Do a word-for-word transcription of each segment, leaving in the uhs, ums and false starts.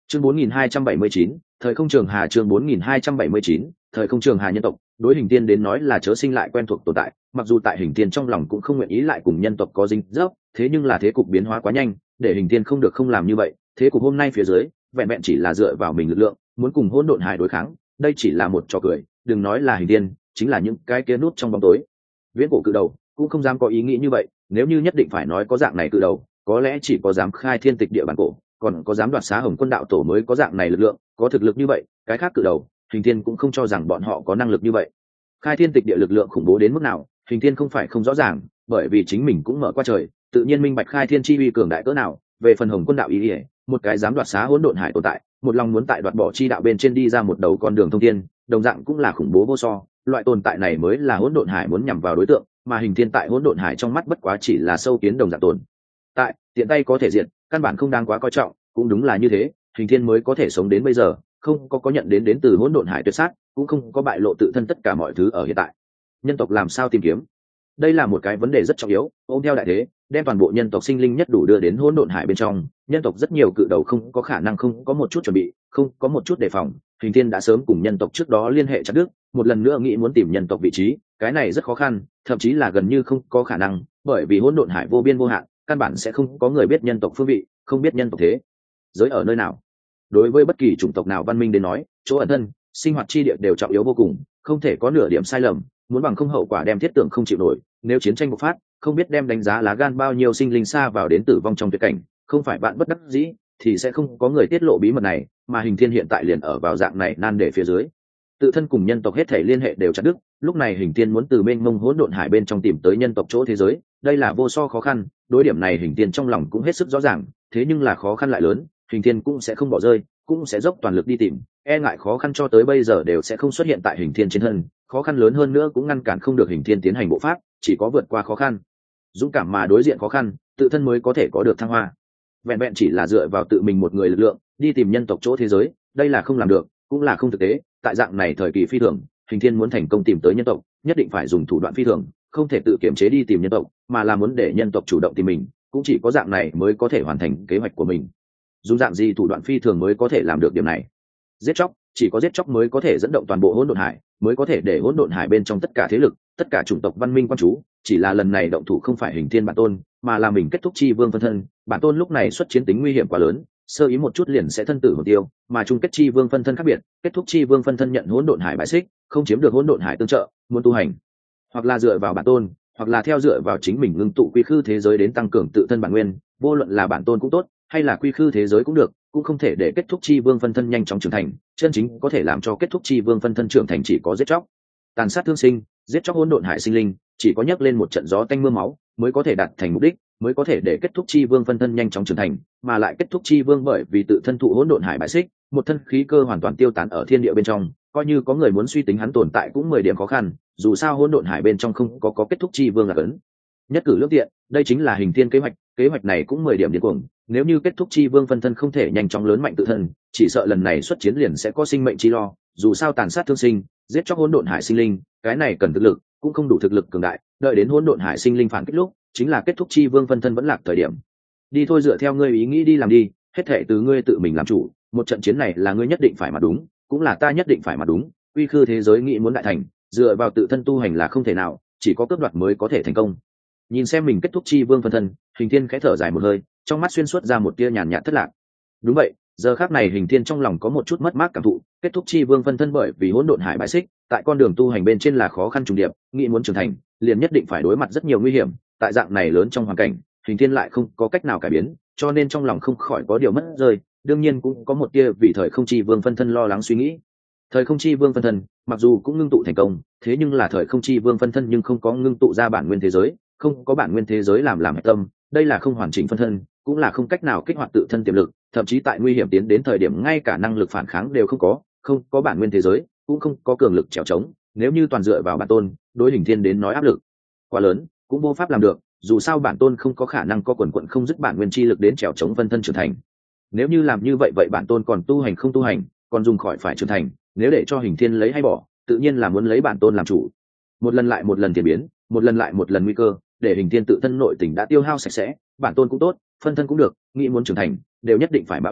Chương bốn nghìn hai trăm bảy mươi chín, thời không trường hà chương bốn nghìn hai trăm bảy mươi chín, thời không trường hà nhân tộc, đối hình tiên đến nói là chớ sinh lại quen thuộc tồn tại, mặc dù tại hình tiên trong lòng cũng không nguyện ý lại cùng nhân tộc có dính dấp, thế nhưng là thế cục biến hóa quá nhanh, để hình tiên không được không làm như vậy, thế cục hôm nay phía dưới, vẹn vẹn chỉ là dựa vào mình lực lượng, muốn cùng hỗn độn hải đối kháng, đây chỉ là một trò cười, đừng nói là hình tiên, chính là những cái kia nút trong bóng tối. Viễn cổ cự đầu cũng không dám có ý nghĩ như vậy, nếu như nhất định phải nói có dạng này cự đầu, có lẽ chỉ có dám khai thiên tịch địa bản cổ, còn có dám đoạt xá Hồng Quân đạo tổ mới có dạng này lực lượng, có thực lực như vậy, cái khác cự đầu, hình thiên cũng không cho rằng bọn họ có năng lực như vậy. Khai thiên tịch địa lực lượng khủng bố đến mức nào, hình thiên không phải không rõ ràng, bởi vì chính mình cũng mở qua trời, tự nhiên minh bạch khai thiên chi uy cường đại cỡ nào. Về phần Hồng Quân đạo ý, ý một cái dám đoạt xá hỗn độn hải tồn tại, một lòng muốn tại đoạt bỏ chi đạo bên trên đi ra một đầu con đường thông thiên, đồng dạng cũng là khủng bố vô so. Loại tồn tại này mới là hỗn độn hải muốn nhằm vào đối tượng, mà hình thiên tại hỗn độn hải trong mắt bất quá chỉ là sâu kiến đồng dạng tồn tại, tiện tay có thể diện, căn bản không đáng quá coi trọng. Cũng đúng là như thế, hình thiên mới có thể sống đến bây giờ, không có có nhận đến đến từ hỗn độn hải tuyệt sát, cũng không có bại lộ tự thân tất cả mọi thứ ở hiện tại. Nhân tộc làm sao tìm kiếm, đây là một cái vấn đề rất trọng yếu. Ôm theo đại thế, đem toàn bộ nhân tộc sinh linh nhất đủ đưa đến hỗn độn hải bên trong. Nhân tộc rất nhiều cự đầu không có khả năng không có một chút chuẩn bị, không có một chút đề phòng. Hình thiên đã sớm cùng nhân tộc trước đó liên hệ chặt đứt, một lần nữa nghĩ muốn tìm nhân tộc vị trí, cái này rất khó khăn, thậm chí là gần như không có khả năng, bởi vì hỗn độn hải vô biên vô hạn, căn bản sẽ không có người biết nhân tộc phương vị, không biết nhân tộc thế giới ở nơi nào. Đối với bất kỳ chủng tộc nào văn minh đến nói, chỗ ẩn thân, sinh hoạt chi địa đều trọng yếu vô cùng, không thể có nửa điểm sai lầm, muốn bằng không hậu quả đem thiết tưởng không chịu nổi. Nếu chiến tranh bộc phát, không biết đem đánh giá lá gan bao nhiêu sinh linh xa vào đến tử vong trong tuyệt cảnh, không phải bạn bất đắc dĩ thì sẽ không có người tiết lộ bí mật này, mà hình thiên hiện tại liền ở vào dạng này nan đề phía dưới. Tự thân cùng nhân tộc hết thể liên hệ đều chặt đứt, lúc này hình thiên muốn từ mênh mông hỗn độn hải bên trong tìm tới nhân tộc chỗ thế giới, đây là vô so khó khăn. Đối điểm này hình thiên trong lòng cũng hết sức rõ ràng, thế nhưng là khó khăn lại lớn, hình thiên cũng sẽ không bỏ rơi, cũng sẽ dốc toàn lực đi tìm. E ngại khó khăn cho tới bây giờ đều sẽ không xuất hiện tại hình thiên trên thân, khó khăn lớn hơn nữa cũng ngăn cản không được hình thiên tiến hành bộ pháp, chỉ có vượt qua khó khăn, dũng cảm mà đối diện khó khăn, tự thân mới có thể có được thăng hoa. Vẹn vẹn chỉ là dựa vào tự mình một người lực lượng đi tìm nhân tộc chỗ thế giới, đây là không làm được, cũng là không thực tế. Tại dạng này thời kỳ phi thường, hình thiên muốn thành công tìm tới nhân tộc, nhất định phải dùng thủ đoạn phi thường, không thể tự kiểm chế đi tìm nhân tộc, mà là muốn để nhân tộc chủ động tìm mình, cũng chỉ có dạng này mới có thể hoàn thành kế hoạch của mình. Dùng dạng gì thủ đoạn phi thường mới có thể làm được điểm này? Giết chóc, chỉ có giết chóc mới có thể dẫn động toàn bộ hỗn độn hải, mới có thể để hỗn độn hải bên trong tất cả thế lực, tất cả chủng tộc văn minh quan chú. Chỉ là lần này động thủ không phải hình thiên bản tôn, mà là mình kết thúc chi vương phân thân. Bản tôn lúc này xuất chiến tính nguy hiểm quá lớn, sơ ý một chút liền sẽ thân tử hồn tiêu, mà chung kết chi vương phân thân khác biệt, kết thúc chi vương phân thân nhận hỗn độn hải bãi xích, không chiếm được hỗn độn hải tương trợ, muốn tu hành, hoặc là dựa vào bản tôn, hoặc là theo dựa vào chính mình ngưng tụ quy khư thế giới đến tăng cường tự thân bản nguyên. Vô luận là bản tôn cũng tốt, hay là quy khư thế giới cũng được, cũng không thể để kết thúc chi vương phân thân nhanh chóng trưởng thành. Chân chính có thể làm cho kết thúc chi vương phân thân trưởng thành chỉ có giết chóc, tàn sát thương sinh, giết chóc hỗn độn hải sinh linh, chỉ có nhấc lên một trận gió tanh mưa máu mới có thể đạt thành mục đích, mới có thể để kết thúc chi vương phân thân nhanh chóng trưởng thành. Mà lại kết thúc chi vương bởi vì tự thân thụ hỗn độn hải bại xích, một thân khí cơ hoàn toàn tiêu tán ở thiên địa bên trong, coi như có người muốn suy tính hắn tồn tại cũng mười điểm khó khăn. Dù sao hỗn độn hải bên trong không có có kết thúc chi vương là cấn, nhất cử lưỡng tiện. Đây chính là hình thiên kế hoạch, kế hoạch này cũng mười điểm điên cuồng. Nếu như kết thúc chi vương phân thân không thể nhanh chóng lớn mạnh tự thân, chỉ sợ lần này xuất chiến liền sẽ có sinh mệnh chi lo. Dù sao tàn sát thương sinh, giết chóc hỗn độn hải sinh linh, cái này cần thực lực, cũng không đủ thực lực cường đại. Đợi đến hỗn độn hải sinh linh phản kích lúc, chính là kết thúc chi vương phân thân vẫn lạc thời điểm. Đi thôi, dựa theo ngươi ý nghĩ đi làm đi, hết thệ từ ngươi tự mình làm chủ. Một trận chiến này là ngươi nhất định phải mà đúng, cũng là ta nhất định phải mà đúng. Quy khư thế giới nghĩ muốn đại thành, dựa vào tự thân tu hành là không thể nào, chỉ có cướp đoạt mới có thể thành công. Nhìn xem mình kết thúc chi vương phân thân, hình thiên khẽ thở dài một hơi, trong mắt xuyên suốt ra một tia nhàn nhạt thất lạc. Đúng vậy, giờ khắc này hình thiên trong lòng có một chút mất mát cảm thụ. Kết thúc chi vương phân thân bởi vì hỗn độn hải bãi xích, tại con đường tu hành bên trên là khó khăn trùng điệp, nghĩ muốn trưởng thành liền nhất định phải đối mặt rất nhiều nguy hiểm. Tại dạng này lớn trong hoàn cảnh, hình thiên lại không có cách nào cải biến, cho nên trong lòng không khỏi có điều mất rơi. Đương nhiên cũng có một tia vì thời không chi vương phân thân lo lắng suy nghĩ. Thời không chi vương phân thân mặc dù cũng ngưng tụ thành công, thế nhưng là thời không chi vương phân thân nhưng không có ngưng tụ ra bản nguyên thế giới, không có bản nguyên thế giới làm làm hệ tâm, đây là không hoàn chỉnh phân thân, cũng là không cách nào kích hoạt tự thân tiềm lực, thậm chí tại nguy hiểm tiến đến thời điểm ngay cả năng lực phản kháng đều không có. Không có bản nguyên thế giới, cũng không có cường lực trèo trống. Nếu như toàn dựa vào bản tôn, đối hình thiên đến nói áp lực quá lớn, cũng vô pháp làm được. Dù sao bản tôn không có khả năng có quần quận không dứt bản nguyên chi lực đến trèo trống phân thân trưởng thành. Nếu như làm như vậy vậy bản tôn còn tu hành không tu hành, còn dùng khỏi phải trưởng thành. Nếu để cho hình thiên lấy hay bỏ, tự nhiên là muốn lấy bản tôn làm chủ. Một lần lại một lần thiên biến, một lần lại một lần nguy cơ, để hình thiên tự thân nội tình đã tiêu hao sạch sẽ. Bản tôn cũng tốt, phân thân cũng được, nghĩ muốn trưởng thành đều nhất định phải mạo hiểm,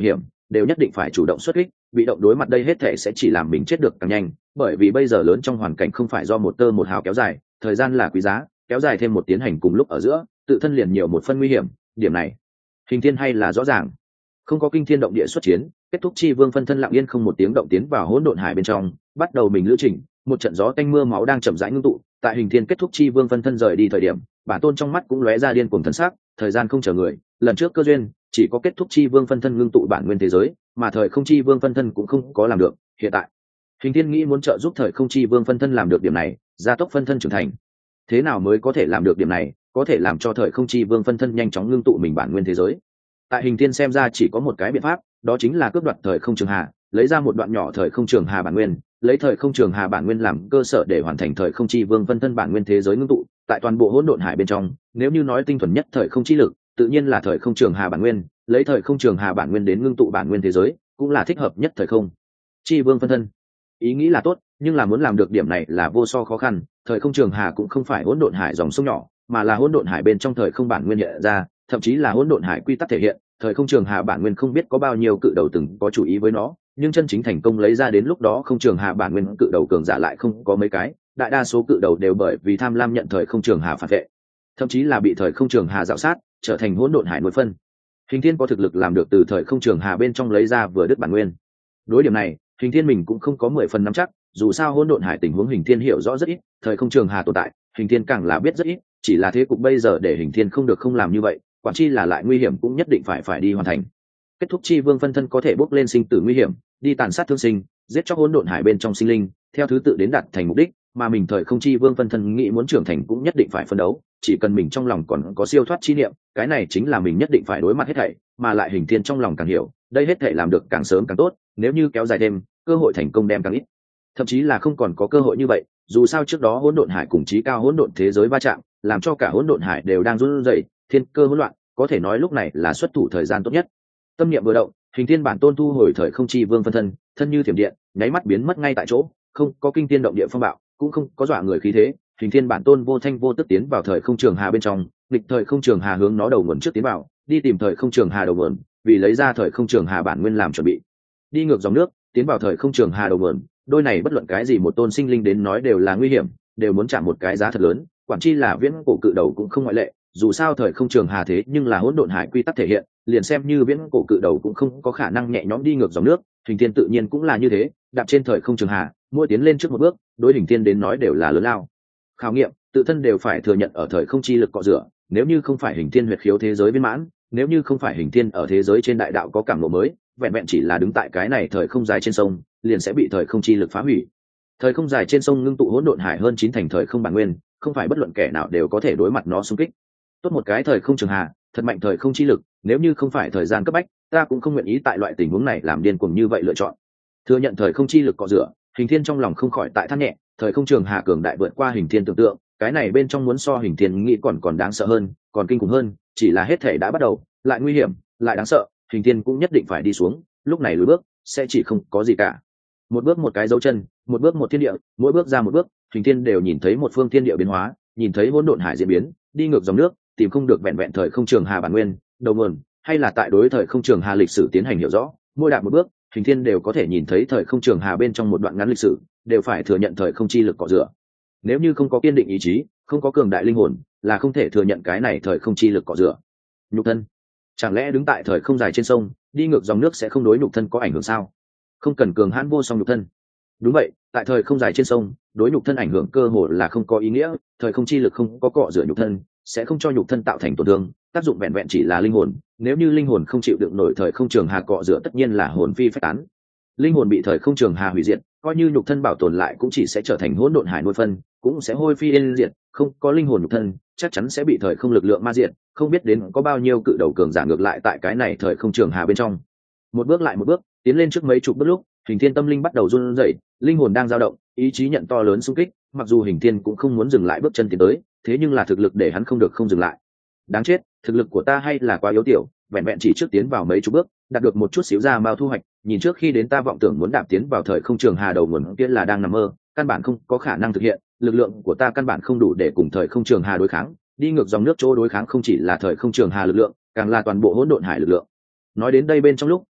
đều nhất định phải chủ động xuất kích, bị động đối mặt đây hết thể sẽ chỉ làm mình chết được càng nhanh, bởi vì bây giờ lớn trong hoàn cảnh không phải do một tơ một hào kéo dài, thời gian là quý giá, kéo dài thêm một tiến hành cùng lúc ở giữa, tự thân liền nhiều một phân nguy hiểm, điểm này Hình Thiên hay là rõ ràng. Không có kinh thiên động địa xuất chiến, kết thúc chi vương phân thân lặng yên không một tiếng động tiến vào hỗn độn hải bên trong, bắt đầu mình lữ trình, một trận gió tanh mưa máu đang chậm rãi ngưng tụ, tại Hình Thiên kết thúc chi vương phân thân rời đi thời điểm, bản tôn trong mắt cũng lóe ra điên cuồng thần sắc, thời gian không chờ người, lần trước cơ duyên, chỉ có kết thúc chi vương phân thân ngưng tụ bản nguyên thế giới, mà thời không chi vương phân thân cũng không có làm được, hiện tại, Hình Thiên nghĩ muốn trợ giúp thời không chi vương phân thân làm được điểm này, gia tốc phân thân trưởng thành. Thế nào mới có thể làm được điểm này, có thể làm cho thời không chi vương phân thân nhanh chóng ngưng tụ mình bản nguyên thế giới? Tại Hình Thiên xem ra chỉ có một cái biện pháp, đó chính là cướp đoạt thời không trường hà, lấy ra một đoạn nhỏ thời không trường hà bản nguyên, lấy thời không trường hà bản nguyên làm cơ sở để hoàn thành thời không chi vương phân thân bản nguyên thế giới ngưng tụ tại toàn bộ hỗn độn hải bên trong. Nếu như nói tinh thuần nhất thời không chi lực, tự nhiên là thời không trường hà bản nguyên, lấy thời không trường hà bản nguyên đến ngưng tụ bản nguyên thế giới, cũng là thích hợp nhất thời không chi vương phân thân. Ý nghĩ là tốt, nhưng là muốn làm được điểm này là vô so khó khăn. Thời không trường hà cũng không phải hỗn độn hải dòng sông nhỏ, mà là hỗn độn hải bên trong thời không bản nguyên hiện ra, thậm chí là hỗn độn hải quy tắc thể hiện. Thời không trường hà bản nguyên không biết có bao nhiêu cự đầu từng có chủ ý với nó, nhưng chân chính thành công lấy ra đến lúc đó không trường hà bản nguyên cự đầu cường giả lại không có mấy cái, đại đa số cự đầu đều bởi vì tham lam nhận thời không trường hà phản vệ, thậm chí là bị thời không trường hà dạo sát, trở thành hỗn độn hải nuôi phân. Hình Thiên có thực lực làm được từ thời không trường hà bên trong lấy ra vừa đứt bản nguyên. Đối điểm này, Hình Thiên mình cũng không có mười phần nắm chắc, dù sao hỗn độn hải tình huống Hình Thiên hiểu rõ rất ít, thời không trường hà tồn tại, Hình Thiên càng là biết rất ít, chỉ là thế cục bây giờ để Hình Thiên không được không làm như vậy, quản chi là lại nguy hiểm cũng nhất định phải phải đi hoàn thành. Kết thúc chi vương phân thân có thể bốc lên sinh tử nguy hiểm, đi tàn sát thương sinh, giết chóc hỗn độn hải bên trong sinh linh, theo thứ tự đến đạt thành mục đích, mà mình thời không chi vương phân thân nghĩ muốn trưởng thành cũng nhất định phải phân đấu, chỉ cần mình trong lòng còn có siêu thoát chi niệm, cái này chính là mình nhất định phải đối mặt hết thảy, mà lại Hình Thiên trong lòng càng hiểu, đây hết thảy làm được càng sớm càng tốt, nếu như kéo dài thêm, cơ hội thành công đem càng ít, thậm chí là không còn có cơ hội như vậy. Dù sao trước đó hỗn độn hải cùng chí cao hỗn độn thế giới va chạm, làm cho cả hỗn độn hải đều đang run rẩy, thiên cơ hỗn loạn, có thể nói lúc này là xuất thủ thời gian tốt nhất. Tâm niệm vừa động, Hình Thiên bản tôn thu hồi thời không chi vương phân thân, thân như thiểm điện, nháy mắt biến mất ngay tại chỗ, không có kinh thiên động địa phong bạo, cũng không có dọa người khí thế. Hình Thiên bản tôn vô thanh vô tức tiến vào thời không trường hà bên trong, nghịch thời không trường hà hướng nó đầu nguồn trước tiến vào, đi tìm thời không trường hà đầu nguồn, vì lấy ra thời không trường hà bản nguyên làm chuẩn bị. Đi ngược dòng nước, tiến vào thời không trường hà đầu nguồn, đôi này bất luận cái gì một tôn sinh linh đến nói đều là nguy hiểm, đều muốn trả một cái giá thật lớn, quản chi là viễn cổ cự đầu cũng không ngoại lệ. Dù sao thời không trường hà thế nhưng là hỗn độn hải quy tắc thể hiện, liền xem như viễn cổ cự đầu cũng không có khả năng nhẹ nhõm đi ngược dòng nước. Hình Thiên tự nhiên cũng là như thế, đạp trên thời không trường hà, mỗi tiến lên trước một bước, đối Hình Thiên đến nói đều là lớn lao khảo nghiệm, tự thân đều phải thừa nhận ở thời không chi lực cọ rửa. Nếu như không phải Hình Thiên huyệt khiếu thế giới viên mãn, nếu như không phải Hình Thiên ở thế giới trên đại đạo có cảm ngộ mới, vẹn vẹn chỉ là đứng tại cái này thời không dài trên sông, liền sẽ bị thời không chi lực phá hủy. Thời không dài trên sông ngưng tụ hỗn độn hải hơn chín thành thời không bản nguyên, không phải bất luận kẻ nào đều có thể đối mặt nó xung kích. Tốt một cái thời không trường hà, thật mạnh thời không chi lực, nếu như không phải thời gian cấp bách, ta cũng không nguyện ý tại loại tình huống này làm điên cuồng như vậy lựa chọn. Thừa nhận thời không chi lực cọ rửa, Hình Thiên trong lòng không khỏi tại than nhẹ, thời không trường hà cường đại vượt qua Hình Thiên tưởng tượng, cái này bên trong muốn so Hình Thiên nghĩ còn còn đáng sợ hơn, còn kinh khủng hơn, chỉ là hết thể đã bắt đầu, lại nguy hiểm, lại đáng sợ, Hình Thiên cũng nhất định phải đi xuống, lúc này lùi bước sẽ chỉ không có gì cả. Một bước một cái dấu chân, một bước một thiên địa, mỗi bước ra một bước, Hình Thiên đều nhìn thấy một phương thiên địa biến hóa, nhìn thấy hỗn độn hải diễn biến, đi ngược dòng nước, tìm không được vẹn vẹn thời không trường hà bản nguyên đầu nguồn, hay là tại đối thời không trường hà lịch sử tiến hành hiểu rõ. Mỗi đạp một bước, Hình Thiên đều có thể nhìn thấy thời không trường hà bên trong một đoạn ngắn lịch sử, đều phải thừa nhận thời không chi lực cọ rửa. Nếu như không có kiên định ý chí, không có cường đại linh hồn, là không thể thừa nhận cái này thời không chi lực cọ rửa. Nhục thân, chẳng lẽ đứng tại thời không dài trên sông, đi ngược dòng nước sẽ không đối nhục thân có ảnh hưởng sao? Không cần cường hãn vô song nhục thân. Đúng vậy, tại thời không dài trên sông, đối nhục thân ảnh hưởng cơ hồ là không có ý nghĩa, thời không chi lực không có cọ rửa nhục thân, sẽ không cho nhục thân tạo thành tổn thương, tác dụng vẹn vẹn chỉ là linh hồn. Nếu như linh hồn không chịu đựng nổi thời không trường hà cọ rửa, tất nhiên là hồn phi phách tán. Linh hồn bị thời không trường hà hủy diệt, coi như nhục thân bảo tồn lại cũng chỉ sẽ trở thành hỗn độn hải nuôi phân, cũng sẽ hôi phi yên diệt. Không có linh hồn nhục thân, chắc chắn sẽ bị thời không lực lượng ma diệt. Không biết đến có bao nhiêu cự đầu cường giả ngược lại tại cái này thời không trường hà bên trong. Một bước lại một bước, tiến lên trước mấy chục bước lúc, Hình Thiên tâm linh bắt đầu run rẩy, linh hồn đang dao động, ý chí nhận to lớn xung kích. Mặc dù Hình Thiên cũng không muốn dừng lại bước chân tiến tới, thế nhưng là thực lực để hắn không được không dừng lại. Đáng chết, thực lực của ta hay là quá yếu tiểu, vẹn vẹn chỉ trước tiến vào mấy chục bước, đạt được một chút xíu ra mao thu hoạch. Nhìn trước khi đến ta vọng tưởng muốn đạp tiến vào thời không trường hà đầu nguồn kia là đang nằm mơ, căn bản không có khả năng thực hiện. Lực lượng của ta căn bản không đủ để cùng thời không trường hà đối kháng, đi ngược dòng nước chỗ đối kháng không chỉ là thời không trường hà lực lượng, càng là toàn bộ hỗn độn hải lực lượng. Nói đến đây bên trong lúc,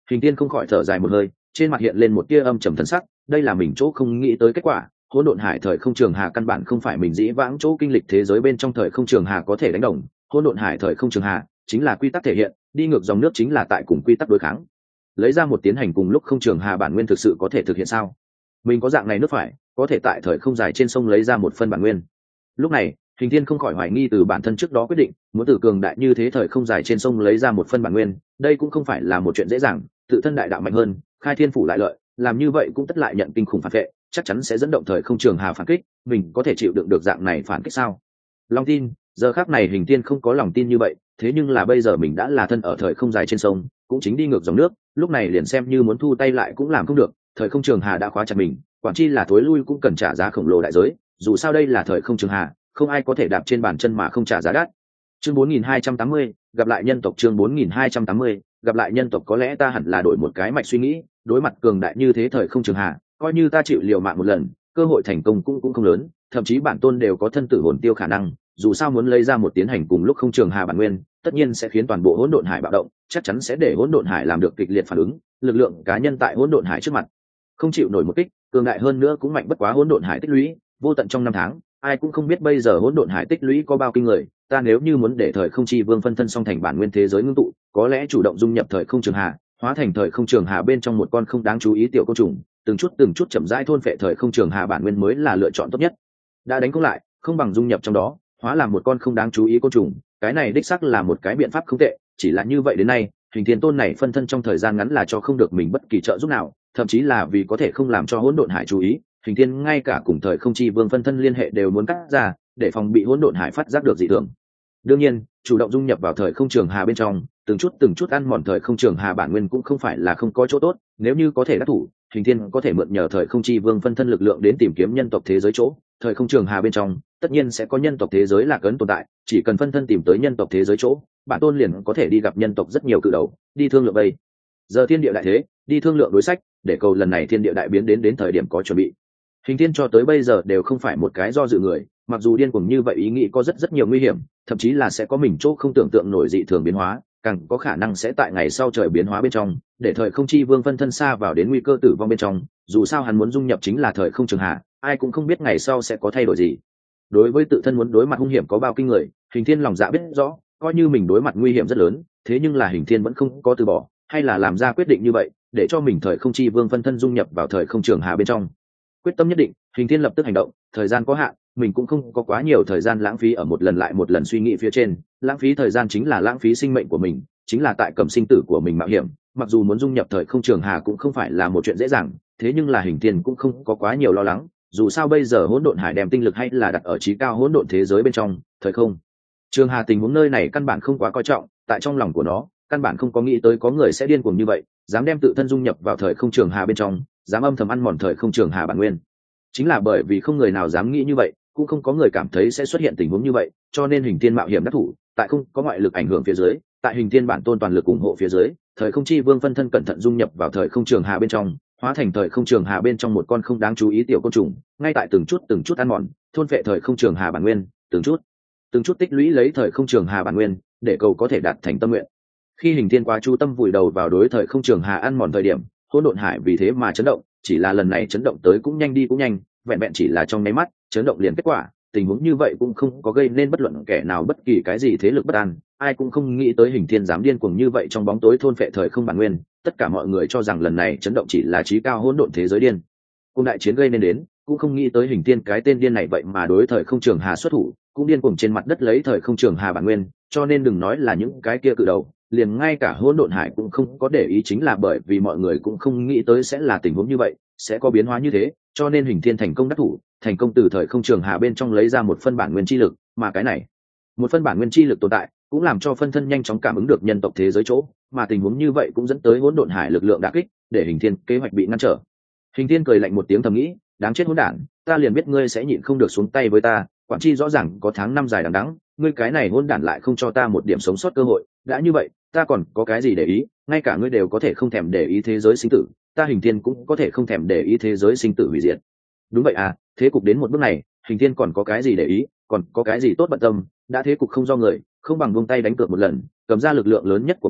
Hình Tiên không khỏi thở dài một hơi, trên mặt hiện lên một tia âm trầm thần sắc, đây là mình chỗ không nghĩ tới kết quả. Hỗn độn hải thời không trường hà căn bản không phải mình dĩ vãng chỗ kinh lịch thế giới bên trong thời không trường hà có thể đánh đồng. Hỗn độn hải thời không trường hà chính là quy tắc thể hiện, đi ngược dòng nước chính là tại cùng quy tắc đối kháng. Lấy ra một tiến hành cùng lúc không trường hà bản nguyên thực sự có thể thực hiện sao? Mình có dạng này nước phải, có thể tại thời không dài trên sông lấy ra một phân bản nguyên. Lúc này, Hình Thiên không khỏi hoài nghi từ bản thân trước đó quyết định, muốn từ cường đại như thế thời không dài trên sông lấy ra một phân bản nguyên, đây cũng không phải là một chuyện dễ dàng, tự thân đại đạo mạnh hơn, khai thiên phủ lại lợi, làm như vậy cũng tất lại nhận kinh khủng phản vệ, chắc chắn sẽ dẫn động thời không trường hà phản kích, mình có thể chịu đựng được dạng này phản kích sao? Lòng tin, giờ khắc này Hình Thiên không có lòng tin như vậy, thế nhưng là bây giờ mình đã là thân ở thời không dài trên sông, cũng chính đi ngược dòng nước, lúc này liền xem như muốn thu tay lại cũng làm không được, thời không trường hà đã khóa chặt mình, quản chi là thối lui cũng cần trả giá khổng lồ đại giới, dù sao đây là thời không trường hà, không ai có thể đạp trên bàn chân mà không trả giá đắt. Chương bốn nghìn hai trăm tám mươi, gặp lại nhân tộc. Chương bốn nghìn hai trăm tám mươi, gặp lại nhân tộc. Có lẽ ta hẳn là đổi một cái mạch suy nghĩ, đối mặt cường đại như thế thời không trường hà, coi như ta chịu liều mạng một lần, cơ hội thành công cũng cũng không lớn, thậm chí bản tôn đều có thân tử hồn tiêu khả năng, dù sao muốn lấy ra một tiến hành cùng lúc không trường hà bản nguyên, tất nhiên sẽ khiến toàn bộ hỗn độn hải bạo động, chắc chắn sẽ để hỗn độn hải làm được kịch liệt phản ứng, lực lượng cá nhân tại hỗn độn hải trước mặt không chịu nổi một kích, cường đại hơn nữa cũng mạnh bất quá hỗn độn hải tích lũy, vô tận trong năm tháng, ai cũng không biết bây giờ hỗn độn hải tích lũy có bao kinh người, ta nếu như muốn để thời không chi vương phân thân song thành bản nguyên thế giới ngưng tụ, có lẽ chủ động dung nhập thời không trường hà, hóa thành thời không trường hà bên trong một con không đáng chú ý tiểu côn trùng, từng chút từng chút chậm rãi thôn phệ thời không trường hà bản nguyên mới là lựa chọn tốt nhất. Đã đánh cũng lại, không bằng dung nhập trong đó, hóa làm một con không đáng chú ý côn trùng, cái này đích xác là một cái biện pháp không tệ, chỉ là như vậy đến nay, Hình Thiên Tôn này phân thân trong thời gian ngắn là cho không được mình bất kỳ trợ giúp nào, thậm chí là vì có thể không làm cho hỗn độn hải chú ý, Hình Thiên ngay cả cùng thời không chi vương phân thân liên hệ đều muốn cắt ra, để phòng bị hỗn độn hải phát giác được dị thường. Đương nhiên, chủ động dung nhập vào thời không trường hà bên trong, từng chút từng chút ăn mòn thời không trường hà bản nguyên cũng không phải là không có chỗ tốt, nếu như có thể đắc thủ, Hình Thiên có thể mượn nhờ thời không chi vương phân thân lực lượng đến tìm kiếm nhân tộc thế giới chỗ, thời không trường hà bên trong, tất nhiên sẽ có nhân tộc thế giới là cấn tồn tại, chỉ cần phân thân tìm tới nhân tộc thế giới chỗ, bản tôn liền có thể đi gặp nhân tộc rất nhiều cự đầu, đi thương lượng bây giờ thiên địa đại thế, đi thương lượng đối sách, để cầu lần này thiên địa đại biến đến đến thời điểm có chuẩn bị. Hình Thiên cho tới bây giờ đều không phải một cái do dự người, mặc dù điên cuồng như vậy ý nghĩ có rất rất nhiều nguy hiểm, thậm chí là sẽ có mình chỗ không tưởng tượng nổi dị thường biến hóa, càng có khả năng sẽ tại ngày sau trời biến hóa bên trong, để thời không chi vương phân thân xa vào đến nguy cơ tử vong bên trong, dù sao hắn muốn dung nhập chính là thời không trường hạ, ai cũng không biết ngày sau sẽ có thay đổi gì. Đối với tự thân muốn đối mặt hung hiểm có bao kinh người, Hình Thiên lòng dạ biết rõ, coi như mình đối mặt nguy hiểm rất lớn, thế nhưng là Hình Thiên vẫn không có từ bỏ, hay là làm ra quyết định như vậy, để cho mình thời không chi vương phân thân dung nhập vào thời không trường hạ bên trong. Quyết tâm nhất định, Hình Thiên lập tức hành động, thời gian có hạn, mình cũng không có quá nhiều thời gian lãng phí ở một lần lại một lần suy nghĩ phía trên, lãng phí thời gian chính là lãng phí sinh mệnh của mình, chính là tại cầm sinh tử của mình mạo hiểm, mặc dù muốn dung nhập thời không trường hà cũng không phải là một chuyện dễ dàng, thế nhưng là Hình Thiên cũng không có quá nhiều lo lắng, dù sao bây giờ hỗn độn hải đem tinh lực hay là đặt ở trí cao hỗn độn thế giới bên trong, thời không trường hà tình huống nơi này căn bản không quá coi trọng, tại trong lòng của nó, căn bản không có nghĩ tới có người sẽ điên cuồng như vậy, dám đem tự thân dung nhập vào thời không trường hà bên trong, dám âm thầm ăn mòn thời không trường hà bản nguyên. Chính là bởi vì không người nào dám nghĩ như vậy, cũng không có người cảm thấy sẽ xuất hiện tình huống như vậy, cho nên Hình Thiên mạo hiểm đắc thủ, tại không có ngoại lực ảnh hưởng phía dưới, tại Hình Thiên bản tôn toàn lực ủng hộ phía dưới, thời không chi vương phân thân cẩn thận dung nhập vào thời không trường hà bên trong, hóa thành thời không trường hà bên trong một con không đáng chú ý tiểu côn trùng, ngay tại từng chút từng chút ăn mòn, thôn phệ thời không trường hà bản nguyên, từng chút từng chút tích lũy lấy thời không trường hà bản nguyên, để cầu có thể đạt thành tâm nguyện. Khi Hình Thiên quá chú tâm vùi đầu vào đối thời không trường hà ăn mòn thời điểm, hỗn độn hải vì thế mà chấn động, chỉ là lần này chấn động tới cũng nhanh đi cũng nhanh, vẹn vẹn chỉ là trong nháy mắt, chấn động liền kết quả, tình huống như vậy cũng không có gây nên bất luận kẻ nào bất kỳ cái gì thế lực bất an, ai cũng không nghĩ tới Hình Thiên dám điên cuồng như vậy trong bóng tối thôn phệ thời không bản nguyên, tất cả mọi người cho rằng lần này chấn động chỉ là trí cao hỗn độn thế giới điên cùng đại chiến gây nên đến, cũng không nghĩ tới Hình Thiên cái tên điên này vậy mà đối thời không trường hà xuất thủ, cũng điên cuồng trên mặt đất lấy thời không trường hà bản nguyên, cho nên đừng nói là những cái kia cự đầu, liền ngay cả hỗn độn hải cũng không có để ý, chính là bởi vì mọi người cũng không nghĩ tới sẽ là tình huống như vậy, sẽ có biến hóa như thế, cho nên Hình Thiên thành công đắc thủ, thành công từ thời không trường hà bên trong lấy ra một phân bản nguyên chi lực, mà cái này một phân bản nguyên chi lực tồn tại, cũng làm cho phân thân nhanh chóng cảm ứng được nhân tộc thế giới chỗ, mà tình huống như vậy cũng dẫn tới hỗn độn hải lực lượng đả kích, để Hình Thiên kế hoạch bị ngăn trở. Hình Thiên cười lạnh một tiếng thầm nghĩ, đáng chết hỗn đản, ta liền biết ngươi sẽ nhịn không được xuống tay với ta, quản chi rõ ràng có tháng năm dài đằng đẵng, ngươi cái này hỗn đản lại không cho ta một điểm sống sót cơ hội, đã như vậy, ta còn có cái gì để ý, ngay cả ngươi đều có thể không thèm để ý thế giới sinh tử, ta Hình Thiên cũng có thể không thèm để ý thế giới sinh tử hủy diệt. Đúng vậy à, thế cục đến một bước này, Hình Thiên còn có cái gì để ý, còn có cái gì tốt bận tâm, đã thế cục không do người, không bằng buông tay đánh cược một lần, cầm ra lực lượng lớn nhất của mình,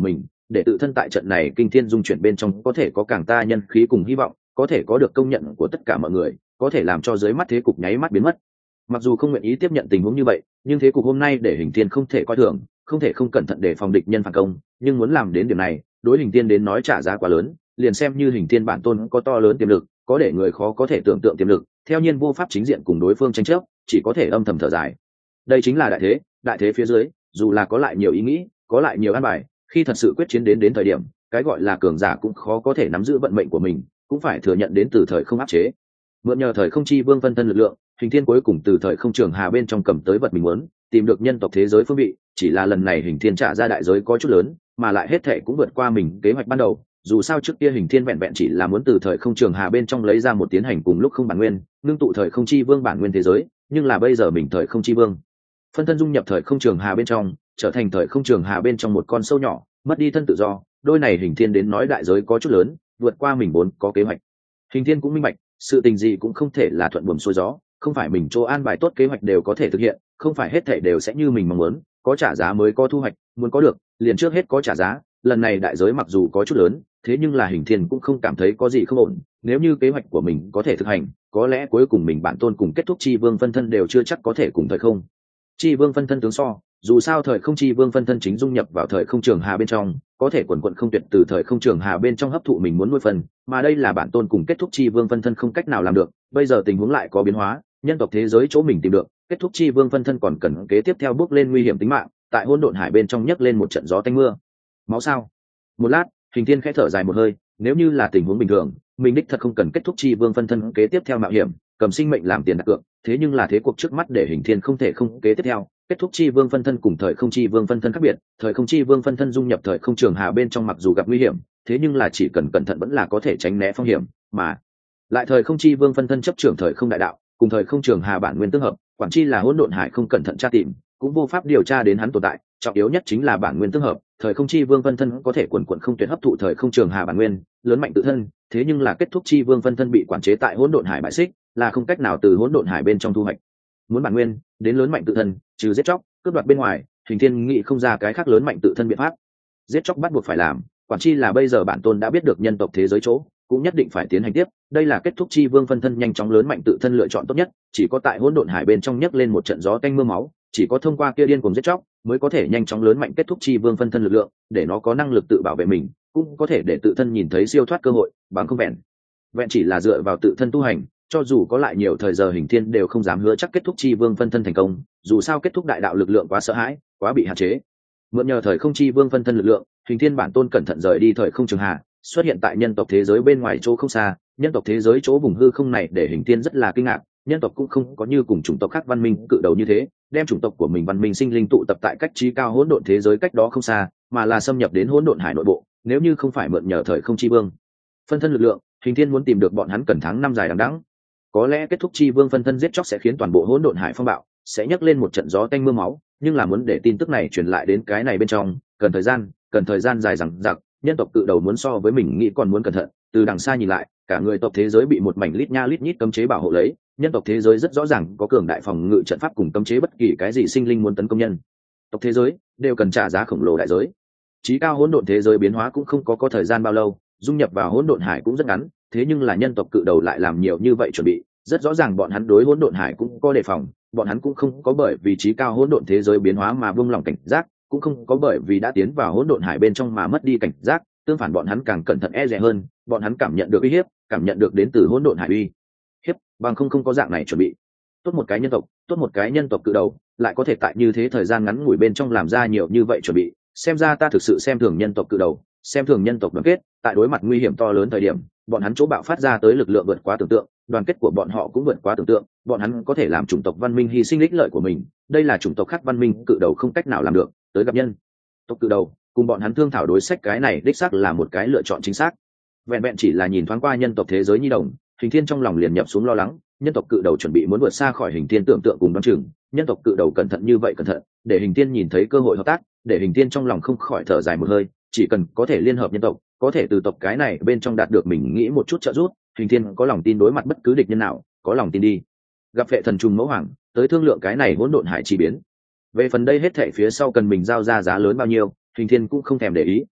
để tự thân tại trận này kinh thiên dung chuyển bên trong có thể có càng ta nhân khí cùng hy vọng, có thể có được công nhận của tất cả mọi người, có thể làm cho dưới mắt thế cục nháy mắt biến mất. Mặc dù không nguyện ý tiếp nhận tình huống như vậy, nhưng thế cục hôm nay để Hình Thiên không thể coi thường, không thể không cẩn thận để phòng địch nhân phản công, nhưng muốn làm đến điểm này, đối Hình Thiên đến nói trả giá quá lớn, liền xem như Hình Thiên bản tôn có to lớn tiềm lực, có để người khó có thể tưởng tượng tiềm lực, theo nhiên vô pháp chính diện cùng đối phương tranh chấp, chỉ có thể âm thầm thở dài. Đây chính là đại thế, đại thế phía dưới, dù là có lại nhiều ý nghĩ, có lại nhiều an bài, khi thật sự quyết chiến đến đến thời điểm, cái gọi là cường giả cũng khó có thể nắm giữ vận mệnh của mình, cũng phải thừa nhận đến từ thời không áp chế. Mượn nhờ thời không chi vương phân thân lực lượng, Hình Thiên cuối cùng từ thời không trường hà bên trong cầm tới vật mình muốn, tìm được nhân tộc thế giới phương vị, chỉ là lần này Hình Thiên trả ra đại giới có chút lớn, mà lại hết thệ cũng vượt qua mình kế hoạch ban đầu. Dù sao trước kia Hình Thiên vẹn vẹn chỉ là muốn từ thời không trường hà bên trong lấy ra một tiến hành cùng lúc không bản nguyên, ngưng tụ thời không chi vương bản nguyên thế giới, nhưng là bây giờ mình thời không chi vương phân thân dung nhập thời không trường hà bên trong, trở thành thời không trường hà bên trong một con sâu nhỏ, mất đi thân tự do. Đôi này Hình Thiên đến nói đại giới có chút lớn, vượt qua mình vốn có kế hoạch. Hình Thiên cũng minh bạch, sự tình gì cũng không thể là thuận buồm xuôi gió, không phải mình chỗ an bài tốt kế hoạch đều có thể thực hiện, không phải hết thảy đều sẽ như mình mong muốn, có trả giá mới có thu hoạch, muốn có được, liền trước hết có trả giá. Lần này đại giới mặc dù có chút lớn, thế nhưng là Hình Thiên cũng không cảm thấy có gì không ổn, nếu như kế hoạch của mình có thể thực hành, có lẽ cuối cùng mình bản tôn cùng kết thúc chi vương phân thân đều chưa chắc có thể cùng thời không chi vương phân thân tướng so. Dù sao thời không chi vương phân thân chính dung nhập vào thời không trường hà bên trong, có thể quần quận không tuyệt từ thời không trường hà bên trong hấp thụ mình muốn nuôi phần, mà đây là bản tôn cùng kết thúc chi vương phân thân không cách nào làm được. Bây giờ tình huống lại có biến hóa, nhân tộc thế giới chỗ mình tìm được, kết thúc chi vương phân thân còn cần kế tiếp theo bước lên nguy hiểm tính mạng, tại hỗn độn hải bên trong nhấc lên một trận gió tanh mưa máu sao. Một lát, Hình Thiên khẽ thở dài một hơi, nếu như là tình huống bình thường, mình đích thật không cần kết thúc chi vương phân thân kế tiếp theo mạo hiểm, cầm sinh mệnh làm tiền đặt cược, thế nhưng là thế cuộc trước mắt để Hình Thiên không thể không kế tiếp theo. Kết thúc chi vương phân thân cùng thời không chi vương phân thân khác biệt, thời không chi vương phân thân dung nhập thời không trường hà bên trong mặc dù gặp nguy hiểm, thế nhưng là chỉ cần cẩn thận vẫn là có thể tránh né phong hiểm, mà lại thời không chi vương phân thân chấp trưởng thời không đại đạo, cùng thời không trường hà bản nguyên tương hợp, quản chi là hỗn độn hải không cẩn thận tra tìm, cũng vô pháp điều tra đến hắn tồn tại. Trọng yếu nhất chính là bản nguyên tương hợp, thời không chi vương phân thân có thể quần quần không tuyệt hấp thụ thời không trường hà bản nguyên, lớn mạnh tự thân, thế nhưng là kết thúc chi vương phân thân bị quản chế tại hỗn độn hải bại xích, là không cách nào từ hỗn độn hải bên trong thu hoạch. Muốn bản nguyên, đến lớn mạnh tự thân, trừ giết chóc, cướp đoạt bên ngoài, Hình Thiên nghĩ không ra cái khác lớn mạnh tự thân biện pháp. Giết chóc bắt buộc phải làm, quản chi là bây giờ bản tôn đã biết được nhân tộc thế giới chỗ, cũng nhất định phải tiến hành tiếp. Đây là kết thúc chi vương phân thân nhanh chóng lớn mạnh tự thân lựa chọn tốt nhất, chỉ có tại hỗn độn hải bên trong nhấc lên một trận gió tanh mưa máu, chỉ có thông qua kia điên cuồng giết chóc mới có thể nhanh chóng lớn mạnh kết thúc chi vương phân thân lực lượng, để nó có năng lực tự bảo vệ mình, cũng có thể để tự thân nhìn thấy siêu thoát cơ hội. Bằng không vẹn vẹn chỉ là dựa vào tự thân tu hành, cho dù có lại nhiều thời giờ Hình Thiên đều không dám hứa chắc kết thúc chi vương phân thân thành công. Dù sao kết thúc đại đạo lực lượng quá sợ hãi, quá bị hạn chế. Mượn nhờ thời không chi vương phân thân lực lượng, Hình Thiên bản tôn cẩn thận rời đi thời không trường hà, xuất hiện tại nhân tộc thế giới bên ngoài chỗ không xa. Nhân tộc thế giới chỗ vùng hư không này để Hình Thiên rất là kinh ngạc, nhân tộc cũng không có như cùng chủng tộc khác văn minh cự đầu như thế, đem chủng tộc của mình văn minh sinh linh tụ tập tại cách trí cao hỗn độn thế giới cách đó không xa, mà là xâm nhập đến hỗn độn hải nội bộ. Nếu như không phải mượn nhờ thời không chi vương phân thân lực lượng, Hình Thiên muốn tìm được bọn hắn cần tháng năm dài đằng đẵng. Có lẽ kết thúc chi vương phân thân giết chóc sẽ khiến toàn bộ hỗn độn hải phong bạo, sẽ nhấc lên một trận gió tanh mưa máu, nhưng là muốn để tin tức này truyền lại đến cái này bên trong, cần thời gian, cần thời gian dài dằng dặc. Nhân tộc cự đầu muốn so với mình nghĩ còn muốn cẩn thận. Từ đằng xa nhìn lại, cả người tộc thế giới bị một mảnh lít nha lít nhít cấm chế bảo hộ lấy. Nhân tộc thế giới rất rõ ràng có cường đại phòng ngự trận pháp cùng cấm chế bất kỳ cái gì sinh linh muốn tấn công nhân tộc thế giới đều cần trả giá khổng lồ đại giới. Chí cao hỗn độn thế giới biến hóa cũng không có có thời gian bao lâu, dung nhập vào hỗn độn hải cũng rất ngắn, thế nhưng là nhân tộc cự đầu lại làm nhiều như vậy chuẩn bị, rất rõ ràng bọn hắn đối hỗn độn hải cũng có đề phòng, bọn hắn cũng không có bởi vì chí cao hỗn độn thế giới biến hóa mà buông lỏng cảnh giác, cũng không có bởi vì đã tiến vào hỗn độn hải bên trong mà mất đi cảnh giác, tương phản bọn hắn càng cẩn thận e dè hơn, bọn hắn cảm nhận được uy hiếp, cảm nhận được đến từ hỗn độn hải uy hiếp, bằng không không có dạng này chuẩn bị. Tốt một cái nhân tộc, tốt một cái nhân tộc cự đầu, lại có thể tại như thế thời gian ngắn ngủi bên trong làm ra nhiều như vậy chuẩn bị, xem ra ta thực sự xem thường nhân tộc cự đầu, xem thường nhân tộc đoàn kết. Tại đối mặt nguy hiểm to lớn thời điểm, bọn hắn chỗ bạo phát ra tới lực lượng vượt quá tưởng tượng, đoàn kết của bọn họ cũng vượt quá tưởng tượng, bọn hắn có thể làm chủng tộc văn minh hy sinh ích lợi của mình, đây là chủng tộc khác văn minh cự đầu không cách nào làm được. Tới gặp nhân tộc cự đầu, cùng bọn hắn thương thảo đối sách, cái này đích xác là một cái lựa chọn chính xác. Vẹn vẹn chỉ là nhìn thoáng qua nhân tộc thế giới nhi đồng, Hình Thiên trong lòng liền nhập xuống lo lắng, nhân tộc cự đầu chuẩn bị muốn vượt xa khỏi Hình Thiên tưởng tượng cùng đoán chừng, nhân tộc cự đầu cẩn thận như vậy cẩn thận, để Hình Thiên nhìn thấy cơ hội hợp tác, để Hình Thiên trong lòng không khỏi thở dài một hơi, chỉ cần có thể liên hợp nhân tộc, có thể từ tộc cái này bên trong đạt được mình nghĩ một chút trợ giúp, Hình Thiên có lòng tin đối mặt bất cứ địch nhân nào, có lòng tin đi gặp Phệ Thần Trùng Mẫu Hoàng, tới thương lượng cái này hỗn độn hải chi biến. Về phần đây hết thảy phía sau cần mình giao ra giá lớn bao nhiêu, Hình Thiên cũng không thèm để ý,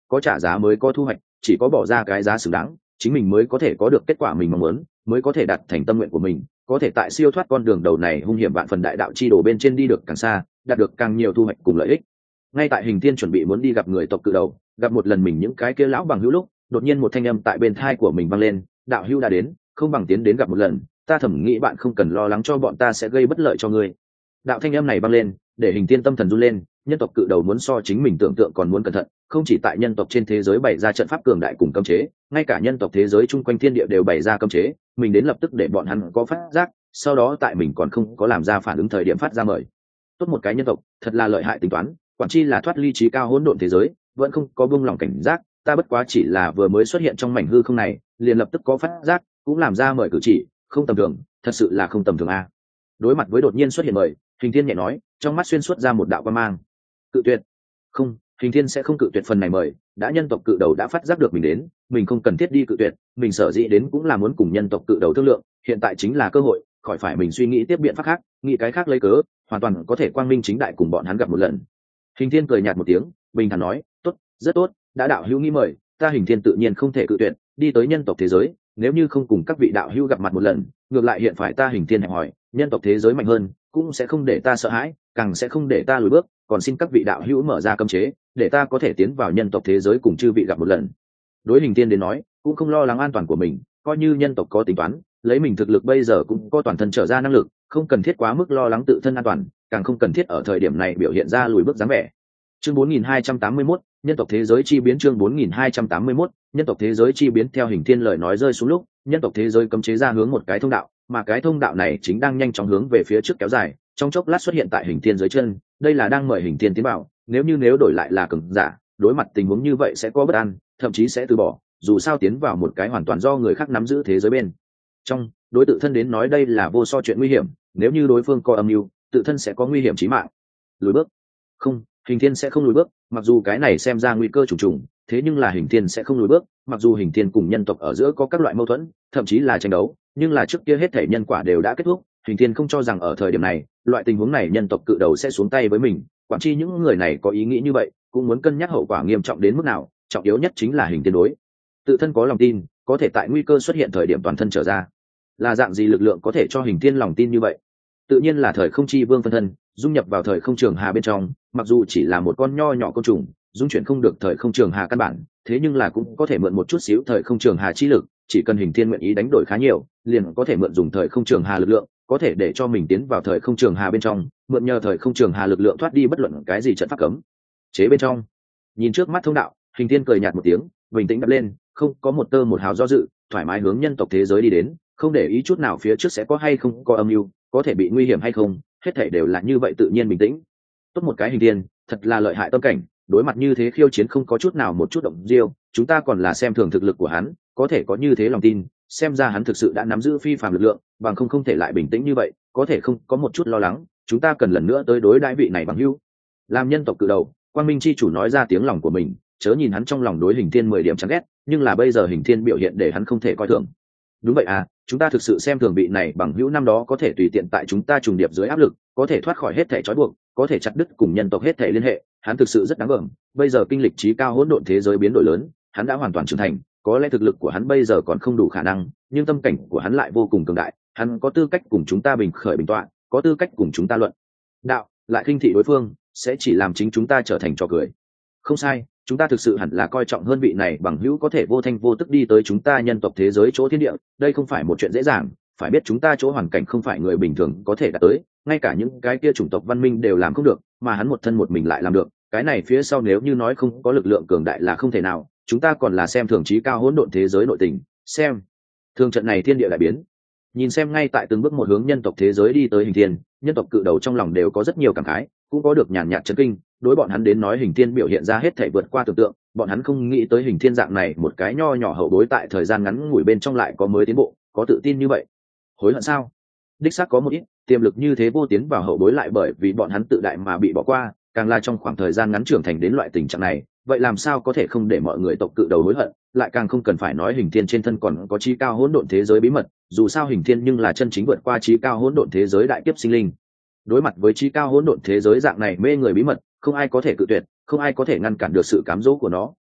có trả giá mới có thu hoạch, chỉ có bỏ ra cái giá xứng đáng, chính mình mới có thể có được kết quả mình mong muốn, mới có thể đạt thành tâm nguyện của mình, có thể tại siêu thoát con đường đầu này hung hiểm vạn phần đại đạo chi đổ bên trên đi được càng xa, đạt được càng nhiều thu hoạch cùng lợi ích. Ngay tại Hình Thiên chuẩn bị muốn đi gặp người tộc cự đầu, gặp một lần mình những cái kia lão bằng hữu lúc, đột nhiên một thanh âm tại bên tai của mình vang lên, đạo hữu đã đến, không bằng tiến đến gặp một lần, ta thẩm nghĩ bạn không cần lo lắng cho bọn ta sẽ gây bất lợi cho ngươi. Đạo thanh âm này vang lên, để Hình Thiên tâm thần run lên, nhân tộc cự đầu muốn so chính mình tưởng tượng còn muốn cẩn thận, không chỉ tại nhân tộc trên thế giới bày ra trận pháp cường đại cùng cấm chế, ngay cả nhân tộc thế giới chung quanh thiên địa đều bày ra cấm chế, mình đến lập tức để bọn hắn có phát giác, sau đó tại mình còn không có làm ra phản ứng thời điểm phát ra mời. Tốt một cái nhân tộc, thật là lợi hại tính toán, quản chi là thoát ly trí cao hỗn độn thế giới, vẫn không có buông lỏng cảnh giác, ta bất quá chỉ là vừa mới xuất hiện trong mảnh hư không này, liền lập tức có phát giác, cũng làm ra mời cử chỉ, không tầm thường, thật sự là không tầm thường a. Đối mặt với đột nhiên xuất hiện mời, Hình Thiên nhẹ nói, trong mắt xuyên suốt ra một đạo quang mang. Cự tuyệt? Không, Hình Thiên sẽ không cự tuyệt phần này mời, đã nhân tộc cự đầu đã phát giác được mình đến, mình không cần thiết đi cự tuyệt, mình sở dĩ đến cũng là muốn cùng nhân tộc cự đầu thương lượng, hiện tại chính là cơ hội, khỏi phải mình suy nghĩ tiếp biện pháp khác, nghĩ cái khác lấy cớ, hoàn toàn có thể quang minh chính đại cùng bọn hắn gặp một lần. Hình Thiên cười nhạt một tiếng, bình thản nói, tốt, rất tốt, đã đạo hữu nghĩ mời, ta Hình Thiên tự nhiên không thể cự tuyệt, đi tới nhân tộc thế giới, nếu như không cùng các vị đạo hữu gặp mặt một lần, ngược lại hiện phải ta Hình Thiên hẹp hỏi, nhân tộc thế giới mạnh hơn, cũng sẽ không để ta sợ hãi, càng sẽ không để ta lùi bước, còn xin các vị đạo hữu mở ra cấm chế, để ta có thể tiến vào nhân tộc thế giới cùng chư vị gặp một lần. Đối Hình Thiên đến nói, cũng không lo lắng an toàn của mình, coi như nhân tộc có tính toán, lấy mình thực lực bây giờ cũng có toàn thân trở ra năng lực, không cần thiết quá mức lo lắng tự thân an toàn, càng không cần thiết ở thời điểm này biểu hiện ra lùi bước dáng vẻ. Chương bốn nghìn hai trăm tám mươi mốt, nhân tộc thế giới chi biến. Chương bốn nghìn hai trăm tám mươi mốt, nhân tộc thế giới chi biến. Theo Hình Thiên lời nói rơi xuống lúc, nhân tộc thế giới cấm chế ra hướng một cái thông đạo, mà cái thông đạo này chính đang nhanh chóng hướng về phía trước kéo dài, trong chốc lát xuất hiện tại Hình Thiên dưới chân, đây là đang mời Hình Thiên tiến vào, nếu như nếu đổi lại là cường giả, đối mặt tình huống như vậy sẽ có bất an, thậm chí sẽ từ bỏ, dù sao tiến vào một cái hoàn toàn do người khác nắm giữ thế giới bên trong, đối tự thân đến nói đây là vô so chuyện nguy hiểm, nếu như đối phương có âm mưu, tự thân sẽ có nguy hiểm chí mạng. Lùi bước? Không, Hình Thiên sẽ không lùi bước, mặc dù cái này xem ra nguy cơ trùng trùng, thế nhưng là Hình Thiên sẽ không lùi bước, mặc dù Hình Thiên cùng nhân tộc ở giữa có các loại mâu thuẫn, thậm chí là tranh đấu, nhưng là trước kia hết thể nhân quả đều đã kết thúc, Hình Thiên không cho rằng ở thời điểm này, loại tình huống này nhân tộc cự đầu sẽ xuống tay với mình, quản chi những người này có ý nghĩ như vậy, cũng muốn cân nhắc hậu quả nghiêm trọng đến mức nào, trọng yếu nhất chính là Hình Thiên đối tự thân có lòng tin, có thể tại nguy cơ xuất hiện thời điểm toàn thân trở ra. Là dạng gì lực lượng có thể cho Hình Thiên lòng tin như vậy? Tự nhiên là thời không chi vương phân thân, dung nhập vào thời không trường hà bên trong, mặc dù chỉ là một con nho nhỏ côn trùng, dung chuyển không được thời không trường hà căn bản, thế nhưng là cũng có thể mượn một chút xíu thời không trường hà chi lực, chỉ cần Hình Thiên nguyện ý đánh đổi khá nhiều, liền có thể mượn dùng thời không trường hà lực lượng, có thể để cho mình tiến vào thời không trường hà bên trong, mượn nhờ thời không trường hà lực lượng thoát đi bất luận cái gì trận pháp cấm chế bên trong. Nhìn trước mắt thông đạo, Hình Thiên cười nhạt một tiếng, bình tĩnh đáp lên, không có một tơ một hào do dự, thoải mái hướng nhân tộc thế giới đi đến, không để ý chút nào phía trước sẽ có hay không có âm mưu, có thể bị nguy hiểm hay không, hết thảy đều là như vậy tự nhiên bình tĩnh. Tốt một cái Hình Thiên, thật là lợi hại tâm cảnh, đối mặt như thế khiêu chiến không có chút nào một chút động diêu, chúng ta còn là xem thường thực lực của hắn, có thể có như thế lòng tin, xem ra hắn thực sự đã nắm giữ phi phàm lực lượng, bằng không không thể lại bình tĩnh như vậy, có thể không có một chút lo lắng, chúng ta cần lần nữa tới đối đãi vị này bằng hữu. Làm nhân tộc cự đầu, Quang Minh chi chủ nói ra tiếng lòng của mình, chớ nhìn hắn trong lòng đối Hình Thiên mười điểm chán ghét, nhưng là bây giờ Hình Thiên biểu hiện để hắn không thể coi thường. Đúng vậy à, chúng ta thực sự xem thường vị này bằng hữu năm đó có thể tùy tiện tại chúng ta trùng điệp dưới áp lực, có thể thoát khỏi hết thảy trói buộc, có thể chặt đứt cùng nhân tộc hết thảy liên hệ, hắn thực sự rất đáng gờm. Bây giờ kinh lịch trí cao hỗn độn thế giới biến đổi lớn, hắn đã hoàn toàn trưởng thành, có lẽ thực lực của hắn bây giờ còn không đủ khả năng, nhưng tâm cảnh của hắn lại vô cùng cường đại, hắn có tư cách cùng chúng ta bình khởi bình tọa, có tư cách cùng chúng ta luận đạo, lại khinh thị đối phương, sẽ chỉ làm chính chúng ta trở thành trò cười. Không sai, chúng ta thực sự hẳn là coi trọng hơn vị này bằng hữu có thể vô thanh vô tức đi tới chúng ta nhân tộc thế giới chỗ thiên địa, đây không phải một chuyện dễ dàng, phải biết chúng ta chỗ hoàn cảnh không phải người bình thường có thể đạt tới, ngay cả những cái kia chủng tộc văn minh đều làm không được, mà hắn một thân một mình lại làm được, cái này phía sau nếu như nói không có lực lượng cường đại là không thể nào, chúng ta còn là xem thường trí cao hỗn độn thế giới nội tình, xem thường trận này thiên địa đại biến. Nhìn xem ngay tại từng bước một hướng nhân tộc thế giới đi tới Hình Thiên, nhân tộc cự đầu trong lòng đều có rất nhiều cảm khái, cũng có được nhàn nhạt chấn kinh, đối bọn hắn đến nói Hình Thiên biểu hiện ra hết thảy vượt qua tưởng tượng, bọn hắn không nghĩ tới Hình Thiên dạng này một cái nho nhỏ hậu bối tại thời gian ngắn ngủi bên trong lại có mới tiến bộ, có tự tin như vậy. Hối hận sao? Đích xác có một ít, tiềm lực như thế vô tiến vào hậu bối lại bởi vì bọn hắn tự đại mà bị bỏ qua, càng là trong khoảng thời gian ngắn trưởng thành đến loại tình trạng này, vậy làm sao có thể không để mọi người tộc cự đầu hối hận, lại càng không cần phải nói Hình Thiên trên thân còn có trí cao hỗn độn thế giới bí mật, dù sao Hình Thiên nhưng là chân chính vượt qua trí cao hỗn độn thế giới đại kiếp sinh linh. Đối mặt với trí cao hỗn độn thế giới dạng này mê người bí mật, không ai có thể cự tuyệt, không ai có thể ngăn cản được sự cám dỗ của nó,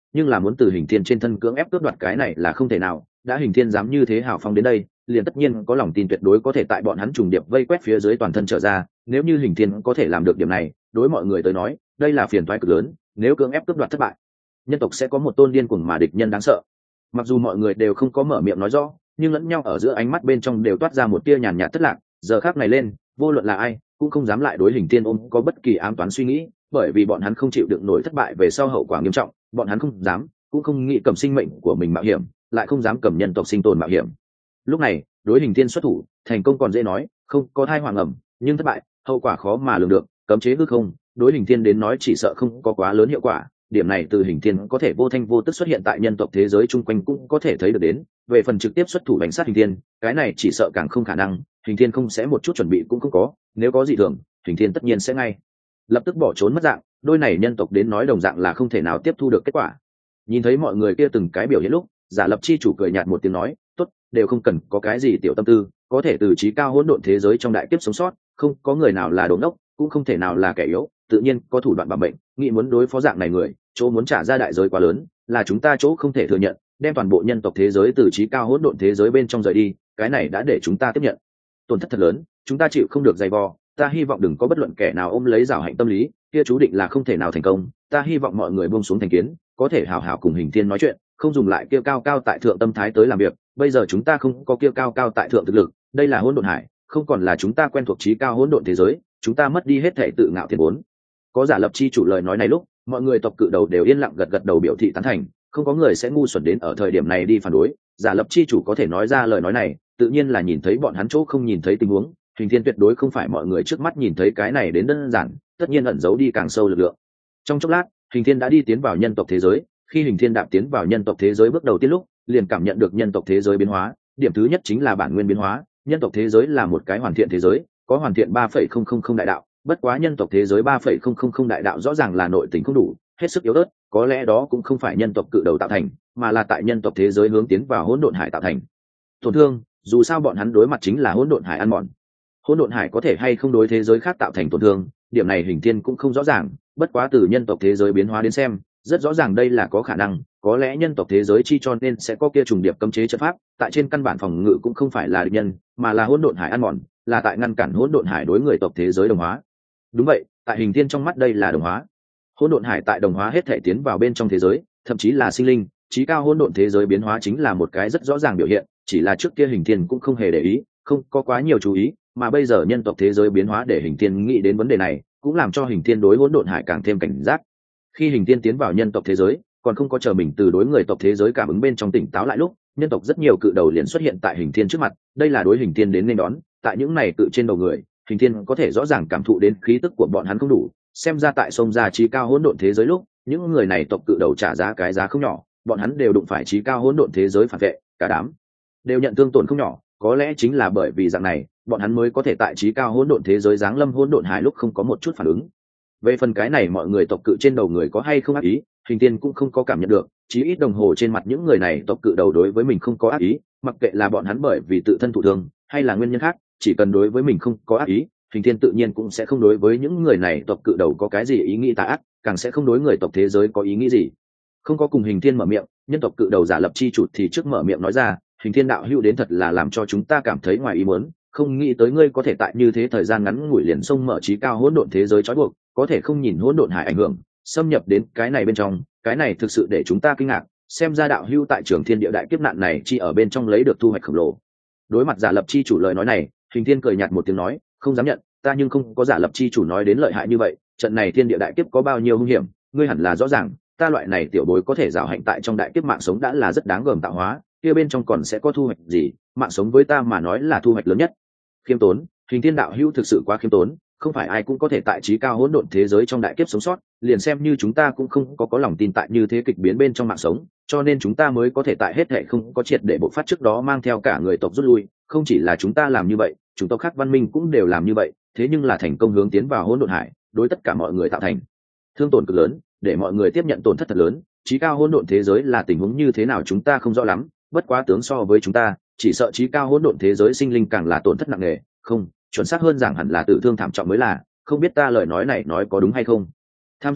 nhưng là muốn từ Hình Thiên trên thân cưỡng ép cướp đoạt cái này là không thể nào. Đã Hình Thiên dám như thế hào phóng đến đây, liền tất nhiên có lòng tin tuyệt đối có thể tại bọn hắn trùng điệp vây quét phía dưới toàn thân trở ra. Nếu như Hình Thiên có thể làm được điểm này, đối mọi người tới nói đây là phiền toái cực lớn. Nếu cưỡng ép cướp đoạt thất bại, nhân tộc sẽ có một tôn điên cuồng mà địch nhân đáng sợ. Mặc dù mọi người đều không có mở miệng nói rõ, nhưng lẫn nhau ở giữa ánh mắt bên trong đều toát ra một tia nhàn nhạt thất lạc. Giờ khắc này lên, vô luận là ai cũng không dám lại đối Hình Thiên ôm có bất kỳ ám toán suy nghĩ, bởi vì bọn hắn không chịu đựng nổi thất bại về sau hậu quả nghiêm trọng. Bọn hắn không dám, cũng không nghĩ cầm sinh mệnh của mình mạo hiểm, lại không dám cầm nhân tộc sinh tồn mạo hiểm. Lúc này đối Hình Thiên xuất thủ, thành công còn dễ nói, không có thai hoàng ẩm, nhưng thất bại hậu quả khó mà lường được. Cấm chế hư không đối Hình Thiên đến nói chỉ sợ không có quá lớn hiệu quả. Điểm này từ Hình Thiên có thể vô thanh vô tức xuất hiện tại nhân tộc thế giới chung quanh cũng có thể thấy được đến. Về phần trực tiếp xuất thủ đánh sát Hình Thiên, cái này chỉ sợ càng không khả năng. Hình Thiên không sẽ một chút chuẩn bị cũng không có, nếu có gì thường Hình Thiên tất nhiên sẽ ngay lập tức bỏ trốn mất dạng. Đôi này nhân tộc đến nói đồng dạng là không thể nào tiếp thu được kết quả. Nhìn thấy mọi người kia từng cái biểu hiện lúc, Giả Lập chi chủ cười nhạt một tiếng nói, tốt, đều không cần có cái gì tiểu tâm tư, có thể từ trí cao hỗn độn thế giới trong đại kiếp sống sót, không có người nào là đồ ngốc, cũng không thể nào là kẻ yếu, tự nhiên có thủ đoạn bảo mệnh. Nghĩ muốn đối phó dạng này người, chỗ muốn trả ra đại giới quá lớn, là chúng ta chỗ không thể thừa nhận. Đem toàn bộ nhân tộc thế giới từ trí cao hỗn độn thế giới bên trong rời đi, cái này đã để chúng ta tiếp nhận tổn thất thật lớn, chúng ta chịu không được dày vò. Ta hy vọng đừng có bất luận kẻ nào ôm lấy giảo hạnh tâm lý, kia chú định là không thể nào thành công. Ta hy vọng mọi người buông xuống thành kiến, có thể hào hào cùng Hình Thiên nói chuyện, không dùng lại kia cao cao tại thượng tâm thái tới làm việc. Bây giờ chúng ta không có kia cao cao tại thượng thực lực, đây là hỗn độn hải, không còn là chúng ta quen thuộc trí cao hỗn độn thế giới, chúng ta mất đi hết thể tự ngạo thiên vốn. Có Giả Lập chi chủ lời nói này lúc, mọi người tộc cự đầu đều yên lặng gật gật đầu biểu thị tán thành, không có người sẽ ngu xuẩn đến ở thời điểm này đi phản đối. Giả Lập chi chủ có thể nói ra lời nói này, tự nhiên là nhìn thấy bọn hắn chỗ không nhìn thấy tình huống. Hình Thiên tuyệt đối không phải mọi người trước mắt nhìn thấy cái này đến đơn giản, tất nhiên ẩn giấu đi càng sâu lực lượng. Trong chốc lát, Hình Thiên đã đi tiến vào nhân tộc thế giới. Khi Hình Thiên đạp tiến vào nhân tộc thế giới bước đầu tiên lúc, liền cảm nhận được nhân tộc thế giới biến hóa. Điểm thứ nhất chính là bản nguyên biến hóa. Nhân tộc thế giới là một cái hoàn thiện thế giới, có hoàn thiện ba phẩy không không không đại đạo. Bất quá nhân tộc thế giới ba phẩy không không không đại đạo rõ ràng là nội tình không đủ, hết sức yếu ớt. Có lẽ đó cũng không phải nhân tộc cự đầu tạo thành, mà là tại nhân tộc thế giới hướng tiến vào hỗn độn hải tạo thành. Tổn thương, dù sao bọn hắn đối mặt chính là hỗn độn hải ăn mòn. Hỗn độn hải có thể hay không đối thế giới khác tạo thành tổn thương, điểm này Hình Thiên cũng không rõ ràng. Bất quá từ nhân tộc thế giới biến hóa đến xem, rất rõ ràng đây là có khả năng. Có lẽ nhân tộc thế giới chi cho nên sẽ có kia trùng điệp cấm chế trận pháp, tại trên căn bản phòng ngự cũng không phải là địch nhân, mà là hỗn độn hải ăn mòn, là tại ngăn cản hỗn độn hải đối người tộc thế giới đồng hóa. Đúng vậy, tại Hình Thiên trong mắt đây là đồng hóa. Hỗn độn hải tại đồng hóa hết thể tiến vào bên trong thế giới, thậm chí là sinh linh. Chí cao hỗn độn thế giới biến hóa chính là một cái rất rõ ràng biểu hiện, chỉ là trước kia Hình Thiên cũng không hề để ý, không có quá nhiều chú ý, mà bây giờ nhân tộc thế giới biến hóa để Hình Thiên nghĩ đến vấn đề này, cũng làm cho Hình Thiên đối hỗn độn hải càng thêm cảnh giác. Khi Hình Thiên tiến vào nhân tộc thế giới, còn không có chờ mình từ đối người tộc thế giới cảm ứng bên trong tỉnh táo lại lúc, nhân tộc rất nhiều cự đầu liền xuất hiện tại Hình Thiên trước mặt. Đây là đối Hình Thiên đến nên đón. Tại những này cự trên đầu người, Hình Thiên có thể rõ ràng cảm thụ đến khí tức của bọn hắn không đủ. Xem ra tại sông ra chí cao hỗn độn thế giới lúc, những người này tộc cự đầu trả giá cái giá không nhỏ, bọn hắn đều đụng phải chí cao hỗn độn thế giới phản vệ, cả đám đều nhận thương tổn không nhỏ. Có lẽ chính là bởi vì dạng này, bọn hắn mới có thể tại chí cao hỗn độn thế giới giáng lâm hỗn độn hải lúc không có một chút phản ứng. Về phần cái này mọi người tộc cự trên đầu người có hay không ác ý, Hình Thiên cũng không có cảm nhận được, chí ít đồng hồ trên mặt những người này tộc cự đầu đối với mình không có ác ý, mặc kệ là bọn hắn bởi vì tự thân thụ thương hay là nguyên nhân khác, chỉ cần đối với mình không có ác ý, Hình Thiên tự nhiên cũng sẽ không đối với những người này tộc cự đầu có cái gì ý nghĩ tà ác, càng sẽ không đối người tộc thế giới có ý nghĩ gì. Không có cùng Hình Thiên mở miệng, nhân tộc cự đầu Giả Lập chi chủ thì trước mở miệng nói ra, Hình Thiên đạo hữu đến thật là làm cho chúng ta cảm thấy ngoài ý muốn, không nghĩ tới ngươi có thể tại như thế thời gian ngắn ngủi liền xông mở chí cao hỗn độn thế giới trói buộc, có thể không nhìn hỗn độn hải ảnh hưởng, xâm nhập đến cái này bên trong, cái này thực sự để chúng ta kinh ngạc. Xem ra đạo hữu tại Trường Thiên Địa đại kiếp nạn này chỉ ở bên trong lấy được thu hoạch khổng lồ. Đối mặt Giả Lập chi chủ lời nói này, Hình Thiên cười nhạt một tiếng nói, không dám nhận, ta nhưng không có Giả Lập chi chủ nói đến lợi hại như vậy. Trận này Thiên Địa đại kiếp có bao nhiêu hung hiểm, ngươi hẳn là rõ ràng. Ta loại này tiểu bối có thể giảo hạnh tại trong đại kiếp mạng sống đã là rất đáng gờm tạo hóa, kia bên trong còn sẽ có thu hoạch gì? Mạng sống với ta mà nói là thu hoạch lớn nhất. Khiêm tốn, Hình Thiên đạo hữu thực sự quá khiêm tốn, không phải ai cũng có thể tại chí cao hỗn độn thế giới trong đại kiếp sống sót, liền xem như chúng ta cũng không có có lòng tin tại như thế kịch biến bên trong mạng sống, cho nên chúng ta mới có thể tại hết thảy không có triệt để bộc phát trước đó mang theo cả người tộc rút lui. Không chỉ là chúng ta làm như vậy, chúng tộc khác văn minh cũng đều làm như vậy, thế nhưng là thành công hướng tiến vào hỗn độn hải, đối tất cả mọi người tạo thành thương tổn cực lớn, để mọi người tiếp nhận tổn thất thật lớn. Chí cao hỗn độn thế giới là tình huống như thế nào chúng ta không rõ lắm, bất quá tướng so với chúng ta, chỉ sợ chí cao hỗn độn thế giới sinh linh càng là tổn thất nặng nề, không, chuẩn xác hơn rằng hẳn là tử thương thảm trọng mới là. Không biết ta lời nói này nói có đúng hay không? Tham dò,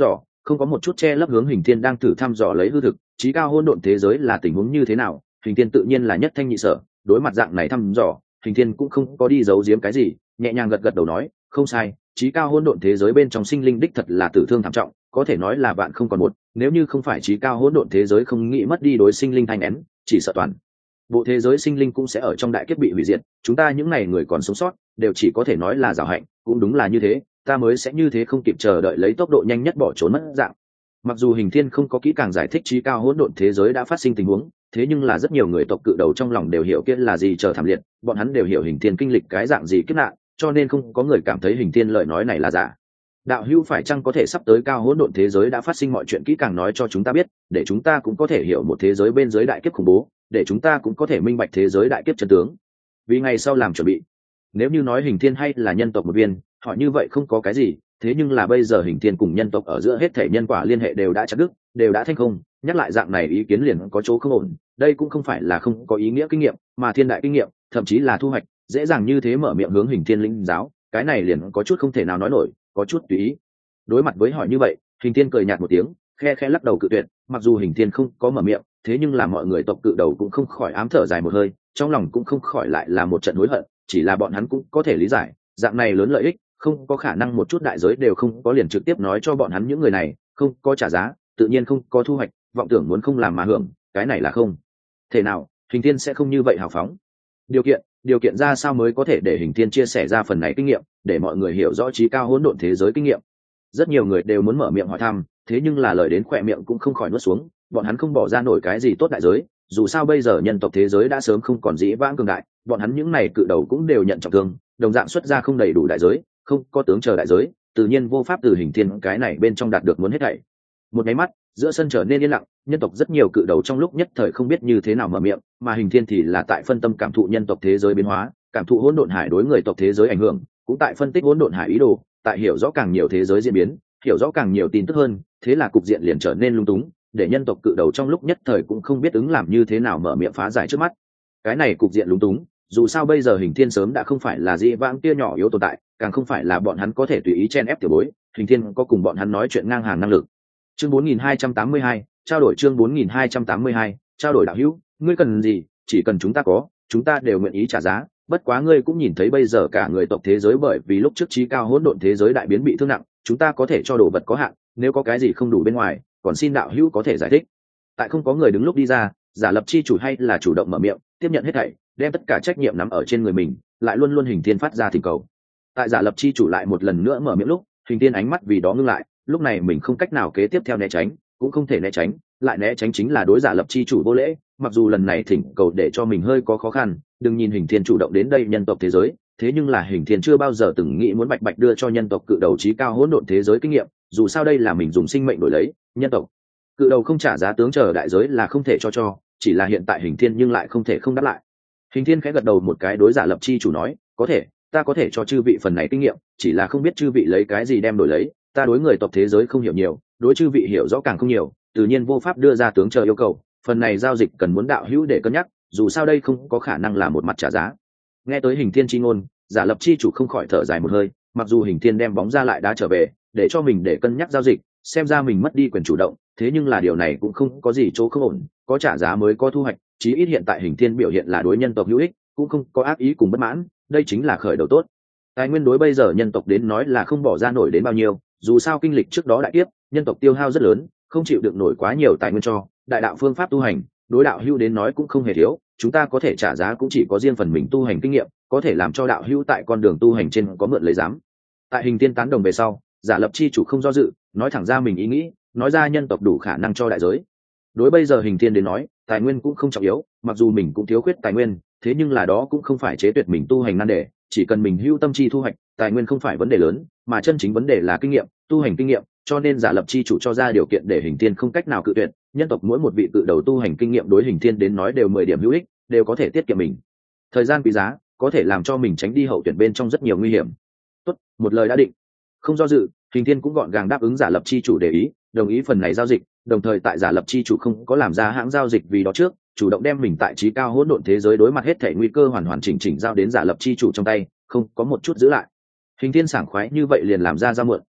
không có một chút che lấp hướng Hình Thiên đang thử thăm dò lấy hư thực, trí cao hỗn độn thế giới là tình huống như thế nào. Hình Thiên tự nhiên là nhất thanh nhị sở, đối mặt dạng này thăm dò, Hình Thiên cũng không có đi giấu giếm cái gì, nhẹ nhàng gật gật đầu nói, không sai, trí cao hỗn độn thế giới bên trong sinh linh đích thật là tử thương thảm trọng, có thể nói là bạn không còn một, nếu như không phải trí cao hỗn độn thế giới không nghĩ mất đi đối sinh linh thanh én, chỉ sợ toàn bộ thế giới sinh linh cũng sẽ ở trong đại kiếp bị hủy diệt, chúng ta những này người còn sống sót đều chỉ có thể nói là giàu hạnh, cũng đúng là như thế, ta mới sẽ như thế không kịp chờ đợi lấy tốc độ nhanh nhất bỏ trốn mất dạng. Mặc dù Hình Thiên không có kỹ càng giải thích trí cao hỗn độn thế giới đã phát sinh tình huống, thế nhưng là rất nhiều người tộc cự đầu trong lòng đều hiểu kia là gì chờ thảm liệt, bọn hắn đều hiểu Hình Thiên kinh lịch cái dạng gì kiếp nạn, cho nên không có người cảm thấy Hình Thiên lời nói này là giả. Đạo hữu phải chăng có thể sắp tới cao hỗn độn thế giới đã phát sinh mọi chuyện kỹ càng nói cho chúng ta biết, để chúng ta cũng có thể hiểu một thế giới bên dưới đại kiếp khủng bố, để chúng ta cũng có thể minh bạch thế giới đại kiếp chân tướng, vì ngày sau làm chuẩn bị. Nếu như nói Hình Thiên hay là nhân tộc một viên, hỏi như vậy không có cái gì, thế nhưng là bây giờ Hình Thiên cùng nhân tộc ở giữa hết thể nhân quả liên hệ đều đã chặt đứt, đều đã thành không, nhắc lại dạng này ý kiến liền có chỗ không ổn, đây cũng không phải là không có ý nghĩa kinh nghiệm, mà thiên đại kinh nghiệm, thậm chí là thu hoạch, dễ dàng như thế mở miệng hướng Hình Thiên lĩnh giáo, cái này liền có chút không thể nào nói nổi, có chút tùy ý. Đối mặt với hỏi như vậy, Hình Thiên cười nhạt một tiếng, khe khẽ lắc đầu cự tuyệt, mặc dù Hình Thiên không có mở miệng, thế nhưng là mọi người tộc cự đầu cũng không khỏi ám thở dài một hơi, trong lòng cũng không khỏi lại là một trận hối hận, chỉ là bọn hắn cũng có thể lý giải, dạng này lớn lợi ích, không có khả năng một chút đại giới đều không có liền trực tiếp nói cho bọn hắn những người này, không có trả giá, tự nhiên không có thu hoạch, vọng tưởng muốn không làm mà hưởng, cái này là không thể nào, Hình Thiên sẽ không như vậy hào phóng. Điều kiện, điều kiện ra sao mới có thể để Hình Thiên chia sẻ ra phần này kinh nghiệm, để mọi người hiểu rõ trí cao hỗn độn thế giới kinh nghiệm. Rất nhiều người đều muốn mở miệng hỏi thăm, thế nhưng là lời đến khỏe miệng cũng không khỏi nuốt xuống, bọn hắn không bỏ ra nổi cái gì tốt đại giới, dù sao bây giờ nhân tộc thế giới đã sớm không còn dĩ vãng cường đại, bọn hắn những này cự đầu cũng đều nhận trọng thương, đồng dạng xuất ra không đầy đủ đại giới, không có tướng chờ đại giới, tự nhiên vô pháp từ Hình Thiên cái này bên trong đạt được muốn hết thảy. Một cái mắt, giữa sân trở nên yên lặng, nhân tộc rất nhiều cự đầu trong lúc nhất thời không biết như thế nào mở miệng, mà Hình Thiên thì là tại phân tâm cảm thụ nhân tộc thế giới biến hóa, cảm thụ hỗn độn hải đối người tộc thế giới ảnh hưởng, cũng tại phân tích hỗn độn hải ý đồ, tại hiểu rõ càng nhiều thế giới diễn biến, hiểu rõ càng nhiều tin tức hơn, thế là cục diện liền trở nên lung túng, để nhân tộc cự đầu trong lúc nhất thời cũng không biết ứng làm như thế nào mở miệng phá giải trước mắt. Cái này cục diện lung túng, dù sao bây giờ Hình Thiên sớm đã không phải là dĩ vãng tia nhỏ yếu tồn tại, càng không phải là bọn hắn có thể tùy ý chen ép tiểu bối, Hình Thiên có cùng bọn hắn nói chuyện ngang hàng năng lực. Chương bốn nghìn hai trăm tám mươi hai, trao đổi chương bốn nghìn hai trăm tám mươi hai, trao đổi đạo hữu, ngươi cần gì, chỉ cần chúng ta có, chúng ta đều nguyện ý trả giá, bất quá ngươi cũng nhìn thấy bây giờ cả người tộc thế giới bởi vì lúc trước trí cao hỗn độn thế giới đại biến bị thương nặng, chúng ta có thể cho đồ vật có hạn, nếu có cái gì không đủ bên ngoài, còn xin đạo hữu có thể giải thích. Tại không có người đứng lúc đi ra, giả lập chi chủ hay là chủ động mở miệng, tiếp nhận hết thảy, đem tất cả trách nhiệm nắm ở trên người mình, lại luôn luôn Hình Thiên phát ra thỉnh cầu. Tại giả lập chi chủ lại một lần nữa mở miệng lúc, Hình Thiên ánh mắt vì đó ngưng lại, lúc này mình không cách nào kế tiếp theo né tránh, cũng không thể né tránh, lại né tránh chính là đối giả lập chi chủ vô lễ, mặc dù lần này thỉnh cầu để cho mình hơi có khó khăn, đừng nhìn Hình Thiên chủ động đến đây nhân tộc thế giới, thế nhưng là Hình Thiên chưa bao giờ từng nghĩ muốn bạch bạch đưa cho nhân tộc cự đầu trí cao hỗn độn thế giới kinh nghiệm, dù sao đây là mình dùng sinh mệnh đổi lấy, nhân tộc cự đầu không trả giá tướng chờ đại giới là không thể cho cho, chỉ là hiện tại Hình Thiên nhưng lại không thể không đáp lại. Hình Thiên khẽ gật đầu một cái đối giả lập chi chủ nói, có thể, ta có thể cho chư vị phần này kinh nghiệm, chỉ là không biết chư vị lấy cái gì đem đổi lấy, ta đối người tộc thế giới không hiểu nhiều, đối chư vị hiểu rõ càng không nhiều, tự nhiên vô pháp đưa ra tướng chờ yêu cầu, phần này giao dịch cần muốn đạo hữu để cân nhắc, dù sao đây không có khả năng là một mặt trả giá. Nghe tới Hình Thiên chi ngôn, giả lập chi chủ không khỏi thở dài một hơi, mặc dù Hình Thiên đem bóng ra lại đá trở về, để cho mình để cân nhắc giao dịch, xem ra mình mất đi quyền chủ động, thế nhưng là điều này cũng không có gì chỗ không ổn, có trả giá mới có thu hoạch, chí ít hiện tại Hình Thiên biểu hiện là đối nhân tộc hữu ích, cũng không có ác ý cùng bất mãn, đây chính là khởi đầu tốt. Tài nguyên đối bây giờ nhân tộc đến nói là không bỏ ra nổi đến bao nhiêu, dù sao kinh lịch trước đó đại kiếp, nhân tộc tiêu hao rất lớn, không chịu được nổi quá nhiều tài nguyên cho, đại đạo phương pháp tu hành, đối đạo hữu đến nói cũng không hề thiếu, chúng ta có thể trả giá cũng chỉ có riêng phần mình tu hành kinh nghiệm, có thể làm cho đạo hữu tại con đường tu hành trên có mượn lấy dám. Tại Hình Thiên tán đồng về sau, giả lập chi chủ không do dự, nói thẳng ra mình ý nghĩ, nói ra nhân tộc đủ khả năng cho đại giới. Đối bây giờ Hình Thiên đến nói, tài nguyên cũng không trọng yếu, mặc dù mình cũng thiếu khuyết tài nguyên, thế nhưng là đó cũng không phải chế tuyệt mình tu hành nan đề, chỉ cần mình hưu tâm chi thu hoạch, tài nguyên không phải vấn đề lớn, mà chân chính vấn đề là kinh nghiệm, tu hành kinh nghiệm, cho nên giả lập chi chủ cho ra điều kiện để Hình Thiên không cách nào cự tuyệt, nhân tộc mỗi một vị tự đầu tu hành kinh nghiệm đối Hình Thiên đến nói đều mười điểm hữu ích, đều có thể tiết kiệm mình thời gian quý giá, có thể làm cho mình tránh đi hậu tuyển bên trong rất nhiều nguy hiểm. Tốt, một lời đã định. Không do dự, Hình Thiên cũng gọn gàng đáp ứng giả lập chi chủ để ý, đồng ý phần này giao dịch, đồng thời tại giả lập chi chủ không có làm ra hãng giao dịch vì đó trước, chủ động đem mình tại trí cao hỗn độn thế giới đối mặt hết thể nguy cơ hoàn hoàn chỉnh chỉnh giao đến giả lập chi chủ trong tay, không có một chút giữ lại. Hình Thiên sảng khoái như vậy liền làm ra ra muộn,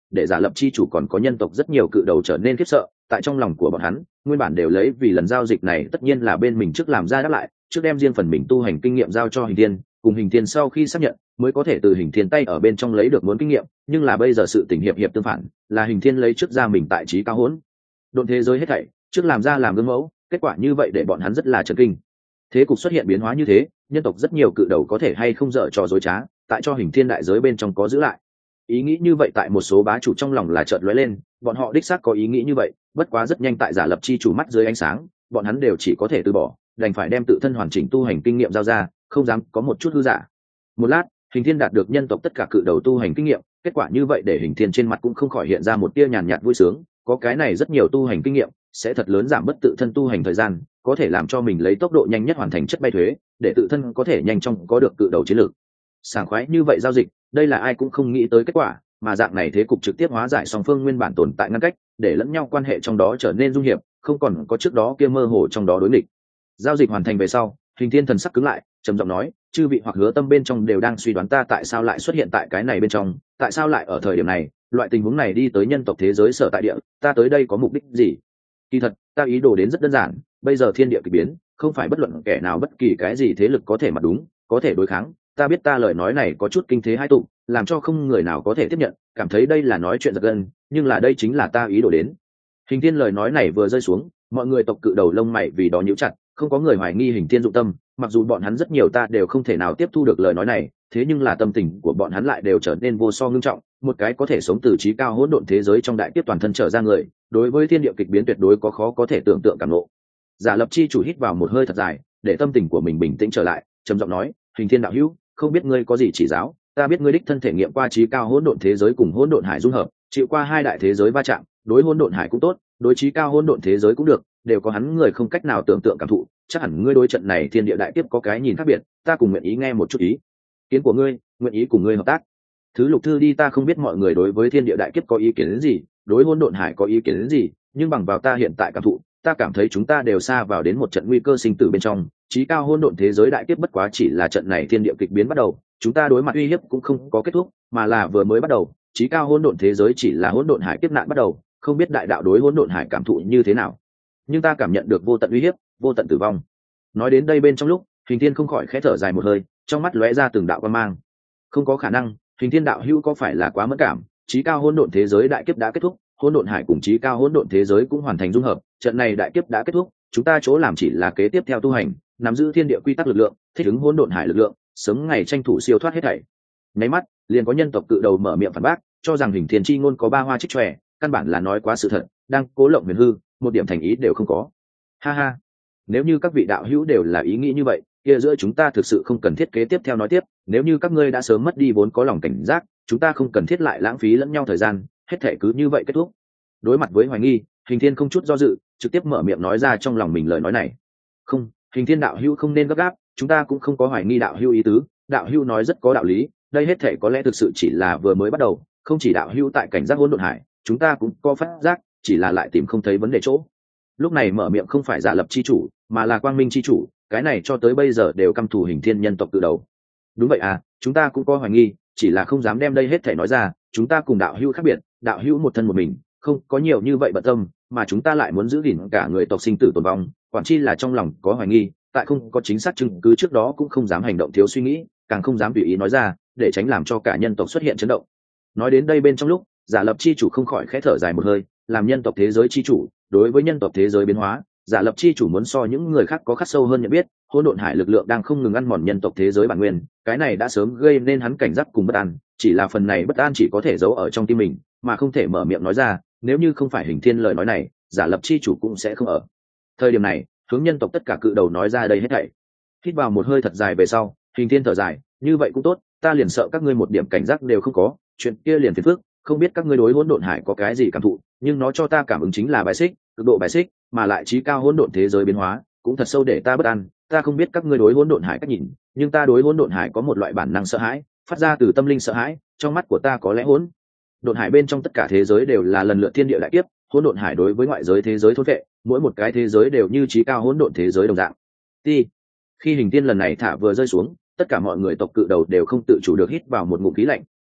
để giả lập chi chủ còn có nhân tộc rất nhiều cự đầu trở nên khiếp sợ. Tại trong lòng của bọn hắn, nguyên bản đều lấy vì lần giao dịch này tất nhiên là bên mình trước làm ra đáp lại, trước đem riêng phần mình tu hành kinh nghiệm giao cho Hình Thiên, cùng Hình Thiên sau khi xác nhận mới có thể từ Hình Thiên tay ở bên trong lấy được muốn kinh nghiệm. Nhưng là bây giờ sự tình hiệp hiệp tương phản, là Hình Thiên lấy trước ra mình tại trí cao hỗn độn thế giới hết thảy trước làm ra làm gương mẫu, kết quả như vậy để bọn hắn rất là chấn kinh. Thế cục xuất hiện biến hóa như thế, nhân tộc rất nhiều cự đầu có thể hay không dở trò dối trá, tại cho Hình Thiên đại giới bên trong có giữ lại. Ý nghĩ như vậy tại một số bá chủ trong lòng là chợt lóe lên, bọn họ đích xác có ý nghĩ như vậy, bất quá rất nhanh tại giả lập chi chủ mắt dưới ánh sáng, bọn hắn đều chỉ có thể từ bỏ, đành phải đem tự thân hoàn chỉnh tu hành kinh nghiệm giao ra, không dám có một chút hư giả. Một lát, Hình Thiên đạt được nhân tộc tất cả cự đầu tu hành kinh nghiệm, kết quả như vậy để Hình Thiên trên mặt cũng không khỏi hiện ra một tia nhàn nhạt vui sướng, có cái này rất nhiều tu hành kinh nghiệm sẽ thật lớn giảm bất tự thân tu hành thời gian, có thể làm cho mình lấy tốc độ nhanh nhất hoàn thành chất bay thuế, để tự thân có thể nhanh chóng có được cự đầu chiến lược. Sảng khoái như vậy giao dịch, đây là ai cũng không nghĩ tới kết quả, mà dạng này thế cục trực tiếp hóa giải song phương nguyên bản tồn tại ngăn cách, để lẫn nhau quan hệ trong đó trở nên dung hiệp, không còn có trước đó kia mơ hồ trong đó đối nghịch. Giao dịch hoàn thành về sau, Hình Thiên thần sắc cứng lại, trầm giọng nói, chư vị hoặc hứa tâm bên trong đều đang suy đoán ta tại sao lại xuất hiện tại cái này bên trong, tại sao lại ở thời điểm này, loại tình huống này đi tới nhân tộc thế giới sở tại địa, ta tới đây có mục đích gì? Kỳ thật, ta ý đồ đến rất đơn giản, bây giờ thiên địa kỳ biến, không phải bất luận kẻ nào bất kỳ cái gì thế lực có thể mặt đúng, có thể đối kháng. Ta biết ta lời nói này có chút kinh thế hai tụ, làm cho không người nào có thể tiếp nhận, cảm thấy đây là nói chuyện giật gân, nhưng là đây chính là ta ý đồ đến. Hình Thiên lời nói này vừa rơi xuống, mọi người tộc cự đầu lông mày vì đó nhíu chặt, không có người hoài nghi Hình Thiên dụng tâm, mặc dù bọn hắn rất nhiều ta đều không thể nào tiếp thu được lời nói này, thế nhưng là tâm tình của bọn hắn lại đều trở nên vô so ngưng trọng. Một cái có thể sống từ trí cao hỗn độn thế giới trong đại kiếp toàn thân trở ra người, đối với thiên địa kịch biến tuyệt đối có khó có thể tưởng tượng cảm ngộ. Giả lập chi chủ hít vào một hơi thật dài, để tâm tình của mình bình tĩnh trở lại, trầm giọng nói, Hình Thiên đạo hữu, không biết ngươi có gì chỉ giáo, ta biết ngươi đích thân thể nghiệm qua trí cao hỗn độn thế giới cùng hỗn độn hải dung hợp, chịu qua hai đại thế giới va chạm, đối hỗn độn hải cũng tốt, đối trí cao hỗn độn thế giới cũng được, đều có hắn người không cách nào tưởng tượng cảm thụ, chắc hẳn ngươi đối trận này thiên địa đại kiếp có cái nhìn khác biệt, ta cùng nguyện ý nghe một chút ý kiến của ngươi, nguyện ý cùng ngươi hợp tác. Thứ lục thư đi, ta không biết mọi người đối với thiên địa đại kiếp có ý kiến đến gì, đối hỗn độn hải có ý kiến đến gì, nhưng bằng vào ta hiện tại cảm thụ, ta cảm thấy chúng ta đều xa vào đến một trận nguy cơ sinh tử bên trong, trí cao hỗn độn thế giới đại kiếp bất quá chỉ là trận này thiên địa kịch biến bắt đầu, chúng ta đối mặt uy hiếp cũng không có kết thúc, mà là vừa mới bắt đầu, trí cao hỗn độn thế giới chỉ là hỗn độn hải kiếp nạn bắt đầu, không biết đại đạo đối hỗn độn hải cảm thụ như thế nào, nhưng ta cảm nhận được vô tận uy hiếp, vô tận tử vong. Nói đến đây bên trong lúc, Hình Thiên không khỏi khẽ thở dài một hơi, trong mắt lóe ra từng đạo quang mang. Không có khả năng, Hình Thiên đạo hữu có phải là quá mẫn cảm, trí cao hỗn độn thế giới đại kiếp đã kết thúc, hỗn độn hải cùng trí cao hỗn độn thế giới cũng hoàn thành dung hợp, trận này đại kiếp đã kết thúc, chúng ta chỗ làm chỉ là kế tiếp theo tu hành, nắm giữ thiên địa quy tắc lực lượng, thích ứng hỗn độn hải lực lượng, sớm ngày tranh thủ siêu thoát hết thảy. Nháy mắt, liền có nhân tộc cự đầu mở miệng phản bác, cho rằng Hình Thiên chi ngôn có ba hoa trích tròe, căn bản là nói quá sự thật, đang cố lộng huyền hư, một điểm thành ý đều không có. Ha ha, nếu như các vị đạo hữu đều là ý nghĩ như vậy, kia giữa chúng ta thực sự không cần thiết kế tiếp theo nói tiếp, nếu như các ngươi đã sớm mất đi vốn có lòng cảnh giác, chúng ta không cần thiết lại lãng phí lẫn nhau thời gian, hết thể cứ như vậy kết thúc. Đối mặt với hoài nghi, Hình Thiên không chút do dự, trực tiếp mở miệng nói ra trong lòng mình lời nói này. Không, Hình Thiên đạo hữu không nên gấp gáp, chúng ta cũng không có hoài nghi đạo hữu ý tứ, đạo hữu nói rất có đạo lý, đây hết thể có lẽ thực sự chỉ là vừa mới bắt đầu, không chỉ đạo hữu tại cảnh giác hỗn độn hải, chúng ta cũng có phát giác, chỉ là lại tìm không thấy vấn đề chỗ. Lúc này mở miệng không phải Giả lập chi chủ, mà là Quang Minh chi chủ, cái này cho tới bây giờ đều căm thù Hình Thiên nhân tộc từ đầu. Đúng vậy à, chúng ta cũng có hoài nghi, chỉ là không dám đem đây hết thể nói ra, chúng ta cùng đạo hữu khác biệt, đạo hữu một thân một mình, không có nhiều như vậy bận tâm, mà chúng ta lại muốn giữ gìn cả người tộc sinh tử tồn vong, quản chi là trong lòng có hoài nghi, tại không có chính xác chứng cứ trước đó cũng không dám hành động thiếu suy nghĩ, càng không dám tùy ý nói ra, để tránh làm cho cả nhân tộc xuất hiện chấn động. Nói đến đây bên trong lúc, Giả lập chi chủ không khỏi khẽ thở dài một hơi, làm nhân tộc thế giới chi chủ, đối với nhân tộc thế giới biến hóa, Giả lập chi chủ muốn so những người khác có khắc sâu hơn nhận biết, hỗn độn hải lực lượng đang không ngừng ăn mòn nhân tộc thế giới bản nguyên, cái này đã sớm gây nên hắn cảnh giác cùng bất an, chỉ là phần này bất an chỉ có thể giấu ở trong tim mình, mà không thể mở miệng nói ra, nếu như không phải Hình Thiên lời nói này, Giả lập chi chủ cũng sẽ không ở thời điểm này hướng nhân tộc tất cả cự đầu nói ra đây hết thảy. Hít vào một hơi thật dài về sau, Hình Thiên thở dài, như vậy cũng tốt, ta liền sợ các ngươi một điểm cảnh giác đều không có, chuyện kia liền phiền phức, không biết các ngươi đối hỗn độn hải có cái gì cảm thụ, nhưng nó cho ta cảm ứng chính là bài xích, cực độ bài xích, mà lại trí cao hỗn độn thế giới biến hóa, cũng thật sâu để ta bất an, ta không biết các ngươi đối hỗn độn hải cách nhìn, nhưng ta đối hỗn độn hải có một loại bản năng sợ hãi, phát ra từ tâm linh sợ hãi, trong mắt của ta có lẽ hỗn độn hải bên trong tất cả thế giới đều là lần lượt thiên địa đại kiếp, hỗn độn hải đối với ngoại giới thế giới thôn vệ, mỗi một cái thế giới đều như trí cao hỗn độn thế giới đồng dạng. Ti. Khi Hình Thiên lần này thả vừa rơi xuống, tất cả mọi người tộc cự đầu đều không tự chủ được hít vào một ngụm khí lạnh,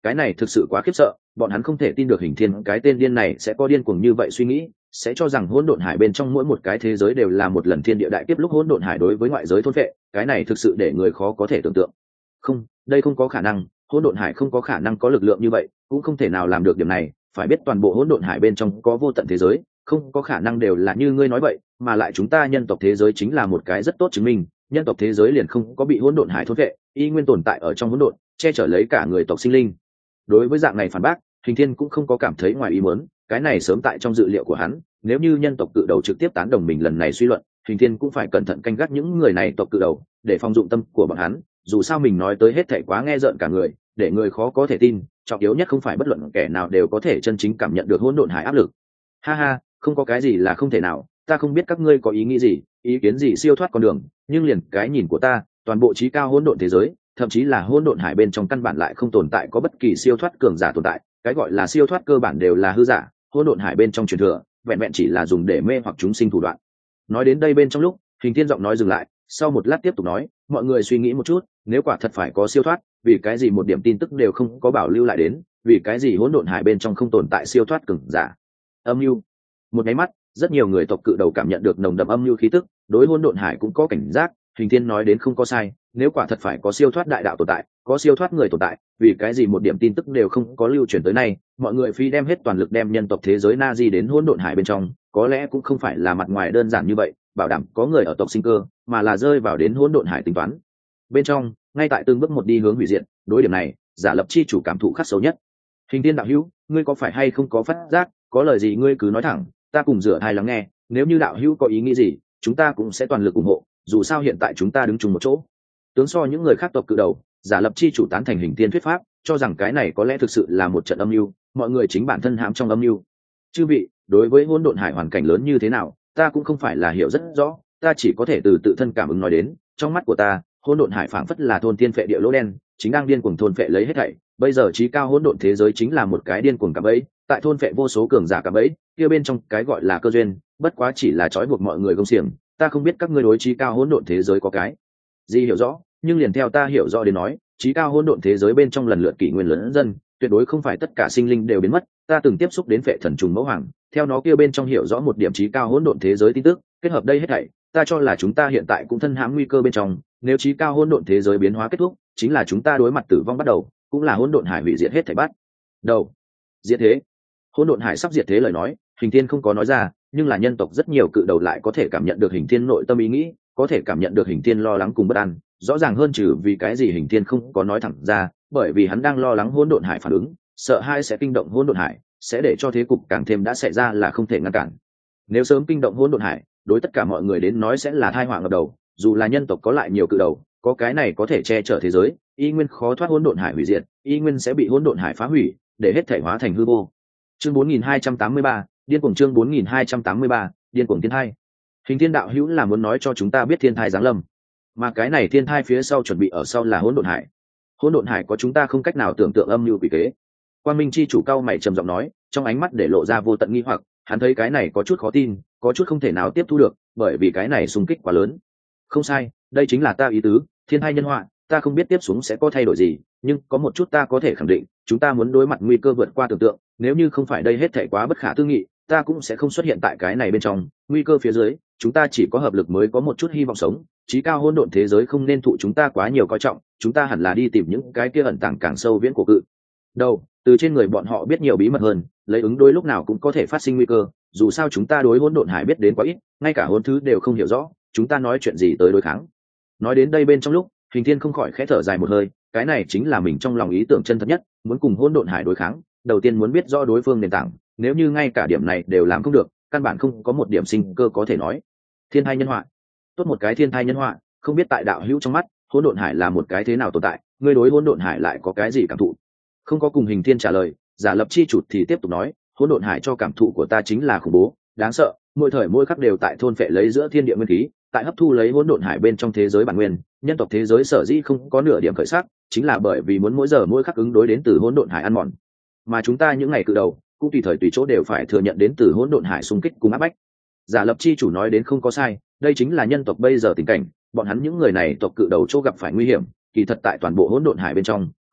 cái này thực sự quá khiếp sợ, bọn hắn không thể tin được Hình Thiên cái tên điên này sẽ có điên cuồng như vậy suy nghĩ, sẽ cho rằng hỗn độn hải bên trong mỗi một cái thế giới đều là một lần thiên địa đại kiếp lúc hỗn độn hải đối với ngoại giới thôn phệ, cái này thực sự để người khó có thể tưởng tượng. Không, đây không có khả năng, hỗn độn hải không có khả năng có lực lượng như vậy, cũng không thể nào làm được điểm này, phải biết toàn bộ hỗn độn hải bên trong có vô tận thế giới, không có khả năng đều là như ngươi nói vậy, mà lại chúng ta nhân tộc thế giới chính là một cái rất tốt chứng minh, nhân tộc thế giới liền không có bị hỗn độn hải thôn phệ, y nguyên tồn tại ở trong hỗn độn, che chở lấy cả người tộc sinh linh. Đối với dạng này phản bác, Hình Thiên cũng không có cảm thấy ngoài ý muốn, cái này sớm tại trong dự liệu của hắn, nếu như nhân tộc cự đầu trực tiếp tán đồng mình lần này suy luận, Hình Thiên cũng phải cẩn thận canh gác những người này tộc cự đầu, để phòng dụng tâm của bọn hắn, dù sao mình nói tới hết thảy quá nghe rợn cả người, để người khó có thể tin, trọng yếu nhất không phải bất luận kẻ nào đều có thể chân chính cảm nhận được hỗn độn hải áp lực. Ha ha, không có cái gì là không thể nào, ta không biết các ngươi có ý nghĩ gì, ý kiến gì siêu thoát con đường, nhưng liền cái nhìn của ta, toàn bộ trí cao hỗn độn thế giới, thậm chí là hỗn độn hải bên trong căn bản lại không tồn tại có bất kỳ siêu thoát cường giả tồn tại, cái gọi là siêu thoát cơ bản đều là hư giả, hỗn độn hải bên trong truyền thừa, vẹn vẹn chỉ là dùng để mê hoặc chúng sinh thủ đoạn. Nói đến đây bên trong lúc, Hình Thiên giọng nói dừng lại, sau một lát tiếp tục nói, mọi người suy nghĩ một chút, nếu quả thật phải có siêu thoát, vì cái gì một điểm tin tức đều không có bảo lưu lại đến, vì cái gì hỗn độn hải bên trong không tồn tại siêu thoát cường giả. Âm mưu. Một cái mắt, rất nhiều người tộc cự đầu cảm nhận được nồng đậm âm mưu khí tức, đối hỗn độn hải cũng có cảnh giác, Hình Thiên nói đến không có sai, nếu quả thật phải có siêu thoát đại đạo tồn tại, có siêu thoát người tồn tại, vì cái gì một điểm tin tức đều không có lưu truyền tới nay, mọi người phi đem hết toàn lực đem nhân tộc thế giới na di đến hỗn độn hải bên trong, có lẽ cũng không phải là mặt ngoài đơn giản như vậy, bảo đảm có người ở tộc sinh cơ, mà là rơi vào đến hỗn độn hải tính toán. Bên trong, ngay tại từng bước một đi hướng hủy diệt, đối điểm này, Giả Lập chi chủ cảm thụ khắc sâu nhất. Hình Thiên đạo hữu, ngươi có phải hay không có phát giác, có lời gì ngươi cứ nói thẳng, ta cùng rửa thai lắng nghe, nếu như đạo hữu có ý nghĩ gì, chúng ta cũng sẽ toàn lực ủng hộ, dù sao hiện tại chúng ta đứng chung một chỗ. Tướng so những người khác tộc cự đầu, Giả Lập chi chủ tán thành Hình Thiên thuyết pháp, cho rằng cái này có lẽ thực sự là một trận âm mưu, mọi người chính bản thân hãm trong âm mưu. Chư vị, đối với hỗn độn hải hoàn cảnh lớn như thế nào, ta cũng không phải là hiểu rất rõ, ta chỉ có thể từ tự thân cảm ứng nói đến, trong mắt của ta, hỗn độn hải phảng phất là thôn tiên phệ địa lỗ đen, chính đang điên cuồng thôn phệ lấy hết thảy, bây giờ trí cao hỗn độn thế giới chính là một cái điên cuồng cả bẫy, tại thôn phệ vô số cường giả cả bẫy, kia bên trong cái gọi là cơ duyên, bất quá chỉ là trói buộc mọi người gông xiềng, ta không biết các ngươi đối trí cao hỗn độn thế giới có cái gì hiểu rõ, nhưng liền theo ta hiểu rõ đến nói, trí cao hỗn độn thế giới bên trong lần lượt kỷ nguyên lớn dân, tuyệt đối không phải tất cả sinh linh đều biến mất, ta từng tiếp xúc đến phệ thần trùng mẫu hoàng, theo nó kia bên trong hiểu rõ một điểm trí cao hỗn độn thế giới tin tức, kết hợp đây hết thảy, ta cho là chúng ta hiện tại cũng thân hãm nguy cơ bên trong, nếu trí cao hỗn độn thế giới biến hóa kết thúc, chính là chúng ta đối mặt tử vong bắt đầu, cũng là hỗn độn hải hủy diệt hết thảy bắt đầu. Diệt thế, hỗn độn hải sắp diệt thế lời nói, Hình Thiên không có nói ra, nhưng là nhân tộc rất nhiều cự đầu lại có thể cảm nhận được Hình Thiên nội tâm ý nghĩ, có thể cảm nhận được Hình Thiên lo lắng cùng bất an, rõ ràng hơn trừ vì cái gì Hình Thiên không có nói thẳng ra, bởi vì hắn đang lo lắng hỗn độn hải phản ứng, sợ hai sẽ kinh động hỗn độn hải, sẽ để cho thế cục càng thêm đã xảy ra là không thể ngăn cản. Nếu sớm kinh động hỗn độn hải, đối tất cả mọi người đến nói sẽ là tai họa ngập đầu, dù là nhân tộc có lại nhiều cự đầu, có cái này có thể che chở thế giới, y nguyên khó thoát hỗn độn hải hủy diệt, y nguyên sẽ bị hỗn độn hải phá hủy, để hết thể hóa thành hư vô. Chương bốn nghìn hai trăm tám mươi ba, điên cuồng chương bốn nghìn hai trăm tám mươi ba, điên cuồng thiên thai. Hình Thiên đạo hữu là muốn nói cho chúng ta biết thiên thai giáng lâm, mà cái này thiên thai phía sau chuẩn bị ở sau là hỗn độn hải. Hỗn độn hải có chúng ta không cách nào tưởng tượng âm mưu quỷ kế. Quan Minh chi chủ cao mày trầm giọng nói, trong ánh mắt để lộ ra vô tận nghi hoặc, hắn thấy cái này có chút khó tin, có chút không thể nào tiếp thu được, bởi vì cái này xung kích quá lớn. Không sai, đây chính là ta ý tứ, thiên thai nhân họa, ta không biết tiếp xuống sẽ có thay đổi gì, nhưng có một chút ta có thể khẳng định, chúng ta muốn đối mặt nguy cơ vượt qua tưởng tượng, nếu như không phải đây hết thảy quá bất khả tư nghị, ta cũng sẽ không xuất hiện tại cái này bên trong, nguy cơ phía dưới, chúng ta chỉ có hợp lực mới có một chút hy vọng sống, chí cao hỗn độn thế giới không nên thụ chúng ta quá nhiều coi trọng, chúng ta hẳn là đi tìm những cái kia ẩn tàng càng sâu viễn cổ cự. Đâu, từ trên người bọn họ biết nhiều bí mật hơn, lấy ứng đối lúc nào cũng có thể phát sinh nguy cơ, dù sao chúng ta đối hỗn độn hải biết đến quá ít, ngay cả hỗn thứ đều không hiểu rõ, chúng ta nói chuyện gì tới đối kháng. Nói đến đây bên trong lúc, Hình Thiên không khỏi khẽ thở dài một hơi, cái này chính là mình trong lòng ý tưởng chân thật nhất, muốn cùng hỗn độn hải đối kháng, đầu tiên muốn biết rõ đối phương nền tảng, nếu như ngay cả điểm này đều làm không được, căn bản không có một điểm sinh cơ có thể nói. Thiên thai nhân họa, tốt một cái thiên thai nhân họa, không biết tại đạo hữu trong mắt, hỗn độn hải là một cái thế nào tồn tại, ngươi đối hỗn độn hải lại có cái gì cảm thụ? Không có cùng Hình Thiên trả lời, Giả Lập chi chủ thì tiếp tục nói, hỗn độn hải cho cảm thụ của ta chính là khủng bố, đáng sợ, mỗi thời mỗi khắc đều tại thôn phệ lấy giữa thiên địa nguyên khí, tại hấp thu lấy hỗn độn hải bên trong thế giới bản nguyên, nhân tộc thế giới sở dĩ không có nửa điểm khởi sắc, chính là bởi vì muốn mỗi giờ mỗi khắc ứng đối đến từ hỗn độn hải ăn mòn. Mà chúng ta những ngày cự đầu, cũng tùy thời tùy chỗ đều phải thừa nhận đến từ hỗn độn hải xung kích cùng áp bách. Giả Lập chi chủ nói đến không có sai, đây chính là nhân tộc bây giờ tình cảnh, bọn hắn những người này tộc cự đầu chỗ gặp phải nguy hiểm, kỳ thật tại toàn bộ hỗn độn hải bên trong,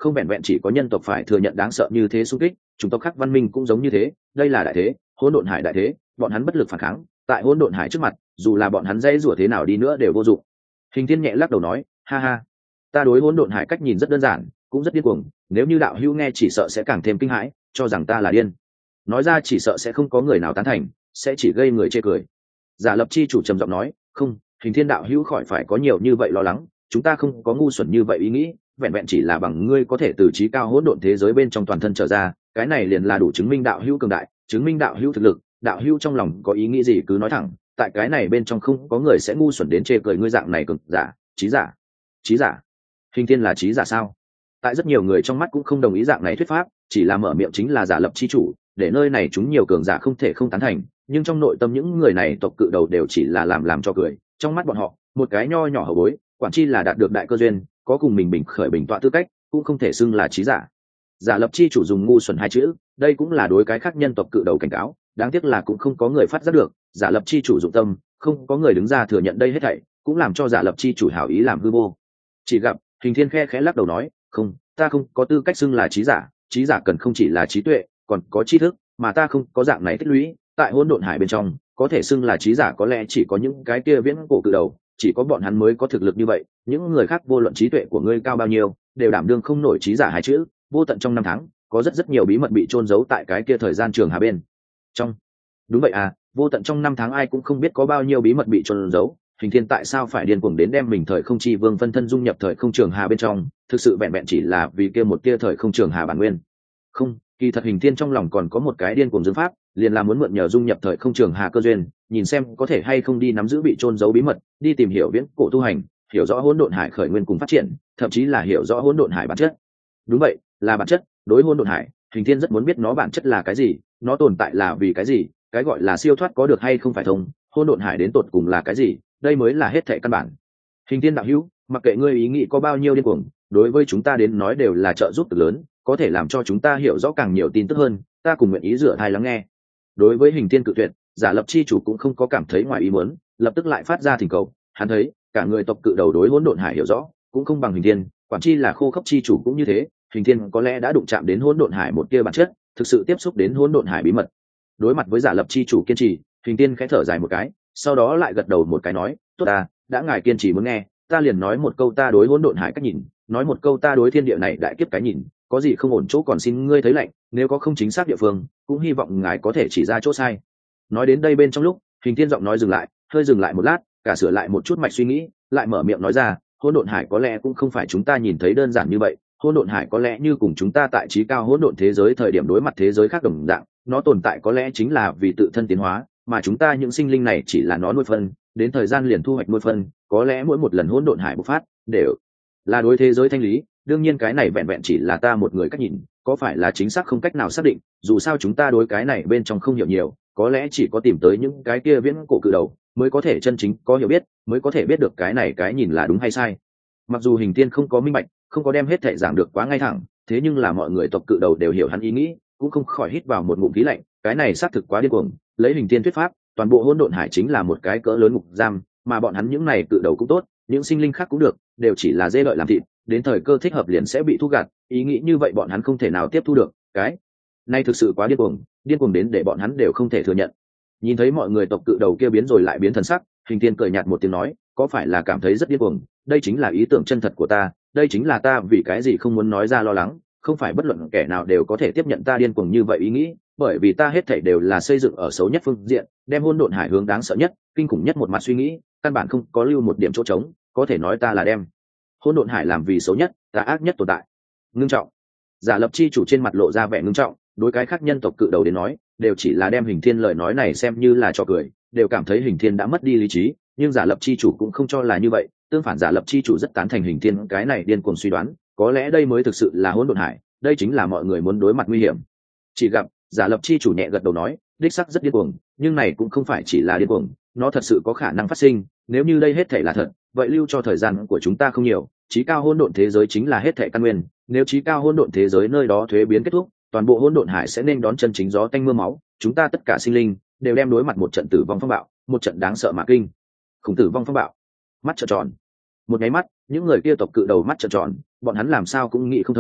không vẹn vẹn chỉ có nhân tộc phải thừa nhận đáng sợ như thế xung kích, chủng tộc khác văn minh cũng giống như thế, đây là đại thế, hỗn độn hải đại thế, bọn hắn bất lực phản kháng, tại hỗn độn hải trước mặt, dù là bọn hắn dây rủa thế nào đi nữa đều vô dụng. Hình Thiên nhẹ lắc đầu nói, ha ha, ta đối hỗn độn hải cách nhìn rất đơn giản, cũng rất điên cuồng, nếu như đạo hữu nghe chỉ sợ sẽ càng thêm kinh hãi, cho rằng ta là điên. Nói ra chỉ sợ sẽ không có người nào tán thành, sẽ chỉ gây người chê cười. Giả Lập chi chủ trầm giọng nói, không, Hình Thiên đạo hữu khỏi phải có nhiều như vậy lo lắng, chúng ta không có ngu xuẩn như vậy ý nghĩ, vẹn vẹn chỉ là bằng ngươi có thể từ trí cao hỗn độn thế giới bên trong toàn thân trở ra, cái này liền là đủ chứng minh đạo hữu cường đại, chứng minh đạo hữu thực lực, đạo hữu trong lòng có ý nghĩ gì cứ nói thẳng, tại cái này bên trong không có người sẽ ngu xuẩn đến chê cười ngươi dạng này cường giả, trí giả. Trí giả? Hình Thiên là trí giả sao? Tại rất nhiều người trong mắt cũng không đồng ý dạng này thuyết pháp, chỉ là mở miệng chính là Giả Lập chi chủ, để nơi này chúng nhiều cường giả không thể không tán thành, nhưng trong nội tâm những người này tộc cự đầu đều chỉ là làm làm cho cười, trong mắt bọn họ, một cái nho nhỏ hậu bối, quản chi là đạt được đại cơ duyên, có cùng mình bình khởi bình tọa tư cách, cũng không thể xưng là trí giả. Giả Lập chi chủ dùng ngu xuẩn hai chữ, đây cũng là đối cái khác nhân tộc cự đầu cảnh cáo, đáng tiếc là cũng không có người phát giác được, Giả Lập chi chủ dụng tâm, không có người đứng ra thừa nhận đây hết thảy, cũng làm cho Giả Lập chi chủ hảo ý làm hư vô. Chỉ gặp Hình Thiên khe khẽ lắc đầu nói, không, ta không có tư cách xưng là trí giả, trí giả cần không chỉ là trí tuệ, còn có tri thức, mà ta không có dạng này tích lũy, tại hỗn độn hải bên trong, có thể xưng là trí giả có lẽ chỉ có những cái kia viễn cổ cự đầu, chỉ có bọn hắn mới có thực lực như vậy, những người khác vô luận trí tuệ của ngươi cao bao nhiêu, đều đảm đương không nổi trí giả hai chữ. Vô tận trong năm tháng, có rất rất nhiều bí mật bị chôn giấu tại cái kia thời gian trường hà bên trong. Đúng vậy à, vô tận trong năm tháng ai cũng không biết có bao nhiêu bí mật bị chôn giấu. Hình Thiên tại sao phải điên cuồng đến đem mình thời không chi vương phân thân dung nhập thời không trường hà bên trong, thực sự vẹn vẹn chỉ là vì kia một tia thời không trường hà bản nguyên. Không, kỳ thật Hình Thiên trong lòng còn có một cái điên cuồng dương pháp, liền là muốn mượn nhờ dung nhập thời không trường hà cơ duyên, nhìn xem có thể hay không đi nắm giữ bị chôn giấu bí mật, đi tìm hiểu viễn cổ tu hành, hiểu rõ hỗn độn hải khởi nguyên cùng phát triển, thậm chí là hiểu rõ hỗn độn hải bản chất. Đúng vậy, là bản chất, đối hỗn độn hải, Hình Thiên rất muốn biết nó bản chất là cái gì, nó tồn tại là vì cái gì, cái gọi là siêu thoát có được hay không phải thông, hỗn độn hải đến tột cùng là cái gì, đây mới là hết thảy căn bản. Hình Thiên đạo hữu, mặc kệ ngươi ý nghĩ có bao nhiêu điên cuồng, đối với chúng ta đến nói đều là trợ giúp cực lớn, có thể làm cho chúng ta hiểu rõ càng nhiều tin tức hơn, ta cùng nguyện ý dựa tai lắng nghe. Đối với Hình Thiên cự tuyệt, Giả Lập chi chủ cũng không có cảm thấy ngoài ý muốn, lập tức lại phát ra thỉnh cầu. Hắn thấy cả người tộc cự đầu đối hỗn độn hải hiểu rõ cũng không bằng Hình Thiên, quản chi là khô khốc chi chủ cũng như thế. Hình Thiên có lẽ đã đụng chạm đến hỗn độn hải một tia bản chất, thực sự tiếp xúc đến hỗn độn hải bí mật. Đối mặt với Giả Lập chi chủ kiên trì, Hình Thiên khẽ thở dài một cái, sau đó lại gật đầu một cái nói, tốt ta, đã ngài kiên trì muốn nghe, ta liền nói một câu ta đối hỗn độn hải cách nhìn, nói một câu ta đối thiên địa này đại kiếp cái nhìn, có gì không ổn chỗ còn xin ngươi thấy lạnh, nếu có không chính xác địa phương, cũng hy vọng ngài có thể chỉ ra chỗ sai. Nói đến đây bên trong lúc, Hình Thiên giọng nói dừng lại, hơi dừng lại một lát, cả sửa lại một chút mạch suy nghĩ, lại mở miệng nói ra, hỗn độn hải có lẽ cũng không phải chúng ta nhìn thấy đơn giản như vậy, hỗn độn hải có lẽ như cùng chúng ta tại trí cao hỗn độn thế giới thời điểm đối mặt thế giới khác đồng dạng, nó tồn tại có lẽ chính là vì tự thân tiến hóa, mà chúng ta những sinh linh này chỉ là nó nuôi phân, đến thời gian liền thu hoạch nuôi phân, có lẽ mỗi một lần hỗn độn hải bộc phát đều là đối thế giới thanh lý, đương nhiên cái này vẹn vẹn chỉ là ta một người cách nhìn, có phải là chính xác không cách nào xác định, dù sao chúng ta đối cái này bên trong không hiểu nhiều, có lẽ chỉ có tìm tới những cái kia viễn cổ cự đầu mới có thể chân chính có hiểu biết, mới có thể biết được cái này cái nhìn là đúng hay sai. Mặc dù Hình Thiên không có minh bạch, không có đem hết thể giảng được quá ngay thẳng, thế nhưng là mọi người tộc cự đầu đều hiểu hắn ý nghĩ, cũng không khỏi hít vào một ngụm khí lạnh, cái này xác thực quá điên cuồng. Lấy Hình Thiên thuyết pháp, toàn bộ hỗn độn hải chính là một cái cỡ lớn ngục giam, mà bọn hắn những này cự đầu cũng tốt, những sinh linh khác cũng được, đều chỉ là dê lợi làm thịt, đến thời cơ thích hợp liền sẽ bị thu gặt, ý nghĩ như vậy bọn hắn không thể nào tiếp thu được, cái này thực sự quá điên cuồng, điên cuồng đến để bọn hắn đều không thể thừa nhận. Nhìn thấy mọi người tộc cự đầu kia biến rồi lại biến thần sắc, Hình Thiên cười nhạt một tiếng nói, có phải là cảm thấy rất điên cuồng, đây chính là ý tưởng chân thật của ta, đây chính là ta vì cái gì không muốn nói ra lo lắng, không phải bất luận kẻ nào đều có thể tiếp nhận ta điên cuồng như vậy ý nghĩ, bởi vì ta hết thảy đều là xây dựng ở xấu nhất phương diện, đem hỗn độn hải hướng đáng sợ nhất, kinh khủng nhất một mặt suy nghĩ, căn bản không có lưu một điểm chỗ trống, có thể nói ta là đem hỗn độn hải làm vì xấu nhất, tà ác nhất tồn tại. Ngưng trọng. Giả Lập chi chủ trên mặt lộ ra vẻ ngưng trọng, đối cái khác nhân tộc cự đầu đến nói, đều chỉ là đem Hình Thiên lời nói này xem như là trò cười, đều cảm thấy Hình Thiên đã mất đi lý trí, nhưng Giả Lập chi chủ cũng không cho là như vậy, tương phản Giả Lập chi chủ rất tán thành Hình Thiên cái này điên cuồng suy đoán, có lẽ đây mới thực sự là hỗn độn hải, đây chính là mọi người muốn đối mặt nguy hiểm. Chỉ gặp Giả Lập chi chủ nhẹ gật đầu nói, đích xác rất điên cuồng, nhưng này cũng không phải chỉ là điên cuồng, nó thật sự có khả năng phát sinh, nếu như đây hết thảy là thật, vậy lưu cho thời gian của chúng ta không nhiều, chí cao hỗn độn thế giới chính là hết thảy căn nguyên, nếu chí cao hỗn độn thế giới nơi đó thuế biến kết thúc, toàn bộ hỗn độn hải sẽ nên đón chân chính gió tanh mưa máu, chúng ta tất cả sinh linh đều đem đối mặt một trận tử vong phong bạo, một trận đáng sợ mà kinh khủng tử vong phong bạo. Mắt trợn tròn, một nháy mắt, những người kia tộc cự đầu mắt trợn tròn, bọn hắn làm sao cũng nghĩ không thông,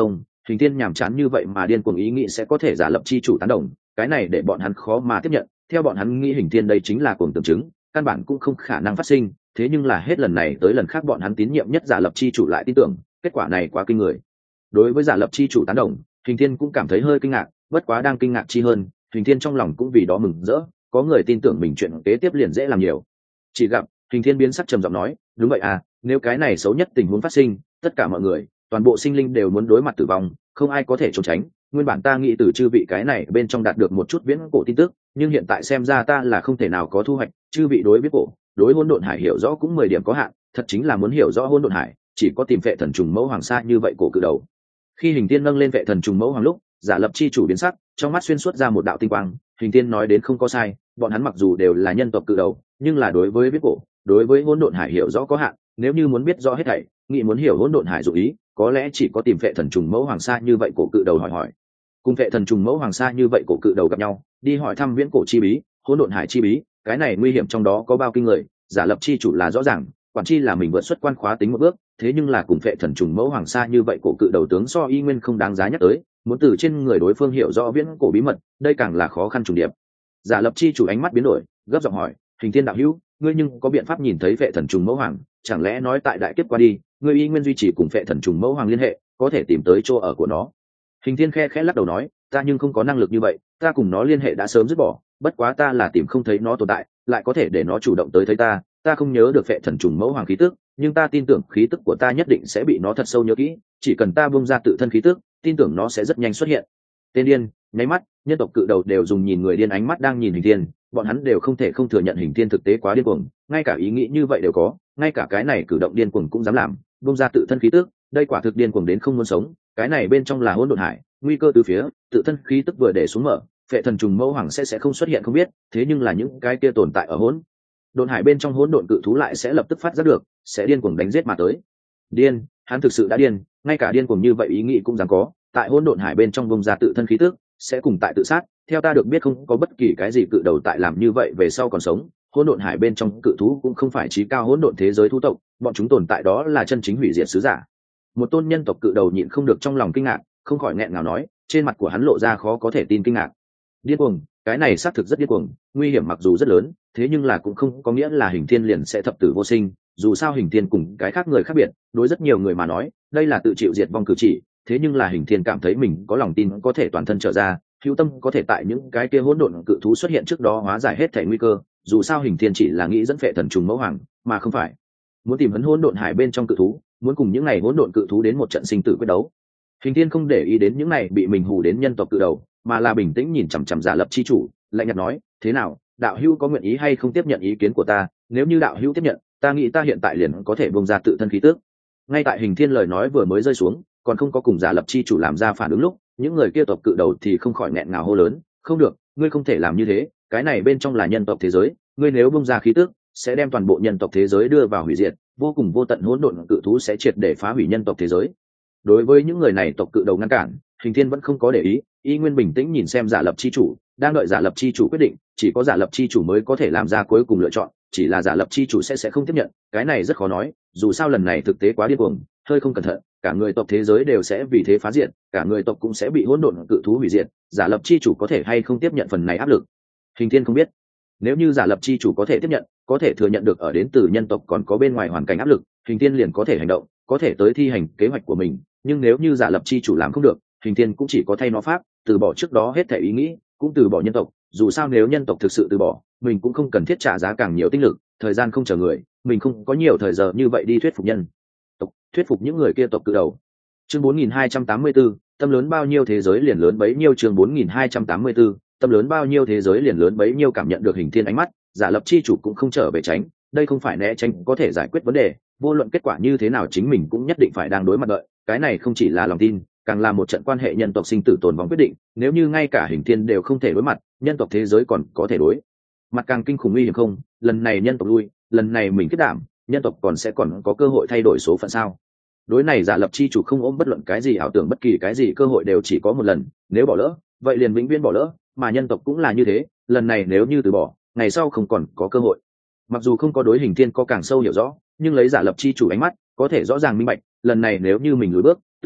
Hình Thiên nhàm chán như vậy mà điên cuồng ý nghĩ sẽ có thể giả lập chi chủ tán đồng, cái này để bọn hắn khó mà tiếp nhận. Theo bọn hắn nghĩ Hình Thiên đây chính là cuồng tưởng chứng, căn bản cũng không khả năng phát sinh. Thế nhưng là hết lần này tới lần khác bọn hắn tín nhiệm nhất giả lập chi chủ lại tin tưởng, kết quả này quá kinh người. Đối với giả lập chi chủ tán đồng, Hình Thiên cũng cảm thấy hơi kinh ngạc, bất quá đang kinh ngạc chi hơn, Hình Thiên trong lòng cũng vì đó mừng rỡ, có người tin tưởng mình chuyện kế tiếp liền dễ làm nhiều. Chỉ gặp Hình Thiên biến sắc trầm giọng nói, đúng vậy à, nếu cái này xấu nhất tình huống phát sinh, tất cả mọi người, toàn bộ sinh linh đều muốn đối mặt tử vong, không ai có thể trốn tránh. Nguyên bản ta nghĩ từ chư vị cái này bên trong đạt được một chút viễn cổ tin tức, nhưng hiện tại xem ra ta là không thể nào có thu hoạch. Chư vị đối viễn cổ, đối hỗn độn hải hiểu rõ cũng mười điểm có hạn, thật chính là muốn hiểu rõ hỗn độn hải, chỉ có tìm vệ thần trùng mẫu hoàng sa như vậy cổ cự đầu. Khi Hình Thiên nâng lên vệ thần trùng mẫu hoàng lúc, giả lập chi chủ biến sắc, trong mắt xuyên suốt ra một đạo tinh quang. Hình Thiên nói đến không có sai, bọn hắn mặc dù đều là nhân tộc cự đầu, nhưng là đối với viễn cổ, đối với hỗn độn hải hiểu rõ có hạn. Nếu như muốn biết rõ hết thảy, nghĩ muốn hiểu hỗn độn hải dụng ý, có lẽ chỉ có tìm vệ thần trùng mẫu hoàng sa như vậy cổ cự đầu hỏi hỏi. Cùng vệ thần trùng mẫu hoàng sa như vậy cổ cự đầu gặp nhau, đi hỏi thăm viễn cổ chi bí, hỗn độn hải chi bí, cái này nguy hiểm trong đó có bao kinh người. Giả lập chi chủ là rõ ràng, quản chi là mình vượt xuất quan khóa tính một bước, thế nhưng là cùng vệ thần trùng mẫu hoàng sa như vậy cổ cự đầu tướng so y nguyên không đáng giá nhắc tới, muốn từ trên người đối phương hiểu rõ viễn cổ bí mật, đây càng là khó khăn trùng điệp. Giả lập chi chủ ánh mắt biến đổi, gấp giọng hỏi, Hình Thiên đạo hữu, ngươi nhưng có biện pháp nhìn thấy vệ thần trùng mẫu hoàng, chẳng lẽ nói tại đại kiếp qua đi, ngươi y nguyên duy trì cùng vệ thần trùng mẫu hoàng liên hệ, có thể tìm tới chỗ ở của nó? Hình Thiên khe khẽ lắc đầu nói, ta nhưng không có năng lực như vậy, ta cùng nó liên hệ đã sớm dứt bỏ, bất quá ta là tìm không thấy nó tồn tại, lại có thể để nó chủ động tới thấy ta. Ta không nhớ được vệ thần trùng mẫu hoàng khí tức, nhưng ta tin tưởng khí tức của ta nhất định sẽ bị nó thật sâu nhớ kỹ, chỉ cần ta bung ra tự thân khí tức, tin tưởng nó sẽ rất nhanh xuất hiện. Tên điên, nháy mắt, nhân tộc cự đầu đều dùng nhìn người điên ánh mắt đang nhìn Hình Thiên, bọn hắn đều không thể không thừa nhận Hình Thiên thực tế quá điên cuồng, ngay cả ý nghĩ như vậy đều có, ngay cả cái này cử động điên cuồng cũng dám làm, bung ra tự thân khí tức, đây quả thực điên cuồng đến không muốn sống. Cái này bên trong là hỗn độn hải, nguy cơ từ phía, tự thân khí tức vừa để xuống mở, vệ thần trùng mẫu hoàng sẽ sẽ không xuất hiện không biết, thế nhưng là những cái kia tồn tại ở hỗn độn hải bên trong hỗn độn cự thú lại sẽ lập tức phát giác được, sẽ điên cuồng đánh giết mà tới. Điên, hắn thực sự đã điên, ngay cả điên cuồng như vậy ý nghĩ cũng dám có, tại hỗn độn hải bên trong bung ra tự thân khí tức, sẽ cùng tại tự sát. Theo ta được biết không có bất kỳ cái gì cự đầu tại làm như vậy về sau còn sống. Hỗn độn hải bên trong cự thú cũng không phải chí cao hỗn độn thế giới thú tộc, bọn chúng tồn tại đó là chân chính hủy diệt sứ giả. Một tôn nhân tộc cự đầu nhịn không được trong lòng kinh ngạc, không khỏi nghẹn ngào nói, trên mặt của hắn lộ ra khó có thể tin kinh ngạc. Điên cuồng, cái này xác thực rất điên cuồng, nguy hiểm mặc dù rất lớn, thế nhưng là cũng không có nghĩa là Hình Thiên liền sẽ thập tử vô sinh. Dù sao Hình Thiên cùng cái khác người khác biệt, đối rất nhiều người mà nói, đây là tự chịu diệt vong cử chỉ. Thế nhưng là Hình Thiên cảm thấy mình có lòng tin có thể toàn thân trở ra, hữu tâm có thể tại những cái kia hỗn độn cự thú xuất hiện trước đó hóa giải hết thảy nguy cơ. Dù sao Hình Thiên chỉ là nghĩ dẫn phệ thần trùng mẫu hoàng, mà không phải muốn tìm hấn hỗn độn hải bên trong cự thú, muốn cùng những này hỗn độn cự thú đến một trận sinh tử quyết đấu. Hình Thiên không để ý đến những này bị mình hù đến nhân tộc cự đầu, mà là bình tĩnh nhìn chằm chằm giả lập chi chủ, lạnh nhạt nói, thế nào, đạo hữu có nguyện ý hay không tiếp nhận ý kiến của ta? Nếu như đạo hữu tiếp nhận, ta nghĩ ta hiện tại liền có thể bung ra tự thân khí tức. Ngay tại Hình Thiên lời nói vừa mới rơi xuống, còn không có cùng giả lập chi chủ làm ra phản ứng lúc, những người kia tộc cự đầu thì không khỏi nghẹn ngào hô lớn, không được, ngươi không thể làm như thế, cái này bên trong là nhân tộc thế giới, ngươi nếu bung ra khí tức, sẽ đem toàn bộ nhân tộc thế giới đưa vào hủy diệt, vô cùng vô tận hỗn độn cự thú sẽ triệt để phá hủy nhân tộc thế giới. Đối với những người này tộc cự đầu ngăn cản, Hình Thiên vẫn không có để ý, y nguyên bình tĩnh nhìn xem giả lập chi chủ, đang đợi giả lập chi chủ quyết định, chỉ có giả lập chi chủ mới có thể làm ra cuối cùng lựa chọn, chỉ là giả lập chi chủ sẽ sẽ không tiếp nhận, cái này rất khó nói, dù sao lần này thực tế quá điên cuồng, hơi không cẩn thận, cả người tộc thế giới đều sẽ vì thế phá diệt, cả người tộc cũng sẽ bị hỗn độn cự thú hủy diệt, giả lập chi chủ có thể hay không tiếp nhận phần này áp lực, Hình Thiên không biết. Nếu như giả lập chi chủ có thể tiếp nhận, có thể thừa nhận được ở đến từ nhân tộc còn có bên ngoài hoàn cảnh áp lực, Hình Thiên liền có thể hành động, có thể tới thi hành kế hoạch của mình, nhưng nếu như giả lập chi chủ làm không được, Hình Thiên cũng chỉ có thay nó pháp, từ bỏ trước đó hết thể ý nghĩ, cũng từ bỏ nhân tộc, dù sao nếu nhân tộc thực sự từ bỏ, mình cũng không cần thiết trả giá càng nhiều tinh lực, thời gian không chờ người, mình không có nhiều thời giờ như vậy đi thuyết phục nhân tộc, thuyết phục những người kia tộc cự đầu. Chương bốn nghìn hai trăm tám mươi tư, tâm lớn bao nhiêu thế giới liền lớn bấy nhiêu. Chương bốn nghìn hai trăm tám mươi tư, tâm lớn bao nhiêu thế giới liền lớn bấy nhiêu. Cảm nhận được Hình Thiên ánh mắt, giả lập chi chủ cũng không trở về tránh, đây không phải né tránh có thể giải quyết vấn đề, vô luận kết quả như thế nào chính mình cũng nhất định phải đang đối mặt đợi, cái này không chỉ là lòng tin, càng là một trận quan hệ nhân tộc sinh tử tồn vong quyết định, nếu như ngay cả Hình Thiên đều không thể đối mặt, nhân tộc thế giới còn có thể đối mặt càng kinh khủng nguy hiểm không? Lần này nhân tộc lui, lần này mình kết đảm, nhân tộc còn sẽ còn có cơ hội thay đổi số phận sao? Đối này giả lập chi chủ không ôm bất luận cái gì ảo tưởng, bất kỳ cái gì cơ hội đều chỉ có một lần, nếu bỏ lỡ, vậy liền vĩnh viễn bỏ lỡ, mà nhân tộc cũng là như thế, lần này nếu như từ bỏ, ngày sau không còn có cơ hội. Mặc dù không có đối Hình Thiên có càng sâu hiểu rõ, nhưng lấy giả lập chi chủ ánh mắt, có thể rõ ràng minh bạch, lần này nếu như mình lùi bước, từ bỏ,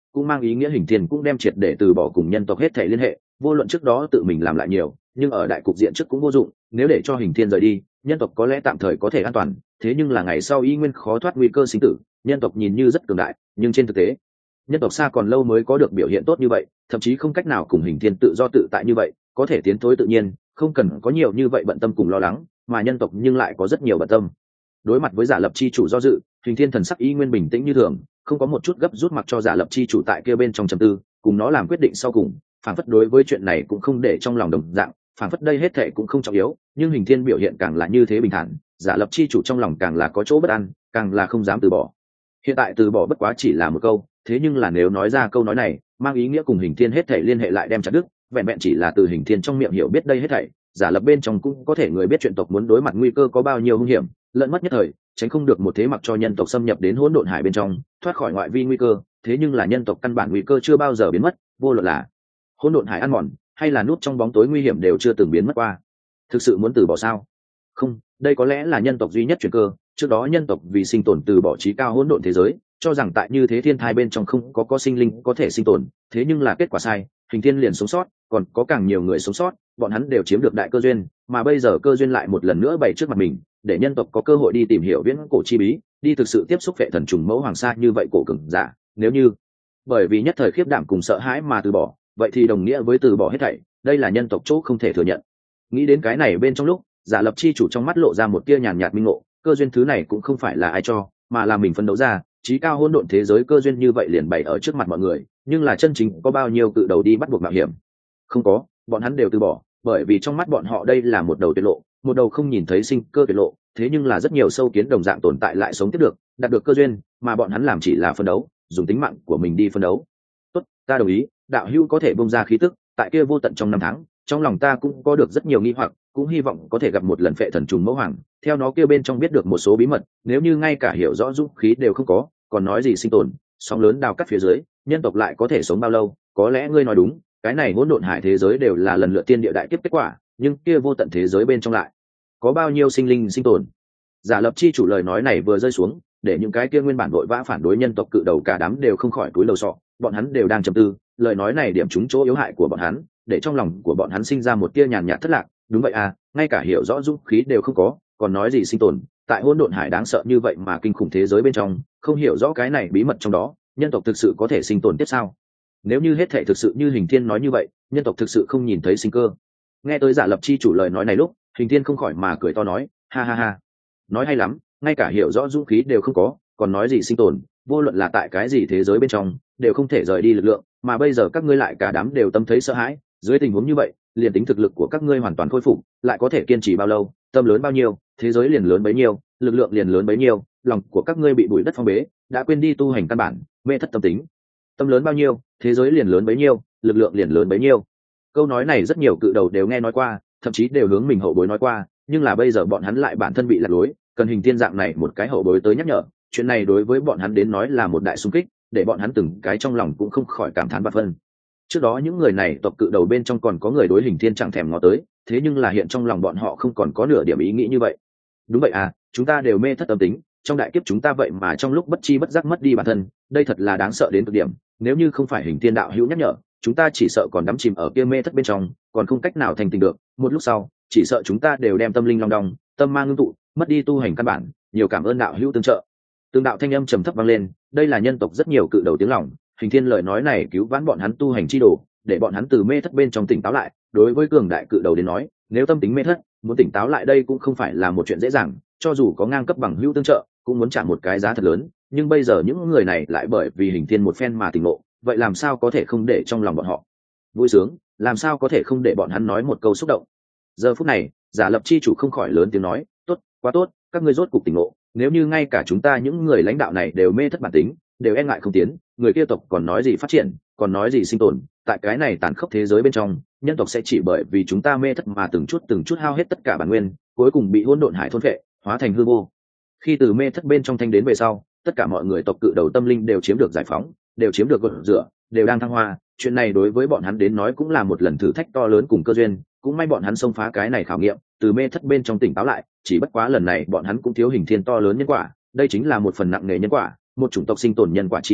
cũng mang ý nghĩa hình thiên cũng đem triệt để từ bỏ cùng nhân tộc hết thể liên hệ, vô luận trước đó tự mình làm lại nhiều, nhưng ở đại cục diện trước cũng vô dụng, nếu để cho hình thiên rời đi, nhân tộc có lẽ tạm thời có thể an toàn, thế nhưng là ngày sau y nguyên khó thoát nguy cơ sinh tử. Nhân tộc nhìn như rất cường đại, nhưng trên thực tế nhân tộc xa còn lâu mới có được biểu hiện tốt như vậy, thậm chí không cách nào cùng hình thiên tự do tự tại như vậy, có thể tiến thối tự nhiên, không cần có nhiều như vậy bận tâm cùng lo lắng, mà nhân tộc nhưng lại có rất nhiều bận tâm. Đối mặt với giả lập chi chủ do dự, hình thiên thần sắc y nguyên bình tĩnh như thường, không có một chút gấp rút, mặc cho giả lập chi chủ tại kia bên trong trầm tư, cùng nó làm quyết định sau cùng, phản phất đối với chuyện này cũng không để trong lòng đồng dạng, phản phất đây hết thệ cũng không trọng yếu, nhưng hình thiên biểu hiện càng là như thế bình thản, giả lập chi chủ trong lòng càng là có chỗ bất an, càng là không dám từ bỏ. Hiện tại từ bỏ bất quá chỉ là một câu, thế nhưng là nếu nói ra câu nói này, mang ý nghĩa cùng hình thiên hết thảy liên hệ lại đem chặt đứt, vẹn vẹn chỉ là từ hình thiên trong miệng hiểu biết đây hết thảy, giả lập bên trong cũng có thể người biết chuyện tộc muốn đối mặt nguy cơ có bao nhiêu hung hiểm, lẫn mất nhất thời, tránh không được một thế mặc cho nhân tộc xâm nhập đến hỗn độn hải bên trong, thoát khỏi ngoại vi nguy cơ, thế nhưng là nhân tộc căn bản nguy cơ chưa bao giờ biến mất, vô luận là hỗn độn hải ăn mòn, hay là nút trong bóng tối nguy hiểm đều chưa từng biến mất qua. Thực sự muốn từ bỏ sao? Không, đây có lẽ là nhân tộc duy nhất chuyển cơ, trước đó nhân tộc vì sinh tồn từ bỏ trí cao hỗn độn thế giới, cho rằng tại như thế thiên thai bên trong không có có sinh linh có thể sinh tồn, thế nhưng là kết quả sai, hình thiên liền sống sót, còn có càng nhiều người sống sót, bọn hắn đều chiếm được đại cơ duyên, mà bây giờ cơ duyên lại một lần nữa bày trước mặt mình, để nhân tộc có cơ hội đi tìm hiểu viễn cổ chi bí, đi thực sự tiếp xúc vệ thần trùng mẫu hoàng sa như vậy cổ cường giả. Nếu như bởi vì nhất thời khiếp đảm cùng sợ hãi mà từ bỏ, vậy thì đồng nghĩa với từ bỏ hết thảy, đây là nhân tộc chỗ không thể thừa nhận. Nghĩ đến cái này bên trong lúc, giả lập chi chủ trong mắt lộ ra một tia nhàn nhạt minh ngộ, cơ duyên thứ này cũng không phải là ai cho, mà là mình phấn đấu ra, trí cao hỗn độn thế giới cơ duyên như vậy liền bày ở trước mặt mọi người, nhưng là chân chính có bao nhiêu cự đầu đi bắt buộc mạo hiểm? Không có, bọn hắn đều từ bỏ, bởi vì trong mắt bọn họ đây là một đầu tuyệt lộ, một đầu không nhìn thấy sinh cơ tuyệt lộ, thế nhưng là rất nhiều sâu kiến đồng dạng tồn tại lại sống tiếp được, đạt được cơ duyên, mà bọn hắn làm chỉ là phấn đấu, dùng tính mạng của mình đi phấn đấu. Tốt, ta đồng ý, đạo hữu có thể bung ra khí tức, tại kia vô tận trong năm tháng, trong lòng ta cũng có được rất nhiều nghi hoặc, cũng hy vọng có thể gặp một lần phệ thần trùng mẫu hoàng, theo nó kia bên trong biết được một số bí mật, nếu như ngay cả hiểu rõ dũng khí đều không có, còn nói gì sinh tồn, sóng lớn đào cắt phía dưới, nhân tộc lại có thể sống bao lâu? Có lẽ ngươi nói đúng, cái này hỗn độn hải thế giới đều là lần lượt tiên địa đại kiếp kết quả, nhưng kia vô tận thế giới bên trong lại có bao nhiêu sinh linh sinh tồn? Giả lập chi chủ lời nói này vừa rơi xuống, để những cái kia nguyên bản vội vã phản đối nhân tộc cự đầu cả đám đều không khỏi túi lầu sọ, bọn hắn đều đang trầm tư, lời nói này điểm trúng chỗ yếu hại của bọn hắn, để trong lòng của bọn hắn sinh ra một tia nhàn nhạt thất lạc. Đúng vậy à, ngay cả hiểu rõ dũng khí đều không có, còn nói gì sinh tồn? Tại hỗn độn hải đáng sợ như vậy mà kinh khủng thế giới bên trong, không hiểu rõ cái này bí mật trong đó, nhân tộc thực sự có thể sinh tồn tiếp sao? Nếu như hết thảy thực sự như hình thiên nói như vậy, nhân tộc thực sự không nhìn thấy sinh cơ. Nghe tới giả lập chi chủ lời nói này lúc, hình thiên không khỏi mà cười to nói, ha ha ha, nói hay lắm, ngay cả hiểu rõ dũng khí đều không có, còn nói gì sinh tồn? Vô luận là tại cái gì thế giới bên trong, đều không thể rời đi lực lượng, mà bây giờ các ngươi lại cả đám đều tâm thấy sợ hãi, dưới tình huống như vậy, liền tính thực lực của các ngươi hoàn toàn khôi phục, lại có thể kiên trì bao lâu? Tâm lớn bao nhiêu, thế giới liền lớn bấy nhiêu, lực lượng liền lớn bấy nhiêu, lòng của các ngươi bị bụi đất phong bế, đã quên đi tu hành căn bản, mê thất tâm tính. Tâm lớn bao nhiêu, thế giới liền lớn bấy nhiêu, lực lượng liền lớn bấy nhiêu. Câu nói này rất nhiều cự đầu đều nghe nói qua, thậm chí đều hướng mình hậu bối nói qua, nhưng là bây giờ bọn hắn lại bản thân bị lạc lối, cần hình thiên dạng này một cái hậu bối tới nhắc nhở, chuyện này đối với bọn hắn đến nói là một đại xung kích, để bọn hắn từng cái trong lòng cũng không khỏi cảm thán bạt phân. Trước đó những người này tộc cự đầu bên trong còn có người đối hình thiên chẳng thèm ngó tới, thế nhưng là hiện trong lòng bọn họ không còn có nửa điểm ý nghĩ như vậy. Đúng vậy à, chúng ta đều mê thất tâm tính, trong đại kiếp chúng ta vậy mà trong lúc bất chi bất giác mất đi bản thân, đây thật là đáng sợ đến cực điểm. Nếu như không phải hình thiên đạo hữu nhắc nhở, chúng ta chỉ sợ còn đắm chìm ở kia mê thất bên trong, còn không cách nào thành tình được. Một lúc sau, chỉ sợ chúng ta đều đem tâm linh long đong, tâm mang ngưng tụ, mất đi tu hành căn bản. Nhiều cảm ơn đạo hữu tương trợ. Từng đạo thanh âm trầm thấp vang lên, đây là nhân tộc rất nhiều cự đầu tiếng lòng. Hình thiên lời nói này cứu vãn bọn hắn tu hành chi đồ, để bọn hắn từ mê thất bên trong tỉnh táo lại. Đối với cường đại cự đầu đến nói, nếu tâm tính mê thất, muốn tỉnh táo lại đây cũng không phải là một chuyện dễ dàng, cho dù có ngang cấp bằng hữu tương trợ, cũng muốn trả một cái giá thật lớn. Nhưng bây giờ những người này lại bởi vì hình thiên một phen mà tỉnh ngộ, vậy làm sao có thể không để trong lòng bọn họ vui sướng, làm sao có thể không để bọn hắn nói một câu xúc động. Giờ phút này, giả lập chi chủ không khỏi lớn tiếng nói, tốt, quá tốt, các ngươi rốt cục tỉnh ngộ. Nếu như ngay cả chúng ta những người lãnh đạo này đều mê thất bản tính, đều e ngại không tiến, người kia tộc còn nói gì phát triển, còn nói gì sinh tồn, tại cái này tàn khốc thế giới bên trong, nhân tộc sẽ chỉ bởi vì chúng ta mê thất mà từng chút từng chút hao hết tất cả bản nguyên, cuối cùng bị hỗn độn hải thôn phệ, hóa thành hư vô. Khi từ mê thất bên trong thanh đến về sau, tất cả mọi người tộc cự đầu tâm linh đều chiếm được giải phóng, đều chiếm được gột rửa, đều đang thăng hoa. Chuyện này đối với bọn hắn đến nói cũng là một lần thử thách to lớn cùng cơ duyên, cũng may bọn hắn xông phá cái này khảo nghiệm, từ mê thất bên trong tỉnh táo lại. Chỉ bất quá lần này bọn hắn cũng thiếu hình thiên to lớn nhân quả, đây chính là một phần nặng nề nhân quả, một chủng tộc sinh tồn nhân quả chi lớn,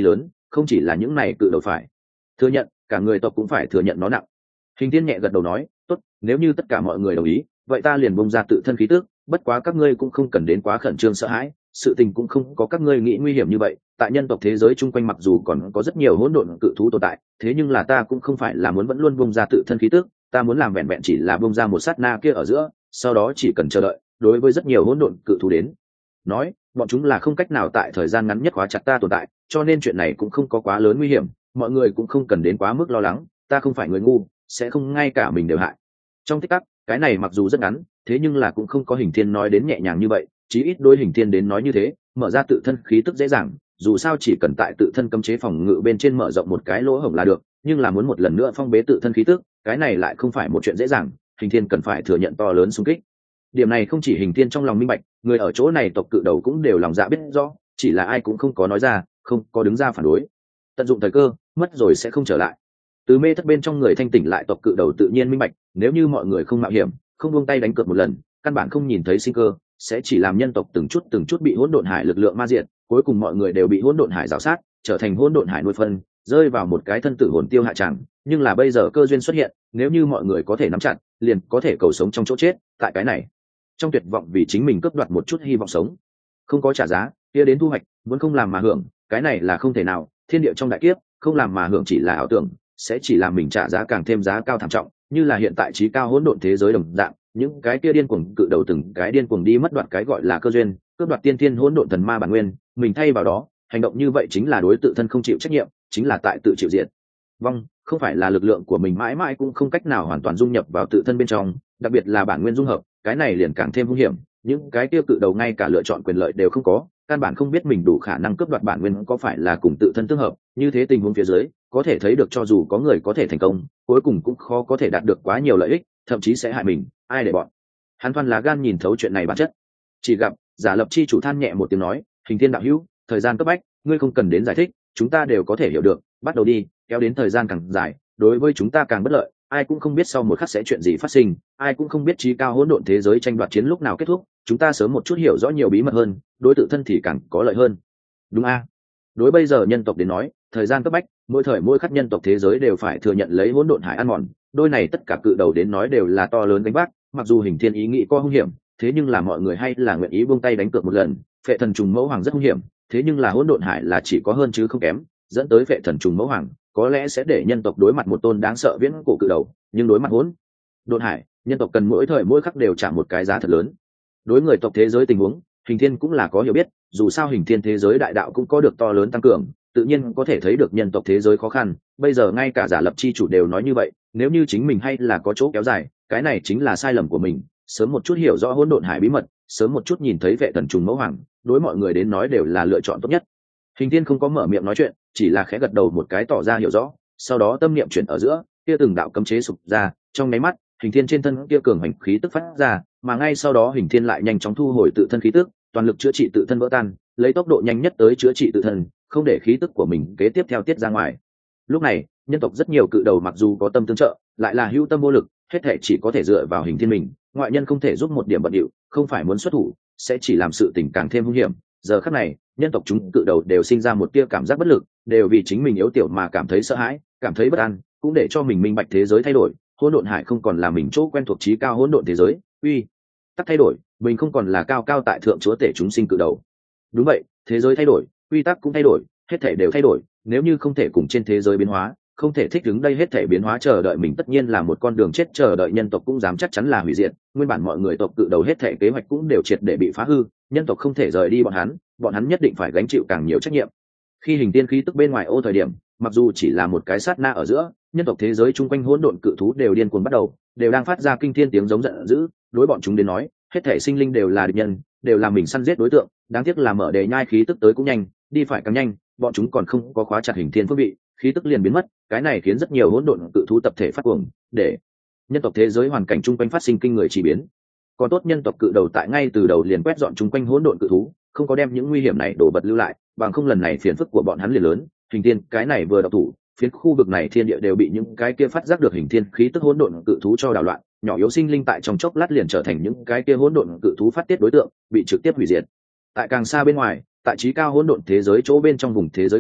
không chỉ là những này cự đầu phải thừa nhận, cả người tộc cũng phải thừa nhận nó nặng. Hình thiên nhẹ gật đầu nói, tốt, nếu như tất cả mọi người đồng ý, vậy ta liền bung ra tự thân khí tức, bất quá các ngươi cũng không cần đến quá khẩn trương sợ hãi, sự tình cũng không có các ngươi nghĩ nguy hiểm như vậy. Tại nhân tộc thế giới chung quanh mặc dù còn có rất nhiều hỗn độn cự thú tồn tại, thế nhưng là ta cũng không phải là muốn vẫn luôn bung ra tự thân khí tức, ta muốn làm vẹn vẹn chỉ là bung ra một sát na kia ở giữa, sau đó chỉ cần chờ đợi. Đối với rất nhiều hỗn độn cự thú đến nói, bọn chúng là không cách nào tại thời gian ngắn nhất khóa chặt ta tồn tại, cho nên chuyện này cũng không có quá lớn nguy hiểm, mọi người cũng không cần đến quá mức lo lắng, ta không phải người ngu, sẽ không ngay cả mình đều hại. Trong tích tắc, cái này mặc dù rất ngắn, thế nhưng là cũng không có Hình Thiên nói đến nhẹ nhàng như vậy, chí ít đối Hình Thiên đến nói như thế, mở ra tự thân khí tức dễ dàng, dù sao chỉ cần tại tự thân cấm chế phòng ngự bên trên mở rộng một cái lỗ hổng là được, nhưng là muốn một lần nữa phong bế tự thân khí tức, cái này lại không phải một chuyện dễ dàng, Hình Thiên cần phải thừa nhận to lớn xung kích. Điểm này không chỉ Hình Thiên trong lòng minh bạch, người ở chỗ này tộc cự đầu cũng đều lòng dạ biết rõ, chỉ là ai cũng không có nói ra, không có đứng ra phản đối. Tận dụng thời cơ, mất rồi sẽ không trở lại. Từ mê thất bên trong người thanh tỉnh lại tộc cự đầu tự nhiên minh bạch, nếu như mọi người không mạo hiểm, không buông tay đánh cược một lần, căn bản không nhìn thấy sinh cơ, sẽ chỉ làm nhân tộc từng chút từng chút bị hỗn độn hải lực lượng ma diệt, cuối cùng mọi người đều bị hỗn độn hải rào sát, trở thành hỗn độn hải nuôi phân, rơi vào một cái thân tử hồn tiêu hạ tràng. Nhưng là bây giờ cơ duyên xuất hiện, nếu như mọi người có thể nắm chặt, liền có thể cầu sống trong chỗ chết. Tại cái này, trong tuyệt vọng vì chính mình cướp đoạt một chút hy vọng sống, không có trả giá, kia đến thu hoạch, muốn không làm mà hưởng, cái này là không thể nào. Thiên địa trong đại kiếp, không làm mà hưởng chỉ là ảo tưởng, sẽ chỉ làm mình trả giá càng thêm giá cao thảm trọng, như là hiện tại trí cao hỗn độn thế giới đồng dạng, những cái kia điên cuồng cự đầu từng cái điên cuồng đi mất đoạt cái gọi là cơ duyên, cướp đoạt tiên thiên hỗn độn thần ma bản nguyên, mình thay vào đó, hành động như vậy chính là đối tự thân không chịu trách nhiệm, chính là tại tự chịu diệt vong, không phải là lực lượng của mình mãi mãi cũng không cách nào hoàn toàn dung nhập vào tự thân bên trong, đặc biệt là bản nguyên dung hợp, cái này liền càng thêm nguy hiểm. Những cái kia cự đầu ngay cả lựa chọn quyền lợi đều không có, căn bản không biết mình đủ khả năng cướp đoạt bản nguyên có phải là cùng tự thân tương hợp, như thế tình huống phía dưới, có thể thấy được cho dù có người có thể thành công, cuối cùng cũng khó có thể đạt được quá nhiều lợi ích, thậm chí sẽ hại mình, ai để bọn hắn thoăn lá gan nhìn thấu chuyện này bản chất. Chỉ gặp Giả Lập chi chủ than nhẹ một tiếng nói, Hình Thiên đạo hữu, thời gian cấp bách, ngươi không cần đến giải thích, chúng ta đều có thể hiểu được, bắt đầu đi, kéo đến thời gian càng dài, đối với chúng ta càng bất lợi, ai cũng không biết sau một khắc sẽ chuyện gì phát sinh, ai cũng không biết trí cao hỗn độn thế giới tranh đoạt chiến lúc nào kết thúc, chúng ta sớm một chút hiểu rõ nhiều bí mật hơn, đối tự thân thì càng có lợi hơn. Đúng a? Đối bây giờ nhân tộc đến nói, thời gian cấp bách, mỗi thời mỗi khắc nhân tộc thế giới đều phải thừa nhận lấy hỗn độn hải ăn mòn, đôi này tất cả cự đầu đến nói đều là to lớn gánh vác, mặc dù Hình Thiên ý nghĩ có hung hiểm, thế nhưng là mọi người hay là nguyện ý buông tay đánh cược một lần. Phệ thần trùng mẫu hoàng rất hung hiểm, thế nhưng là hỗn độn hải là chỉ có hơn chứ không kém, dẫn tới phệ thần trùng mẫu hoàng có lẽ sẽ để nhân tộc đối mặt một tôn đáng sợ viễn cổ cự đầu, nhưng đối mặt hỗn độn hải, nhân tộc cần mỗi thời mỗi khắc đều trả một cái giá thật lớn. Đối người tộc thế giới tình huống, Hình Thiên cũng là có hiểu biết, dù sao Hình Thiên thế giới đại đạo cũng có được to lớn tăng cường, tự nhiên có thể thấy được nhân tộc thế giới khó khăn. Bây giờ ngay cả Giả Lập chi chủ đều nói như vậy, nếu như chính mình hay là có chỗ kéo dài, cái này chính là sai lầm của mình. Sớm một chút hiểu rõ hỗn độn hải bí mật, sớm một chút nhìn thấy vệ thần trùng mẫu hoàng, đối mọi người đến nói đều là lựa chọn tốt nhất. Hình Thiên không có mở miệng nói chuyện, chỉ là khẽ gật đầu một cái tỏ ra hiểu rõ, sau đó tâm niệm chuyển ở giữa, kia từng đạo cấm chế sụp ra, trong nháy mắt, Hình Thiên trên thân kia cường hành khí tức phát ra, mà ngay sau đó Hình Thiên lại nhanh chóng thu hồi tự thân khí tức, toàn lực chữa trị tự thân vỡ tan, lấy tốc độ nhanh nhất tới chữa trị tự thân, không để khí tức của mình kế tiếp theo tiết ra ngoài. Lúc này, nhân tộc rất nhiều cự đầu mặc dù có tâm tương trợ, lại là hữu tâm vô lực, hết thể chỉ có thể dựa vào Hình Thiên mình, ngoại nhân không thể giúp một điểm bận điệu, không phải muốn xuất thủ, sẽ chỉ làm sự tình càng thêm nguy hiểm. Giờ khắc này, nhân tộc chúng cự đầu đều sinh ra một tia cảm giác bất lực, đều vì chính mình yếu tiểu mà cảm thấy sợ hãi, cảm thấy bất an, cũng để cho mình minh bạch thế giới thay đổi, hỗn độn hải không còn là mình chỗ quen thuộc trí cao hỗn độn thế giới, uy tắc thay đổi, mình không còn là cao cao tại thượng chúa tể chúng sinh cự đầu. Đúng vậy, thế giới thay đổi, quy tắc cũng thay đổi, hết thể đều thay đổi, nếu như không thể cùng trên thế giới biến hóa, không thể thích ứng đây hết thể biến hóa, chờ đợi mình tất nhiên là một con đường chết, chờ đợi nhân tộc cũng dám chắc chắn là hủy diệt. Nguyên bản mọi người tộc cự đầu hết thể kế hoạch cũng đều triệt để bị phá hư, nhân tộc không thể rời đi bọn hắn, bọn hắn nhất định phải gánh chịu càng nhiều trách nhiệm. Khi Hình Tiên khí tức bên ngoài ô thời điểm, mặc dù chỉ là một cái sát na ở giữa, nhân tộc thế giới chung quanh hỗn độn cự thú đều điên cuồng bắt đầu, đều đang phát ra kinh thiên tiếng giống giận dữ, đối bọn chúng đến nói, hết thể sinh linh đều là địch nhân, đều là mình săn giết đối tượng. Đáng tiếc là mở đề nhai khí tức tới cũng nhanh, đi phải càng nhanh, bọn chúng còn không có khóa chặt Hình Thiên phước vị, khí tức liền biến mất, cái này khiến rất nhiều hỗn độn cự thú tập thể phát cuồng, để nhân tộc thế giới hoàn cảnh chung quanh phát sinh kinh người chỉ biến. Còn tốt nhân tộc cự đầu tại ngay từ đầu liền quét dọn chung quanh hỗn độn cự thú, không có đem những nguy hiểm này đổ bật lưu lại, bằng không lần này phiền phức của bọn hắn liền lớn. Hình Thiên cái này vừa độc thủ, phiến khu vực này thiên địa đều bị những cái kia phát giác được Hình Thiên khí tức hỗn độn cự thú cho đảo loạn, nhỏ yếu sinh linh tại trong chốc lát liền trở thành những cái kia hỗn độn cự thú phát tiết đối tượng, bị trực tiếp hủy diệt. Tại càng xa bên ngoài, tại trí cao hỗn độn thế giới chỗ bên trong vùng thế giới kia,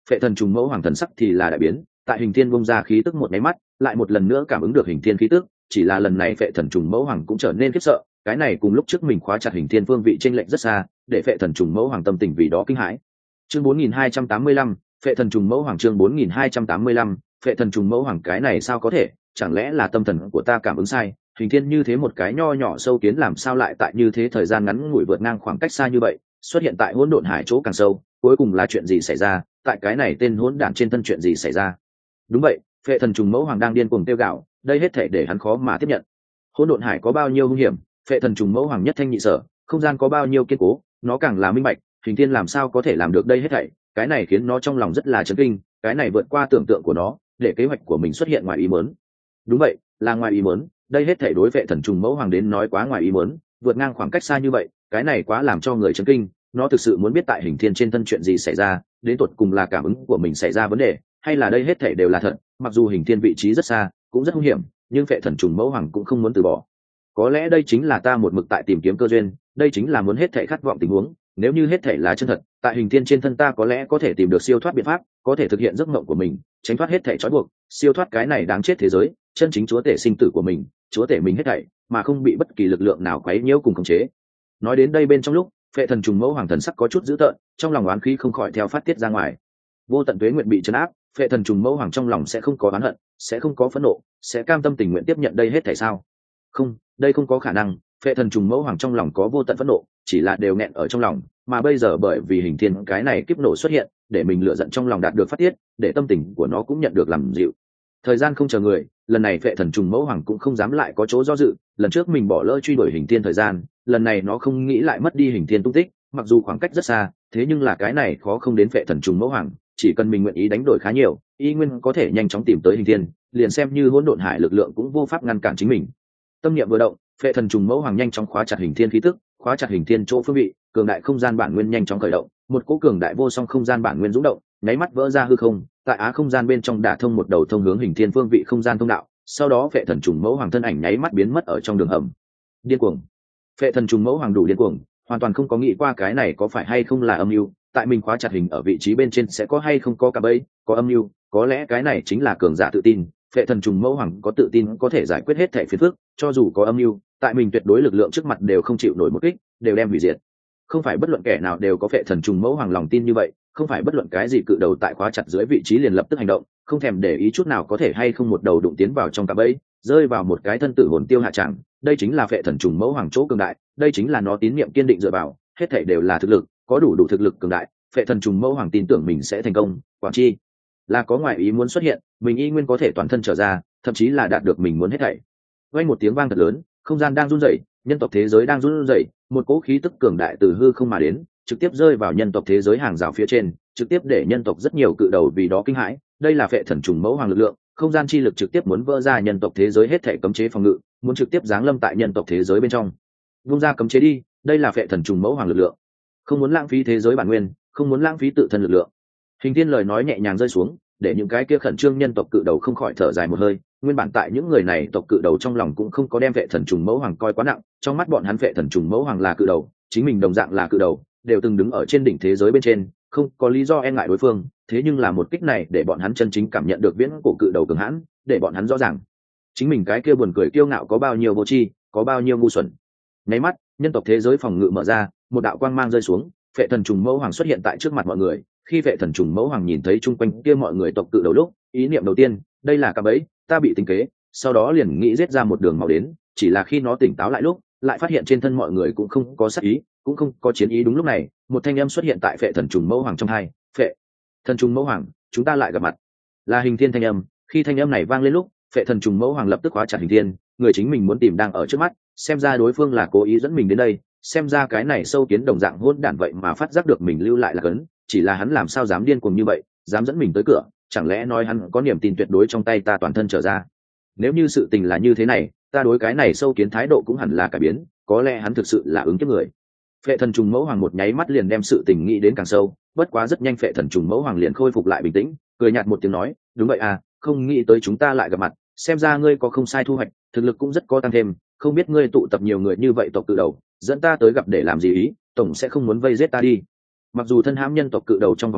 Phệ thần trùng mẫu hoàng thần sắc thì là đại biến, tại hình thiên bung ra khí tức một nháy mắt, lại một lần nữa cảm ứng được hình thiên khí tức, chỉ là lần này phệ thần trùng mẫu hoàng cũng trở nên khiếp sợ, cái này cùng lúc trước mình khóa chặt hình thiên phương vị chênh lệch rất xa, để phệ thần trùng mẫu hoàng tâm tình vì đó kinh hãi. Chương bốn nghìn hai trăm tám mươi lăm, phệ thần trùng mẫu hoàng chương bốn nghìn hai trăm tám mươi lăm, phệ thần trùng mẫu hoàng cái này sao có thể, chẳng lẽ là tâm thần của ta cảm ứng sai, hình thiên như thế một cái nho nhỏ sâu kiến làm sao lại tại như thế thời gian ngắn ngủi vượt ngang khoảng cách xa như vậy, xuất hiện tại hỗn độn hải chỗ càng sâu, cuối cùng là chuyện gì xảy ra, tại cái này tên hỗn đản trên thân chuyện gì xảy ra. Đúng vậy, phệ thần trùng mẫu hoàng đang điên cuồng tiêu gạo, đây hết thể để hắn khó mà tiếp nhận. Hỗn độn hải có bao nhiêu hung hiểm, phệ thần trùng mẫu hoàng nhất thanh nhị sở, không gian có bao nhiêu kiên cố, nó càng là minh bạch, hình thiên làm sao có thể làm được đây hết thảy, cái này khiến nó trong lòng rất là chấn kinh, cái này vượt qua tưởng tượng của nó, để kế hoạch của mình xuất hiện ngoài ý muốn. Đúng vậy, là ngoài ý muốn, đây hết thảy đối phệ thần trùng mẫu hoàng đến nói quá ngoài ý muốn, vượt ngang khoảng cách xa như vậy, cái này quá làm cho người chấn kinh, nó thực sự muốn biết tại hình thiên trên thân chuyện gì xảy ra, đến tột cùng là cảm ứng của mình xảy ra vấn đề, hay là đây hết thảy đều là thật, mặc dù hình thiên vị trí rất xa, cũng rất nguy hiểm, nhưng phệ thần trùng mẫu hoàng cũng không muốn từ bỏ. Có lẽ đây chính là ta một mực tại tìm kiếm cơ duyên, đây chính là muốn hết thảy khát vọng tình huống, nếu như hết thảy là chân thật, tại hình thiên trên thân ta có lẽ có thể tìm được siêu thoát biện pháp, có thể thực hiện giấc mộng của mình, tránh thoát hết thảy trói buộc, siêu thoát cái này đáng chết thế giới, chân chính chúa tể sinh tử của mình, chúa tể mình hết thảy, mà không bị bất kỳ lực lượng nào quấy nhiễu cùng khống chế. Nói đến đây bên trong lúc, phệ thần trùng mẫu hoàng thần sắc có chút dữ tợn, trong lòng oán khí không khỏi theo phát tiết ra ngoài. Vô tận tuế nguyện bị trấn áp, phệ thần trùng mẫu hoàng trong lòng sẽ không có oán hận, sẽ không có phẫn nộ, sẽ cam tâm tình nguyện tiếp nhận đây hết thảy sao? Không, đây không có khả năng. Phệ thần trùng mẫu hoàng trong lòng có vô tận phẫn nộ, chỉ là đều nghẹn ở trong lòng, mà bây giờ bởi vì hình thiên cái này kiếp nổ xuất hiện, để mình lựa giận trong lòng đạt được phát tiết, để tâm tình của nó cũng nhận được làm dịu. Thời gian không chờ người, lần này phệ thần trùng mẫu hoàng cũng không dám lại có chỗ do dự, lần trước mình bỏ lỡ truy đuổi hình thiên thời gian, lần này nó không nghĩ lại mất đi hình thiên tung tích, mặc dù khoảng cách rất xa, thế nhưng là cái này khó không đến phệ thần trùng mẫu hoàng, chỉ cần mình nguyện ý đánh đổi khá nhiều, y nguyên có thể nhanh chóng tìm tới hình thiên, liền xem như hỗn độn hải lực lượng cũng vô pháp ngăn cản chính mình. Tâm niệm vừa động, phệ thần trùng mẫu hoàng nhanh chóng khóa chặt hình thiên khí tức, khóa chặt hình thiên chỗ phương vị, cường đại không gian bản nguyên nhanh chóng khởi động, một cỗ cường đại vô song không gian bản nguyên rung động, nháy mắt vỡ ra hư không, tại á không gian bên trong đả thông một đầu thông hướng hình thiên phương vị không gian thông đạo, sau đó phệ thần trùng mẫu hoàng thân ảnh nháy mắt biến mất ở trong đường hầm. Điên cuồng. Phệ thần trùng mẫu hoàng đủ điên cuồng, hoàn toàn không có nghĩ qua cái này có phải hay không là âm mưu, tại mình khóa chặt hình ở vị trí bên trên sẽ có hay không có cả bẫy, có âm mưu, có lẽ cái này chính là cường giả tự tin. Phệ thần trùng mẫu hoàng có tự tin có thể giải quyết hết thảy phiền phức, cho dù có âm mưu, tại mình tuyệt đối lực lượng trước mặt đều không chịu nổi một kích, đều đem hủy diệt. Không phải bất luận kẻ nào đều có phệ thần trùng mẫu hoàng lòng tin như vậy, không phải bất luận cái gì cự đầu tại khóa chặt dưới vị trí liền lập tức hành động, không thèm để ý chút nào có thể hay không một đầu đụng tiến vào trong cạm bẫy, rơi vào một cái thân tử hồn tiêu hạ trạng. Đây chính là phệ thần trùng mẫu hoàng chỗ cường đại, đây chính là nó tín niệm kiên định dựa vào, hết thảy đều là thực lực, có đủ đủ thực lực cường đại, phệ thần trùng mẫu hoàng tin tưởng mình sẽ thành công, quả chi là có ngoại ý muốn xuất hiện, mình y nguyên có thể toàn thân trở ra, thậm chí là đạt được mình muốn hết thảy. Vang một tiếng vang thật lớn, không gian đang run rẩy, nhân tộc thế giới đang run rẩy, một cỗ khí tức cường đại từ hư không mà đến, trực tiếp rơi vào nhân tộc thế giới hàng rào phía trên, trực tiếp để nhân tộc rất nhiều cự đầu vì đó kinh hãi. Đây là phệ thần trùng mẫu hoàng lực lượng, không gian chi lực trực tiếp muốn vỡ ra nhân tộc thế giới hết thảy cấm chế phòng ngự, muốn trực tiếp giáng lâm tại nhân tộc thế giới bên trong. Vung ra cấm chế đi, đây là phệ thần trùng mẫu hoàng lực lượng. Không muốn lãng phí thế giới bản nguyên, không muốn lãng phí tự thân lực lượng. Hình Thiên lời nói nhẹ nhàng rơi xuống, để những cái kia khẩn trương nhân tộc cự đầu không khỏi thở dài một hơi. Nguyên bản tại những người này tộc cự đầu trong lòng cũng không có đem phệ thần trùng mẫu hoàng coi quá nặng, trong mắt bọn hắn phệ thần trùng mẫu hoàng là cự đầu, chính mình đồng dạng là cự đầu, đều từng đứng ở trên đỉnh thế giới bên trên, không có lý do e ngại đối phương. Thế nhưng là một kích này để bọn hắn chân chính cảm nhận được viễn cổ cự đầu cường hãn, để bọn hắn rõ ràng chính mình cái kia buồn cười kiêu ngạo có bao nhiêu vô tri, có bao nhiêu ngu xuẩn. Nháy mắt, nhân tộc thế giới phòng ngự mở ra, một đạo quang mang rơi xuống, phệ thần trùng mẫu hoàng xuất hiện tại trước mặt mọi người. Khi phệ thần trùng mẫu hoàng nhìn thấy chung quanh kia mọi người tộc cự đầu lúc, ý niệm đầu tiên, đây là cạm bẫy, ta bị tính kế, sau đó liền nghĩ giết ra một đường máu đến. Chỉ là khi nó tỉnh táo lại lúc, lại phát hiện trên thân mọi người cũng không có sát ý, cũng không có chiến ý. Đúng lúc này, một thanh âm xuất hiện tại phệ thần trùng mẫu hoàng trong hai, phệ thần trùng mẫu hoàng, chúng ta lại gặp mặt. Là Hình Thiên thanh âm. Khi thanh âm này vang lên lúc, phệ thần trùng mẫu hoàng lập tức khóa chặt Hình Thiên, người chính mình muốn tìm đang ở trước mắt, xem ra đối phương là cố ý dẫn mình đến đây, xem ra cái này sâu kiến đồng dạng hỗn đản vậy mà phát giác được mình lưu lại là cấn, chỉ là hắn làm sao dám điên cuồng như vậy, dám dẫn mình tới cửa, chẳng lẽ nói hắn có niềm tin tuyệt đối trong tay ta toàn thân trở ra. Nếu như sự tình là như thế này, ta đối cái này sâu kiến thái độ cũng hẳn là cải biến, có lẽ hắn thực sự là ứng kiếp người. Phệ thần trùng mẫu hoàng một nháy mắt liền đem sự tình nghĩ đến càng sâu, bất quá rất nhanh phệ thần trùng mẫu hoàng liền khôi phục lại bình tĩnh, cười nhạt một tiếng nói, đúng vậy à, không nghĩ tới chúng ta lại gặp mặt, xem ra ngươi có không sai thu hoạch, thực lực cũng rất có tăng thêm, không biết ngươi tụ tập nhiều người như vậy tộc cự đầu, dẫn ta tới gặp để làm gì ý, tổng sẽ không muốn vây giết ta đi. Mặc dù thân hãm nhân tộc cự đầu trong vòng đây,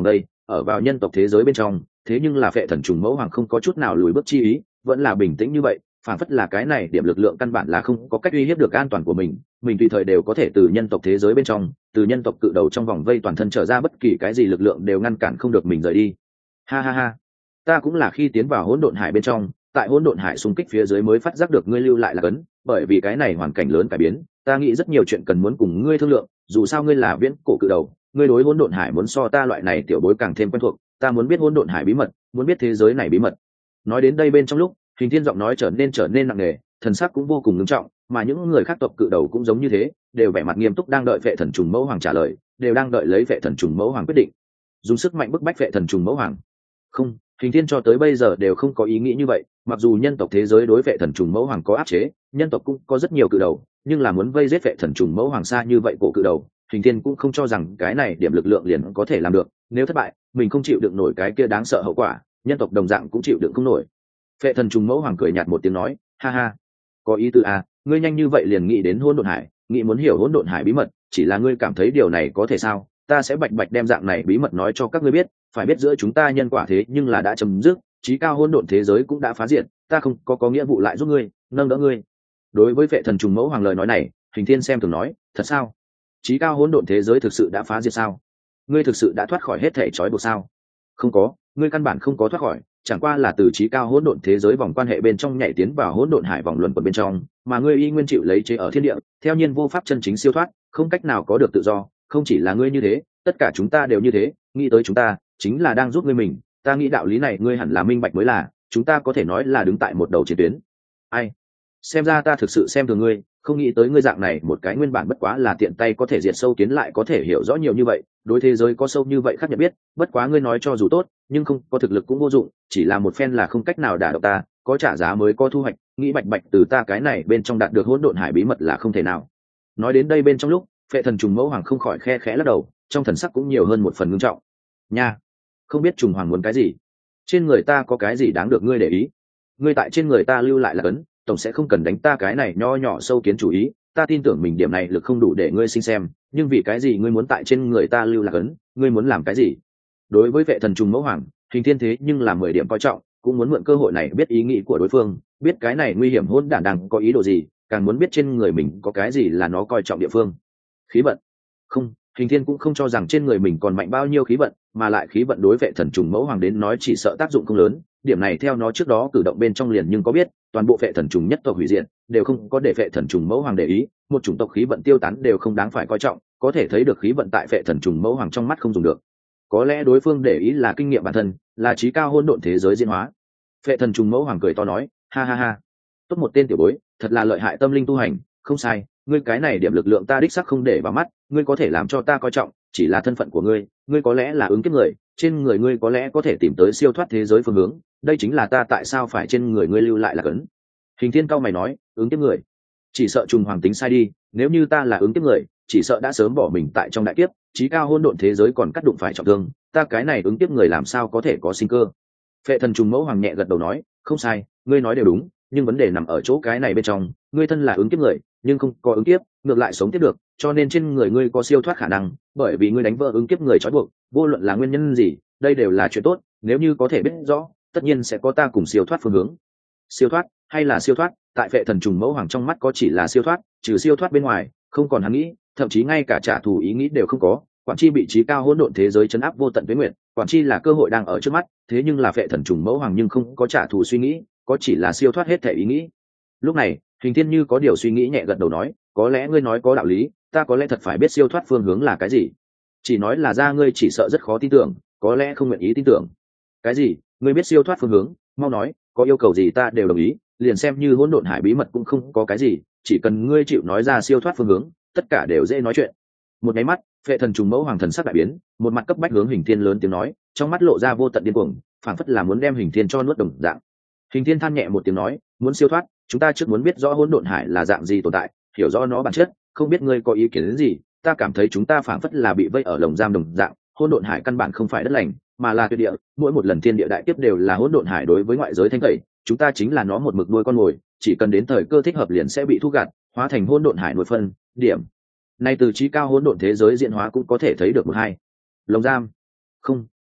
ở vào nhân tộc thế giới bên trong, thế nhưng là phệ thần trùng mẫu hoàng không có chút nào lùi bước chi ý, vẫn là bình tĩnh như vậy, phản phất là cái này điểm lực lượng căn bản là không có cách uy hiếp được an toàn của mình, mình tùy thời đều có thể từ nhân tộc thế giới bên trong, từ nhân tộc cự đầu trong vòng vây toàn thân trở ra, bất kỳ cái gì lực lượng đều ngăn cản không được mình rời đi. Ha ha ha, ta cũng là khi tiến vào hỗn độn hải bên trong, tại hỗn độn hải xung kích phía dưới mới phát giác được ngươi lưu lại là cấn, bởi vì cái này hoàn cảnh lớn cải biến, ta nghĩ rất nhiều chuyện cần muốn cùng ngươi thương lượng, dù sao ngươi là viễn cổ cự đầu, ngươi đối hỗn độn hải muốn so ta loại này tiểu bối càng thêm quen thuộc, ta muốn biết hỗn độn hải bí mật, muốn biết thế giới này bí mật. Nói đến đây bên trong lúc, Hình Thiên giọng nói trở nên trở nên nặng nề, thần sắc cũng vô cùng nghiêm trọng, mà những người khác tộc cự đầu cũng giống như thế, đều vẻ mặt nghiêm túc đang đợi Phệ Thần Trùng Mẫu Hoàng trả lời, đều đang đợi lấy Phệ Thần Trùng Mẫu Hoàng quyết định, dùng sức mạnh bức bách Phệ Thần Trùng Mẫu Hoàng. Không, Hình Thiên cho tới bây giờ đều không có ý nghĩ như vậy, mặc dù nhân tộc thế giới đối Phệ Thần Trùng Mẫu Hoàng có áp chế, nhân tộc cũng có rất nhiều cự đầu, nhưng là muốn vây giết Phệ Thần Trùng Mẫu Hoàng xa như vậy cổ cự đầu, Hình Thiên cũng không cho rằng cái này điểm lực lượng liền có thể làm được, nếu thất bại, mình không chịu đựng nổi cái kia đáng sợ hậu quả, nhân tộc đồng dạng cũng chịu đựng không nổi. Phệ Thần Trùng Mẫu Hoàng cười nhạt một tiếng nói, ha ha, có ý tứ à, ngươi nhanh như vậy liền nghĩ đến hỗn độn hải, nghĩ muốn hiểu hỗn độn hải bí mật, chỉ là ngươi cảm thấy điều này có thể sao? Ta sẽ bạch bạch đem dạng này bí mật nói cho các ngươi biết, phải biết giữa chúng ta nhân quả thế nhưng là đã chấm dứt, chí cao hỗn độn thế giới cũng đã phá diệt, ta không có có nghĩa vụ lại giúp ngươi, nâng đỡ ngươi. Đối với Phệ Thần Trùng Mẫu Hoàng lời nói này, Hình Thiên xem thường nói, thật sao? Chí cao hỗn độn thế giới thực sự đã phá diệt sao? Ngươi thực sự đã thoát khỏi hết thể trói buộc sao? Không có, ngươi căn bản không có thoát khỏi, chẳng qua là từ chí cao hỗn độn thế giới vòng quan hệ bên trong nhảy tiến vào hỗn độn hải vòng luẩn quẩn bên trong, mà ngươi y nguyên chịu lấy chế ở thiên địa, theo nhiên vô pháp chân chính siêu thoát, không cách nào có được tự do. Không chỉ là ngươi như thế, tất cả chúng ta đều như thế, nghĩ tới chúng ta chính là đang giúp ngươi mình, ta nghĩ đạo lý này ngươi hẳn là minh bạch mới là, chúng ta có thể nói là đứng tại một đầu chiến tuyến. Ai? Xem ra ta thực sự xem thường ngươi, không nghĩ tới ngươi dạng này một cái nguyên bản bất quá là tiện tay có thể diệt sâu kiến lại có thể hiểu rõ nhiều như vậy, đối thế giới có sâu như vậy khác nhận biết, bất quá ngươi nói cho dù tốt, nhưng không có thực lực cũng vô dụng, chỉ là một phen là không cách nào đả động ta, có trả giá mới có thu hoạch, nghĩ bạch bạch từ ta cái này bên trong đạt được hỗn độn hải bí mật là không thể nào. Nói đến đây bên trong lúc, Phệ Thần Trùng Mẫu Hoàng không khỏi khe khẽ lắc đầu, trong thần sắc cũng nhiều hơn một phần ngưng trọng. Nha, không biết Trùng Hoàng muốn cái gì? Trên người ta có cái gì đáng được ngươi để ý? Ngươi tại trên người ta lưu lại là cấn, tổng sẽ không cần đánh ta cái này nho nhỏ sâu kiến chủ ý, ta tin tưởng mình điểm này lực không đủ để ngươi sinh xem, nhưng vì cái gì ngươi muốn tại trên người ta lưu là cấn, ngươi muốn làm cái gì? Đối với Phệ Thần Trùng Mẫu Hoàng, Hình Thiên thế nhưng là mười điểm coi trọng, cũng muốn mượn cơ hội này biết ý nghĩ của đối phương, biết cái này nguy hiểm hỗn đản đang có ý đồ gì, càng muốn biết trên người mình có cái gì là nó coi trọng địa phương. Khí vận? Không, Hình Thiên cũng không cho rằng trên người mình còn mạnh bao nhiêu khí vận, mà lại khí vận đối Phệ Thần Trùng Mẫu Hoàng đến nói chỉ sợ tác dụng không lớn, điểm này theo nó trước đó cử động bên trong liền nhưng có biết, toàn bộ Phệ Thần Trùng nhất tộc hủy diệt, đều không có để Phệ Thần Trùng Mẫu Hoàng để ý, một chủng tộc khí vận tiêu tán đều không đáng phải coi trọng, có thể thấy được khí vận tại Phệ Thần Trùng Mẫu Hoàng trong mắt không dùng được. Có lẽ đối phương để ý là kinh nghiệm bản thân, là trí cao hỗn độn thế giới diễn hóa. Phệ Thần Trùng Mẫu Hoàng cười to nói, ha ha ha, tốt một tên tiểu bối, thật là lợi hại tâm linh tu hành, không sai, ngươi cái này điểm lực lượng ta đích sắc không để vào mắt, ngươi có thể làm cho ta coi trọng, chỉ là thân phận của ngươi, ngươi có lẽ là ứng kiếp người, trên người ngươi có lẽ có thể tìm tới siêu thoát thế giới phương hướng, đây chính là ta tại sao phải trên người ngươi lưu lại là cấn. Hình Thiên cao mày nói, ứng kiếp người, chỉ sợ Trùng Hoàng tính sai đi, nếu như ta là ứng kiếp người, chỉ sợ đã sớm bỏ mình tại trong đại kiếp, chí cao hỗn độn thế giới còn cắt đụng phải trọng thương, ta cái này ứng kiếp người làm sao có thể có sinh cơ. Phệ Thần Trùng Mẫu Hoàng nhẹ gật đầu nói, không sai, ngươi nói đều đúng, nhưng vấn đề nằm ở chỗ cái này bên trong, ngươi thân là ứng kiếp người, nhưng không có ứng kiếp, ngược lại sống tiếp được, cho nên trên người ngươi có siêu thoát khả năng, bởi vì ngươi đánh vỡ ứng kiếp người trói buộc, vô luận là nguyên nhân gì, đây đều là chuyện tốt, nếu như có thể biết rõ, tất nhiên sẽ có ta cùng siêu thoát phương hướng. Siêu thoát hay là siêu thoát, tại Phệ Thần Trùng Mẫu Hoàng trong mắt có chỉ là siêu thoát, trừ siêu thoát bên ngoài, không còn hắn nghĩ, thậm chí ngay cả trả thù ý nghĩ đều không có. Quản chi bị trí cao hỗn độn thế giới chấn áp vô tận tuyết nguyện, quản chi là cơ hội đang ở trước mắt, thế nhưng là Phệ Thần Trùng Mẫu Hoàng nhưng không có trả thù suy nghĩ, có chỉ là siêu thoát hết thể ý nghĩ. Lúc này, Hình Thiên như có điều suy nghĩ nhẹ gật đầu nói, có lẽ ngươi nói có đạo lý, ta có lẽ thật phải biết siêu thoát phương hướng là cái gì. Chỉ nói là ra ngươi chỉ sợ rất khó tin tưởng, có lẽ không nguyện ý tin tưởng. Cái gì? Ngươi biết siêu thoát phương hướng, mau nói, có yêu cầu gì ta đều đồng ý, liền xem như hỗn độn hải bí mật cũng không có cái gì, chỉ cần ngươi chịu nói ra siêu thoát phương hướng, tất cả đều dễ nói chuyện. Một cái mắt, Phệ Thần Trùng Mẫu Hoàng thần sắc đại biến, một mặt cấp bách hướng Hình Thiên lớn tiếng nói, trong mắt lộ ra vô tận điên cuồng, phảng phất là muốn đem Hình Thiên cho nuốt đồng dạng. Hình Thiên than nhẹ một tiếng nói, muốn siêu thoát, chúng ta trước muốn biết rõ hỗn độn hải là dạng gì tồn tại, hiểu rõ nó bản chất, không biết ngươi có ý kiến đến gì, ta cảm thấy chúng ta phảng phất là bị vây ở lồng giam đồng dạng, hỗn độn hải căn bản không phải đất lành, mà là tuyệt địa, mỗi một lần thiên địa đại tiếp đều là hỗn độn hải đối với ngoại giới thanh tẩy, chúng ta chính là nó một mực nuôi con mồi, chỉ cần đến thời cơ thích hợp liền sẽ bị thu gặt, hóa thành hỗn độn hải nuôi phân, điểm. Này từ trí cao hỗn độn thế giới diễn hóa cũng có thể thấy được một hai. Lồng giam? Không,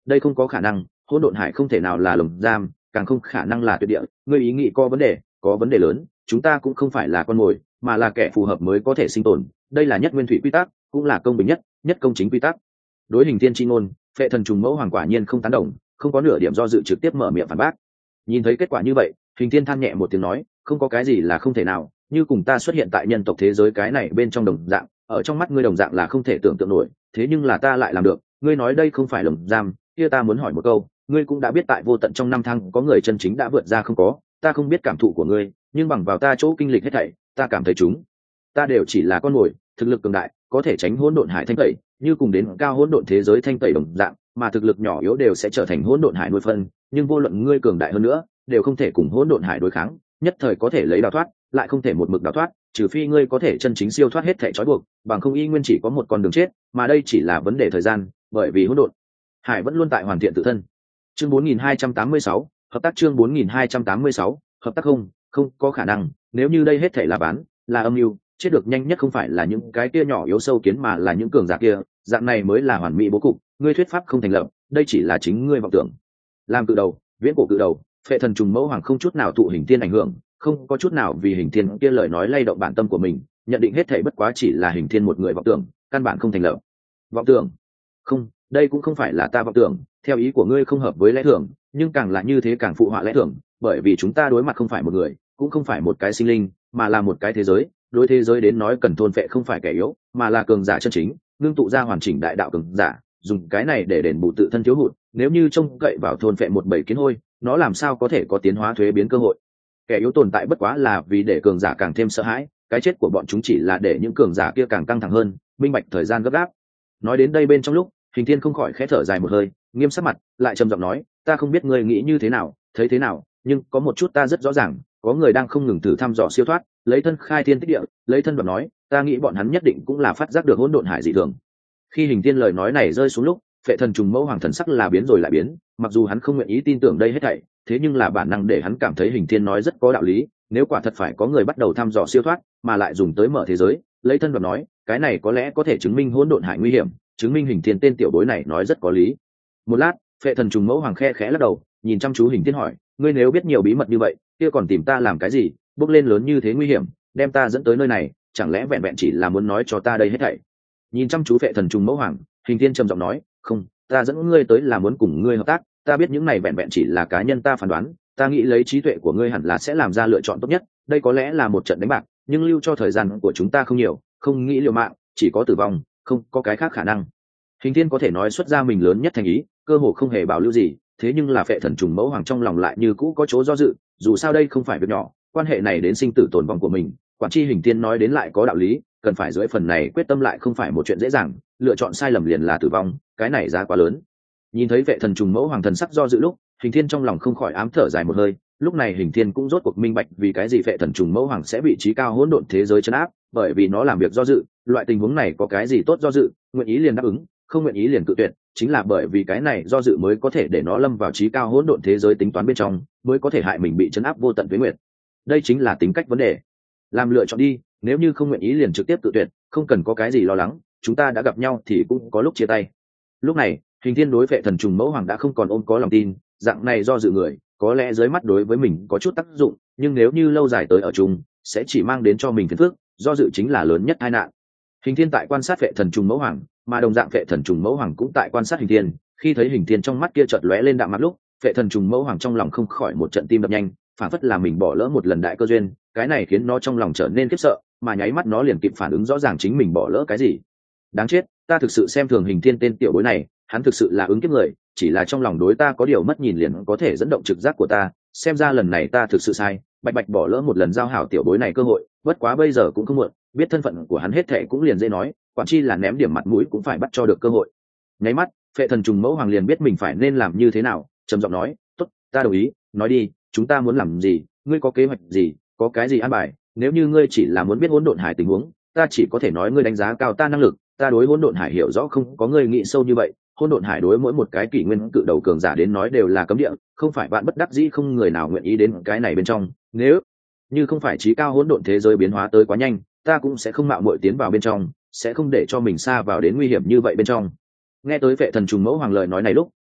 đây không có khả năng, hỗn độn hải không thể nào là lồng giam, càng không khả năng là tuyệt địa. Ngươi ý nghĩ có vấn đề, có vấn đề lớn. Chúng ta cũng không phải là con mồi, mà là kẻ phù hợp mới có thể sinh tồn. Đây là nhất nguyên thủy quy tắc, cũng là công bình nhất, nhất công chính quy tắc. Đối hình thiên chi ngôn, phệ thần trùng mẫu hoàng quả nhiên không tán đồng, không có nửa điểm do dự trực tiếp mở miệng phản bác. Nhìn thấy kết quả như vậy, hình thiên than nhẹ một tiếng nói, không có cái gì là không thể nào, như cùng ta xuất hiện tại nhân tộc thế giới cái này bên trong đồng dạng, ở trong mắt ngươi đồng dạng là không thể tưởng tượng nổi, thế nhưng là ta lại làm được. Ngươi nói đây không phải lồng giam, kia ta muốn hỏi một câu, ngươi cũng đã biết tại vô tận trong năm tháng có người chân chính đã vượt ra không có, ta không biết cảm thụ của ngươi, nhưng bằng vào ta chỗ kinh lịch hết thảy, ta cảm thấy chúng ta đều chỉ là con mồi, thực lực cường đại có thể tránh hỗn độn hải thanh tẩy, như cùng đến cao hỗn độn thế giới thanh tẩy đồng dạng, mà thực lực nhỏ yếu đều sẽ trở thành hỗn độn hải nuôi phân, nhưng vô luận ngươi cường đại hơn nữa, đều không thể cùng hỗn độn hải đối kháng, nhất thời có thể lấy đào thoát, lại không thể một mực đào thoát, trừ phi ngươi có thể chân chính siêu thoát hết thảy trói buộc, bằng không y nguyên chỉ có một con đường chết, mà đây chỉ là vấn đề thời gian, bởi vì hỗn độn hải vẫn luôn tại hoàn thiện tự thân. Chương bốn nghìn hai trăm tám mươi sáu, hợp tác chương bốn nghìn hai trăm tám mươi sáu, hợp tác không, không có khả năng, nếu như đây hết thảy là bán, là âm mưu, chết được nhanh nhất không phải là những cái kia nhỏ yếu sâu kiến mà là những cường giả kia, dạng này mới là hoàn mỹ bố cục, ngươi thuyết pháp không thành lập, đây chỉ là chính ngươi vọng tưởng. Làm cự đầu, viễn cổ cự đầu, phệ thần trùng mẫu hoàng không chút nào thụ hình thiên ảnh hưởng, không có chút nào vì hình thiên kia lời nói lay động bản tâm của mình, nhận định hết thảy bất quá chỉ là hình thiên một người vọng tưởng, căn bản không thành lập. Vọng tưởng? Không, đây cũng không phải là ta vọng tưởng, theo ý của ngươi không hợp với lẽ thường, nhưng càng là như thế càng phụ họa lẽ thường, bởi vì chúng ta đối mặt không phải một người, cũng không phải một cái sinh linh, mà là một cái thế giới. Đối thế giới đến nói cần thôn phệ không phải kẻ yếu, mà là cường giả chân chính, ngưng tụ ra hoàn chỉnh đại đạo cường giả, dùng cái này để đền bù tự thân thiếu hụt. Nếu như trông cậy vào thôn phệ một bầy kiến hôi, nó làm sao có thể có tiến hóa thuế biến cơ hội? Kẻ yếu tồn tại bất quá là vì để cường giả càng thêm sợ hãi, cái chết của bọn chúng chỉ là để những cường giả kia càng căng thẳng hơn, minh bạch thời gian gấp gáp. Nói đến đây bên trong lúc, Hình Thiên không khỏi khẽ thở dài một hơi, nghiêm sắc mặt, lại trầm giọng nói, ta không biết ngươi nghĩ như thế nào, thấy thế nào, nhưng có một chút ta rất rõ ràng, có người đang không ngừng thử thăm dò siêu thoát, lấy thân khai thiên tích địa, lấy thân đoạt nói, ta nghĩ bọn hắn nhất định cũng là phát giác được hỗn độn hải dị thường. Khi Hình Thiên lời nói này rơi xuống lúc, phệ thần trùng mẫu hoàng thần sắc là biến rồi lại biến, mặc dù hắn không nguyện ý tin tưởng đây hết thảy, thế nhưng là bản năng để hắn cảm thấy Hình Thiên nói rất có đạo lý, nếu quả thật phải có người bắt đầu thăm dò siêu thoát, mà lại dùng tới mở thế giới, lấy thân đoạt nói, cái này có lẽ có thể chứng minh hỗn độn hải nguy hiểm, chứng minh Hình Thiên tên tiểu bối này nói rất có lý. Một lát, phệ thần trùng mẫu hoàng khe khẽ lắc đầu, nhìn chăm chú Hình Thiên hỏi, ngươi nếu biết nhiều bí mật như vậy, kia còn tìm ta làm cái gì? Bước lên lớn như thế nguy hiểm, đem ta dẫn tới nơi này, chẳng lẽ vẹn vẹn chỉ là muốn nói cho ta đây hết thảy? Nhìn chăm chú phệ thần trùng mẫu hoàng, Hình Thiên trầm giọng nói, không, ta dẫn ngươi tới là muốn cùng ngươi hợp tác, ta biết những này vẹn vẹn chỉ là cá nhân ta phán đoán, ta nghĩ lấy trí tuệ của ngươi hẳn là sẽ làm ra lựa chọn tốt nhất, đây có lẽ là một trận đánh bạc, nhưng lưu cho thời gian của chúng ta không nhiều, không nghĩ liều mạng, chỉ có tử vong, không có cái khác khả năng. Hình Thiên có thể nói xuất ra mình lớn nhất thành ý, cơ hồ không hề bảo lưu gì, thế nhưng là phệ thần trùng mẫu hoàng trong lòng lại như cũ có chỗ do dự, dù sao đây không phải việc nhỏ, quan hệ này đến sinh tử tồn vong của mình, quản tri Hình Thiên nói đến lại có đạo lý, cần phải dưới phần này quyết tâm lại không phải một chuyện dễ dàng, lựa chọn sai lầm liền là tử vong, cái này giá quá lớn. Nhìn thấy vệ thần trùng mẫu hoàng thần sắc do dự lúc, Hình Thiên trong lòng không khỏi ám thở dài một hơi, lúc này Hình Thiên cũng rốt cuộc minh bạch vì cái gì vệ thần trùng mẫu hoàng sẽ bị trí cao hỗn độn thế giới trấn áp, bởi vì nó làm việc do dự, loại tình huống này có cái gì tốt do dự, nguyện ý liền đáp ứng, không nguyện ý liền cự tuyệt, chính là bởi vì cái này do dự mới có thể để nó lâm vào trí cao hỗn độn thế giới tính toán bên trong, mới có thể hại mình bị trấn áp vô tận tuế nguyệt. Đây chính là tính cách vấn đề. Làm lựa chọn đi, nếu như không nguyện ý liền trực tiếp cự tuyệt, không cần có cái gì lo lắng, chúng ta đã gặp nhau thì cũng có lúc chia tay. Lúc này, Hình Thiên đối vệ thần trùng mẫu hoàng đã không còn ôm có lòng tin, dạng này do dự người, có lẽ dưới mắt đối với mình có chút tác dụng, nhưng nếu như lâu dài tới ở chung, sẽ chỉ mang đến cho mình phiền phức, do dự chính là lớn nhất tai nạn. Hình Thiên tại quan sát vệ thần trùng mẫu hoàng, mà đồng dạng vệ thần trùng mẫu hoàng cũng tại quan sát Hình Thiên, khi thấy Hình Thiên trong mắt kia chợt lóe lên đạm mặt lúc, vệ thần trùng mẫu hoàng trong lòng không khỏi một trận tim đập nhanh, phản phất là mình bỏ lỡ một lần đại cơ duyên, cái này khiến nó trong lòng trở nên khiếp sợ, mà nháy mắt nó liền kịp phản ứng rõ ràng chính mình bỏ lỡ cái gì. Đáng chết, ta thực sự xem thường Hình Thiên tên tiểu bối này, hắn thực sự là ứng kiếp người, chỉ là trong lòng đối ta có điều mất nhìn liền có thể dẫn động trực giác của ta, xem ra lần này ta thực sự sai, bạch bạch bỏ lỡ một lần giao hảo tiểu bối này cơ hội, bất quá bây giờ cũng không muộn, biết thân phận của hắn hết thệ cũng liền dễ nói, quản chi là ném điểm mặt mũi cũng phải bắt cho được cơ hội. Nháy mắt, phệ thần trùng mẫu hoàng liền biết mình phải nên làm như thế nào, trầm giọng nói, tốt, ta đồng ý, nói đi, chúng ta muốn làm gì, ngươi có kế hoạch gì, có cái gì an bài, nếu như ngươi chỉ là muốn biết hỗn độn hải tình huống, ta chỉ có thể nói ngươi đánh giá cao ta năng lực, ta đối hỗn độn hải hiểu rõ không có ngươi nghĩ sâu như vậy, hỗn độn hải đối mỗi một cái kỷ nguyên cự đầu cường giả đến nói đều là cấm địa, không phải bạn bất đắc dĩ không người nào nguyện ý đến cái này bên trong, nếu như không phải trí cao hỗn độn thế giới biến hóa tới quá nhanh, ta cũng sẽ không mạo muội tiến vào bên trong, sẽ không để cho mình xa vào đến nguy hiểm như vậy bên trong. Nghe tới vệ thần trùng mẫu hoàng lời nói này lúc,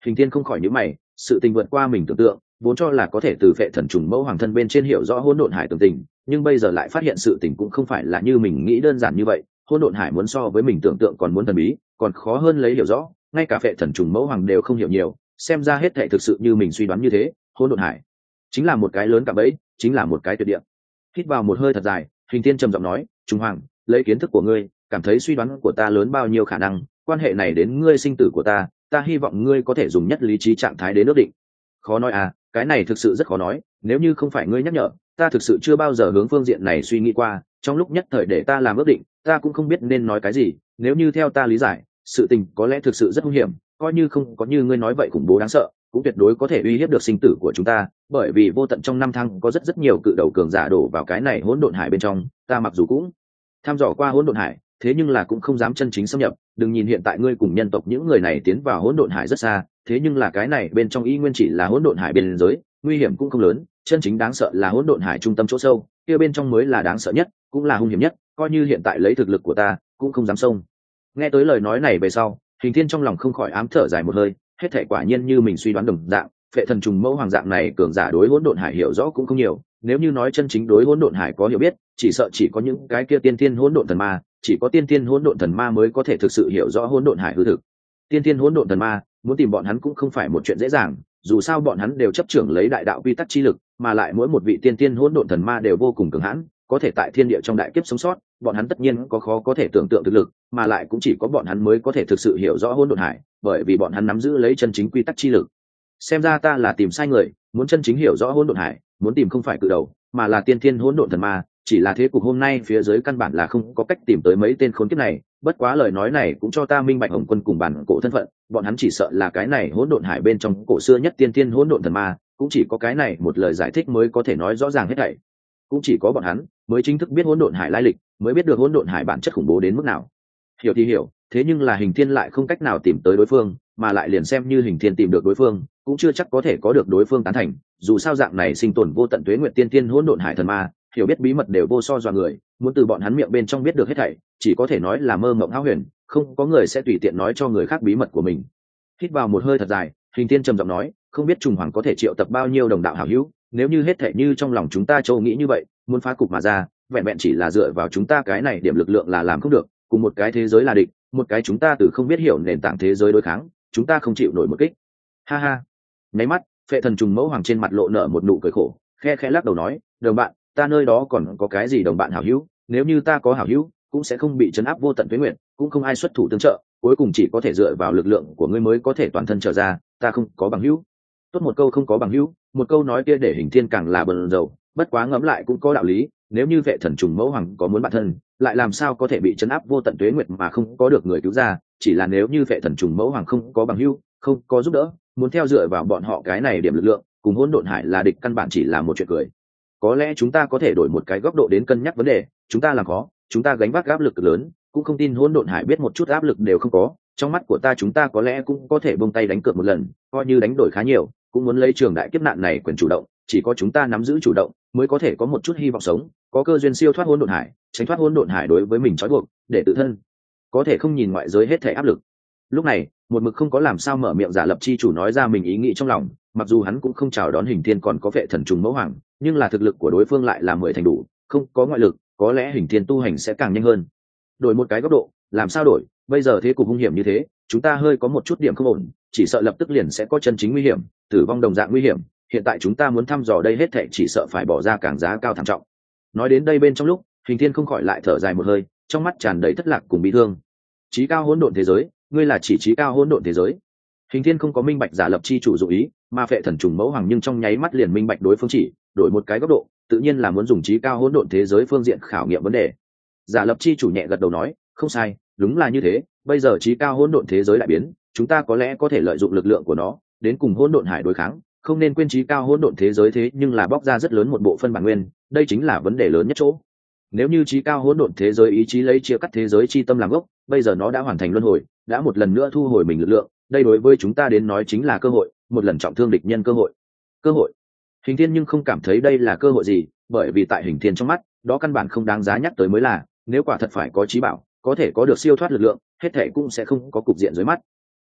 Hình Thiên không khỏi nhíu mày, sự tình vượt qua mình tưởng tượng, vốn cho là có thể từ Phệ Thần trùng mẫu hoàng thân bên trên hiểu rõ hỗn độn hải tường tình, nhưng bây giờ lại phát hiện sự tình cũng không phải là như mình nghĩ đơn giản như vậy. Hỗn độn hải muốn so với mình tưởng tượng còn muốn thần bí, còn khó hơn lấy hiểu rõ, ngay cả Phệ Thần trùng mẫu hoàng đều không hiểu nhiều, xem ra hết thảy thực sự như mình suy đoán như thế, hỗn độn hải chính là một cái lớn cạm bẫy, chính là một cái tuyệt địa. Hít vào một hơi thật dài, Hình Thiên trầm giọng nói, "Trung Hoàng, lấy kiến thức của ngươi, cảm thấy suy đoán của ta lớn bao nhiêu khả năng, quan hệ này đến ngươi sinh tử của ta, ta hy vọng ngươi có thể dùng nhất lý trí trạng thái đến ước định." Khó nói à, cái này thực sự rất khó nói, nếu như không phải ngươi nhắc nhở, ta thực sự chưa bao giờ hướng phương diện này suy nghĩ qua, trong lúc nhất thời để ta làm ước định, ta cũng không biết nên nói cái gì. Nếu như theo ta lý giải, sự tình có lẽ thực sự rất nguy hiểm, coi như không có như ngươi nói vậy khủng bố đáng sợ, cũng tuyệt đối có thể uy hiếp được sinh tử của chúng ta, bởi vì vô tận trong năm tháng có rất rất nhiều cự đầu cường giả đổ vào cái này hỗn độn hải bên trong, ta mặc dù cũng thăm dò qua hỗn độn hải, thế nhưng là cũng không dám chân chính xâm nhập. Đừng nhìn hiện tại ngươi cùng nhân tộc những người này tiến vào hỗn độn hải rất xa, thế nhưng là cái này bên trong y nguyên chỉ là hỗn độn hải biên giới, nguy hiểm cũng không lớn, chân chính đáng sợ là hỗn độn hải trung tâm chỗ sâu, kia bên trong mới là đáng sợ nhất, cũng là hung hiểm nhất, coi như hiện tại lấy thực lực của ta, cũng không dám xông. Nghe tới lời nói này về sau, Hình Thiên trong lòng không khỏi ám thở dài một hơi, hết thảy quả nhiên như mình suy đoán đồng dạng, Phệ Thần trùng mẫu hoàng dạng này cường giả đối hỗn độn hải hiểu rõ cũng không nhiều, nếu như nói chân chính đối hỗn độn hải có hiểu biết, chỉ sợ chỉ có những cái kia tiên tiên hỗn độn thần ma, chỉ có tiên tiên hỗn độn thần ma mới có thể thực sự hiểu rõ hỗn độn hải hư thực. Tiên tiên hỗn độn thần ma, muốn tìm bọn hắn cũng không phải một chuyện dễ dàng, dù sao bọn hắn đều chấp trưởng lấy đại đạo quy tắc chi lực, mà lại mỗi một vị tiên tiên hỗn độn thần ma đều vô cùng cường hãn, có thể tại thiên địa trong đại kiếp sống sót, bọn hắn tất nhiên có khó có thể tưởng tượng thực lực, mà lại cũng chỉ có bọn hắn mới có thể thực sự hiểu rõ hỗn độn hải, bởi vì bọn hắn nắm giữ lấy chân chính quy tắc chi lực. Xem ra ta là tìm sai người, muốn chân chính hiểu rõ hỗn độn hải, muốn tìm không phải cự đầu, mà là tiên thiên hỗn độn thần ma, chỉ là thế cục hôm nay phía dưới căn bản là không có cách tìm tới mấy tên khốn kiếp này. Bất quá lời nói này cũng cho ta minh bạch Hồng Quân cùng bản cổ thân phận, bọn hắn chỉ sợ là cái này hỗn độn hải bên trong cổ xưa nhất tiên thiên hỗn độn thần ma, cũng chỉ có cái này một lời giải thích mới có thể nói rõ ràng hết thảy. Cũng chỉ có bọn hắn mới chính thức biết hỗn độn hải lai lịch, mới biết được hỗn độn hải bản chất khủng bố đến mức nào. Hiểu thì hiểu, thế nhưng là Hình Thiên lại không cách nào tìm tới đối phương, mà lại liền xem như Hình Thiên tìm được đối phương, cũng chưa chắc có thể có được đối phương tán thành, dù sao dạng này sinh tồn vô tận tuế nguyệt tiên tiên hỗn độn hải thần ma, hiểu biết bí mật đều vô so dọa người, muốn từ bọn hắn miệng bên trong biết được hết thảy, chỉ có thể nói là mơ mộng hão huyền, không có người sẽ tùy tiện nói cho người khác bí mật của mình. Hít vào một hơi thật dài, Hình Thiên trầm giọng nói, không biết Trùng Hoàng có thể triệu tập bao nhiêu đồng đạo hảo hữu, nếu như hết thảy như trong lòng chúng ta châu nghĩ như vậy, muốn phá cục mà ra, vẹn vẹn chỉ là dựa vào chúng ta cái này điểm lực lượng là làm không được, cùng một cái thế giới là địch, một cái chúng ta từ không biết hiểu nền tảng thế giới đối kháng, chúng ta không chịu nổi một kích. Ha ha. Nháy mắt, Phệ Thần trùng mẫu hoàng trên mặt lộ nở một nụ cười khổ, khe khẽ lắc đầu nói, đồng bạn, ta nơi đó còn có cái gì đồng bạn hảo hữu, nếu như ta có hảo hữu, cũng sẽ không bị trấn áp vô tận tuế nguyện, cũng không ai xuất thủ tương trợ, cuối cùng chỉ có thể dựa vào lực lượng của ngươi mới có thể toàn thân trở ra, ta không có bằng hữu. Tốt một câu không có bằng hữu, một câu nói kia để Hình Thiên càng là bần dầu, bất quá ngẫm lại cũng có đạo lý, nếu như Phệ Thần trùng mẫu hoàng có muốn bạn thân, lại làm sao có thể bị trấn áp vô tận tuế nguyệt mà không có được người cứu ra, chỉ là nếu như Phệ Thần trùng mẫu hoàng không có bằng hữu, không có giúp đỡ, muốn theo dựa vào bọn họ cái này điểm lực lượng, cùng hỗn độn hải là địch căn bản chỉ là một chuyện cười. Có lẽ chúng ta có thể đổi một cái góc độ đến cân nhắc vấn đề, chúng ta làm khó, chúng ta gánh vác áp lực lớn, cũng không tin hỗn độn hải biết một chút áp lực đều không có, trong mắt của ta chúng ta có lẽ cũng có thể buông tay đánh cược một lần, coi như đánh đổi khá nhiều, cũng muốn lấy trường đại kiếp nạn này quyền chủ động, chỉ có chúng ta nắm giữ chủ động, mới có thể có một chút hy vọng sống, có cơ duyên siêu thoát hỗn độn hải, tránh thoát hỗn độn hải đối với mình trói buộc, để tự thân có thể không nhìn ngoại giới hết thể áp lực. Lúc này, một mực không có làm sao mở miệng Giả Lập chi chủ nói ra mình ý nghĩ trong lòng, mặc dù hắn cũng không chào đón Hình Thiên còn có Phệ Thần trùng mẫu hoàng, nhưng là thực lực của đối phương lại là mười thành đủ, không có ngoại lực, có lẽ Hình Thiên tu hành sẽ càng nhanh hơn. Đổi một cái góc độ, làm sao đổi, bây giờ thế cục hung hiểm như thế, chúng ta hơi có một chút điểm không ổn, chỉ sợ lập tức liền sẽ có chân chính nguy hiểm, tử vong đồng dạng nguy hiểm, hiện tại chúng ta muốn thăm dò đây hết thảy chỉ sợ phải bỏ ra càng giá cao thảm trọng. Nói đến đây bên trong lúc, Hình Thiên không khỏi lại thở dài một hơi, trong mắt tràn đầy thất lạc cùng bi thương. Chí cao hỗn độn thế giới, ngươi là chỉ chí cao hỗn độn thế giới? Hình Thiên không có minh bạch Giả Lập chi chủ dụng ý, mà Phệ Thần trùng mẫu hoàng nhưng trong nháy mắt liền minh bạch đối phương chỉ, đổi một cái góc độ, tự nhiên là muốn dùng chí cao hỗn độn thế giới phương diện khảo nghiệm vấn đề. Giả Lập chi chủ nhẹ gật đầu nói, không sai, đúng là như thế, bây giờ chí cao hỗn độn thế giới đại biến, chúng ta có lẽ có thể lợi dụng lực lượng của nó, đến cùng hỗn độn hải đối kháng, không nên quên chí cao hỗn độn thế giới thế nhưng là bóc ra rất lớn một bộ phân bản nguyên, đây chính là vấn đề lớn nhất chỗ. Nếu như chí cao hỗn độn thế giới ý chí lấy chia cắt thế giới chi tâm làm gốc, bây giờ nó đã hoàn thành luân hồi, đã một lần nữa thu hồi mình lực lượng, đây đối với chúng ta đến nói chính là cơ hội, một lần trọng thương địch nhân cơ hội. Cơ hội. Hình Thiên nhưng không cảm thấy đây là cơ hội gì, bởi vì tại Hình Thiên trong mắt, đó căn bản không đáng giá nhắc tới mới là, nếu quả thật phải có chí bảo, có thể có được siêu thoát lực lượng, hết thảy cũng sẽ không có cục diện dưới mắt.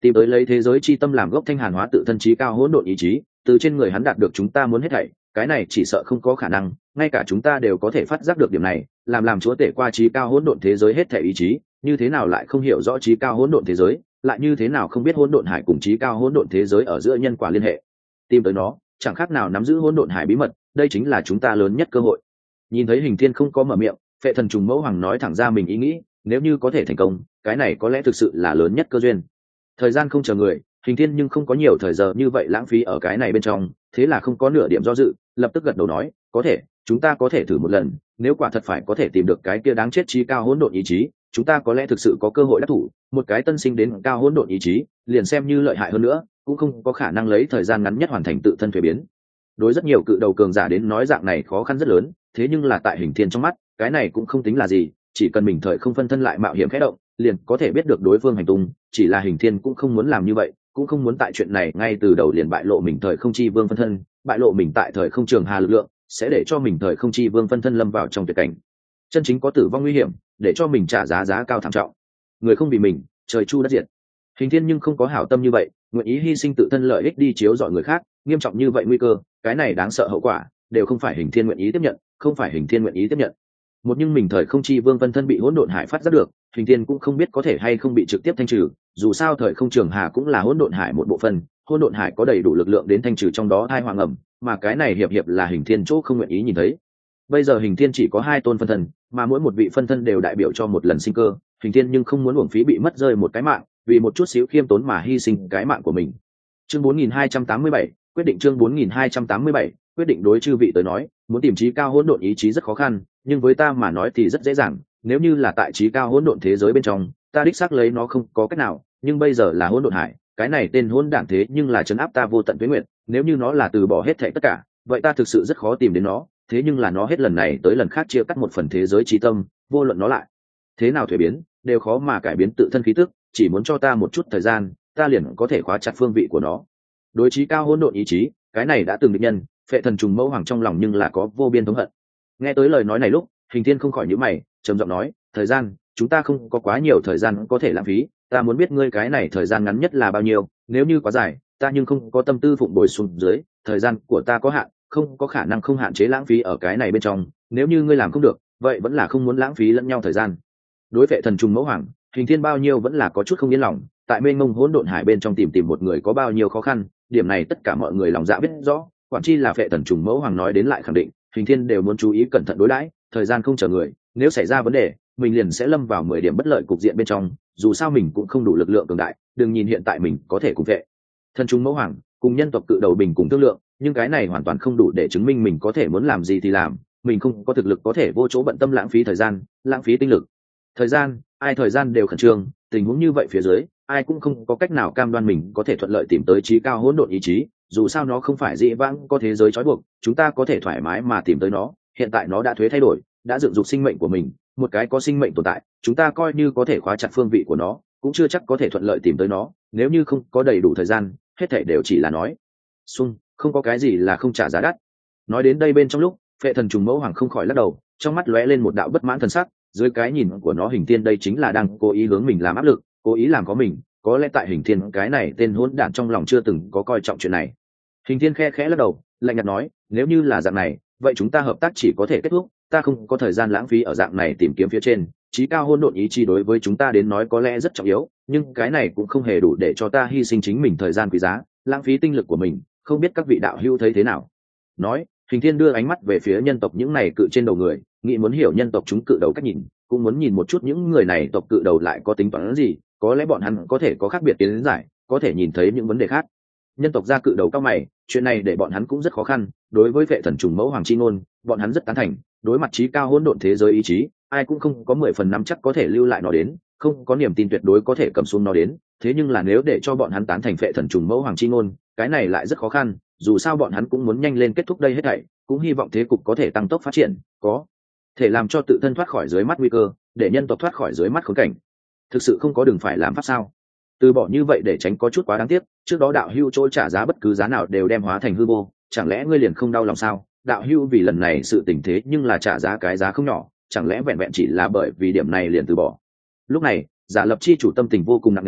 tìm tới lấy thế giới chi tâm làm gốc thanh hàn hóa tự thân trí cao hỗn độn ý chí, từ trên người hắn đạt được chúng ta muốn hết thảy, cái này chỉ sợ không có khả năng, ngay cả chúng ta đều có thể phát giác được điểm này, làm làm chúa tể qua trí cao hỗn độn thế giới hết thảy ý chí, như thế nào lại không hiểu rõ trí cao hỗn độn thế giới, lại như thế nào không biết hỗn độn hải cùng trí cao hỗn độn thế giới ở giữa nhân quả liên hệ. Tìm tới nó, chẳng khác nào nắm giữ hỗn độn hải bí mật, đây chính là chúng ta lớn nhất cơ hội. Nhìn thấy Hình Thiên không có mở miệng, Phệ Thần Trùng Mẫu Hoàng nói thẳng ra mình ý nghĩ, nếu như có thể thành công, cái này có lẽ thực sự là lớn nhất cơ duyên. Thời gian không chờ người, Hình Thiên nhưng không có nhiều thời giờ như vậy lãng phí ở cái này bên trong, thế là không có nửa điểm do dự, lập tức gật đầu nói, có thể, chúng ta có thể thử một lần, nếu quả thật phải có thể tìm được cái kia đáng chết trí cao hỗn độn ý chí, chúng ta có lẽ thực sự có cơ hội đắc thủ, một cái tân sinh đến cao hỗn độn ý chí, liền xem như lợi hại hơn nữa, cũng không có khả năng lấy thời gian ngắn nhất hoàn thành tự thân thuế biến. Đối rất nhiều cự đầu cường giả đến nói dạng này khó khăn rất lớn, thế nhưng là tại Hình Thiên trong mắt, cái này cũng không tính là gì, chỉ cần mình thời không phân thân lại mạo hiểm khẽ động, liền có thể biết được đối phương hành tung, chỉ là Hình Thiên cũng không muốn làm như vậy, cũng không muốn tại chuyện này ngay từ đầu liền bại lộ mình thời không chi vương phân thân, bại lộ mình tại thời không trường hà lực lượng, sẽ để cho mình thời không chi vương phân thân lâm vào trong tuyệt cảnh, chân chính có tử vong nguy hiểm, để cho mình trả giá giá cao thảm trọng. Người không vì mình, trời chu đất diệt. Hình Thiên nhưng không có hảo tâm như vậy, nguyện ý hy sinh tự thân lợi ích đi chiếu rọi người khác, nghiêm trọng như vậy nguy cơ, cái này đáng sợ hậu quả, đều không phải Hình Thiên nguyện ý tiếp nhận, không phải Hình Thiên nguyện ý tiếp nhận. Một nhưng mình thời không chi vương phân thân bị hỗn độn hải phát giác được, Hình Thiên cũng không biết có thể hay không bị trực tiếp thanh trừ, dù sao thời không trường hà cũng là hỗn độn hải một bộ phận, hỗn độn hải có đầy đủ lực lượng đến thanh trừ trong đó thai hoàng ẩm, mà cái này hiệp hiệp là Hình Thiên chỗ không nguyện ý nhìn thấy. Bây giờ Hình Thiên chỉ có hai tôn phân thân, mà mỗi một vị phân thân đều đại biểu cho một lần sinh cơ, Hình Thiên nhưng không muốn uổng phí bị mất rơi một cái mạng, vì một chút xíu khiêm tốn mà hy sinh cái mạng của mình. Chương bốn nghìn hai trăm tám mươi bảy, quyết định chương bốn nghìn hai trăm tám mươi bảy, quyết định đối chư vị tới nói, muốn tìm trí cao hỗn độn ý chí rất khó khăn, nhưng với ta mà nói thì rất dễ dàng, nếu như là tại trí cao hỗn độn thế giới bên trong, ta đích xác lấy nó không có cách nào, nhưng bây giờ là hỗn độn hải, cái này tên hỗn đản thế nhưng là trấn áp ta vô tận tuế nguyệt, nếu như nó là từ bỏ hết thảy tất cả, vậy ta thực sự rất khó tìm đến nó, thế nhưng là nó hết lần này tới lần khác chia cắt một phần thế giới trí tâm, vô luận nó lại thế nào thuế biến, đều khó mà cải biến tự thân khí tức, chỉ muốn cho ta một chút thời gian, ta liền có thể khóa chặt phương vị của nó. Đối trí cao hỗn độn ý chí, cái này đã từng định nhân, Phệ Thần Trùng Mẫu Hoàng trong lòng nhưng là có vô biên thống hận. Nghe tới lời nói này lúc, Hình Thiên không khỏi nhíu mày, trầm giọng nói, thời gian, chúng ta không có quá nhiều thời gian có thể lãng phí, ta muốn biết ngươi cái này thời gian ngắn nhất là bao nhiêu, nếu như quá dài, ta nhưng không có tâm tư phụng bồi xuống dưới, thời gian của ta có hạn, không có khả năng không hạn chế lãng phí ở cái này bên trong, nếu như ngươi làm không được, vậy vẫn là không muốn lãng phí lẫn nhau thời gian. Đối Phệ Thần Trùng Mẫu Hoàng, Hình Thiên bao nhiêu vẫn là có chút không yên lòng, tại mênh mông hỗn độn hải bên trong tìm tìm một người có bao nhiêu khó khăn, điểm này tất cả mọi người lòng dạ biết rõ, quản chi là Phệ Thần Trùng Mẫu Hoàng nói đến lại khẳng định, Hình Thiên đều muốn chú ý cẩn thận đối đãi, thời gian không chờ người, nếu xảy ra vấn đề, mình liền sẽ lâm vào mười điểm bất lợi cục diện bên trong, dù sao mình cũng không đủ lực lượng cường đại, đừng nhìn hiện tại mình có thể cùng Phệ Thần Trùng Mẫu Hoàng cùng nhân tộc cự đầu bình cùng thương lượng, nhưng cái này hoàn toàn không đủ để chứng minh mình có thể muốn làm gì thì làm, mình không có thực lực có thể vô chỗ bận tâm lãng phí thời gian, lãng phí tinh lực. Thời gian, ai thời gian đều khẩn trương, tình huống như vậy phía dưới, ai cũng không có cách nào cam đoan mình có thể thuận lợi tìm tới trí cao hỗn độn ý chí, dù sao nó không phải dĩ vãng có thế giới trói buộc, chúng ta có thể thoải mái mà tìm tới nó, hiện tại nó đã thuế thay đổi, đã dựng dục sinh mệnh của mình, một cái có sinh mệnh tồn tại, chúng ta coi như có thể khóa chặt phương vị của nó, cũng chưa chắc có thể thuận lợi tìm tới nó, nếu như không có đầy đủ thời gian, hết thảy đều chỉ là nói xuông, không có cái gì là không trả giá đắt. Nói đến đây bên trong lúc, Phệ Thần Trùng Mẫu Hoàng không khỏi lắc đầu, trong mắt lóe lên một đạo bất mãn thần sắc, dưới cái nhìn của nó Hình Thiên đây chính là đang cố ý hướng mình làm áp lực, cố ý làm có mình, có lẽ tại Hình Thiên cái này tên hỗn đản trong lòng chưa từng có coi trọng chuyện này. Hình Thiên khe khẽ lắc đầu, lạnh nhạt nói, nếu như là dạng này, vậy chúng ta hợp tác chỉ có thể kết thúc, ta không có thời gian lãng phí ở dạng này tìm kiếm phía trên, trí cao hỗn độn ý chí đối với chúng ta đến nói có lẽ rất trọng yếu, nhưng cái này cũng không hề đủ để cho ta hy sinh chính mình thời gian quý giá, lãng phí tinh lực của mình, không biết các vị đạo hữu thấy thế nào. Nói, Hình Thiên đưa ánh mắt về phía nhân tộc những này cự trên đầu người, nghĩ muốn hiểu nhân tộc chúng cự đầu cách nhìn, cũng muốn nhìn một chút những người này tộc cự đầu lại có tính toán gì, có lẽ bọn hắn có thể có khác biệt kiến giải, có thể nhìn thấy những vấn đề khác. Nhân tộc gia cự đầu cao mày, chuyện này để bọn hắn cũng rất khó khăn, đối với Phệ Thần Trùng Mẫu Hoàng chi ngôn, bọn hắn rất tán thành, đối mặt trí cao hỗn độn thế giới ý chí, ai cũng không có mười phần năm chắc có thể lưu lại nó đến, không có niềm tin tuyệt đối có thể cầm xuống nó đến, thế nhưng là nếu để cho bọn hắn tán thành Phệ Thần Trùng Mẫu Hoàng chi ngôn, cái này lại rất khó khăn, dù sao bọn hắn cũng muốn nhanh lên kết thúc đây hết thảy, cũng hy vọng thế cục có thể tăng tốc phát triển, có thể làm cho tự thân thoát khỏi dưới mắt nguy cơ, để nhân tộc thoát khỏi dưới mắt khốn cảnh. Thực sự không có đường phải làm pháp sao? Từ bỏ như vậy để tránh có chút quá đáng tiếc, trước đó đạo hưu trôi trả giá bất cứ giá nào đều đem hóa thành hư vô, chẳng lẽ ngươi liền không đau lòng sao? Đạo hưu vì lần này sự tình thế nhưng là trả giá cái giá không nhỏ, chẳng lẽ vẹn vẹn chỉ là bởi vì điểm này liền từ bỏ? Lúc này, Giả Lập Chi chủ tâm tình vô cùng nặng nề,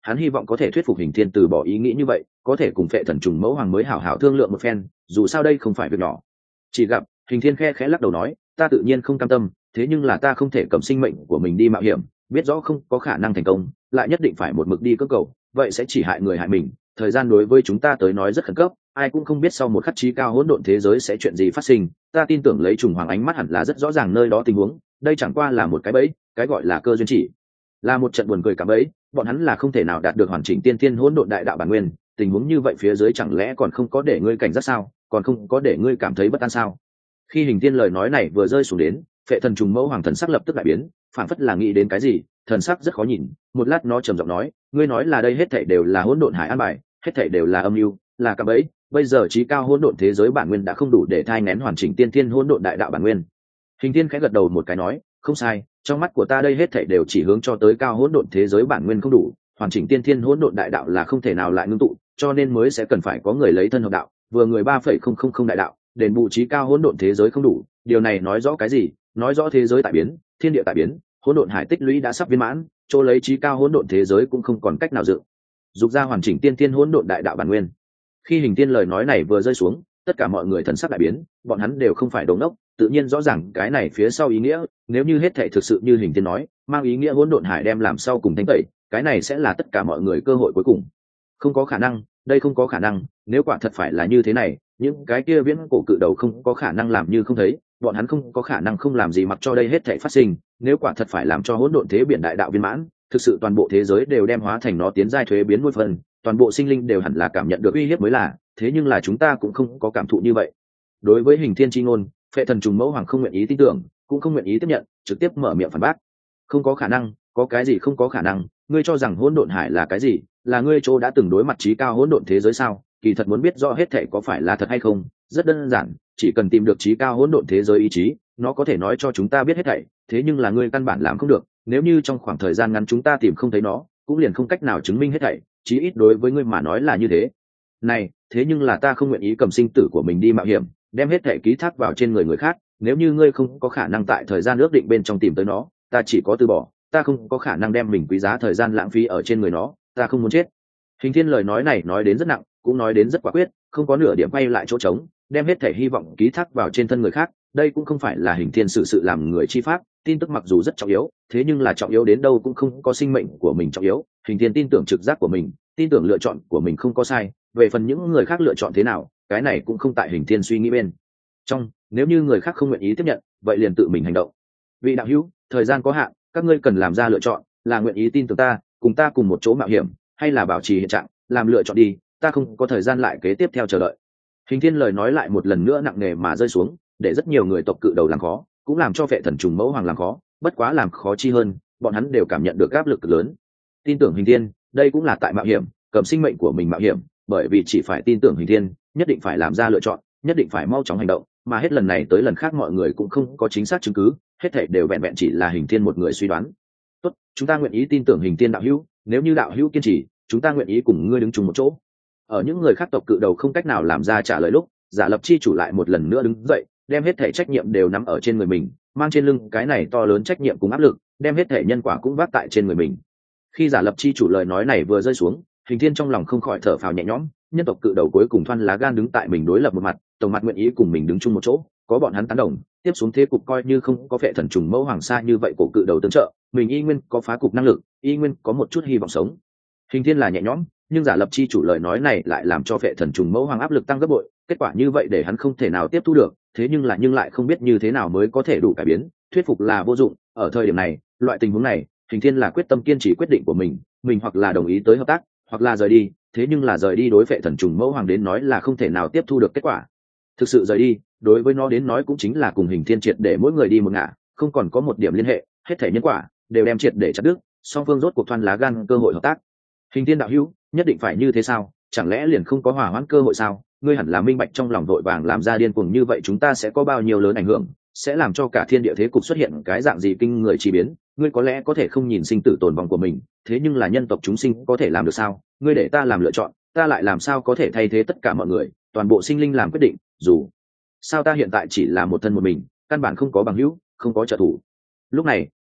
hắn hy vọng có thể thuyết phục Hình Thiên từ bỏ ý nghĩ như vậy, có thể cùng Phệ Thần Trùng Mẫu Hoàng mới hảo hảo thương lượng một phen, dù sao đây không phải việc nhỏ. Chỉ gặp Hình Thiên khe khẽ lắc đầu nói, ta tự nhiên không cam tâm, thế nhưng là ta không thể cầm sinh mệnh của mình đi mạo hiểm, biết rõ không có khả năng thành công, lại nhất định phải một mực đi cưỡng cầu, vậy sẽ chỉ hại người hại mình. Thời gian đối với chúng ta tới nói rất khẩn cấp, ai cũng không biết sau một khắc chí cao hỗn độn thế giới sẽ chuyện gì phát sinh. Ta tin tưởng lấy Trùng Hoàng ánh mắt hẳn là rất rõ ràng nơi đó tình huống, đây chẳng qua là một cái bẫy, cái gọi là cơ duyên chỉ là một trận buồn cười cả bẫy, bọn hắn là không thể nào đạt được hoàn chỉnh tiên thiên hỗn độn đại đạo bản nguyên. Tình huống như vậy phía dưới chẳng lẽ còn không có để ngươi cảnh giác sao, còn không có để ngươi cảm thấy bất an sao? Khi Hình Thiên lời nói này vừa rơi xuống đến, Phệ Thần Trùng Mẫu Hoàng thần sắc lập tức đại biến, phản phất là nghĩ đến cái gì, thần sắc rất khó nhìn. Một lát nó trầm giọng nói, ngươi nói là đây hết thảy đều là hỗn độn hải an bài, hết thảy đều là âm mưu, là cạm bẫy. Bây giờ chí cao hỗn độn thế giới bản nguyên đã không đủ để thai nén hoàn chỉnh tiên thiên hỗn độn đại đạo bản nguyên. Hình Thiên khẽ gật đầu một cái nói, không sai, trong mắt của ta đây hết thảy đều chỉ hướng cho tới cao hỗn độn thế giới bản nguyên không đủ, hoàn chỉnh tiên thiên hỗn độn đại đạo là không thể nào lại ngưng tụ, cho nên mới sẽ cần phải có người lấy thân hợp đạo, vừa người ba phẩy không không không đại đạo, đền bù chí cao hỗn độn thế giới không đủ. Điều này nói rõ cái gì? Nói rõ thế giới tại biến, thiên địa tại biến, hỗn độn hải tích lũy đã sắp viên mãn, chỗ lấy chí cao hỗn độn thế giới cũng không còn cách nào dự dục ra hoàn chỉnh tiên thiên hỗn độn đại đạo bản nguyên. Khi Hình Thiên lời nói này vừa rơi xuống, tất cả mọi người thần sắc đại biến, bọn hắn đều không phải đồ ngốc, tự nhiên rõ ràng cái này phía sau ý nghĩa. Nếu như hết thảy thực sự như Hình Thiên nói, mang ý nghĩa hỗn độn hải đem làm sau cùng thanh tẩy, cái này sẽ là tất cả mọi người cơ hội cuối cùng. Không có khả năng, đây không có khả năng, nếu quả thật phải là như thế này, những cái kia viễn cổ cự đầu không có khả năng làm như không thấy, bọn hắn không có khả năng không làm gì mặc cho đây hết thảy phát sinh. Nếu quả thật phải làm cho hỗn độn thế biển đại đạo viên mãn, thực sự toàn bộ thế giới đều đem hóa thành nó tiến giai thuế biến nuôi phần, toàn bộ sinh linh đều hẳn là cảm nhận được uy hiếp mới là, thế nhưng là chúng ta cũng không có cảm thụ như vậy. Đối với Hình Thiên chi ngôn, Phệ Thần Trùng Mẫu Hoàng không nguyện ý tin tưởng, cũng không nguyện ý tiếp nhận, trực tiếp mở miệng phản bác. Không có khả năng, có cái gì không có khả năng? Ngươi cho rằng hỗn độn hải là cái gì? Là ngươi chỗ đã từng đối mặt chí cao hỗn độn thế giới sao? Kỳ thật muốn biết rõ hết thảy có phải là thật hay không, rất đơn giản, chỉ cần tìm được chí cao hỗn độn thế giới ý chí, nó có thể nói cho chúng ta biết hết thảy, thế nhưng là ngươi căn bản làm không được. Nếu như trong khoảng thời gian ngắn chúng ta tìm không thấy nó, cũng liền không cách nào chứng minh hết thảy, chí ít đối với ngươi mà nói là như thế. Này, thế nhưng là ta không nguyện ý cầm sinh tử của mình đi mạo hiểm, đem hết thảy ký thác vào trên người người khác, nếu như ngươi không có khả năng tại thời gian ước định bên trong tìm tới nó, ta chỉ có từ bỏ, ta không có khả năng đem mình quý giá thời gian lãng phí ở trên người nó, ta không muốn chết. Hình Thiên lời nói này nói đến rất nặng, cũng nói đến rất quả quyết, không có nửa điểm quay lại chỗ trống, đem hết thảy hy vọng ký thác vào trên thân người khác. Đây cũng không phải là Hình Thiên sự sự làm người chi pháp, tin tức mặc dù rất trọng yếu, thế nhưng là trọng yếu đến đâu cũng không có sinh mệnh của mình trọng yếu. Hình Thiên tin tưởng trực giác của mình, tin tưởng lựa chọn của mình không có sai, về phần những người khác lựa chọn thế nào, cái này cũng không tại Hình Thiên suy nghĩ bên trong. Nếu như người khác không nguyện ý tiếp nhận, vậy liền tự mình hành động. Vị đạo hữu, thời gian có hạn, các ngươi cần làm ra lựa chọn, là nguyện ý tin tưởng ta, cùng ta cùng một chỗ mạo hiểm, hay là bảo trì hiện trạng, làm lựa chọn đi, ta không có thời gian lại kế tiếp theo chờ đợi. Hình Thiên lời nói lại một lần nữa nặng nề mà rơi xuống, để rất nhiều người tộc cự đầu làm khó, cũng làm cho Phệ Thần Trùng Mẫu Hoàng làm khó, bất quá làm khó chi hơn, bọn hắn đều cảm nhận được áp lực lớn. Tin tưởng Hình Thiên, đây cũng là tại mạo hiểm, cầm sinh mệnh của mình mạo hiểm, bởi vì chỉ phải tin tưởng Hình Thiên, nhất định phải làm ra lựa chọn, nhất định phải mau chóng hành động, mà hết lần này tới lần khác mọi người cũng không có chính xác chứng cứ, hết thảy đều vẹn vẹn chỉ là Hình Thiên một người suy đoán. Tốt, chúng ta nguyện ý tin tưởng Hình Thiên đạo hữu, nếu như đạo hữu kiên trì, chúng ta nguyện ý cùng ngươi đứng chung một chỗ. Ở những người khác tộc cự đầu không cách nào làm ra trả lời lúc, Giả Lập chi chủ lại một lần nữa đứng dậy, đem hết thảy trách nhiệm đều nắm ở trên người mình, mang trên lưng cái này to lớn trách nhiệm cùng áp lực, đem hết thảy nhân quả cũng vác tại trên người mình. Khi Giả Lập chi chủ lời nói này vừa rơi xuống, Hình Thiên trong lòng không khỏi thở phào nhẹ nhõm, nhân tộc cự đầu cuối cùng thoăn lá gan đứng tại mình đối lập một mặt, tổng mặt nguyện ý cùng mình đứng chung một chỗ, có bọn hắn tán đồng, tiếp xuống thế cục coi như không có Phệ Thần Trùng Mẫu Hoàng xa như vậy cổ cự đầu tương trợ, mình y nguyên có phá cục năng lực, y nguyên có một chút hy vọng sống. Hình Thiên là nhẹ nhõm, nhưng Giả Lập chi chủ lời nói này lại làm cho Phệ Thần Trùng Mẫu Hoàng áp lực tăng gấp bội, kết quả như vậy để hắn không thể nào tiếp thu được, thế nhưng là nhưng lại không biết như thế nào mới có thể đủ cải biến, thuyết phục là vô dụng. Ở thời điểm này, loại tình huống này, Hình Thiên là quyết tâm kiên trì quyết định của mình, mình hoặc là đồng ý tới hợp tác, hoặc là rời đi, thế nhưng là rời đi đối Phệ Thần Trùng Mẫu Hoàng đến nói là không thể nào tiếp thu được kết quả. Thực sự rời đi, đối với nó đến nói cũng chính là cùng Hình Thiên triệt để mỗi người đi một ngả, không còn có một điểm liên hệ, hết thảy nhân quả đều đem triệt để chặt đứt, song phương rốt cuộc thoăn lá gan cơ hội hợp tác. Hình Thiên đạo hữu, nhất định phải như thế sao? Chẳng lẽ liền không có hòa hoãn cơ hội sao? Ngươi hẳn là minh bạch trong lòng vội vàng làm ra điên cuồng như vậy chúng ta sẽ có bao nhiêu lớn ảnh hưởng, sẽ làm cho cả thiên địa thế cục xuất hiện cái dạng gì kinh người chi biến. Ngươi có lẽ có thể không nhìn sinh tử tồn vong của mình, thế nhưng là nhân tộc chúng sinh có thể làm được sao? Ngươi để ta làm lựa chọn, ta lại làm sao có thể thay thế tất cả mọi người, toàn bộ sinh linh làm quyết định, dù sao ta hiện tại chỉ là một thân một mình, căn bản không có bằng hữu, không có trợ thủ. Lúc này,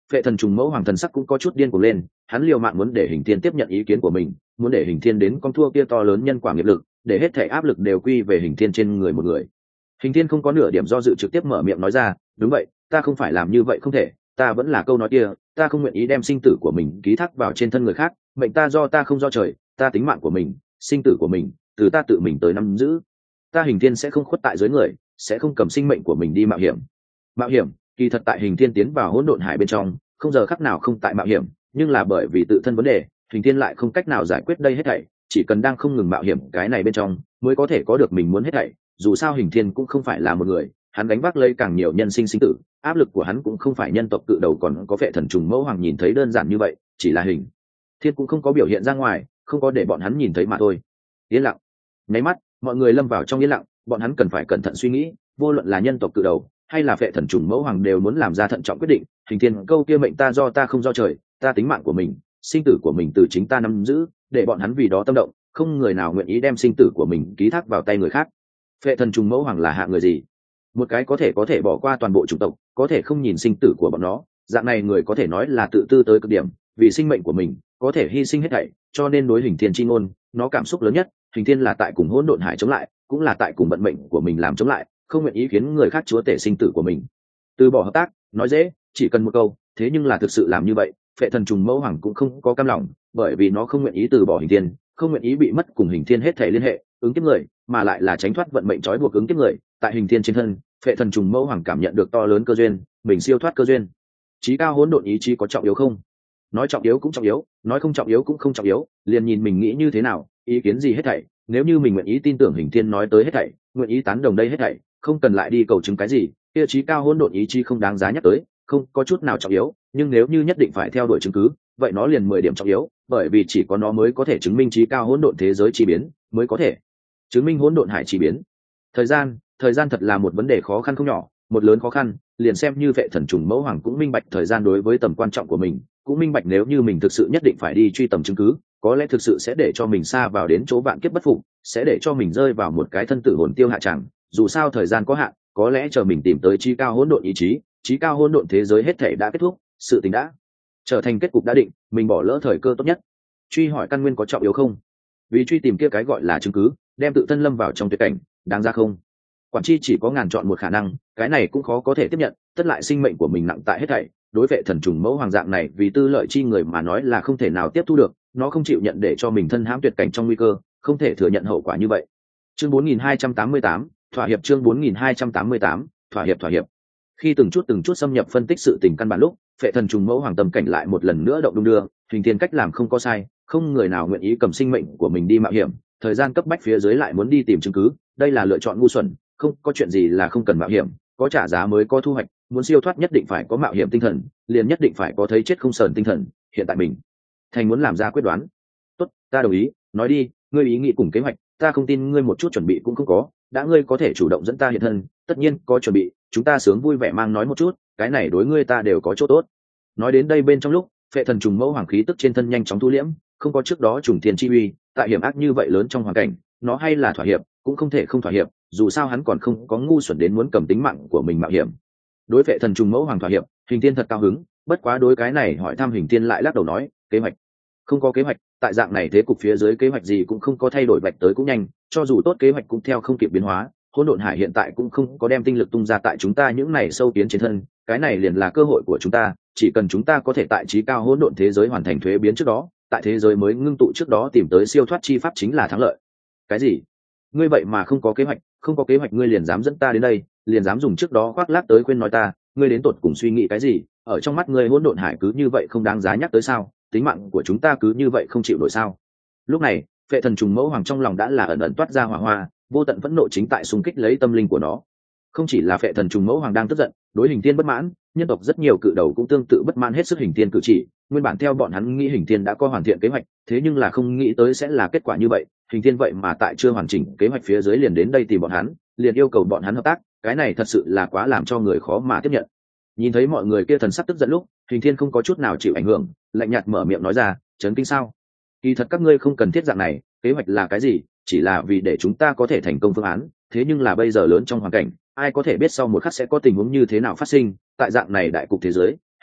Phệ thần trùng mẫu hoàng thần sắc cũng có chút điên cuồng lên, hắn liều mạng muốn để hình thiên tiếp nhận ý kiến của mình, muốn để hình thiên đến con thua kia to lớn nhân quả nghiệp lực, để hết thảy áp lực đều quy về hình thiên trên người một người. Hình thiên không có nửa điểm do dự trực tiếp mở miệng nói ra, đúng vậy, ta không phải làm như vậy không thể, ta vẫn là câu nói kia, ta không nguyện ý đem sinh tử của mình ký thác vào trên thân người khác, mệnh ta do ta không do trời, ta tính mạng của mình, sinh tử của mình, từ ta tự mình tới nắm giữ. Ta hình thiên sẽ không khuất tại dưới người, sẽ không cầm sinh mệnh của mình đi mạo hiểm. Mạo hiểm, kỳ thật tại hình thiên tiến vào hỗn độn hải bên trong, không giờ khắc nào không tại mạo hiểm, nhưng là bởi vì tự thân vấn đề, hình thiên lại không cách nào giải quyết đây hết thảy, chỉ cần đang không ngừng mạo hiểm cái này bên trong, mới có thể có được mình muốn hết thảy. Dù sao hình thiên cũng không phải là một người, hắn đánh vác lấy càng nhiều nhân sinh sinh tử, áp lực của hắn cũng không phải nhân tộc cự đầu còn có phệ thần trùng mẫu hoàng nhìn thấy đơn giản như vậy, chỉ là hình thiên cũng không có biểu hiện ra ngoài, không có để bọn hắn nhìn thấy mà thôi. Yên lặng, nháy mắt, mọi người lâm vào trong yên lặng, bọn hắn cần phải cẩn thận suy nghĩ, vô luận là nhân tộc cự đầu hay là phệ thần trùng mẫu hoàng đều muốn làm ra thận trọng quyết định. Hình thiên câu kia mệnh ta do ta không do trời, ta tính mạng của mình, sinh tử của mình từ chính ta nắm giữ, để bọn hắn vì đó tâm động, không người nào nguyện ý đem sinh tử của mình ký thác vào tay người khác. Phệ thần trùng mẫu hoàng là hạ người gì? Một cái có thể có thể bỏ qua toàn bộ chủng tộc, có thể không nhìn sinh tử của bọn nó, dạng này người có thể nói là tự tư tới cực điểm, vì sinh mệnh của mình có thể hy sinh hết thảy. Cho nên đối hình thiên chi ngôn, nó cảm xúc lớn nhất, hình thiên là tại cùng hỗn độn hải chống lại, cũng là tại cùng vận mệnh của mình làm chống lại, không nguyện ý khiến người khác chúa tể sinh tử của mình. Từ bỏ hợp tác nói dễ, chỉ cần một câu, thế nhưng là thực sự làm như vậy, phệ thần trùng mẫu hoàng cũng không có cam lòng, bởi vì nó không nguyện ý từ bỏ hình thiên, không nguyện ý bị mất cùng hình thiên hết thảy liên hệ, ứng kiếp người, mà lại là tránh thoát vận mệnh trói buộc ứng kiếp người. Tại hình thiên trên thân, phệ thần trùng mẫu hoàng cảm nhận được to lớn cơ duyên, mình siêu thoát cơ duyên. Chí cao hỗn độn ý chí có trọng yếu không? Nói trọng yếu cũng trọng yếu, nói không trọng yếu cũng không trọng yếu, liền nhìn mình nghĩ như thế nào, ý kiến gì hết thảy. Nếu như mình nguyện ý tin tưởng hình thiên nói tới hết thảy, nguyện ý tán đồng đây hết thảy, không cần lại đi cầu chứng cái gì, kia chí cao hỗn độn ý chí không đáng giá nhắc tới, không có chút nào trọng yếu. Nhưng nếu như nhất định phải theo đuổi chứng cứ, vậy nó liền mười điểm trọng yếu, bởi vì chỉ có nó mới có thể chứng minh chí cao hỗn độn thế giới chi biến, mới có thể chứng minh hỗn độn hải chi biến. Thời gian, thời gian thật là một vấn đề khó khăn không nhỏ, một lớn khó khăn, liền xem như vệ thần trùng mẫu hoàng cũng minh bạch thời gian đối với tầm quan trọng của mình, cũng minh bạch nếu như mình thực sự nhất định phải đi truy tầm chứng cứ, có lẽ thực sự sẽ để cho mình xa vào đến chỗ vạn kiếp bất phục, sẽ để cho mình rơi vào một cái thân tử hồn tiêu hạ tràng. Dù sao thời gian có hạn, có lẽ chờ mình tìm tới chí cao hỗn độn ý chí, chí cao hỗn độn thế giới hết thảy đã kết thúc, sự tình đã trở thành kết cục đã định, mình bỏ lỡ thời cơ tốt nhất. Truy hỏi căn nguyên có trọng yếu không? Vì truy tìm kia cái gọi là chứng cứ, đem tự thân lâm vào trong tuyệt cảnh, đáng ra không? Quản chi chỉ có ngàn chọn một khả năng, cái này cũng khó có thể tiếp nhận, tất lại sinh mệnh của mình nặng tại hết thảy, đối vệ thần trùng mẫu hoàng dạng này vì tư lợi chi người mà nói là không thể nào tiếp thu được, nó không chịu nhận để cho mình thân hãm tuyệt cảnh trong nguy cơ, không thể thừa nhận hậu quả như vậy. Chương bốn nghìn hai trăm tám mươi tám, thỏa hiệp. Chương bốn nghìn hai trăm tám mươi tám, thỏa hiệp thỏa hiệp. Khi từng chút từng chút xâm nhập phân tích sự tình căn bản lúc, vệ thần trùng mẫu hoàng tâm cảnh lại một lần nữa động đung đưa, hình thiên cách làm không có sai, không người nào nguyện ý cầm sinh mệnh của mình đi mạo hiểm, thời gian cấp bách phía dưới lại muốn đi tìm chứng cứ, đây là lựa chọn ngu xuẩn, không có chuyện gì là không cần mạo hiểm, có trả giá mới có thu hoạch, muốn siêu thoát nhất định phải có mạo hiểm tinh thần, liền nhất định phải có thấy chết không sờn tinh thần. Hiện tại mình thành muốn làm ra quyết đoán. Tốt, ta đồng ý, nói đi, ngươi ý nghĩ cùng kế hoạch, ta không tin ngươi một chút chuẩn bị cũng không có, đã ngươi có thể chủ động dẫn ta hiện thân, tất nhiên có chuẩn bị, chúng ta sướng vui vẻ mang nói một chút, cái này đối ngươi ta đều có chỗ tốt. Nói đến đây bên trong lúc, phệ thần trùng mẫu hoàng khí tức trên thân nhanh chóng thu liễm, không có trước đó trùng thiên chi uy, tại hiểm ác như vậy lớn trong hoàn cảnh, nó hay là thỏa hiệp, cũng không thể không thỏa hiệp, dù sao hắn còn không có ngu xuẩn đến muốn cầm tính mạng của mình mạo hiểm. Đối phệ thần trùng mẫu hoàng thỏa hiệp, hình thiên thật cao hứng, bất quá đối cái này hỏi thăm hình thiên lại lắc đầu nói, kế hoạch không có kế hoạch, tại dạng này thế cục phía dưới kế hoạch gì cũng không có thay đổi, vạch tới cũng nhanh, cho dù tốt kế hoạch cũng theo không kịp biến hóa. Hỗn độn hải hiện tại cũng không có đem tinh lực tung ra tại chúng ta những này sâu kiến trên thân, cái này liền là cơ hội của chúng ta, chỉ cần chúng ta có thể tại trí cao hỗn độn thế giới hoàn thành thuế biến trước đó, tại thế giới mới ngưng tụ trước đó tìm tới siêu thoát chi pháp chính là thắng lợi. Cái gì? Ngươi vậy mà không có kế hoạch, không có kế hoạch ngươi liền dám dẫn ta đến đây, liền dám dùng trước đó khoác lác tới khuyên nói ta, ngươi đến tột cùng suy nghĩ cái gì? Ở trong mắt ngươi hỗn độn hải cứ như vậy không đáng giá nhắc tới sao? Tính mạng của chúng ta cứ như vậy không chịu nổi sao? Lúc này, phệ thần trùng mẫu hoàng trong lòng đã là ẩn ẩn toát ra hỏa hoa, vô tận phẫn nộ chính tại xung kích lấy tâm linh của nó. Không chỉ là phệ thần trùng mẫu hoàng đang tức giận, đối hình thiên bất mãn, nhân tộc rất nhiều cự đầu cũng tương tự bất mãn hết sức hình thiên cử chỉ. Nguyên bản theo bọn hắn nghĩ hình thiên đã có hoàn thiện kế hoạch, thế nhưng là không nghĩ tới sẽ là kết quả như vậy. Hình thiên vậy mà tại chưa hoàn chỉnh kế hoạch phía dưới liền đến đây tìm bọn hắn, liền yêu cầu bọn hắn hợp tác, cái này thật sự là quá làm cho người khó mà tiếp nhận. Nhìn thấy mọi người kia thần sắc tức giận lúc, hình thiên không có chút nào chịu ảnh hưởng, lạnh nhạt mở miệng nói ra, chấn kinh sao? Kỳ thật các ngươi không cần thiết dạng này, kế hoạch là cái gì, chỉ là vì để chúng ta có thể thành công phương án, thế nhưng là bây giờ lớn trong hoàn cảnh, ai có thể biết sau một khắc sẽ có tình huống như thế nào phát sinh, tại dạng này đại cục thế giới,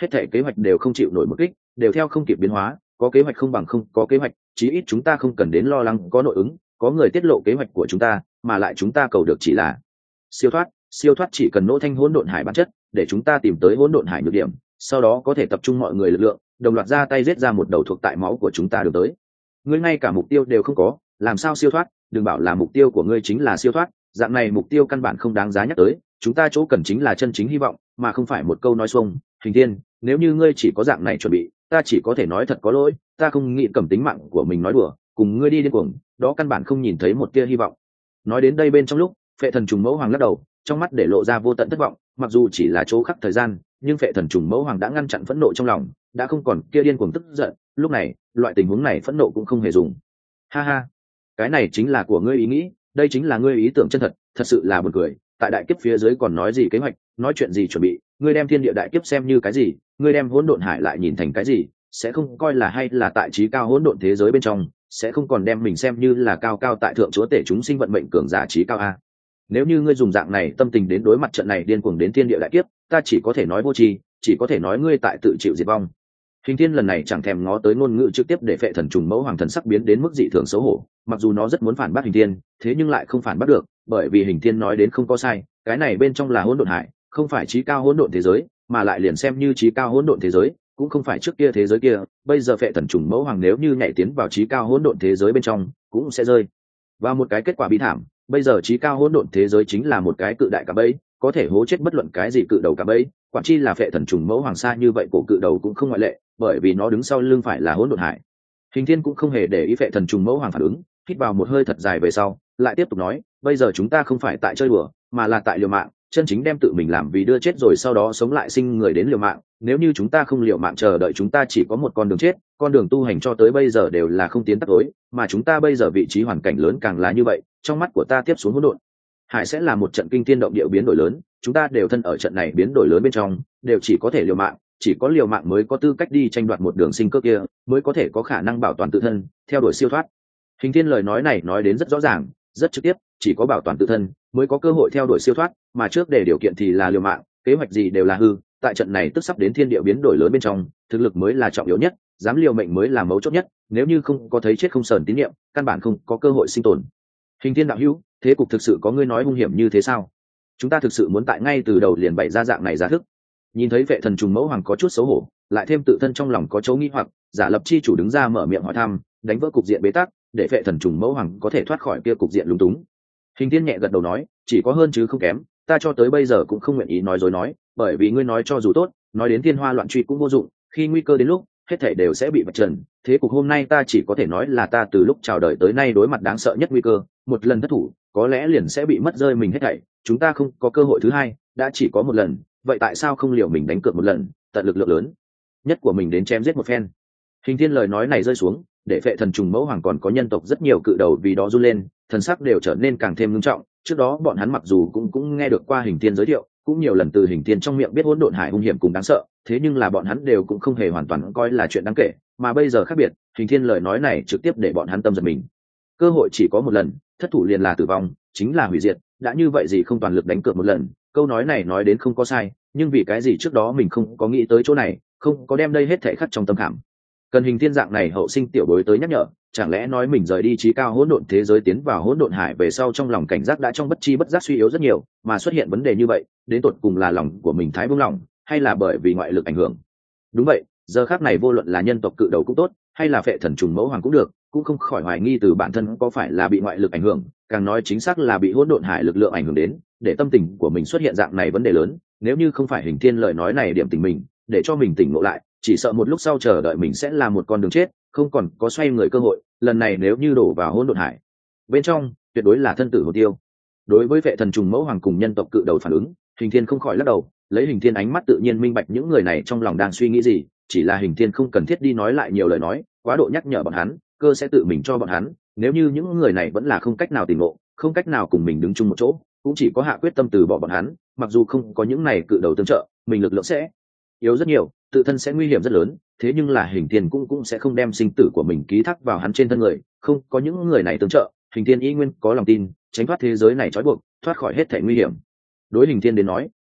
hết thể kế hoạch đều không chịu nổi một kích, đều theo không kịp biến hóa, có kế hoạch không bằng không có kế hoạch, chí ít chúng ta không cần đến lo lắng có nội ứng, có người tiết lộ kế hoạch của chúng ta, mà lại chúng ta cầu được chỉ là siêu thoát. Siêu thoát chỉ cần nỗ thanh hỗn độn hải bản chất, để chúng ta tìm tới hỗn độn hải nhược điểm, sau đó có thể tập trung mọi người lực lượng, đồng loạt ra tay giết ra một đầu thuộc tại máu của chúng ta được tới. Ngươi ngay cả mục tiêu đều không có, làm sao siêu thoát? Đừng bảo là mục tiêu của ngươi chính là siêu thoát, dạng này mục tiêu căn bản không đáng giá nhắc tới, chúng ta chỗ cần chính là chân chính hy vọng, mà không phải một câu nói xuông. Hình Thiên, nếu như ngươi chỉ có dạng này chuẩn bị, ta chỉ có thể nói thật có lỗi, ta không nghĩ cầm tính mạng của mình nói đùa, cùng ngươi đi điên cuồng, đó căn bản không nhìn thấy một tia hy vọng. Nói đến đây bên trong lúc, Phệ Thần Trùng Mẫu Hoàng lắc đầu, trong mắt để lộ ra vô tận thất vọng, mặc dù chỉ là chỗ khắc thời gian, nhưng Phệ Thần Trùng Mẫu Hoàng đã ngăn chặn phẫn nộ trong lòng, đã không còn kia điên cuồng tức giận, lúc này, loại tình huống này phẫn nộ cũng không hề dùng. Ha ha, cái này chính là của ngươi ý nghĩ, đây chính là ngươi ý tưởng chân thật, thật sự là buồn cười, tại đại kiếp phía dưới còn nói gì kế hoạch, nói chuyện gì chuẩn bị, ngươi đem thiên địa đại kiếp xem như cái gì, ngươi đem hỗn độn hải lại nhìn thành cái gì, sẽ không coi là hay là tại trí cao hỗn độn thế giới bên trong, sẽ không còn đem mình xem như là cao cao tại thượng chúa tể chúng sinh vận mệnh cường giả trí cao a. Nếu như ngươi dùng dạng này tâm tình đến đối mặt trận này điên cuồng đến thiên địa đại kiếp, ta chỉ có thể nói vô tri, chỉ có thể nói ngươi tại tự chịu diệt vong. Hình Thiên lần này chẳng thèm ngó tới ngôn ngữ trực tiếp để Phệ Thần Trùng Mẫu Hoàng thần sắc biến đến mức dị thường xấu hổ, mặc dù nó rất muốn phản bác Hình Thiên, thế nhưng lại không phản bác được, bởi vì Hình Thiên nói đến không có sai, cái này bên trong là hỗn độn hải, không phải trí cao hỗn độn thế giới, mà lại liền xem như trí cao hỗn độn thế giới, cũng không phải trước kia thế giới kia, bây giờ Phệ Thần Trùng Mẫu Hoàng nếu như nhảy tiến vào trí cao hỗn độn thế giới bên trong, cũng sẽ rơi vào một cái kết quả bi thảm. Bây giờ trí cao hỗn độn thế giới chính là một cái cự đại cả bẫy, có thể hố chết bất luận cái gì cự đầu cả bẫy, quản chi là Phệ Thần Trùng Mẫu Hoàng xa như vậy, cổ cự đầu cũng không ngoại lệ, bởi vì nó đứng sau lưng phải là hỗn độn hải. Hình Thiên cũng không hề để ý Phệ Thần Trùng Mẫu Hoàng phản ứng, hít vào một hơi thật dài về sau, lại tiếp tục nói, bây giờ chúng ta không phải tại chơi đùa, mà là tại liều mạng, chân chính đem tự mình làm vì đưa chết rồi sau đó sống lại sinh người đến liều mạng. Nếu như chúng ta không liều mạng chờ đợi, chúng ta chỉ có một con đường chết, con đường tu hành cho tới bây giờ đều là không tiến tắt tối, mà chúng ta bây giờ vị trí hoàn cảnh lớn càng là như vậy, trong mắt của ta tiếp xuống hỗn độn hải sẽ là một trận kinh thiên động địa biến đổi lớn, chúng ta đều thân ở trận này biến đổi lớn bên trong, đều chỉ có thể liều mạng, chỉ có liều mạng mới có tư cách đi tranh đoạt một đường sinh cơ kia, mới có thể có khả năng bảo toàn tự thân, theo đuổi siêu thoát. Hình Thiên lời nói này nói đến rất rõ ràng, rất trực tiếp, chỉ có bảo toàn tự thân mới có cơ hội theo đuổi siêu thoát, mà trước để điều kiện thì là liều mạng, kế hoạch gì đều là hư. Tại trận này tức sắp đến thiên địa biến đổi lớn bên trong, thực lực mới là trọng yếu nhất, dám liều mệnh mới là mấu chốt nhất, nếu như không có thấy chết không sờn tín nhiệm, căn bản không có cơ hội sinh tồn. Hình Thiên đạo hữu, thế cục thực sự có ngươi nói hung hiểm như thế sao? Chúng ta thực sự muốn tại ngay từ đầu liền bày ra dạng này ra thức? Nhìn thấy Phệ Thần Trùng Mẫu Hoàng có chút xấu hổ, lại thêm tự thân trong lòng có chỗ nghi hoặc, Giả Lập chi chủ đứng ra mở miệng hỏi thăm, đánh vỡ cục diện bế tắc, để Phệ Thần Trùng Mẫu Hoàng có thể thoát khỏi kia cục diện lúng túng. Hình Thiên nhẹ gật đầu nói, chỉ có hơn chứ không kém, ta cho tới bây giờ cũng không nguyện ý nói dối nói, bởi vì ngươi nói cho dù tốt, nói đến thiên hoa loạn truy cũng vô dụng, khi nguy cơ đến lúc, hết thảy đều sẽ bị vạch trần. Thế cục hôm nay ta chỉ có thể nói là ta từ lúc chào đời tới nay đối mặt đáng sợ nhất nguy cơ, một lần thất thủ, có lẽ liền sẽ bị mất rơi mình hết thảy, chúng ta không có cơ hội thứ hai, đã chỉ có một lần, vậy tại sao không liều mình đánh cược một lần, tận lực lượng lớn nhất của mình đến chém giết một phen. Hình Thiên lời nói này rơi xuống, để Phệ Thần Trùng Mẫu Hoàng còn có nhân tộc rất nhiều cự đầu vì đó run lên, thần sắc đều trở nên càng thêm nghiêm trọng. Trước đó bọn hắn mặc dù cũng cũng nghe được qua Hình Thiên giới thiệu, cũng nhiều lần từ Hình Thiên trong miệng biết hỗn độn hải hung hiểm cùng đáng sợ, thế nhưng là bọn hắn đều cũng không hề hoàn toàn coi là chuyện đáng kể, mà bây giờ khác biệt, Hình Thiên lời nói này trực tiếp để bọn hắn tâm giật mình. Cơ hội chỉ có một lần, thất thủ liền là tử vong, chính là hủy diệt, đã như vậy gì không toàn lực đánh cược một lần, câu nói này nói đến không có sai, nhưng vì cái gì trước đó mình không có nghĩ tới chỗ này, không có đem đây hết thảy khắc trong tâm khảm. Cần Hình Thiên dạng này hậu sinh tiểu bối tới nhắc nhở, chẳng lẽ nói mình rời đi trí cao hỗn độn thế giới tiến vào hỗn độn hải về sau trong lòng cảnh giác đã trong bất chi bất giác suy yếu rất nhiều, mà xuất hiện vấn đề như vậy, đến tột cùng là lòng của mình thái buông lỏng, hay là bởi vì ngoại lực ảnh hưởng? Đúng vậy, giờ khắc này vô luận là nhân tộc cự đầu cũng tốt, hay là Phệ Thần Trùng Mẫu Hoàng cũng được, cũng không khỏi hoài nghi từ bản thân có phải là bị ngoại lực ảnh hưởng, càng nói chính xác là bị hỗn độn hải lực lượng ảnh hưởng đến, để tâm tình của mình xuất hiện dạng này vấn đề lớn. Nếu như không phải Hình Thiên lời nói này điểm tỉnh mình, để cho mình tỉnh ngộ lại, chỉ sợ một lúc sau chờ đợi mình sẽ là một con đường chết, không còn có xoay người cơ hội. Lần này nếu như đổ vào hỗn độn hải bên trong, tuyệt đối là thân tử hồn tiêu. Đối với Phệ Thần Trùng Mẫu Hoàng cùng nhân tộc cự đầu phản ứng, Hình Thiên không khỏi lắc đầu, lấy Hình Thiên ánh mắt tự nhiên minh bạch những người này trong lòng đang suy nghĩ gì, chỉ là Hình Thiên không cần thiết đi nói lại nhiều lời nói, quá độ nhắc nhở bọn hắn, cơ sẽ tự mình cho bọn hắn. Nếu như những người này vẫn là không cách nào tỉnh ngộ, không cách nào cùng mình đứng chung một chỗ, cũng chỉ có hạ quyết tâm từ bỏ bọn hắn, mặc dù không có những này cự đầu tương trợ, mình lực lượng sẽ yếu rất nhiều, tự thân sẽ nguy hiểm rất lớn, thế nhưng là Hình Thiên cũng cũng sẽ không đem sinh tử của mình ký thác vào hắn trên thân người, không có những người này tương trợ, Hình Thiên y nguyên có lòng tin, tránh thoát thế giới này trói buộc, thoát khỏi hết thảy nguy hiểm. Đối Hình Thiên đến nói,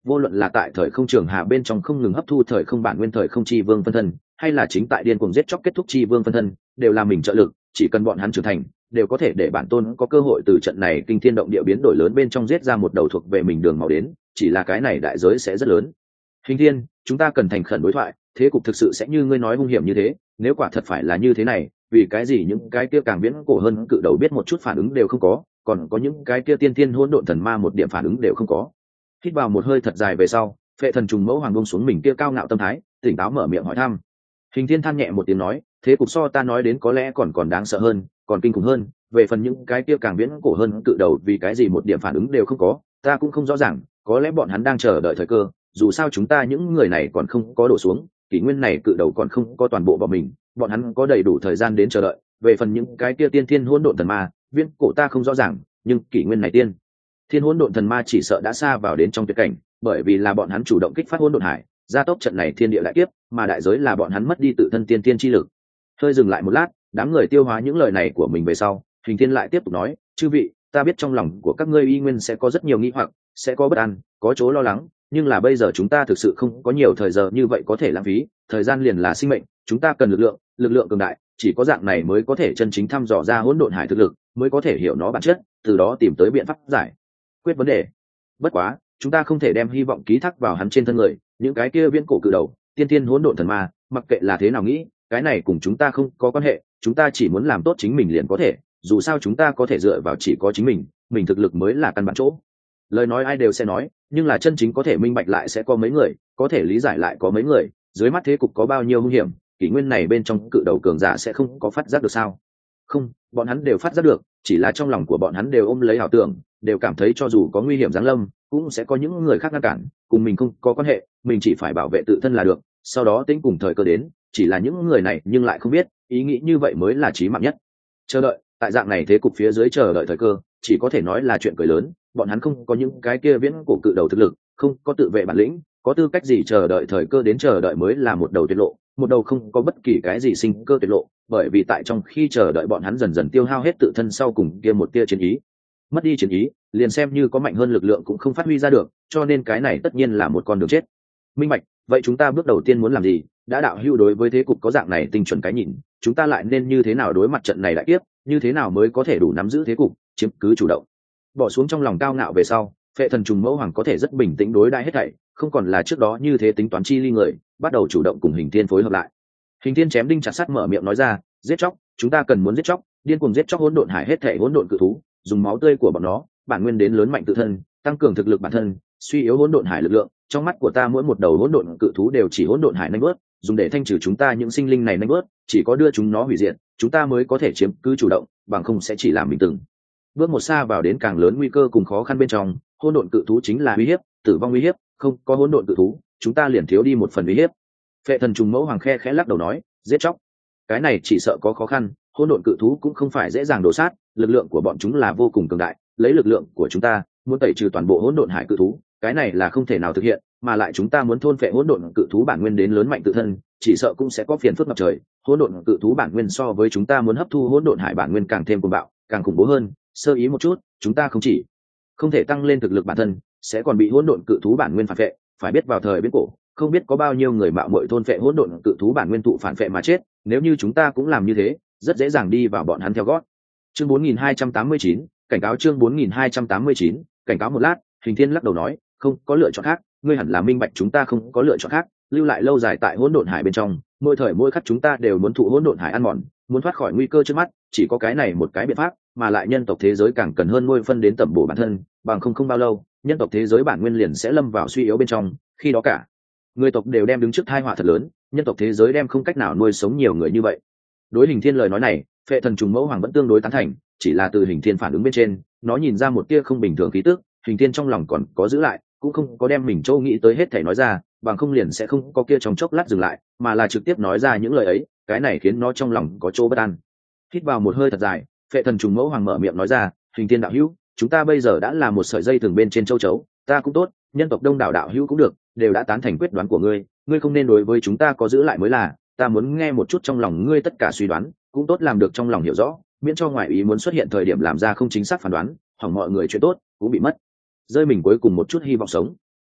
vô luận là tại thời không trường hà bên trong không ngừng hấp thu thời không bản nguyên thời không chi vương phân thân, hay là chính tại điên cuồng giết chóc kết thúc chi vương phân thân, đều là mình trợ lực, chỉ cần bọn hắn trưởng thành đều có thể để bản tôn có cơ hội từ trận này kinh thiên động địa biến đổi lớn bên trong giết ra một đầu thuộc về mình đường màu đến, chỉ là cái này đại giới sẽ rất lớn. Hình thiên, chúng ta cần thành khẩn đối thoại, thế cục thực sự sẽ như ngươi nói hung hiểm như thế, nếu quả thật phải là như thế này, vì cái gì những cái kia càng viễn cổ hơn cự đầu biết một chút phản ứng đều không có, còn có những cái kia tiên tiên hỗn độn thần ma một điểm phản ứng đều không có. Hít vào một hơi thật dài về sau, Phệ Thần trùng mẫu hoàng buông xuống mình kia cao ngạo tâm thái, tỉnh táo mở miệng hỏi thăm. Hình thiên than nhẹ một tiếng nói, thế cục so ta nói đến có lẽ còn còn đáng sợ hơn, còn kinh khủng hơn, về phần những cái kia càng viễn cổ hơn cự đầu vì cái gì một điểm phản ứng đều không có, ta cũng không rõ ràng, có lẽ bọn hắn đang chờ đợi thời cơ, dù sao chúng ta những người này còn không có đổ xuống, kỷ nguyên này cự đầu còn không có toàn bộ vào mình, bọn hắn có đầy đủ thời gian đến chờ đợi. Về phần những cái kia tiên thiên hỗn độn thần ma, viễn cổ ta không rõ ràng, nhưng kỷ nguyên này tiên thiên hỗn độn thần ma chỉ sợ đã xa vào đến trong tuyệt cảnh, bởi vì là bọn hắn chủ động kích phát hỗn độn hải, gia tốc trận này thiên địa đại kiếp, mà đại giới là bọn hắn mất đi tự thân tiên tiên chi lực. Hơi dừng lại một lát, đám người tiêu hóa những lời này của mình về sau, Hình Thiên lại tiếp tục nói, chư vị, ta biết trong lòng của các ngươi y nguyên sẽ có rất nhiều nghi hoặc, sẽ có bất an, có chỗ lo lắng, nhưng là bây giờ chúng ta thực sự không có nhiều thời giờ như vậy có thể lãng phí, thời gian liền là sinh mệnh, chúng ta cần lực lượng, lực lượng cường đại, chỉ có dạng này mới có thể chân chính thăm dò ra hỗn độn hải thực lực, mới có thể hiểu nó bản chất, từ đó tìm tới biện pháp giải quyết vấn đề. Bất quá, chúng ta không thể đem hy vọng ký thác vào hắn trên thân người, những cái kia viễn cổ cự đầu, tiên tiên hỗn độn thần ma, mặc kệ là thế nào nghĩ, cái này cùng chúng ta không có quan hệ, chúng ta chỉ muốn làm tốt chính mình liền có thể, dù sao chúng ta có thể dựa vào chỉ có chính mình, mình thực lực mới là căn bản chỗ. Lời nói ai đều sẽ nói, nhưng là chân chính có thể minh bạch lại sẽ có mấy người, có thể lý giải lại có mấy người, dưới mắt thế cục có bao nhiêu hung hiểm, kỷ nguyên này bên trong cự đầu cường giả sẽ không có phát giác được sao? Không, bọn hắn đều phát giác được, chỉ là trong lòng của bọn hắn đều ôm lấy ảo tưởng, đều cảm thấy cho dù có nguy hiểm giáng lâm, cũng sẽ có những người khác ngăn cản, cùng mình không có quan hệ, mình chỉ phải bảo vệ tự thân là được, sau đó tính cùng thời cơ đến, chỉ là những người này nhưng lại không biết, ý nghĩ như vậy mới là chí mạng nhất. Chờ đợi, tại dạng này thế cục phía dưới chờ đợi thời cơ, chỉ có thể nói là chuyện cười lớn, bọn hắn không có những cái kia viễn cổ cự đầu thực lực, không có tự vệ bản lĩnh, có tư cách gì chờ đợi thời cơ đến, chờ đợi mới là một đầu tuyệt lộ, một đầu không có bất kỳ cái gì sinh cơ tuyệt lộ, bởi vì tại trong khi chờ đợi bọn hắn dần dần tiêu hao hết tự thân sau cùng kia một tia chiến ý. Mất đi chiến ý, liền xem như có mạnh hơn lực lượng cũng không phát huy ra được, cho nên cái này tất nhiên là một con đường chết. Minh bạch, vậy chúng ta bước đầu tiên muốn làm gì? Đã đạo hữu đối với thế cục có dạng này tinh chuẩn cái nhìn, chúng ta lại nên như thế nào đối mặt trận này đại kiếp, như thế nào mới có thể đủ nắm giữ thế cục, chiếm cứ chủ động. Bỏ xuống trong lòng cao ngạo về sau, Phệ Thần trùng mẫu hoàng có thể rất bình tĩnh đối đãi hết thảy, không còn là trước đó như thế tính toán chi ly người, bắt đầu chủ động cùng Hình Thiên phối hợp lại. Hình Thiên chém đinh chặt sắt mở miệng nói ra, giết chóc, chúng ta cần muốn giết chóc, điên cuồng giết chóc hỗn độn hải hết thảy hỗn độn cự thú, dùng máu tươi của bọn nó, bản nguyên đến lớn mạnh tự thân, tăng cường thực lực bản thân, suy yếu hỗn độn hải lực lượng. Trong mắt của ta mỗi một đầu hỗn độn cự thú đều chỉ hỗn độn hải nanh bớt, dùng để thanh trừ chúng ta những sinh linh này nanh bớt, chỉ có đưa chúng nó hủy diệt, chúng ta mới có thể chiếm cứ chủ động, bằng không sẽ chỉ làm mình từng bước một xa vào đến càng lớn nguy cơ cùng khó khăn bên trong. Hỗn độn cự thú chính là uy hiếp, tử vong uy hiếp, không có hỗn độn cự thú, chúng ta liền thiếu đi một phần uy hiếp. Phệ Thần trùng mẫu hoàng khe khẽ lắc đầu nói, giết chóc, cái này chỉ sợ có khó khăn, hỗn độn cự thú cũng không phải dễ dàng đổ sát, lực lượng của bọn chúng là vô cùng cường đại, lấy lực lượng của chúng ta muốn tẩy trừ toàn bộ hỗn độn hải cự thú, cái này là không thể nào thực hiện, mà lại chúng ta muốn thôn phệ hỗn độn cự thú bản nguyên đến lớn mạnh tự thân, chỉ sợ cũng sẽ có phiền phức ngập trời. Hỗn độn cự thú bản nguyên so với chúng ta muốn hấp thu hỗn độn hải bản nguyên càng thêm cuồng bạo, càng khủng bố hơn, sơ ý một chút, chúng ta không chỉ không thể tăng lên thực lực bản thân, sẽ còn bị hỗn độn cự thú bản nguyên phản phệ. Phải biết vào thời viễn cổ, không biết có bao nhiêu người mạo muội thôn phệ hỗn độn cự thú bản nguyên tụ phản phệ mà chết, nếu như chúng ta cũng làm như thế, rất dễ dàng đi vào bọn hắn theo gót. Chương bốn nghìn hai trăm tám mươi chín, cảnh cáo. Chương bốn nghìn hai trăm tám mươi chín, cảnh cáo. Một lát, Hình Thiên lắc đầu nói, không có lựa chọn khác, ngươi hẳn là minh bạch chúng ta không có lựa chọn khác, lưu lại lâu dài tại hỗn độn hải bên trong, mỗi thời mỗi khắc chúng ta đều muốn thụ hỗn độn hải ăn mòn, muốn thoát khỏi nguy cơ trước mắt, chỉ có cái này một cái biện pháp, mà lại nhân tộc thế giới càng cần hơn nuôi phân đến tẩm bổ bản thân, bằng không không bao lâu, nhân tộc thế giới bản nguyên liền sẽ lâm vào suy yếu bên trong, khi đó cả người tộc đều đem đứng trước tai họa thật lớn, nhân tộc thế giới đem không cách nào nuôi sống nhiều người như vậy. Đối Hình Thiên lời nói này, Phệ Thần trùng mẫu hoàng vẫn tương đối tán thành, chỉ là từ Hình Thiên phản ứng bên trên, nó nhìn ra một tia không bình thường khí tức, Hình Thiên trong lòng còn có giữ lại, cũng không có đem mình châu nghĩ tới hết thảy nói ra, bằng không liền sẽ không có kia trong chốc lát dừng lại, mà là trực tiếp nói ra những lời ấy, cái này khiến nó trong lòng có chỗ bất an. Hít vào một hơi thật dài, Phệ Thần trùng mẫu hoàng mở miệng nói ra, Hình Thiên đạo hữu, chúng ta bây giờ đã là một sợi dây thường bên trên châu chấu, ta cũng tốt, nhân tộc đông đảo đạo hữu cũng được, đều đã tán thành quyết đoán của ngươi, ngươi không nên đối với chúng ta có giữ lại mới là, ta muốn nghe một chút trong lòng ngươi tất cả suy đoán, cũng tốt làm được trong lòng hiểu rõ, miễn cho ngoại ý muốn xuất hiện thời điểm làm ra không chính xác phán đoán, hỏng mọi người chuyện tốt cũng bị mất, rơi mình cuối cùng một chút hy vọng sống.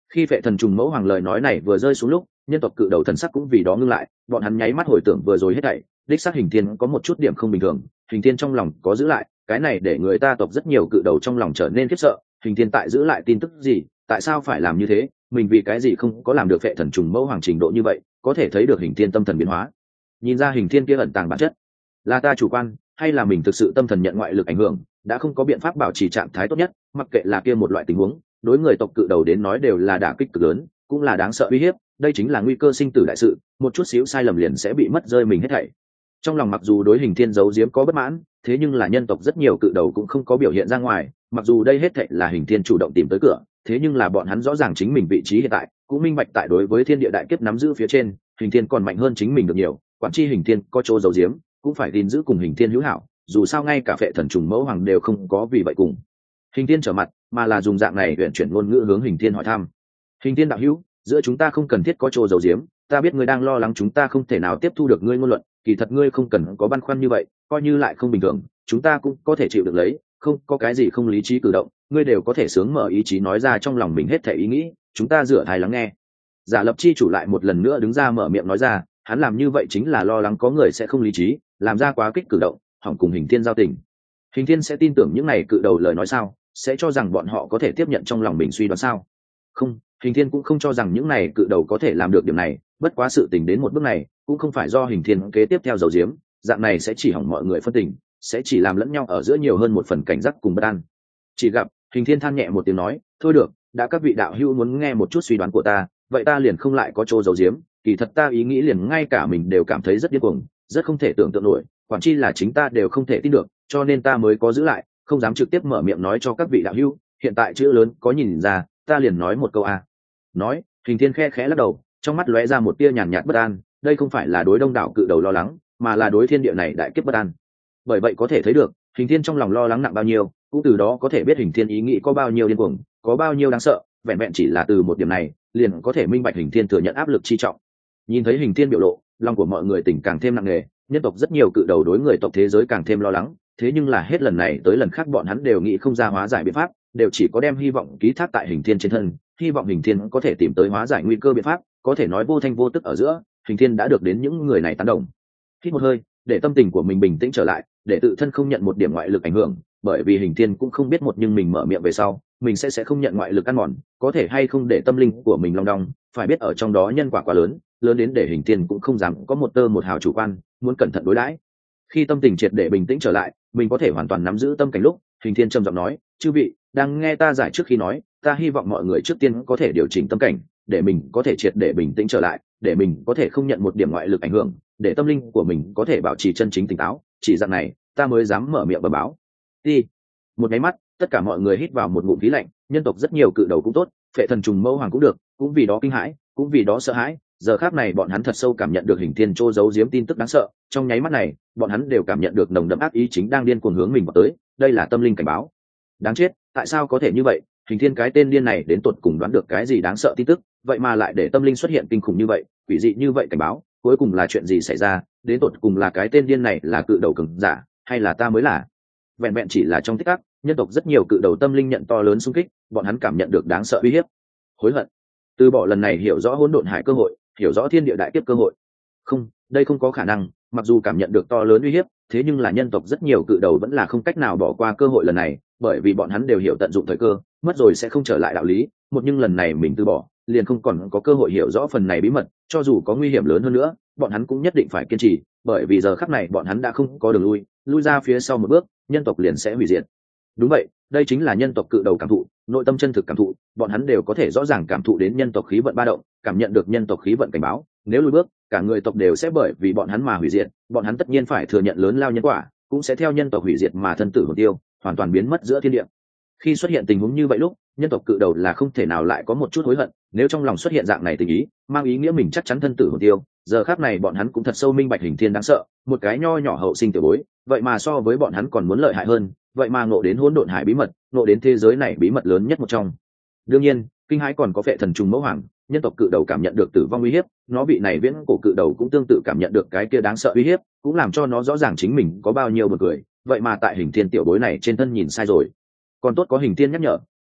Khi Phệ Thần Trùng Mẫu Hoàng lời nói này vừa rơi xuống lúc, nhân tộc cự đầu thần sắc cũng vì đó ngưng lại, bọn hắn nháy mắt hồi tưởng vừa rồi hết thảy, đích xác Hình Thiên có một chút điểm không bình thường, Hình Thiên trong lòng có giữ lại, cái này để người ta tộc rất nhiều cự đầu trong lòng trở nên khiếp sợ, Hình Thiên tại giữ lại tin tức gì, tại sao phải làm như thế, mình vì cái gì không có làm được Phệ Thần Trùng Mẫu Hoàng trình độ như vậy, có thể thấy được Hình Thiên tâm thần biến hóa. Nhìn ra Hình Thiên kia ẩn tàng bản chất, là ta chủ quan, hay là mình thực sự tâm thần nhận ngoại lực ảnh hưởng, đã không có biện pháp bảo trì trạng thái tốt nhất, mặc kệ là kia một loại tình huống, đối người tộc cự đầu đến nói đều là đả kích cực lớn, cũng là đáng sợ uy hiếp, đây chính là nguy cơ sinh tử đại sự, một chút xíu sai lầm liền sẽ bị mất rơi mình hết thảy. Trong lòng mặc dù đối Hình Thiên giấu giếm có bất mãn, thế nhưng là nhân tộc rất nhiều cự đầu cũng không có biểu hiện ra ngoài, mặc dù đây hết thảy là Hình Thiên chủ động tìm tới cửa, thế nhưng là bọn hắn rõ ràng chính mình vị trí hiện tại, cũng minh bạch tại đối với thiên địa đại kiếp nắm giữ phía trên, Hình Thiên còn mạnh hơn chính mình được nhiều, quản chi Hình Thiên có chỗ giấu giếm, cũng phải tin giữ cùng Hình Thiên hữu hảo, dù sao ngay cả Phệ Thần Trùng Mẫu Hoàng đều không có vì vậy cùng Hình Thiên trở mặt, mà là dùng dạng này uyển chuyển ngôn ngữ hướng Hình Thiên hỏi thăm. Hình Thiên đạo hữu, giữa chúng ta không cần thiết có chỗ giấu giếm, ta biết ngươi đang lo lắng chúng ta không thể nào tiếp thu được ngươi ngôn luận, kỳ thật ngươi không cần có băn khoăn như vậy, coi như lại không bình thường, chúng ta cũng có thể chịu được lấy, không có cái gì không lý trí cử động, ngươi đều có thể sướng mở ý chí nói ra trong lòng mình hết thể ý nghĩ, chúng ta rửa thai lắng nghe. Giả Lập chi chủ lại một lần nữa đứng ra mở miệng nói ra, hắn làm như vậy chính là lo lắng có người sẽ không lý trí, làm ra quá kích cử động, hỏng cùng Hình Thiên giao tình. Hình Thiên sẽ tin tưởng những này cự đầu lời nói sao, sẽ cho rằng bọn họ có thể tiếp nhận trong lòng mình suy đoán sao? Không, Hình Thiên cũng không cho rằng những này cự đầu có thể làm được điểm này, bất quá sự tình đến một bước này, cũng không phải do Hình Thiên kế tiếp theo dầu diếm, dạng này sẽ chỉ hỏng mọi người phân tình, sẽ chỉ làm lẫn nhau ở giữa nhiều hơn một phần cảnh giác cùng bất an. Chỉ gặp, Hình Thiên than nhẹ một tiếng nói, thôi được, đã các vị đạo hữu muốn nghe một chút suy đoán của ta, vậy ta liền không lại có chỗ dầu diếm, kỳ thật ta ý nghĩ liền ngay cả mình đều cảm thấy rất điên cuồng, rất không thể tưởng tượng nổi, quản chi là chính ta đều không thể tin được, cho nên ta mới có giữ lại, không dám trực tiếp mở miệng nói cho các vị đạo hữu, hiện tại chữ lớn có nhìn ra, ta liền nói một câu a. Nói, Hình Thiên khe khẽ lắc đầu, trong mắt lóe ra một tia nhàn nhạt bất an, đây không phải là đối đông đảo cự đầu lo lắng, mà là đối thiên địa này đại kiếp bất an. Bởi vậy có thể thấy được, Hình Thiên trong lòng lo lắng nặng bao nhiêu, cũng từ đó có thể biết Hình Thiên ý nghĩ có bao nhiêu điên cuồng, có bao nhiêu đáng sợ, vẹn vẹn chỉ là từ một điểm này, liền có thể minh bạch Hình Thiên thừa nhận áp lực chi trọng. Nhìn thấy Hình Thiên biểu lộ, lòng của mọi người tỉnh càng thêm nặng nề, nhân tộc rất nhiều cự đầu đối người tộc thế giới càng thêm lo lắng, thế nhưng là hết lần này tới lần khác bọn hắn đều nghĩ không ra hóa giải biện pháp, đều chỉ có đem hy vọng ký thác tại Hình Thiên trên thân, hy vọng Hình Thiên có thể tìm tới hóa giải nguy cơ biện pháp, có thể nói vô thanh vô tức ở giữa, Hình Thiên đã được đến những người này tán đồng. Hít một hơi, để tâm tình của mình bình tĩnh trở lại, để tự thân không nhận một điểm ngoại lực ảnh hưởng, bởi vì Hình Thiên cũng không biết một nhưng mình mở miệng về sau, mình sẽ sẽ không nhận ngoại lực ăn mòn, có thể hay không để tâm linh của mình long đong, phải biết ở trong đó nhân quả quá lớn, lớn đến để Hình Thiên cũng không dám có một tơ một hào chủ quan, muốn cẩn thận đối đãi. Khi tâm tình triệt để bình tĩnh trở lại, mình có thể hoàn toàn nắm giữ tâm cảnh lúc, Hình Thiên trầm giọng nói, chư vị đang nghe ta giải trước khi nói, ta hy vọng mọi người trước tiên có thể điều chỉnh tâm cảnh, để mình có thể triệt để bình tĩnh trở lại, để mình có thể không nhận một điểm ngoại lực ảnh hưởng, để tâm linh của mình có thể bảo trì chân chính tỉnh táo, chỉ dạng này ta mới dám mở miệng bẩm báo. Đi. Một cái mắt, tất cả mọi người hít vào một ngụm khí lạnh, nhân tộc rất nhiều cự đầu cũng tốt, Phệ Thần Trùng Mẫu Hoàng cũng được, cũng vì đó kinh hãi, cũng vì đó sợ hãi, giờ khắc này bọn hắn thật sâu cảm nhận được Hình Thiên trô giấu giếm tin tức đáng sợ, trong nháy mắt này, bọn hắn đều cảm nhận được nồng đậm ác ý chính đang điên cuồng hướng mình vào tới, đây là tâm linh cảnh báo. Đáng chết, tại sao có thể như vậy? Hình Thiên cái tên điên này đến tột cùng đoán được cái gì đáng sợ tin tức, vậy mà lại để tâm linh xuất hiện kinh khủng như vậy, quỷ dị như vậy cảnh báo, cuối cùng là chuyện gì xảy ra, đến tột cùng là cái tên điên này là cự đầu cường giả, hay là ta mới là? Vẹn vẹn chỉ là trong tích tắc, nhân tộc rất nhiều cự đầu tâm linh nhận to lớn xung kích, bọn hắn cảm nhận được đáng sợ uy hiếp. Hối hận. Từ bỏ lần này hiểu rõ hỗn độn hải cơ hội, hiểu rõ thiên địa đại kiếp cơ hội. Không, đây không có khả năng, mặc dù cảm nhận được to lớn uy hiếp, thế nhưng là nhân tộc rất nhiều cự đầu vẫn là không cách nào bỏ qua cơ hội lần này, bởi vì bọn hắn đều hiểu tận dụng thời cơ, mất rồi sẽ không trở lại đạo lý, một nhưng lần này mình từ bỏ, liền không còn có cơ hội hiểu rõ phần này bí mật, cho dù có nguy hiểm lớn hơn nữa, bọn hắn cũng nhất định phải kiên trì, bởi vì giờ khắc này bọn hắn đã không có đường lui, lui ra phía sau một bước, nhân tộc liền sẽ hủy diệt. Đúng vậy, đây chính là nhân tộc cự đầu cảm thụ, nội tâm chân thực cảm thụ, bọn hắn đều có thể rõ ràng cảm thụ đến nhân tộc khí vận ba động, cảm nhận được nhân tộc khí vận cảnh báo, nếu lùi bước, cả người tộc đều sẽ bởi vì bọn hắn mà hủy diệt, bọn hắn tất nhiên phải thừa nhận lớn lao nhân quả, cũng sẽ theo nhân tộc hủy diệt mà thân tử hồn tiêu, hoàn toàn biến mất giữa thiên địa. Khi xuất hiện tình huống như vậy lúc, nhân tộc cự đầu là không thể nào lại có một chút hối hận, nếu trong lòng xuất hiện dạng này tình ý, mang ý nghĩa mình chắc chắn thân tử hồn tiêu, giờ khắc này bọn hắn cũng thật sâu minh bạch Hình Thiên đáng sợ, một cái nho nhỏ hậu sinh tiểu bối, vậy mà so với bọn hắn còn muốn lợi hại hơn, vậy mà ngộ đến hỗn độn hải bí mật, ngộ đến thế giới này bí mật lớn nhất một trong. Đương nhiên, kinh hãi còn có Phệ Thần Trùng Mẫu Hoàng, nhân tộc cự đầu cảm nhận được tử vong uy hiếp, nó vị này viễn cổ cự đầu cũng tương tự cảm nhận được cái kia đáng sợ uy hiếp, cũng làm cho nó rõ ràng chính mình có bao nhiêu buồn cười, vậy mà tại Hình Thiên tiểu bối này trên thân nhìn sai rồi. Còn tốt có Hình Thiên nhắc nhở,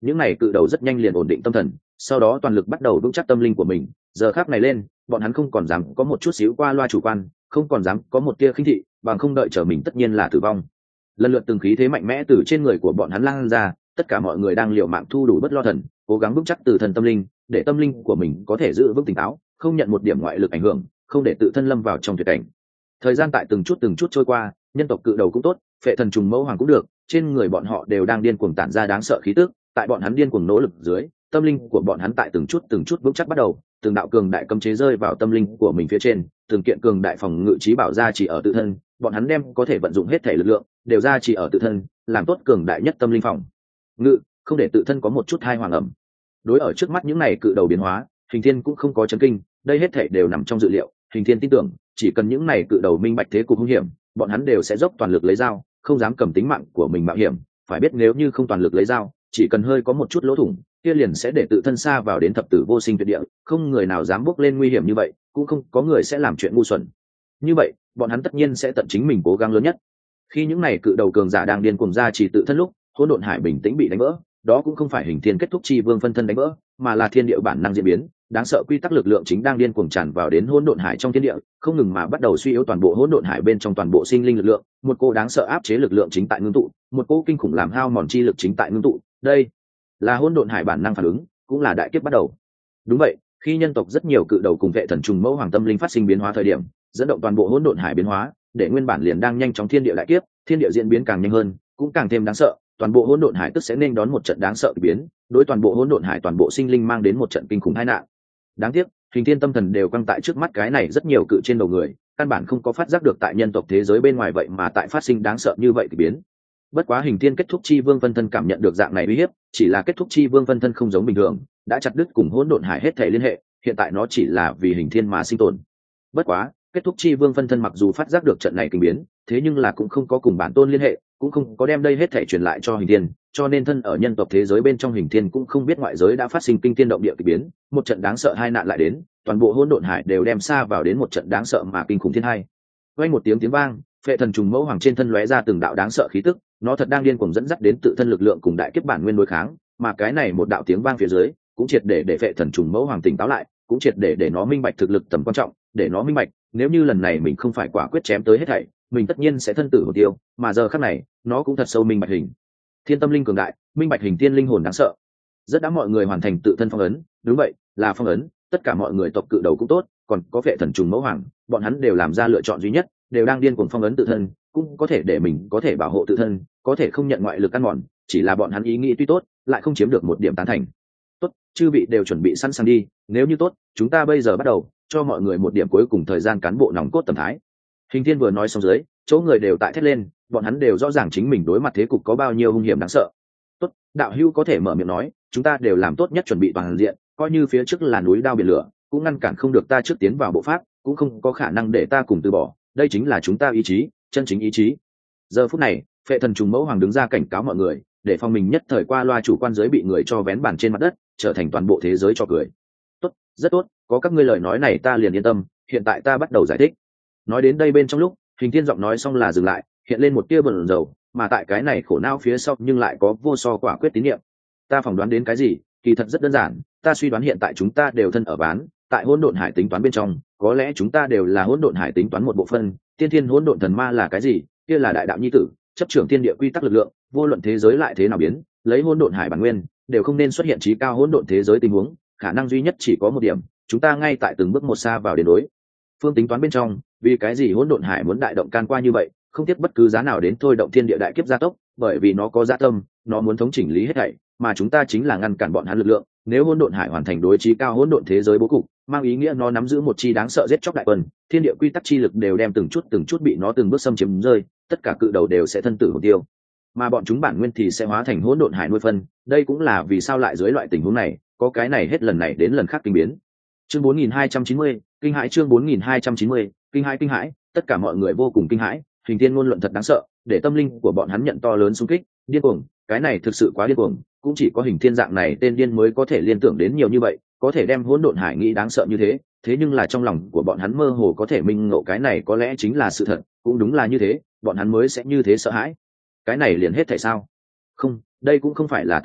những này cự đầu rất nhanh liền ổn định tâm thần, sau đó toàn lực bắt đầu vững chắc tâm linh của mình. Giờ khắc này lên, bọn hắn không còn dám có một chút xíu qua loa chủ quan, không còn dám có một tia khinh thị, bằng không đợi chờ mình tất nhiên là tử vong. Lần lượt từng khí thế mạnh mẽ từ trên người của bọn hắn lan ra, tất cả mọi người đang liều mạng thu đủ bất lo thần, cố gắng vững chắc từ thần tâm linh, để tâm linh của mình có thể giữ vững tỉnh táo, không nhận một điểm ngoại lực ảnh hưởng, không để tự thân lâm vào trong tuyệt cảnh. Thời gian tại từng chút từng chút trôi qua, nhân tộc cự đầu cũng tốt, phệ thần trùng mẫu hoàng cũng được, trên người bọn họ đều đang điên cuồng tản ra đáng sợ khí tức. Tại bọn hắn điên cuồng nỗ lực dưới, tâm linh của bọn hắn tại từng chút từng chút vững chắc bắt đầu, từng đạo cường đại cấm chế rơi vào tâm linh của mình phía trên, từng kiện cường đại phòng ngự trí bảo ra chỉ ở tự thân, bọn hắn đem có thể vận dụng hết thể lực lượng, đều ra chỉ ở tự thân, làm tốt cường đại nhất tâm linh phòng ngự, không để tự thân có một chút thai hoàng ẩm. Đối ở trước mắt những này cự đầu biến hóa, Hình Thiên cũng không có chấn kinh, đây hết thể đều nằm trong dự liệu. Hình Thiên tin tưởng, chỉ cần những này cự đầu minh bạch thế cục hung hiểm, bọn hắn đều sẽ dốc toàn lực lấy dao, không dám cầm tính mạng của mình mạo hiểm. Phải biết nếu như không toàn lực lấy dao, chỉ cần hơi có một chút lỗ thủng, kia liền sẽ để tự thân xa vào đến thập tử vô sinh tuyệt địa, không người nào dám bước lên nguy hiểm như vậy, cũng không có người sẽ làm chuyện ngu xuẩn. Như vậy, bọn hắn tất nhiên sẽ tận chính mình cố gắng lớn nhất. Khi những này cự đầu cường giả đang điên cuồng ra chỉ tự thân lúc, hỗn độn hải bình tĩnh bị đánh vỡ, đó cũng không phải Hình Thiên kết thúc chi vương phân thân đánh vỡ, mà là thiên địa bản năng diễn biến, đáng sợ quy tắc lực lượng chính đang điên cuồng tràn vào đến hỗn độn hải trong thiên địa, không ngừng mà bắt đầu suy yếu toàn bộ hỗn độn hải bên trong toàn bộ sinh linh lực lượng, một cô đáng sợ áp chế lực lượng chính tại ngưng tụ, một cô kinh khủng làm hao mòn chi lực chính tại ngưng tụ. Đây là hỗn độn hải bản năng phản ứng, cũng là đại kiếp bắt đầu. Đúng vậy, khi nhân tộc rất nhiều cự đầu cùng vệ thần trùng mẫu hoàng tâm linh phát sinh biến hóa thời điểm, dẫn động toàn bộ hỗn độn hải biến hóa, để nguyên bản liền đang nhanh chóng thiên địa đại kiếp, thiên địa diễn biến càng nhanh hơn, cũng càng thêm đáng sợ, toàn bộ hỗn độn hải tức sẽ nên đón một trận đáng sợ kỳ biến, đối toàn bộ hỗn độn hải toàn bộ sinh linh mang đến một trận kinh khủng tai nạn. Đáng tiếc, Hình Thiên tâm thần đều quăng tại trước mắt cái này rất nhiều cự trên đầu người, căn bản không có phát giác được tại nhân tộc thế giới bên ngoài vậy mà tại phát sinh đáng sợ như vậy kỳ biến. Bất quá Hình Thiên kết thúc chi vương phân thân cảm nhận được dạng này uy hiếp, chỉ là kết thúc chi vương phân thân không giống bình thường, đã chặt đứt cùng hỗn độn hải hết thể liên hệ, hiện tại nó chỉ là vì Hình Thiên mà sinh tồn. Bất quá, kết thúc chi vương phân thân mặc dù phát giác được trận này kinh biến, thế nhưng là cũng không có cùng bản tôn liên hệ, cũng không có đem đây hết thể truyền lại cho Hình Thiên, cho nên thân ở nhân tộc thế giới bên trong Hình Thiên cũng không biết ngoại giới đã phát sinh kinh thiên động địa kỳ biến, một trận đáng sợ hai nạn lại đến, toàn bộ hỗn độn hải đều đem xa vào đến một trận đáng sợ mà kinh khủng thiên hai. Vang một tiếng tiếng vang, phệ thần trùng mẫu hoàng trên thân lóe ra từng đạo đáng sợ khí tức, nó thật đang điên cuồng dẫn dắt đến tự thân lực lượng cùng đại kiếp bản nguyên đối kháng, mà cái này một đạo tiếng vang phía dưới, cũng triệt để để phệ thần trùng mẫu hoàng tỉnh táo lại, cũng triệt để để nó minh bạch thực lực tầm quan trọng, để nó minh bạch, nếu như lần này mình không phải quả quyết chém tới hết thảy, mình tất nhiên sẽ thân tử hồn tiêu, mà giờ khắc này, nó cũng thật sâu minh bạch Hình Thiên tâm linh cường đại, minh bạch Hình Thiên linh hồn đáng sợ. Rất đã mọi người hoàn thành tự thân phong ấn, đúng vậy, là phong ấn, tất cả mọi người tộc cự đầu cũng tốt, còn có phệ thần trùng mẫu hoàng, bọn hắn đều làm ra lựa chọn duy nhất, đều đang điên cuồng phong ấn tự thân, cũng có thể để mình có thể bảo hộ tự thân, có thể không nhận ngoại lực ăn mòn, chỉ là bọn hắn ý nghĩ tuy tốt, lại không chiếm được một điểm tán thành. Tốt, chư vị đều chuẩn bị sẵn sàng đi, nếu như tốt, chúng ta bây giờ bắt đầu, cho mọi người một điểm cuối cùng thời gian cán bộ nòng cốt tầm thái. Hình Thiên vừa nói xong dưới, chỗ người đều tại thét lên, bọn hắn đều rõ ràng chính mình đối mặt thế cục có bao nhiêu hung hiểm đáng sợ. Tốt, đạo hữu có thể mở miệng nói, chúng ta đều làm tốt nhất chuẩn bị toàn diện, coi như phía trước là núi đao biển lửa, cũng ngăn cản không được ta trước tiến vào bộ pháp, cũng không có khả năng để ta cùng từ bỏ, đây chính là chúng ta ý chí, chân chính ý chí. Giờ phút này, phệ thần trùng mẫu hoàng đứng ra cảnh cáo mọi người, để phòng mình nhất thời qua loa chủ quan giới bị người cho vén bàn trên mặt đất, trở thành toàn bộ thế giới cho cười. Tốt, rất tốt, có các ngươi lời nói này ta liền yên tâm, hiện tại ta bắt đầu giải thích. Nói đến đây bên trong lúc, Hình Thiên giọng nói xong là dừng lại, hiện lên một tia bần dầu, mà tại cái này khổ não phía sau nhưng lại có vô so quả quyết tín nhiệm. Ta phỏng đoán đến cái gì, kỳ thật rất đơn giản, ta suy đoán hiện tại chúng ta đều thân ở bán, tại hỗn độn hải tính toán bên trong, có lẽ chúng ta đều là hỗn độn hải tính toán một bộ phân, tiên thiên hỗn độn thần ma là cái gì, kia là đại đạo nhi tử, chấp trưởng thiên địa quy tắc lực lượng, vô luận thế giới lại thế nào biến, lấy hỗn độn hải bản nguyên, đều không nên xuất hiện trí cao hỗn độn thế giới tình huống, khả năng duy nhất chỉ có một điểm, chúng ta ngay tại từng bước một xa vào đến đối phương tính toán bên trong, vì cái gì hỗn độn hải muốn đại động can qua như vậy, không tiếc bất cứ giá nào đến thôi động thiên địa đại kiếp gia tốc, bởi vì nó có dạ tâm, nó muốn thống chỉnh lý hết thảy, mà chúng ta chính là ngăn cản bọn hắn lực lượng. Nếu hỗn độn hải hoàn thành đối trí cao hỗn độn thế giới bố cục, mang ý nghĩa nó nắm giữ một chi đáng sợ giết chóc đại quân, thiên địa quy tắc chi lực đều đem từng chút từng chút bị nó từng bước xâm chiếm rơi, tất cả cự đầu đều sẽ thân tử hồn tiêu, mà bọn chúng bản nguyên thì sẽ hóa thành hỗn độn hải nuôi phân. Đây cũng là vì sao lại dưới loại tình huống này, có cái này hết lần này đến lần khác kinh biến. Chương bốn nghìn hai trăm chín mươi, kinh hãi. Chương bốn nghìn hai trăm chín mươi, kinh hãi kinh hãi, tất cả mọi người vô cùng kinh hãi. Hình Thiên ngôn luận thật đáng sợ, để tâm linh của bọn hắn nhận to lớn xung kích, điên cuồng, cái này thực sự quá điên cuồng, cũng chỉ có Hình Thiên dạng này tên điên mới có thể liên tưởng đến nhiều như vậy, có thể đem hỗn độn hải nghĩ đáng sợ như thế. Thế nhưng là trong lòng của bọn hắn mơ hồ có thể minh ngộ cái này có lẽ chính là sự thật, cũng đúng là như thế, bọn hắn mới sẽ như thế sợ hãi. Cái này liền hết thảy sao? Không, đây cũng không phải là tất cả,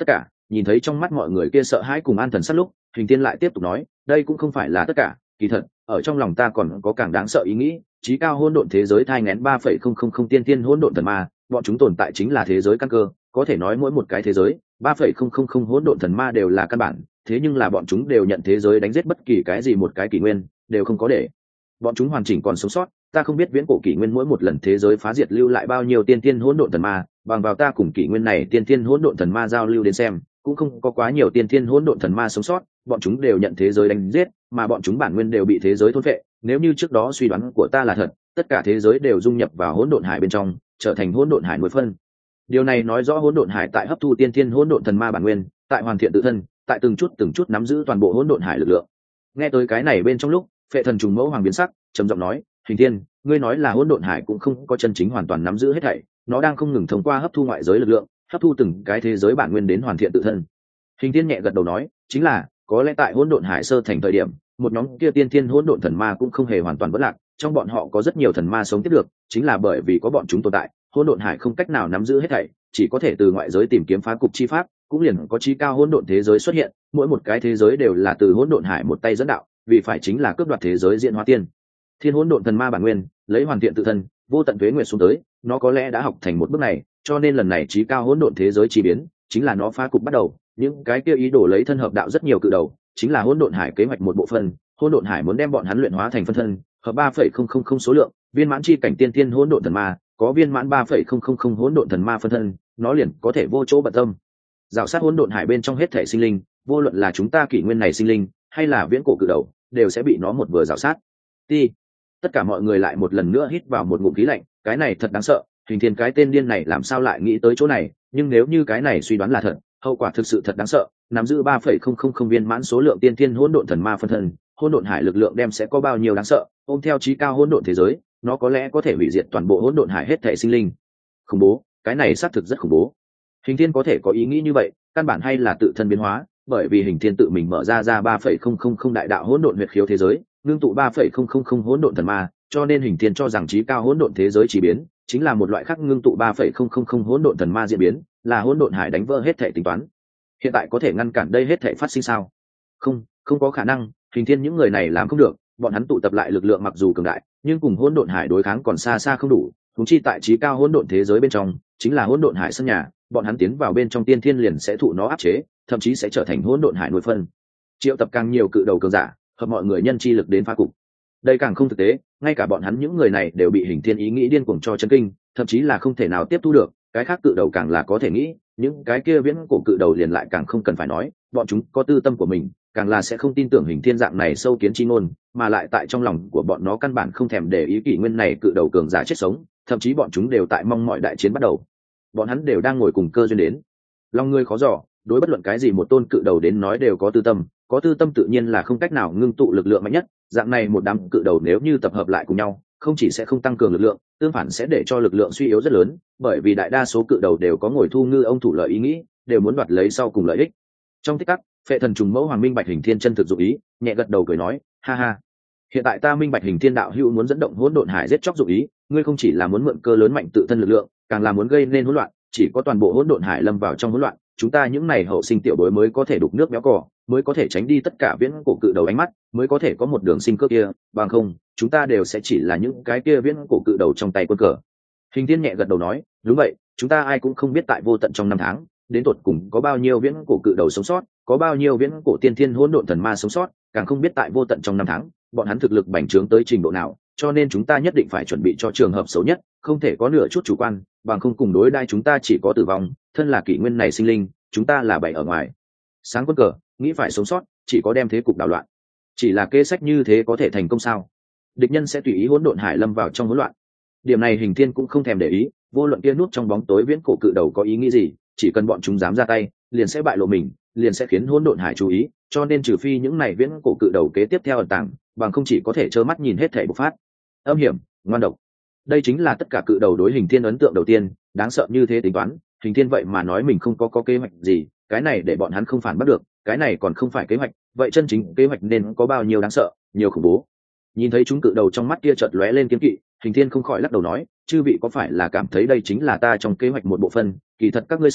nhìn thấy trong mắt mọi người kia sợ hãi cùng an thần sát lúc, Hình Thiên lại tiếp tục nói, đây cũng không phải là tất cả, kỳ thật ở trong lòng ta còn có càng đáng sợ ý nghĩ, trí cao hỗn độn thế giới thai nghén ba phẩy không không không tiên tiên hỗn độn thần ma, bọn chúng tồn tại chính là thế giới căn cơ, có thể nói mỗi một cái thế giới ba phẩy không không không hỗn độn thần ma đều là căn bản, thế nhưng là bọn chúng đều nhận thế giới đánh giết bất kỳ cái gì một cái kỷ nguyên đều không có để bọn chúng hoàn chỉnh còn sống sót. Ta không biết viễn cổ kỷ nguyên mỗi một lần thế giới phá diệt lưu lại bao nhiêu tiên tiên hỗn độn thần ma, bằng vào ta cùng kỷ nguyên này tiên tiên hỗn độn thần ma giao lưu đến xem, cũng không có quá nhiều tiên tiên hỗn độn thần ma sống sót, bọn chúng đều nhận thế giới đánh giết, mà bọn chúng bản nguyên đều bị thế giới thôn phệ. Nếu như trước đó suy đoán của ta là thật, tất cả thế giới đều dung nhập vào hỗn độn hải bên trong, trở thành hỗn độn hải nuôi phân. Điều này nói rõ hỗn độn hải tại hấp thu tiên tiên hỗn độn thần ma bản nguyên, tại hoàn thiện tự thân, tại từng chút từng chút nắm giữ toàn bộ hỗn độn hải lực lượng. Nghe tới cái này bên trong lúc, Phệ Thần trùng mẫu hoàng biến sắc, trầm giọng nói, Hình Thiên, ngươi nói là hỗn độn hải cũng không có chân chính hoàn toàn nắm giữ hết thảy, nó đang không ngừng thông qua hấp thu ngoại giới lực lượng, hấp thu từng cái thế giới bản nguyên đến hoàn thiện tự thân. Hình Thiên nhẹ gật đầu nói, chính là, có lẽ tại hỗn độn hải sơ thành thời điểm, một nhóm kia tiên thiên hỗn độn thần ma cũng không hề hoàn toàn vỡ lạc, trong bọn họ có rất nhiều thần ma sống tiếp được, chính là bởi vì có bọn chúng tồn tại, hỗn độn hải không cách nào nắm giữ hết thảy, chỉ có thể từ ngoại giới tìm kiếm phá cục chi pháp, cũng liền có trí cao hỗn độn thế giới xuất hiện, mỗi một cái thế giới đều là từ hỗn độn hải một tay dẫn đạo, vì phải chính là cướp đoạt thế giới diễn hóa tiên thiên hỗn độn thần ma bản nguyên, lấy hoàn thiện tự thân, vô tận tuế nguyệt xuống tới, nó có lẽ đã học thành một bước này, cho nên lần này trí cao hỗn độn thế giới chi biến, chính là nó phá cục bắt đầu, những cái kia ý đồ lấy thân hợp đạo rất nhiều cự đầu, chính là hỗn độn hải kế hoạch một bộ phận, hỗn độn hải muốn đem bọn hắn luyện hóa thành phân thân, hợp ba phẩy không không không số lượng, viên mãn chi cảnh tiên thiên hỗn độn thần ma, có viên mãn ba phẩy không không không hỗn độn thần ma phân thân, nó liền có thể vô chỗ bận tâm. Rào sát hỗn độn hải bên trong hết thể sinh linh, vô luận là chúng ta kỷ nguyên này sinh linh, hay là viễn cổ cự đầu, đều sẽ bị nó một vừa rào sát. Ti, tất cả mọi người lại một lần nữa hít vào một ngụm khí lạnh, cái này thật đáng sợ, Hình Thiên cái tên điên này làm sao lại nghĩ tới chỗ này, nhưng nếu như cái này suy đoán là thật, hậu quả thực sự thật đáng sợ, nắm giữ ba phẩy không không không viên mãn số lượng tiên thiên hỗn độn thần ma phân thân, hỗn độn hải lực lượng đem sẽ có bao nhiêu đáng sợ, ôm theo chí cao hỗn độn thế giới, nó có lẽ có thể hủy diệt toàn bộ hỗn độn hải hết thảy sinh linh. Khủng bố, cái này xác thực rất khủng bố. Hình Thiên có thể có ý nghĩ như vậy, căn bản hay là tự thân biến hóa, bởi vì Hình Thiên tự mình mở ra ra ba phẩy không không không đại đạo hỗn độn huyệt khiếu thế giới, ngưng tụ ba phẩy không không không hỗn độn thần ma, cho nên Hình Thiên cho rằng chí cao hỗn độn thế giới chỉ biến, chính là một loại khác ngưng tụ ba phẩy không không không hỗn độn thần ma diễn biến, là hỗn độn hải đánh vỡ hết thảy tính toán. Hiện tại có thể ngăn cản đây hết thảy phát sinh sao? Không, không có khả năng, Hình Thiên những người này làm không được, bọn hắn tụ tập lại lực lượng mặc dù cường đại, nhưng cùng hỗn độn hải đối kháng còn xa xa không đủ, huống chi tại chí cao hỗn độn thế giới bên trong, chính là hỗn độn hải sân nhà, bọn hắn tiến vào bên trong tiên thiên liền sẽ thụ nó áp chế, thậm chí sẽ trở thành hỗn độn hải nuôi phân. Triệu tập càng nhiều cự đầu cường giả, hợp mọi người nhân chi lực đến phá cục. Đây càng không thực tế, ngay cả bọn hắn những người này đều bị Hình Thiên ý nghĩ điên cuồng cho chấn kinh, thậm chí là không thể nào tiếp thu được, cái khác cự đầu càng là có thể nghĩ, những cái kia viễn cổ cự đầu liền lại càng không cần phải nói, bọn chúng có tư tâm của mình, càng là sẽ không tin tưởng Hình Thiên dạng này sâu kiến chi ngôn, mà lại tại trong lòng của bọn nó căn bản không thèm để ý kỷ nguyên này cự đầu cường giả chết sống, thậm chí bọn chúng đều tại mong mọi đại chiến bắt đầu. Bọn hắn đều đang ngồi cùng cơ duyên đến. Lòng người khó dò, đối bất luận cái gì một tôn cự đầu đến nói đều có tư tâm, có tư tâm tự nhiên là không cách nào ngưng tụ lực lượng mạnh nhất, dạng này một đám cự đầu nếu như tập hợp lại cùng nhau, không chỉ sẽ không tăng cường lực lượng, tương phản sẽ để cho lực lượng suy yếu rất lớn, bởi vì đại đa số cự đầu đều có ngồi thu ngư ông thủ lợi ý nghĩ, đều muốn đoạt lấy sau cùng lợi ích. Trong tích tắc, Phệ Thần trùng mẫu hoàng minh bạch Hình Thiên chân thực dụng ý, nhẹ gật đầu cười nói, ha ha, hiện tại ta minh bạch Hình Thiên đạo hữu muốn dẫn động hỗn độn hải giết chóc dụng ý, ngươi không chỉ là muốn mượn cơ lớn mạnh tự thân lực lượng, càng là muốn gây nên hỗn loạn, chỉ có toàn bộ hỗn độn hải lâm vào trong hỗn loạn, chúng ta những này hậu sinh tiểu bối mới có thể đục nước béo cò, mới có thể tránh đi tất cả viễn cổ cự đầu ánh mắt, mới có thể có một đường sinh cơ kia, bằng không, chúng ta đều sẽ chỉ là những cái kia viễn cổ cự đầu trong tay quân cờ. Hình Thiên nhẹ gật đầu nói, đúng vậy, chúng ta ai cũng không biết tại vô tận trong năm tháng, đến tột cùng có bao nhiêu viễn cổ cự đầu sống sót, có bao nhiêu viễn cổ tiên thiên hỗn độn thần ma sống sót, càng không biết tại vô tận trong năm tháng, bọn hắn thực lực bành trướng tới trình độ nào, cho nên chúng ta nhất định phải chuẩn bị cho trường hợp xấu nhất, không thể có nửa chút chủ quan, bằng không cùng đối đai chúng ta chỉ có tử vong, thân là kỷ nguyên này sinh linh, chúng ta là bày ở ngoài sáng quân cờ, nghĩ phải sống sót, chỉ có đem thế cục đảo loạn. Chỉ là kế sách như thế có thể thành công sao? Địch nhân sẽ tùy ý hỗn độn hải lâm vào trong hỗn loạn. Điểm này Hình Thiên cũng không thèm để ý, vô luận kia nút trong bóng tối viễn cổ cự đầu có ý nghĩ gì, chỉ cần bọn chúng dám ra tay, liền sẽ bại lộ mình, liền sẽ khiến hỗn độn hải chú ý, cho nên trừ phi những này viễn cổ cự đầu kế tiếp theo ẩn tàng, bằng không chỉ có thể trơ mắt nhìn hết thảy bộc phát. Âm hiểm, ngoan độc. Đây chính là tất cả cự đầu đối Hình Thiên ấn tượng đầu tiên, đáng sợ như thế tính toán, Hình Thiên vậy mà nói mình không có có kế hoạch gì, cái này để bọn hắn không phản bắt được, cái này còn không phải kế hoạch, vậy chân chính kế hoạch nên có bao nhiêu đáng sợ, nhiều khủng bố. Nhìn thấy chúng cự đầu trong mắt kia chợt lóe lên kiêng kỵ, Hình Thiên không khỏi lắc đầu nói, chư vị có phải là cảm thấy đây chính là ta trong kế hoạch một bộ phận, kỳ thật các ngươi sai,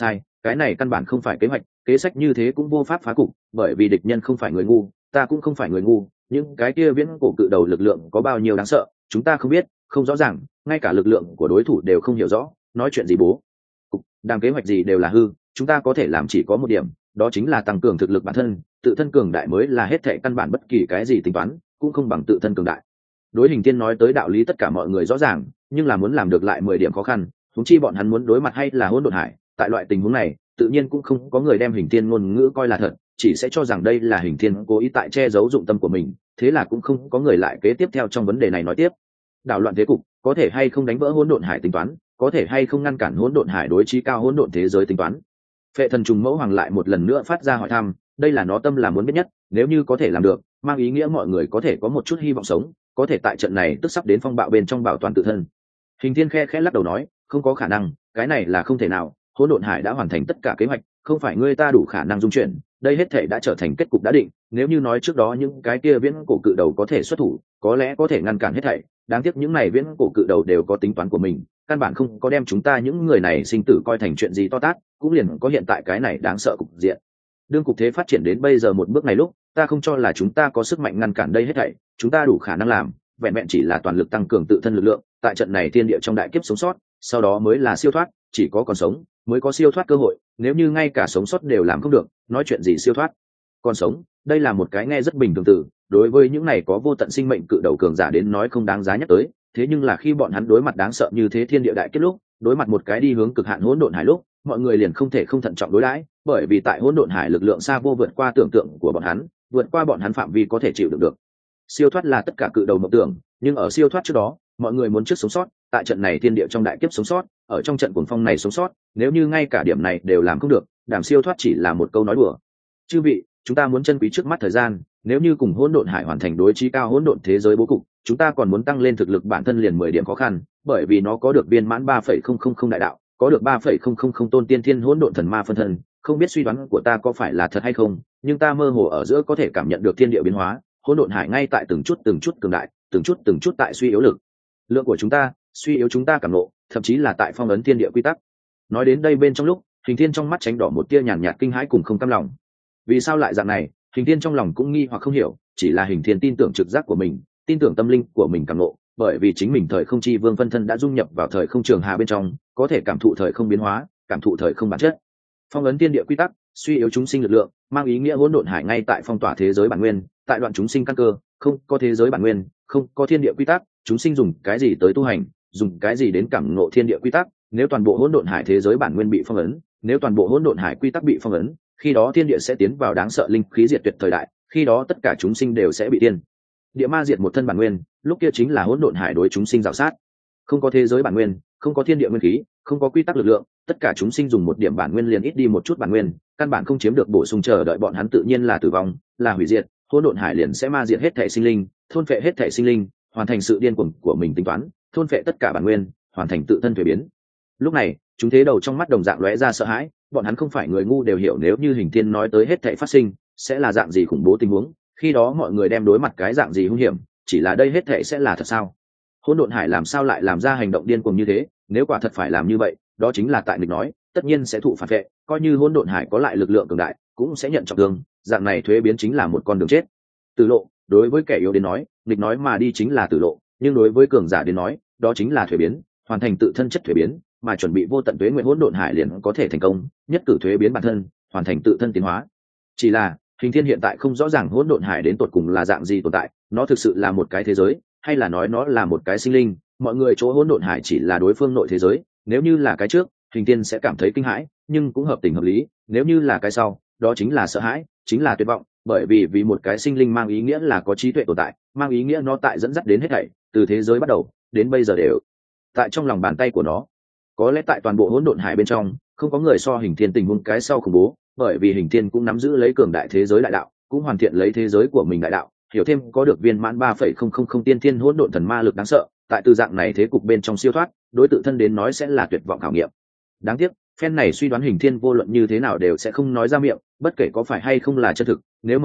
cái này căn bản không phải kế hoạch, kế sách như thế cũng vô pháp phá cục, bởi vì địch nhân không phải người ngu, ta cũng không phải người ngu, những cái kia viễn cổ cự đầu lực lượng có bao nhiêu đáng sợ chúng ta không biết, không rõ ràng, ngay cả lực lượng của đối thủ đều không hiểu rõ, nói chuyện gì bố cục đàm kế hoạch gì đều là hư. Chúng ta có thể làm chỉ có một điểm, đó chính là tăng cường thực lực bản thân, tự thân cường đại mới là hết thệ căn bản, bất kỳ cái gì tính toán cũng không bằng tự thân cường đại. Đối Hình Thiên nói tới đạo lý tất cả mọi người rõ ràng, nhưng là muốn làm được lại mười điểm khó khăn, huống chi bọn hắn muốn đối mặt hay là Hỗn Độn Hải, tại loại tình huống này tự nhiên cũng không có người đem Hình Thiên ngôn ngữ coi là thật, chỉ sẽ cho rằng đây là Hình Thiên cố ý tại che giấu dụng tâm của mình, thế là cũng không có người lại kế tiếp theo trong vấn đề này nói tiếp. Đảo loạn thế cục, có thể hay không đánh vỡ Hỗn Độn Hải tính toán, có thể hay không ngăn cản Hỗn Độn Hải đối chí cao hỗn độn thế giới tính toán. Phệ Thần Trùng Mẫu Hoàng lại một lần nữa phát ra hỏi thăm, đây là nó tâm là muốn biết nhất, nếu như có thể làm được, mang ý nghĩa mọi người có thể có một chút hy vọng sống, có thể tại trận này tức sắp đến phong bạo bên trong bảo toàn tự thân. Hình Thiên khe khẽ lắc đầu nói, không có khả năng, cái này là không thể nào, Hỗn Độn Hải đã hoàn thành tất cả kế hoạch, không phải ngươi ta đủ khả năng dung chuyển, đây hết thể đã trở thành kết cục đã định. Nếu như nói trước đó những cái kia viễn cổ cự đầu có thể xuất thủ, có lẽ có thể ngăn cản hết thảy, đáng tiếc những này viễn cổ cự đầu đều có tính toán của mình, căn bản không có đem chúng ta những người này sinh tử coi thành chuyện gì to tát, cũng liền có hiện tại cái này đáng sợ cục diện. Đương cục thế phát triển đến bây giờ một bước này lúc, ta không cho là chúng ta có sức mạnh ngăn cản đây hết thảy, chúng ta đủ khả năng làm, vẹn vẹn chỉ là toàn lực tăng cường tự thân lực lượng, tại trận này thiên địa trong đại kiếp sống sót, sau đó mới là siêu thoát, chỉ có còn sống mới có siêu thoát cơ hội, nếu như ngay cả sống sót đều làm không được, nói chuyện gì siêu thoát. Còn sống, đây là một cái nghe rất bình thường từ, đối với những này có vô tận sinh mệnh cự đầu cường giả đến nói không đáng giá nhắc tới, thế nhưng là khi bọn hắn đối mặt đáng sợ như thế thiên địa đại kết lúc, đối mặt một cái đi hướng cực hạn hỗn độn hải lúc, mọi người liền không thể không thận trọng đối đãi, bởi vì tại hỗn độn hải lực lượng xa vô vượt qua tưởng tượng của bọn hắn, vượt qua bọn hắn phạm vi có thể chịu đựng được. Siêu thoát là tất cả cự đầu mộng tưởng, nhưng ở siêu thoát trước đó, mọi người muốn trước sống sót, tại trận này thiên địa trong đại kiếp sống sót, ở trong trận cuồng phong này sống sót, nếu như ngay cả điểm này đều làm không được, đảm siêu thoát chỉ là một câu nói đùa. Chư vị, chúng ta muốn trân quý trước mắt thời gian, nếu như cùng hỗn độn hải hoàn thành đối chí cao hỗn độn thế giới bố cục, chúng ta còn muốn tăng lên thực lực bản thân liền mười điểm khó khăn, bởi vì nó có được viên mãn ba phẩy không không không đại đạo, có được ba phẩy không không không tôn tiên thiên hỗn độn thần ma phân thân, không biết suy đoán của ta có phải là thật hay không, nhưng ta mơ hồ ở giữa có thể cảm nhận được thiên địa biến hóa, hỗn độn hải ngay tại từng chút từng chút cường đại, từng chút từng chút tại suy yếu lực lượng của chúng ta, suy yếu chúng ta cảm ngộ, thậm chí là tại phong ấn thiên địa quy tắc. Nói đến đây bên trong lúc, Hình Thiên trong mắt tránh đỏ một tia nhàn nhạt kinh hãi cùng không cam lòng. Vì sao lại dạng này? Hình Thiên trong lòng cũng nghi hoặc không hiểu, chỉ là Hình Thiên tin tưởng trực giác của mình, tin tưởng tâm linh của mình cảm ngộ, bởi vì chính mình thời không chi vương phân thân đã dung nhập vào thời không trường hà bên trong, có thể cảm thụ thời không biến hóa, cảm thụ thời không bản chất. Phong ấn thiên địa quy tắc, suy yếu chúng sinh lực lượng, mang ý nghĩa hỗn độn hải ngay tại phong tỏa thế giới bản nguyên, tại đoạn chúng sinh căn cơ, không có thế giới bản nguyên, không có thiên địa quy tắc, chúng sinh dùng cái gì tới tu hành, dùng cái gì đến cảm ngộ thiên địa quy tắc. Nếu toàn bộ hỗn độn hải thế giới bản nguyên bị phong ấn, nếu toàn bộ hỗn độn hải quy tắc bị phong ấn, khi đó thiên địa sẽ tiến vào đáng sợ linh khí diệt tuyệt thời đại, khi đó tất cả chúng sinh đều sẽ bị tiên địa ma diệt một thân bản nguyên, lúc kia chính là hỗn độn hải đối chúng sinh rào sát. Không có thế giới bản nguyên, không có thiên địa nguyên khí, không có quy tắc lực lượng, tất cả chúng sinh dùng một điểm bản nguyên liền ít đi một chút bản nguyên, căn bản không chiếm được bổ sung, chờ đợi bọn hắn tự nhiên là tử vong, là hủy diệt. Hỗn độn hải liền sẽ ma diệt hết thể sinh linh, thôn phệ hết thể sinh linh, hoàn thành sự điên cuồng của mình tính toán, thôn phệ tất cả bản nguyên, hoàn thành tự thân thuế biến. Lúc này, chúng thế đầu trong mắt đồng dạng lóe ra sợ hãi, bọn hắn không phải người ngu đều hiểu nếu như Hình Thiên nói tới hết thể phát sinh, sẽ là dạng gì khủng bố tình huống, khi đó mọi người đem đối mặt cái dạng gì hung hiểm, chỉ là đây hết thể sẽ là thật sao? Hỗn độn hải làm sao lại làm ra hành động điên cuồng như thế, nếu quả thật phải làm như vậy, đó chính là tại nghịch nói, tất nhiên sẽ thụ phản vệ, coi như hỗn độn hải có lại lực lượng cường đại, cũng sẽ nhận trọng thương, dạng này thuế biến chính là một con đường chết. Tử lộ, đối với kẻ yếu đến nói, nghịch nói mà đi chính là tử lộ, nhưng đối với cường giả đến nói, đó chính là thuế biến, hoàn thành tự thân chất thuế biến, mà chuẩn bị vô tận tuế nguyện hỗn độn hải liền có thể thành công, nhất cử thuế biến bản thân, hoàn thành tự thân tiến hóa. Chỉ là, Hình Thiên hiện tại không rõ ràng hỗn độn hải đến tột cùng là dạng gì tồn tại, nó thực sự là một cái thế giới, hay là nói nó là một cái sinh linh, mọi người chỗ hỗn độn hải chỉ là đối phương nội thế giới, nếu như là cái trước, Hình Thiên sẽ cảm thấy kinh hãi, nhưng cũng hợp tình hợp lý, nếu như là cái sau, đó chính là sợ hãi, chính là tuyệt vọng, bởi vì vì một cái sinh linh mang ý nghĩa là có trí tuệ tồn tại, mang ý nghĩa nó tại dẫn dắt đến hết thảy, từ thế giới bắt đầu đến bây giờ đều tại trong lòng bàn tay của nó. Có lẽ tại toàn bộ hỗn độn hải bên trong, không có người so Hình Thiên tình huống cái sau khủng bố, bởi vì Hình Thiên cũng nắm giữ lấy cường đại thế giới đại đạo, cũng hoàn thiện lấy thế giới của mình đại đạo, hiểu thêm có được viên mãn ba phẩy không không không tiên thiên hỗn độn thần ma lực đáng sợ, tại từ dạng này thế cục bên trong siêu thoát, đối tự thân đến nói sẽ là tuyệt vọng khảo nghiệm. Đáng tiếc, phen này suy đoán Hình Thiên vô luận như thế nào đều sẽ không nói ra miệng, bất kể có phải hay không là chân thực, nếu mở miệng,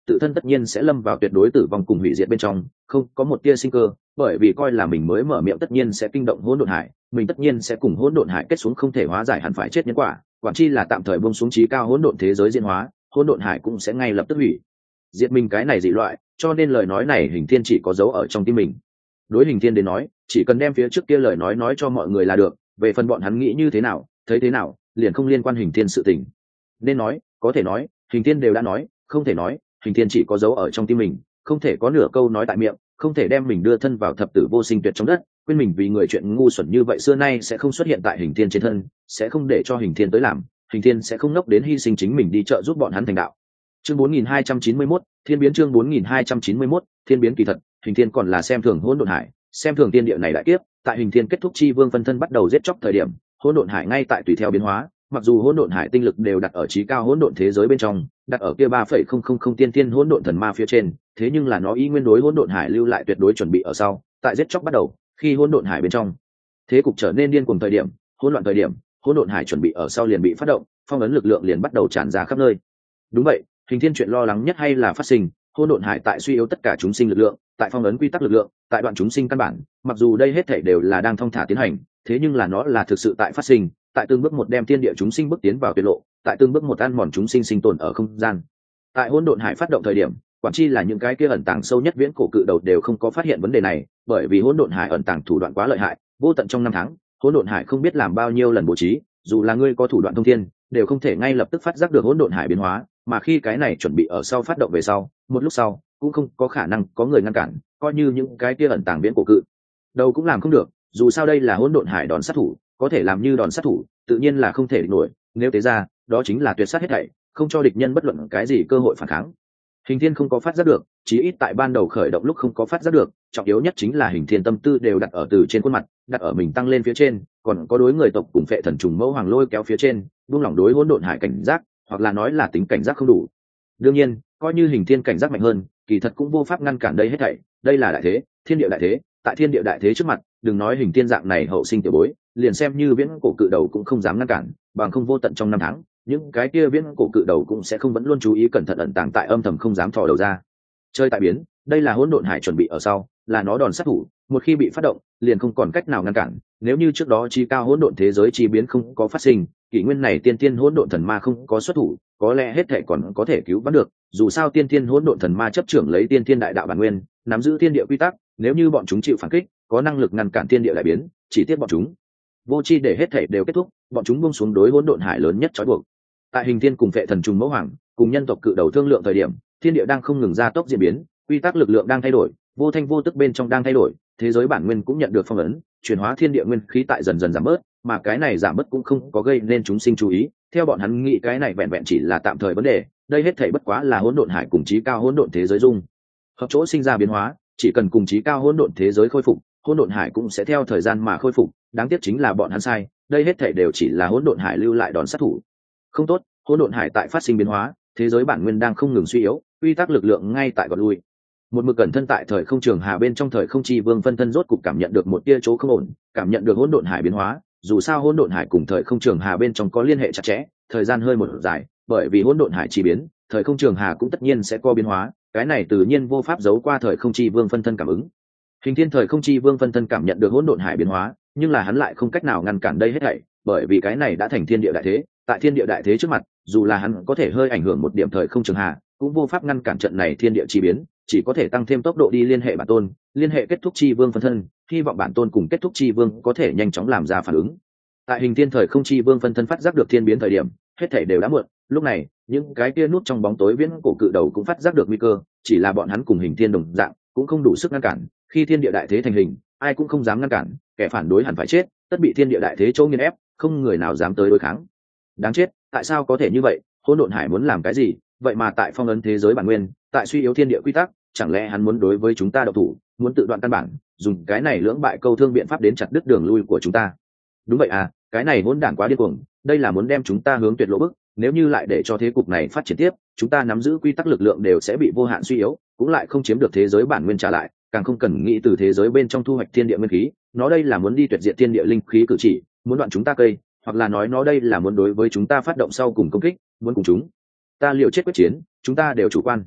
tự thân tất nhiên sẽ lâm vào tuyệt đối tử vong cùng hủy diệt bên trong, không có một tia sinh cơ, bởi vì coi là mình mới mở miệng tất nhiên sẽ kinh động hỗn độn hải, mình tất nhiên sẽ cùng hỗn độn hải kết xuống không thể hóa giải hẳn phải chết nhân quả, quản chi là tạm thời buông xuống trí cao hỗn độn thế giới diễn hóa, hỗn độn hải cũng sẽ ngay lập tức hủy diệt mình cái này dị loại, cho nên lời nói này Hình Thiên chỉ có dấu ở trong tim mình. Đối Hình Thiên đến nói, chỉ cần đem phía trước kia lời nói nói cho mọi người là được, về phần bọn hắn nghĩ như thế nào, thấy thế nào, liền không liên quan Hình Thiên sự tình. Nên nói, có thể nói, Hình Thiên đều đã nói, không thể nói, Hình Thiên chỉ có dấu ở trong tim mình, không thể có nửa câu nói tại miệng, không thể đem mình đưa thân vào thập tử vô sinh tuyệt trong đất, quên mình vì người chuyện ngu xuẩn như vậy xưa nay sẽ không xuất hiện tại Hình Thiên trên thân, sẽ không để cho Hình Thiên tới làm, Hình Thiên sẽ không ngốc đến hy sinh chính mình đi trợ giúp bọn hắn thành đạo. Chương bốn nghìn hai trăm chín mươi mốt, Thiên biến chương bốn nghìn hai trăm chín mươi mốt, Thiên biến kỳ thật, Hình Thiên còn là xem thường hỗn độn hải, xem thường tiên địa này đại kiếp, tại Hình Thiên kết thúc chi vương phân thân bắt đầu giết chóc thời điểm, hỗn độn hải ngay tại tùy theo biến hóa, mặc dù hỗn độn hải tinh lực đều đặt ở trí cao hỗn độn thế giới bên trong, đặt ở kia ba phẩy không không không tiên tiên hỗn độn thần ma phía trên, thế nhưng là nó ý nguyên đối hỗn độn hải lưu lại tuyệt đối chuẩn bị ở sau, tại giết chóc bắt đầu, khi hỗn độn hải bên trong thế cục trở nên điên cuồng thời điểm, hỗn loạn thời điểm, hỗn độn hải chuẩn bị ở sau liền bị phát động, phong ấn lực lượng liền bắt đầu tràn ra khắp nơi. Đúng vậy, Hình Thiên chuyện lo lắng nhất hay là phát sinh, hỗn độn hải tại suy yếu tất cả chúng sinh lực lượng, tại phong ấn quy tắc lực lượng, tại đoạn chúng sinh căn bản, mặc dù đây hết thảy đều là đang thong thả tiến hành, thế nhưng là nó là thực sự tại phát sinh, tại từng bước một đem thiên địa chúng sinh bước tiến vào tuyệt lộ, tại từng bước một ăn mòn chúng sinh sinh tồn ở không gian. Tại hỗn độn hải phát động thời điểm, quản chi là những cái kia ẩn tàng sâu nhất viễn cổ cự đầu đều không có phát hiện vấn đề này, bởi vì hỗn độn hải ẩn tàng thủ đoạn quá lợi hại, vô tận trong năm tháng, hỗn độn hải không biết làm bao nhiêu lần bố trí, dù là ngươi có thủ đoạn thông thiên, đều không thể ngay lập tức phát giác được hỗn độn hải biến hóa, mà khi cái này chuẩn bị ở sau phát động về sau, một lúc sau, cũng không có khả năng có người ngăn cản, coi như những cái kia ẩn tàng viễn cổ cự đầu cũng làm không được, dù sao đây là hỗn độn hải đòn sát thủ, có thể làm như đòn sát thủ, tự nhiên là không thể địch nổi, nếu thế ra, đó chính là tuyệt sát hết thảy, không cho địch nhân bất luận cái gì cơ hội phản kháng. Hình Thiên không có phát giác được, chí ít tại ban đầu khởi động lúc không có phát giác được, trọng yếu nhất chính là Hình Thiên tâm tư đều đặt ở từ trên khuôn mặt, đặt ở mình tăng lên phía trên, còn có đối người tộc cùng phệ thần trùng mẫu hoàng lôi kéo phía trên, buông lỏng đối hỗn độn hải cảnh giác, hoặc là nói là tính cảnh giác không đủ. Đương nhiên, coi như Hình Thiên cảnh giác mạnh hơn, kỳ thật cũng vô pháp ngăn cản đây hết thảy, đây là đại thế, thiên địa đại thế, tại thiên địa đại thế trước mặt, đừng nói Hình Thiên dạng này hậu sinh tiểu bối, liền xem như viễn cổ cự đầu cũng không dám ngăn cản, bằng không vô tận trong năm tháng, những cái kia viễn cổ cự đầu cũng sẽ không vẫn luôn chú ý cẩn thận ẩn tàng tại âm thầm không dám thò đầu ra. Chơi tại biến, đây là hỗn độn hải chuẩn bị ở sau, là nó đòn sát thủ, một khi bị phát động, liền không còn cách nào ngăn cản. Nếu như trước đó chi cao hỗn độn thế giới chi biến không có phát sinh, kỷ nguyên này tiên tiên hỗn độn thần ma không có xuất thủ, có lẽ hết thảy còn có thể cứu vãn được. Dù sao tiên tiên hỗn độn thần ma chấp trưởng lấy tiên tiên đại đạo bản nguyên, nắm giữ thiên địa quy tắc, nếu như bọn chúng chịu phản kích, có năng lực ngăn cản thiên địa đại biến, chỉ tiếc bọn chúng vô chi để hết thảy đều kết thúc, bọn chúng buông xuống đối hỗn độn hải lớn nhất trói buộc. Tại Hình Thiên cùng phệ thần trùng mẫu hoàng cùng nhân tộc cự đầu thương lượng thời điểm, thiên địa đang không ngừng gia tốc diễn biến, quy tắc lực lượng đang thay đổi, vô thanh vô tức bên trong đang thay đổi, thế giới bản nguyên cũng nhận được phong ấn, chuyển hóa thiên địa nguyên khí tại dần dần giảm bớt, mà cái này giảm bớt cũng không có gây nên chúng sinh chú ý, theo bọn hắn nghĩ cái này vẹn vẹn chỉ là tạm thời vấn đề, đây hết thảy bất quá là hỗn độn hải cùng chí cao hỗn độn thế giới dung hợp chỗ sinh ra biến hóa, chỉ cần cùng chí cao hỗn độn thế giới khôi phục, hỗn độn hải cũng sẽ theo thời gian mà khôi phục, đáng tiếc chính là bọn hắn sai, đây hết thảy đều chỉ là hỗn độn hải lưu lại đòn sát thủ. Không tốt, hỗn độn hải tại phát sinh biến hóa, thế giới bản nguyên đang không ngừng suy yếu, quy tắc lực lượng ngay tại gọt lui. Một mực cẩn thân tại thời không trường hà bên trong thời không chi vương phân thân rốt cục cảm nhận được một tia chỗ không ổn, cảm nhận được hỗn độn hải biến hóa, dù sao hỗn độn hải cùng thời không trường hà bên trong có liên hệ chặt chẽ, thời gian hơi một dài, bởi vì hỗn độn hải chi biến, thời không trường hà cũng tất nhiên sẽ có biến hóa, cái này tự nhiên vô pháp giấu qua thời không chi vương phân thân cảm ứng. Hình Thiên thời không chi vương phân thân cảm nhận được hỗn độn hải biến hóa, nhưng là hắn lại không cách nào ngăn cản đây hết thảy, bởi vì cái này đã thành thiên địa đại thế, tại thiên địa đại thế trước mặt, dù là hắn có thể hơi ảnh hưởng một điểm thời không trường hà, cũng vô pháp ngăn cản trận này thiên địa chi biến, chỉ có thể tăng thêm tốc độ đi liên hệ bản tôn, liên hệ kết thúc chi vương phân thân, hy vọng bản tôn cùng kết thúc chi vương có thể nhanh chóng làm ra phản ứng. Tại Hình Thiên thời không chi vương phân thân phát giác được thiên biến thời điểm, hết thảy đều đã muộn, lúc này, những cái kia nút trong bóng tối viễn cổ cự đầu cũng phát giác được nguy cơ, chỉ là bọn hắn cùng Hình Thiên đồng dạng, cũng không đủ sức ngăn cản, khi thiên địa đại thế thành hình, ai cũng không dám ngăn cản, kẻ phản đối hẳn phải chết, tất bị thiên địa đại thế chỗ nghiền ép, không người nào dám tới đối kháng. Đáng chết, tại sao có thể như vậy? Hỗn độn hải muốn làm cái gì? Vậy mà tại phong ấn thế giới bản nguyên, tại suy yếu thiên địa quy tắc, chẳng lẽ hắn muốn đối với chúng ta độc thủ, muốn tự đoạn căn bản, dùng cái này lưỡng bại câu thương biện pháp đến chặt đứt đường lui của chúng ta? Đúng vậy à, cái này hỗn đản quá điên cuồng, đây là muốn đem chúng ta hướng tuyệt lộ bức, nếu như lại để cho thế cục này phát triển tiếp, chúng ta nắm giữ quy tắc lực lượng đều sẽ bị vô hạn suy yếu, cũng lại không chiếm được thế giới bản nguyên trả lại, càng không cần nghĩ từ thế giới bên trong thu hoạch thiên địa nguyên khí, nó đây là muốn đi tuyệt diệt thiên địa linh khí cử chỉ, muốn đoạn chúng ta cây, hoặc là nói nó đây là muốn đối với chúng ta phát động sau cùng công kích, muốn cùng chúng ta liều chết quyết chiến, chúng ta đều chủ quan.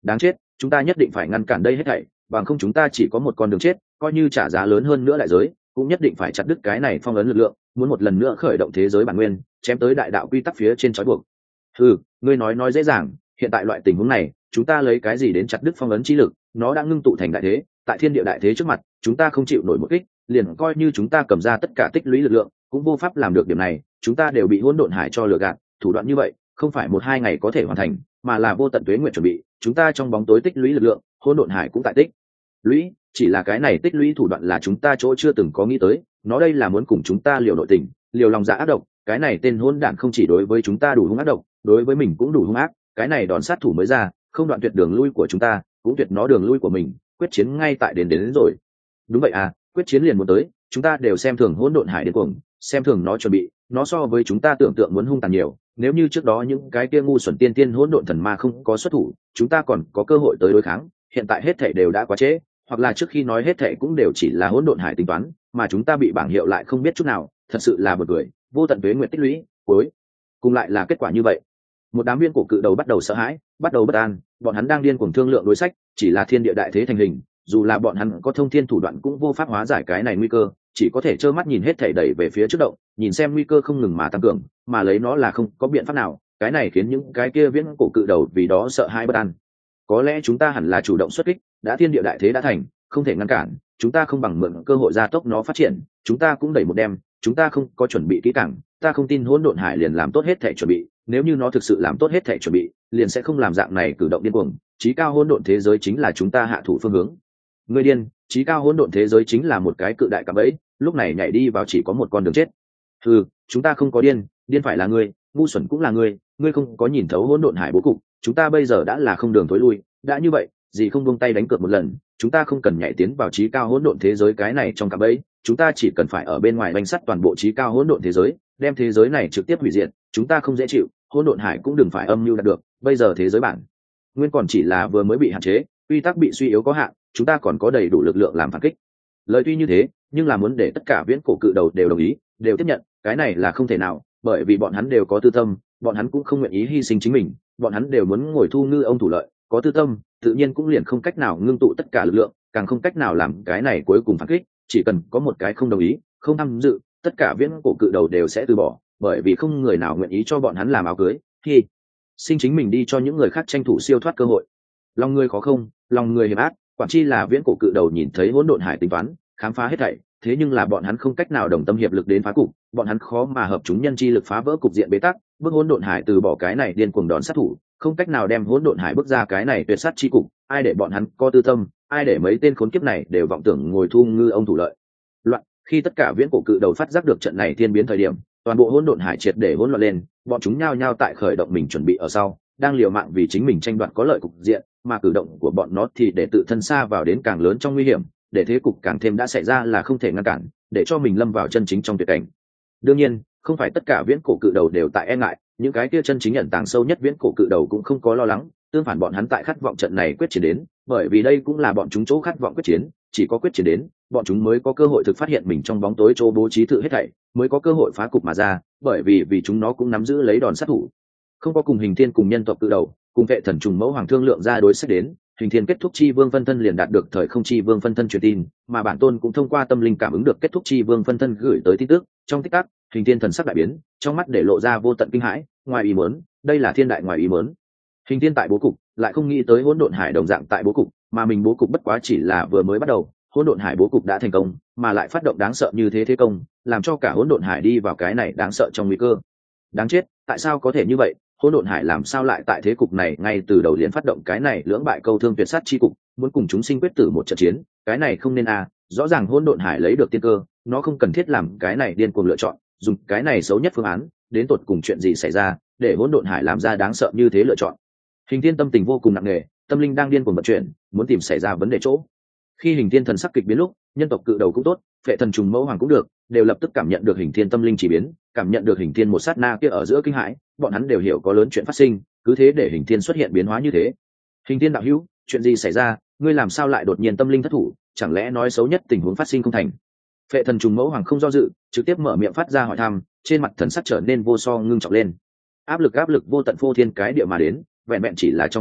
Đáng chết, chúng ta nhất định phải ngăn cản đây hết thảy, bằng không chúng ta chỉ có một con đường chết, coi như trả giá lớn hơn nữa đại giới cũng nhất định phải chặt đứt cái này phong ấn lực lượng, muốn một lần nữa khởi động thế giới bản nguyên, chém tới đại đạo quy tắc phía trên trói buộc. Ừ, ngươi nói nói dễ dàng, hiện tại loại tình huống này chúng ta lấy cái gì đến chặt đứt phong ấn chi lực? Nó đã ngưng tụ thành đại thế, tại thiên địa đại thế trước mặt chúng ta không chịu nổi một kích, liền coi như chúng ta cầm ra tất cả tích lũy lực lượng cũng vô pháp làm được điểm này. Chúng ta đều bị hỗn độn hải cho lừa gạt, thủ đoạn như vậy không phải một hai ngày có thể hoàn thành, mà là vô tận tuế nguyện chuẩn bị. Chúng ta trong bóng tối tích lũy lực lượng, hỗn độn hải cũng tại tích lũy, chỉ là cái này tích lũy thủ đoạn là chúng ta chỗ chưa từng có nghĩ tới. Nó đây là muốn cùng chúng ta liều nội tình, liều lòng dạ ác độc. Cái này tên hỗn đản không chỉ đối với chúng ta đủ hung ác độc, đối với mình cũng đủ hung ác. Cái này đòn sát thủ mới ra, không đoạn tuyệt đường lui của chúng ta, cũng tuyệt nó đường lui của mình. Quyết chiến ngay tại đến đến, đến rồi. Đúng vậy à, quyết chiến liền muốn tới. Chúng ta đều xem thường hỗn độn hải điên cuồng, xem thường nó chuẩn bị, nó so với chúng ta tưởng tượng muốn hung tàn nhiều. Nếu như trước đó những cái kia ngu xuẩn tiên tiên hỗn độn thần ma không có xuất thủ, chúng ta còn có cơ hội tới đối kháng. Hiện tại hết thảy đều đã quá trễ, hoặc là trước khi nói hết thảy cũng đều chỉ là hỗn độn hải tính toán, mà chúng ta bị bảng hiệu lại không biết chút nào. Thật sự là buồn cười, vô tận tuế nguyện tích lũy, cuối cùng lại là kết quả như vậy. Một đám viên cổ cự đầu bắt đầu sợ hãi, bắt đầu bất an, bọn hắn đang điên cuồng thương lượng đối sách, chỉ là thiên địa đại thế thành hình, dù là bọn hắn có thông thiên thủ đoạn cũng vô pháp hóa giải cái này nguy cơ, chỉ có thể trơ mắt nhìn hết thảy đẩy về phía trước động, nhìn xem nguy cơ không ngừng mà tăng cường, mà lấy nó là không có biện pháp nào. Cái này khiến những cái kia viễn cổ cự đầu vì đó sợ hãi bất an. Có lẽ chúng ta hẳn là chủ động xuất kích, đã thiên địa đại thế đã thành, không thể ngăn cản, chúng ta không bằng mượn cơ hội gia tốc nó phát triển, chúng ta cũng đẩy một đêm, chúng ta không có chuẩn bị kỹ càng, ta không tin hỗn độn hải liền làm tốt hết thảy chuẩn bị, nếu như nó thực sự làm tốt hết thảy chuẩn bị, liền sẽ không làm dạng này cử động điên cuồng. Chí cao hỗn độn thế giới chính là chúng ta hạ thủ phương hướng. Ngươi điên, chí cao hỗn độn thế giới chính là một cái cự đại cạm bẫy, lúc này nhảy đi vào chỉ có một con đường chết. Ừ, chúng ta không có điên, điên phải là ngươi, ngu xuẩn cũng là ngươi, ngươi không có nhìn thấu hỗn độn hải bố cục, chúng ta bây giờ đã là không đường thối lui, đã như vậy, gì không buông tay đánh cược một lần, chúng ta không cần nhảy tiến vào chí cao hỗn độn thế giới cái này trong cạm bẫy, chúng ta chỉ cần phải ở bên ngoài bánh sắt toàn bộ chí cao hỗn độn thế giới, đem thế giới này trực tiếp hủy diệt, chúng ta không dễ chịu, hỗn độn hải cũng đừng phải âm mưu đạt được, bây giờ thế giới bản nguyên còn chỉ là vừa mới bị hạn chế, quy tắc bị suy yếu có hạn, chúng ta còn có đầy đủ lực lượng làm phản kích. Lời tuy như thế, nhưng là muốn để tất cả viễn cổ cự đầu đều đồng ý, đều tiếp nhận, cái này là không thể nào, bởi vì bọn hắn đều có tư tâm, bọn hắn cũng không nguyện ý hy sinh chính mình, bọn hắn đều muốn ngồi thu ngư ông thủ lợi, có tư tâm, tự nhiên cũng liền không cách nào ngưng tụ tất cả lực lượng, càng không cách nào làm cái này cuối cùng phản kích, chỉ cần có một cái không đồng ý, không tham dự, tất cả viễn cổ cự đầu đều sẽ từ bỏ, bởi vì không người nào nguyện ý cho bọn hắn làm áo cưới, khi sinh chính mình đi cho những người khác tranh thủ siêu thoát cơ hội. Lòng người khó không, lòng người hiểm ác, quản chi là viễn cổ cự đầu nhìn thấy hỗn độn hải tính toán, khám phá hết thảy, thế nhưng là bọn hắn không cách nào đồng tâm hiệp lực đến phá cục, bọn hắn khó mà hợp chúng nhân chi lực phá vỡ cục diện bế tắc, bước hỗn độn hải từ bỏ cái này điên cuồng đòn sát thủ, không cách nào đem hỗn độn hải bước ra cái này tuyệt sát chi cục, ai để bọn hắn có tư tâm, ai để mấy tên khốn kiếp này đều vọng tưởng ngồi thu ngư ông thủ lợi. Loạn, khi tất cả viễn cổ cự đầu phát giác được trận này thiên biến thời điểm, toàn bộ hỗn độn hải triệt để hỗn loạn lên, bọn chúng nhao nhao tại khởi động mình chuẩn bị ở sau, đang liều mạng vì chính mình tranh đoạt có lợi cục diện, mà cử động của bọn nó thì để tự thân xa vào đến càng lớn trong nguy hiểm, để thế cục càng thêm đã xảy ra là không thể ngăn cản, để cho mình lâm vào chân chính trong tuyệt cảnh. Đương nhiên, không phải tất cả viễn cổ cự đầu đều tại e ngại, những cái kia chân chính ẩn tàng sâu nhất viễn cổ cự đầu cũng không có lo lắng, tương phản bọn hắn tại khát vọng trận này quyết chiến đến, bởi vì đây cũng là bọn chúng chỗ khát vọng quyết chiến, chỉ có quyết chiến đến, bọn chúng mới có cơ hội thực phát hiện mình trong bóng tối chỗ bố trí tự hết thảy, mới có cơ hội phá cục mà ra, bởi vì vì chúng nó cũng nắm giữ lấy đòn sát thủ. Không có cùng hình thiên cùng nhân tộc cự đầu, cùng vệ thần trùng mẫu hoàng thương lượng ra đối sách đến, hình thiên kết thúc chi vương phân thân liền đạt được thời không chi vương phân thân truyền tin, mà bản tôn cũng thông qua tâm linh cảm ứng được kết thúc chi vương phân thân gửi tới tin tức. Trong tích tắc, hình thiên thần sắc đại biến, trong mắt để lộ ra vô tận kinh hãi, ngoài ý muốn, đây là thiên đại ngoài ý muốn. Hình thiên tại bố cục, lại không nghĩ tới hỗn độn hải đồng dạng tại bố cục, mà mình bố cục bất quá chỉ là vừa mới bắt đầu, hỗn độn hải bố cục đã thành công, mà lại phát động đáng sợ như thế thế công, làm cho cả hỗn độn hải đi vào cái này đáng sợ trong nguy cơ. Đáng chết, tại sao có thể như vậy? Hỗn độn hải làm sao lại tại thế cục này ngay từ đầu liền phát động cái này lưỡng bại câu thương tuyệt sát chi cục, muốn cùng chúng sinh quyết tử một trận chiến, cái này không nên à, rõ ràng hỗn độn hải lấy được tiên cơ, nó không cần thiết làm cái này điên cuồng lựa chọn, dùng cái này xấu nhất phương án, đến tột cùng chuyện gì xảy ra, để hỗn độn hải làm ra đáng sợ như thế lựa chọn. Hình thiên tâm tình vô cùng nặng nề, tâm linh đang điên cuồng vận chuyển, muốn tìm xảy ra vấn đề chỗ. Khi hình thiên thần sắc kịch biến lúc, nhân tộc cự đầu cũng tốt, phệ thần trùng mẫu hoàng cũng được, đều lập tức cảm nhận được hình thiên tâm linh chỉ biến, cảm nhận được hình thiên một sát na kia ở giữa kinh hãi, bọn hắn đều hiểu có lớn chuyện phát sinh, cứ thế để hình thiên xuất hiện biến hóa như thế. Hình thiên đạo hữu, chuyện gì xảy ra? Ngươi làm sao lại đột nhiên tâm linh thất thủ? Chẳng lẽ nói xấu nhất tình huống phát sinh không thành? Phệ thần trùng mẫu hoàng không do dự, trực tiếp mở miệng phát ra hỏi thăm, trên mặt thần sắc trở nên vô so ngưng trọng lên. Áp lực áp lực vô tận phô thiên cái địa mà đến, vẹn vẹn chỉ là trong nháy mắt,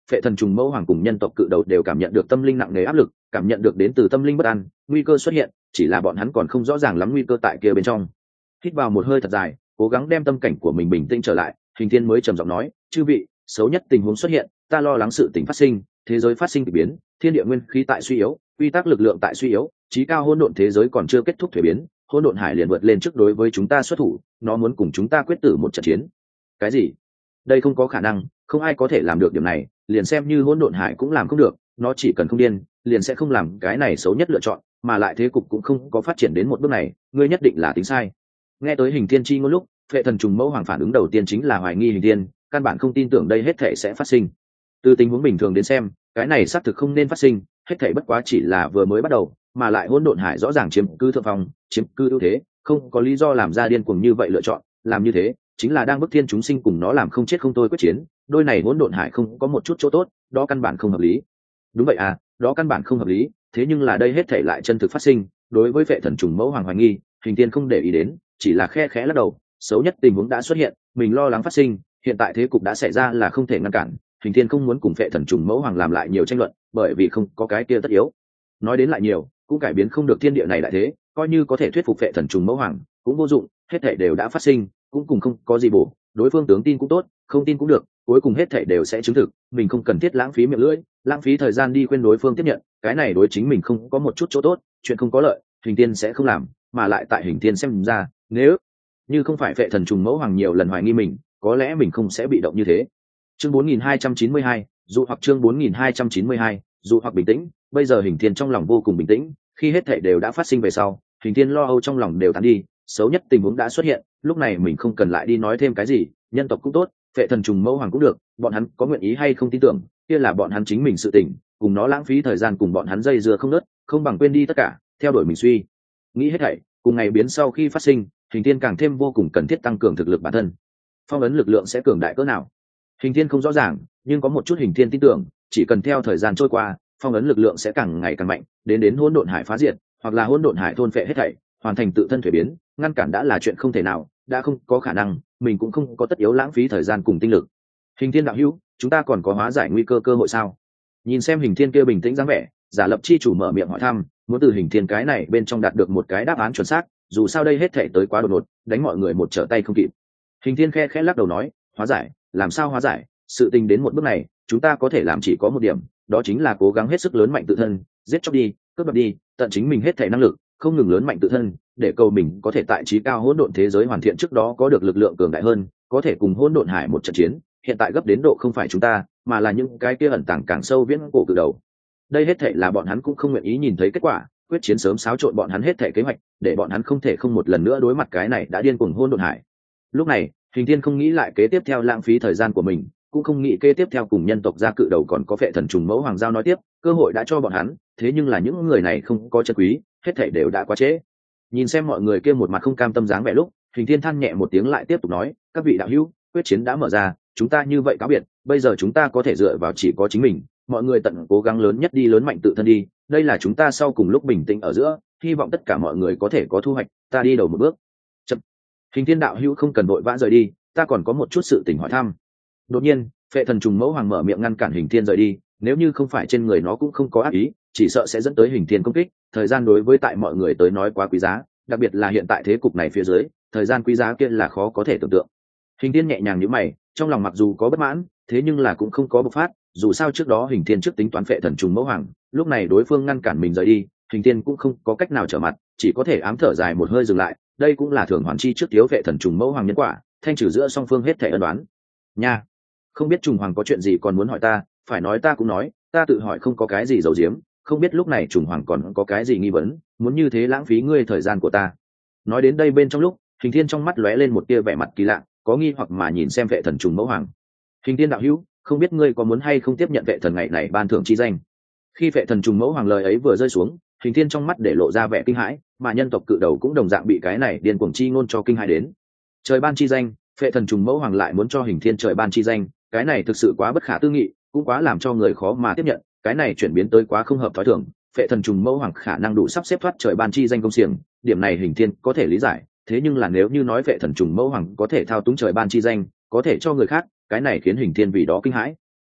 phệ thần trùng mẫu hoàng cùng nhân tộc cự đầu đều cảm nhận được tâm linh nặng nề áp lực, cảm nhận được đến từ tâm linh bất an, nguy cơ xuất hiện, chỉ là bọn hắn còn không rõ ràng lắm nguy cơ tại kia bên trong. Hít vào một hơi thật dài, cố gắng đem tâm cảnh của mình bình tĩnh trở lại, Hình Thiên mới trầm giọng nói, chư vị, xấu nhất tình huống xuất hiện, ta lo lắng sự tình phát sinh, thế giới phát sinh kỳ biến, thiên địa nguyên khí tại suy yếu, quy tắc lực lượng tại suy yếu, chí cao hỗn độn thế giới còn chưa kết thúc thuế biến, hỗn độn hải liền vượt lên trước đối với chúng ta xuất thủ, nó muốn cùng chúng ta quyết tử một trận chiến. Cái gì? Đây không có khả năng, không ai có thể làm được điểm này, liền xem như hỗn độn hải cũng làm không được, nó chỉ cần không điên, liền sẽ không làm cái này xấu nhất lựa chọn, mà lại thế cục cũng không có phát triển đến một bước này, ngươi nhất định là tính sai. Nghe tới Hình Thiên chi ngôn lúc, phệ thần trùng mẫu hoàng phản ứng đầu tiên chính là hoài nghi Hình Thiên, căn bản không tin tưởng đây hết thể sẽ phát sinh. Từ tình huống bình thường đến xem, cái này xác thực không nên phát sinh, hết thể bất quá chỉ là vừa mới bắt đầu, mà lại hỗn độn hải rõ ràng chiếm cứ thượng phong, chiếm cứ ưu thế, không có lý do làm ra điên cuồng như vậy lựa chọn, làm như thế chính là đang bức thiên chúng sinh cùng nó làm không chết không thôi quyết chiến, đôi này hỗn độn hải không có một chút chỗ tốt, đó căn bản không hợp lý. Đúng vậy à, đó căn bản không hợp lý, thế nhưng là đây hết thể lại chân thực phát sinh, đối với phệ thần trùng mẫu hoàng hoài nghi, Hình Thiên không để ý đến, chỉ là khe khẽ lắc đầu, xấu nhất tình huống đã xuất hiện, mình lo lắng phát sinh, hiện tại thế cục đã xảy ra là không thể ngăn cản, Hình Thiên không muốn cùng phệ thần trùng mẫu hoàng làm lại nhiều tranh luận, bởi vì không có cái kia tất yếu. Nói đến lại nhiều, cũng cải biến không được thiên địa này đại thế, coi như có thể thuyết phục phệ thần trùng mẫu hoàng, cũng vô dụng, hết thảy đều đã phát sinh, cũng cùng không có gì bổ, đối phương tướng tin cũng tốt, không tin cũng được, cuối cùng hết thảy đều sẽ chứng thực, mình không cần thiết lãng phí miệng lưỡi, lãng phí thời gian đi khuyên đối phương tiếp nhận, cái này đối chính mình không có một chút chỗ tốt, chuyện không có lợi, Hình Thiên sẽ không làm, mà lại tại Hình Thiên xem ra, nếu như không phải phệ thần trùng mẫu hoàng nhiều lần hoài nghi mình, có lẽ mình không sẽ bị động như thế. Chương bốn nghìn hai trăm chín mươi hai, dụ hoặc chương bốn nghìn hai trăm chín mươi hai, dụ hoặc bình tĩnh, bây giờ Hình Thiên trong lòng vô cùng bình tĩnh, khi hết thảy đều đã phát sinh về sau, Hình Thiên lo âu trong lòng đều tán đi, xấu nhất tình huống đã xuất hiện, lúc này mình không cần lại đi nói thêm cái gì, nhân tộc cũng tốt, phệ thần trùng mẫu hoàng cũng được, bọn hắn có nguyện ý hay không tin tưởng, kia là bọn hắn chính mình sự tình, cùng nó lãng phí thời gian cùng bọn hắn dây dưa không nớt, không bằng quên đi tất cả, theo đuổi mình suy nghĩ hết thảy, cùng ngày biến sau khi phát sinh, Hình Thiên càng thêm vô cùng cần thiết tăng cường thực lực bản thân. Phong ấn lực lượng sẽ cường đại cỡ nào? Hình Thiên không rõ ràng, nhưng có một chút Hình Thiên tin tưởng, chỉ cần theo thời gian trôi qua, phong ấn lực lượng sẽ càng ngày càng mạnh, đến đến hỗn độn hải phá diệt, hoặc là hỗn độn hải thôn phệ hết thảy, hoàn thành tự thân thuế biến, ngăn cản đã là chuyện không thể nào, đã không có khả năng, mình cũng không có tất yếu lãng phí thời gian cùng tinh lực. Hình Thiên đạo hữu, chúng ta còn có hóa giải nguy cơ cơ hội sao? Nhìn xem Hình Thiên kia bình tĩnh dáng vẻ, Giả Lập chi chủ mở miệng hỏi thăm, muốn từ Hình Thiên cái này bên trong đạt được một cái đáp án chuẩn xác, dù sao đây hết thảy tới quá đột ngột, đánh mọi người một trở tay không kịp. Hình Thiên khe khẽ lắc đầu nói, hóa giải, làm sao hóa giải? Sự tình đến một bước này, chúng ta có thể làm chỉ có một điểm, đó chính là cố gắng hết sức lớn mạnh tự thân, giết chóc đi, cướp đoạt đi, tận chính mình hết thảy năng lực, không ngừng lớn mạnh tự thân, để cầu mình có thể tại trí cao hỗn độn thế giới hoàn thiện trước đó có được lực lượng cường đại hơn, có thể cùng hỗn độn hải một trận chiến. Hiện tại gấp đến độ không phải chúng ta, mà là những cái kia ẩn tàng càng sâu viễn cổ cự đầu. Đây hết thảy là bọn hắn cũng không nguyện ý nhìn thấy kết quả, quyết chiến sớm xáo trộn bọn hắn hết thảy kế hoạch, để bọn hắn không thể không một lần nữa đối mặt cái này đã điên cuồng hỗn độn hải. Lúc này, Hình Thiên không nghĩ lại kế tiếp theo lãng phí thời gian của mình, cũng không nghĩ kế tiếp theo cùng nhân tộc gia cự đầu còn có phệ thần trùng mẫu hoàng giao nói tiếp, cơ hội đã cho bọn hắn, thế nhưng là những người này không có chân quý, hết thảy đều đã quá trễ. Nhìn xem mọi người kia một mặt không cam tâm dáng vẻ lúc, Hình Thiên than nhẹ một tiếng lại tiếp tục nói, các vị đạo hữu, quyết chiến đã mở ra, chúng ta như vậy cáo biệt, bây giờ chúng ta có thể dựa vào chỉ có chính mình, mọi người tận cố gắng lớn nhất đi lớn mạnh tự thân đi, đây là chúng ta sau cùng lúc bình tĩnh ở giữa, hy vọng tất cả mọi người có thể có thu hoạch, ta đi đầu một bước. Chậm. Hình Thiên đạo hữu không cần vội vã rời đi, ta còn có một chút sự tình hỏi thăm. Đột nhiên, phệ thần trùng mẫu hoàng mở miệng ngăn cản Hình Thiên rời đi, nếu như không phải trên người nó cũng không có ác ý, chỉ sợ sẽ dẫn tới Hình Thiên công kích, thời gian đối với tại mọi người tới nói quá quý giá, đặc biệt là hiện tại thế cục này phía dưới, thời gian quý giá kia là khó có thể tưởng tượng. Hình Thiên nhẹ nhàng nhíu mày, trong lòng mặc dù có bất mãn, thế nhưng là cũng không có bộc phát, dù sao trước đó Hình Thiên trước tính toán phệ thần trùng mẫu hoàng, lúc này đối phương ngăn cản mình rời đi, Hình Thiên cũng không có cách nào trở mặt, chỉ có thể ám thở dài một hơi dừng lại, đây cũng là thường hoàn chi trước thiếu phệ thần trùng mẫu hoàng nhân quả, thanh trừ giữa song phương hết thể ân đoán. Nha, không biết trùng hoàng có chuyện gì còn muốn hỏi ta, phải nói ta cũng nói, ta tự hỏi không có cái gì giấu giếm, không biết lúc này trùng hoàng còn có cái gì nghi vấn, muốn như thế lãng phí ngươi thời gian của ta. Nói đến đây bên trong lúc, Hình Thiên trong mắt lóe lên một tia vẻ mặt kỳ lạ, có nghi hoặc mà nhìn xem phệ thần trùng mẫu hoàng. Hình Thiên đạo hữu, không biết ngươi có muốn hay không tiếp nhận vệ thần ngày này ban thưởng chi danh. Khi vệ thần trùng mẫu hoàng lời ấy vừa rơi xuống, Hình Thiên trong mắt để lộ ra vẻ kinh hãi, mà nhân tộc cự đầu cũng đồng dạng bị cái này điên cuồng chi ngôn cho kinh hãi đến. Trời ban chi danh, vệ thần trùng mẫu hoàng lại muốn cho Hình Thiên trời ban chi danh, cái này thực sự quá bất khả tư nghị, cũng quá làm cho người khó mà tiếp nhận, cái này chuyển biến tới quá không hợp thói thường. Vệ thần trùng mẫu hoàng khả năng đủ sắp xếp thoát trời ban chi danh công xiềng, điểm này Hình Thiên có thể lý giải, thế nhưng là nếu như nói vệ thần trùng mẫu hoàng có thể thao túng trời ban chi danh, có thể cho người khác, cái này khiến Hình Thiên vì đó kinh hãi.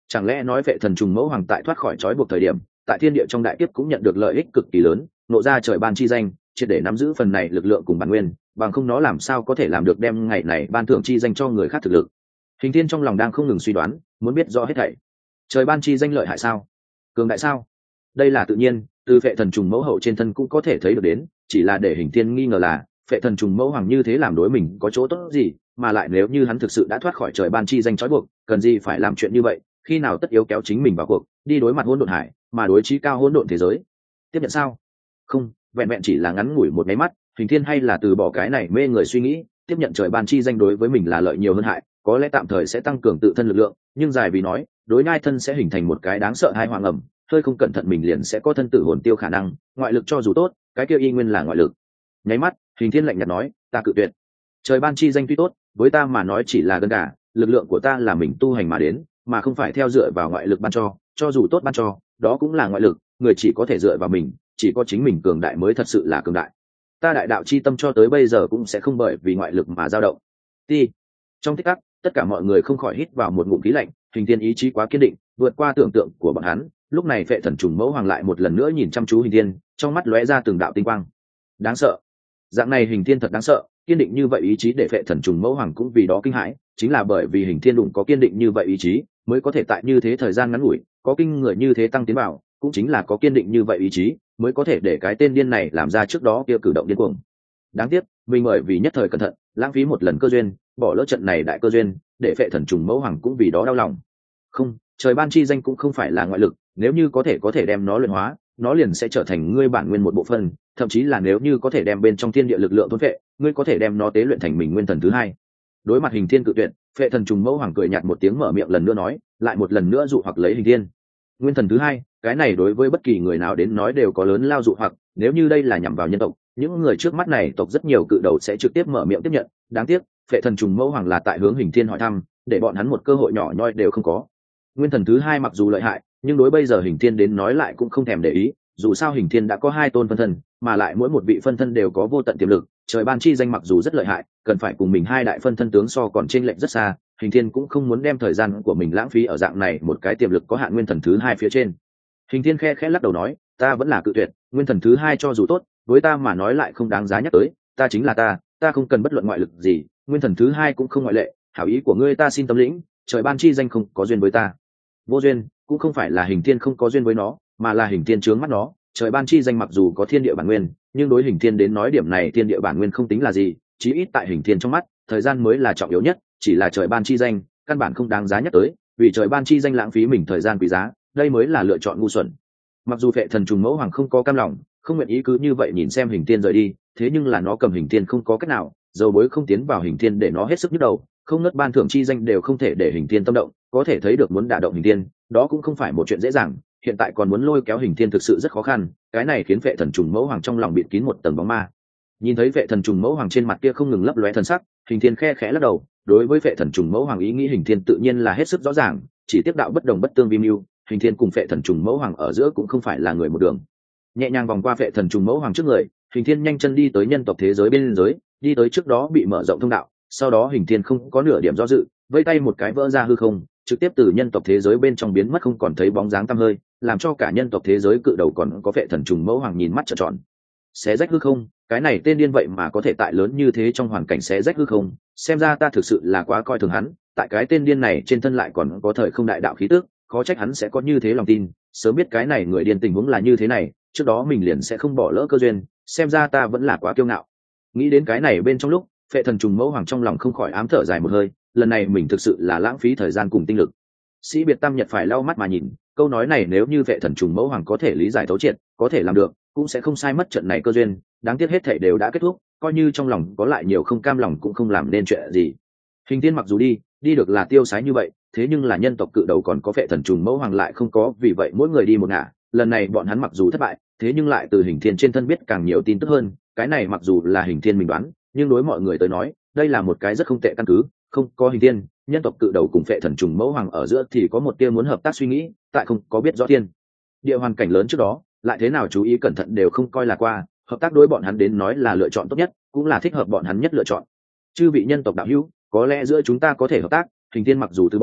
Chẳng lẽ nói vệ thần trùng mẫu hoàng tại thoát khỏi trói buộc thời điểm, tại thiên địa trong đại kiếp cũng nhận được lợi ích cực kỳ lớn, nộ ra trời ban chi danh, triệt để nắm giữ phần này lực lượng cùng bản nguyên, bằng không nó làm sao có thể làm được đem ngày này ban thưởng chi danh cho người khác thực lực. Hình Thiên trong lòng đang không ngừng suy đoán, muốn biết rõ hết thảy. Trời ban chi danh lợi hại sao? Cường đại sao? Đây là tự nhiên, từ vệ thần trùng mẫu hậu trên thân cũng có thể thấy được đến, chỉ là để Hình Thiên nghi ngờ là vệ thần trùng mẫu hoàng như thế làm đối mình có chỗ tốt gì, mà lại nếu như hắn thực sự đã thoát khỏi trời ban chi danh trói buộc, cần gì phải làm chuyện như vậy, khi nào tất yếu kéo chính mình vào cuộc, đi đối mặt hỗn độn hải, mà đối chí cao hỗn độn thế giới. Tiếp nhận sao? Không, vẹn vẹn chỉ là ngắn ngủi một cái mắt, Hình Thiên hay là từ bỏ cái này mê người suy nghĩ, tiếp nhận trời ban chi danh đối với mình là lợi nhiều hơn hại, có lẽ tạm thời sẽ tăng cường tự thân lực lượng, nhưng dài vì nói, đối nhai thân sẽ hình thành một cái đáng sợ hai hoàng ẩm, hơi không cẩn thận mình liền sẽ có thân tử hồn tiêu khả năng, ngoại lực cho dù tốt, cái kia y nguyên là ngoại lực. Nháy mắt, Hình Thiên lạnh nhạt nói, ta cự tuyệt. Trời ban chi danh tuy tốt, với ta mà nói chỉ là gân gà, lực lượng của ta là mình tu hành mà đến, mà không phải theo dựa vào ngoại lực ban cho, cho dù tốt ban cho, đó cũng là ngoại lực, người chỉ có thể dựa vào mình, chỉ có chính mình cường đại mới thật sự là cường đại. Ta đại đạo chi tâm cho tới bây giờ cũng sẽ không bởi vì ngoại lực mà dao động. Ti. Trong tích tắc, tất cả mọi người không khỏi hít vào một ngụm khí lạnh, Hình Thiên ý chí quá kiên định, vượt qua tưởng tượng của bọn hắn. Lúc này vệ thần trùng mẫu hoàng lại một lần nữa nhìn chăm chú Hình Thiên, trong mắt lóe ra từng đạo tinh quang. Đáng sợ. Dạng này Hình Thiên thật đáng sợ, kiên định như vậy ý chí để vệ thần trùng mẫu hoàng cũng vì đó kinh hãi, chính là bởi vì Hình Thiên đụng có kiên định như vậy ý chí, mới có thể tại như thế thời gian ngắn ngủi, có kinh người như thế tăng tiến vào, cũng chính là có kiên định như vậy ý chí, mới có thể để cái tên điên này làm ra trước đó kia cử động điên cuồng. Đáng tiếc, mình bởi vì nhất thời cẩn thận, lãng phí một lần cơ duyên, bỏ lỡ trận này đại cơ duyên, để vệ thần trùng mẫu hoàng cũng vì đó đau lòng. Không, trời ban chi danh cũng không phải là ngoại lực, nếu như có thể có thể đem nó luyện hóa, nó liền sẽ trở thành ngươi bản nguyên một bộ phận, thậm chí là nếu như có thể đem bên trong thiên địa lực lượng thôn vệ, ngươi có thể đem nó tế luyện thành mình nguyên thần thứ hai. Đối mặt Hình Thiên cự tuyệt, vệ thần trùng mẫu hoàng cười nhạt một tiếng mở miệng lần nữa nói, lại một lần nữa dụ hoặc lấy Hình Thiên. Nguyên thần thứ hai, cái này đối với bất kỳ người nào đến nói đều có lớn lao dụ hoặc, nếu như đây là nhằm vào nhân tộc, những người trước mắt này tộc rất nhiều cự đầu sẽ trực tiếp mở miệng tiếp nhận, đáng tiếc, vệ thần trùng mẫu hoàng là tại hướng Hình Thiên hỏi thăm, để bọn hắn một cơ hội nhỏ nhoi đều không có. Nguyên thần thứ hai mặc dù lợi hại, nhưng đối bây giờ Hình Thiên đến nói lại cũng không thèm để ý, dù sao Hình Thiên đã có hai tôn phân thân, mà lại mỗi một vị phân thân đều có vô tận tiềm lực, trời ban chi danh mặc dù rất lợi hại, cần phải cùng mình hai đại phân thân tướng so còn chênh lệch rất xa, Hình Thiên cũng không muốn đem thời gian của mình lãng phí ở dạng này một cái tiềm lực có hạn nguyên thần thứ hai phía trên. Hình Thiên khe khẽ lắc đầu nói, ta vẫn là cự tuyệt, nguyên thần thứ hai cho dù tốt, với ta mà nói lại không đáng giá nhắc tới, ta chính là ta, ta không cần bất luận ngoại lực gì, nguyên thần thứ hai cũng không ngoại lệ, hảo ý của ngươi ta xin tâm lĩnh, trời ban chi danh không có duyên với ta. Vô duyên, cũng không phải là Hình Thiên không có duyên với nó, mà là Hình Thiên trướng mắt nó, trời ban chi danh mặc dù có thiên địa bản nguyên, nhưng đối Hình Thiên đến nói điểm này thiên địa bản nguyên không tính là gì, chí ít tại Hình Thiên trong mắt, thời gian mới là trọng yếu nhất, chỉ là trời ban chi danh, căn bản không đáng giá nhắc tới, vì trời ban chi danh lãng phí mình thời gian quý giá, đây mới là lựa chọn ngu xuẩn. Mặc dù vệ thần trùng mẫu hoàng không có cam lòng, không nguyện ý cứ như vậy nhìn xem Hình Thiên rời đi, thế nhưng là nó cầm Hình Thiên không có cách nào, dầu bối không tiến vào Hình Thiên để nó hết sức nhức đầu, không nứt ban thưởng chi danh đều không thể để Hình Thiên tâm động, có thể thấy được muốn đả động Hình Thiên, đó cũng không phải một chuyện dễ dàng, hiện tại còn muốn lôi kéo Hình Thiên thực sự rất khó khăn, cái này khiến vệ thần trùng mẫu hoàng trong lòng bịt kín một tầng bóng ma. Nhìn thấy vệ thần trùng mẫu hoàng trên mặt kia không ngừng lấp lóe thần sắc, Hình Thiên khe khẽ lắc đầu, đối với vệ thần trùng mẫu hoàng ý nghĩ Hình Thiên tự nhiên là hết sức rõ ràng, chỉ tiếp đạo bất đồng bất tương vi mưu, Hình Thiên cùng vệ thần trùng mẫu hoàng ở giữa cũng không phải là người một đường. Nhẹ nhàng vòng qua vệ thần trùng mẫu hoàng trước người, Hình Thiên nhanh chân đi tới nhân tộc thế giới bên giới, đi tới trước đó bị mở rộng thông đạo, sau đó Hình Thiên không có nửa điểm do dự, vây tay một cái vỡ ra hư không, trực tiếp từ nhân tộc thế giới bên trong biến mất không còn thấy bóng dáng tăm hơi, làm cho cả nhân tộc thế giới cự đầu còn có vệ thần trùng mẫu hoàng nhìn mắt trợn tròn. Xé rách hư không, cái này tên điên vậy mà có thể tại lớn như thế trong hoàn cảnh xé rách hư không, xem ra ta thực sự là quá coi thường hắn, tại cái tên điên này trên thân lại còn có thời không đại đạo khí tức, khó trách hắn sẽ có như thế lòng tin, sớm biết cái này người điên tình huống là như thế này, trước đó mình liền sẽ không bỏ lỡ cơ duyên, xem ra ta vẫn là quá kiêu ngạo. Nghĩ đến cái này bên trong lúc, vệ thần trùng mẫu hoàng trong lòng không khỏi ám thở dài một hơi, lần này mình thực sự là lãng phí thời gian cùng tinh lực. Sĩ biệt tam nhật phải lau mắt mà nhìn, câu nói này nếu như vệ thần trùng mẫu hoàng có thể lý giải thấu triệt, có thể làm được, cũng sẽ không sai mất trận này cơ duyên, đáng tiếc hết thảy đều đã kết thúc, coi như trong lòng có lại nhiều không cam lòng cũng không làm nên chuyện gì. Hình Thiên mặc dù đi, đi được là tiêu sái như vậy, thế nhưng là nhân tộc cự đầu còn có vệ thần trùng mẫu hoàng lại không có, vì vậy mỗi người đi một ngả, lần này bọn hắn mặc dù thất bại, thế nhưng lại từ Hình Thiên trên thân biết càng nhiều tin tức hơn, cái này mặc dù là Hình Thiên mình đoán, nhưng đối mọi người tới nói, đây là một cái rất không tệ căn cứ, không có Hình Thiên, nhân tộc cự đầu cùng vệ thần trùng mẫu hoàng ở giữa thì có một tia muốn hợp tác suy nghĩ, tại không có biết rõ thiên địa hoàn cảnh lớn trước đó, lại thế nào chú ý cẩn thận đều không coi là qua, hợp tác đối bọn hắn đến nói là lựa chọn tốt nhất, cũng là thích hợp bọn hắn nhất lựa chọn. Chư vị nhân tộc đạo hữu, có lẽ giữa chúng ta có thể hợp tác, Hình Thiên mặc dù từ bỏ,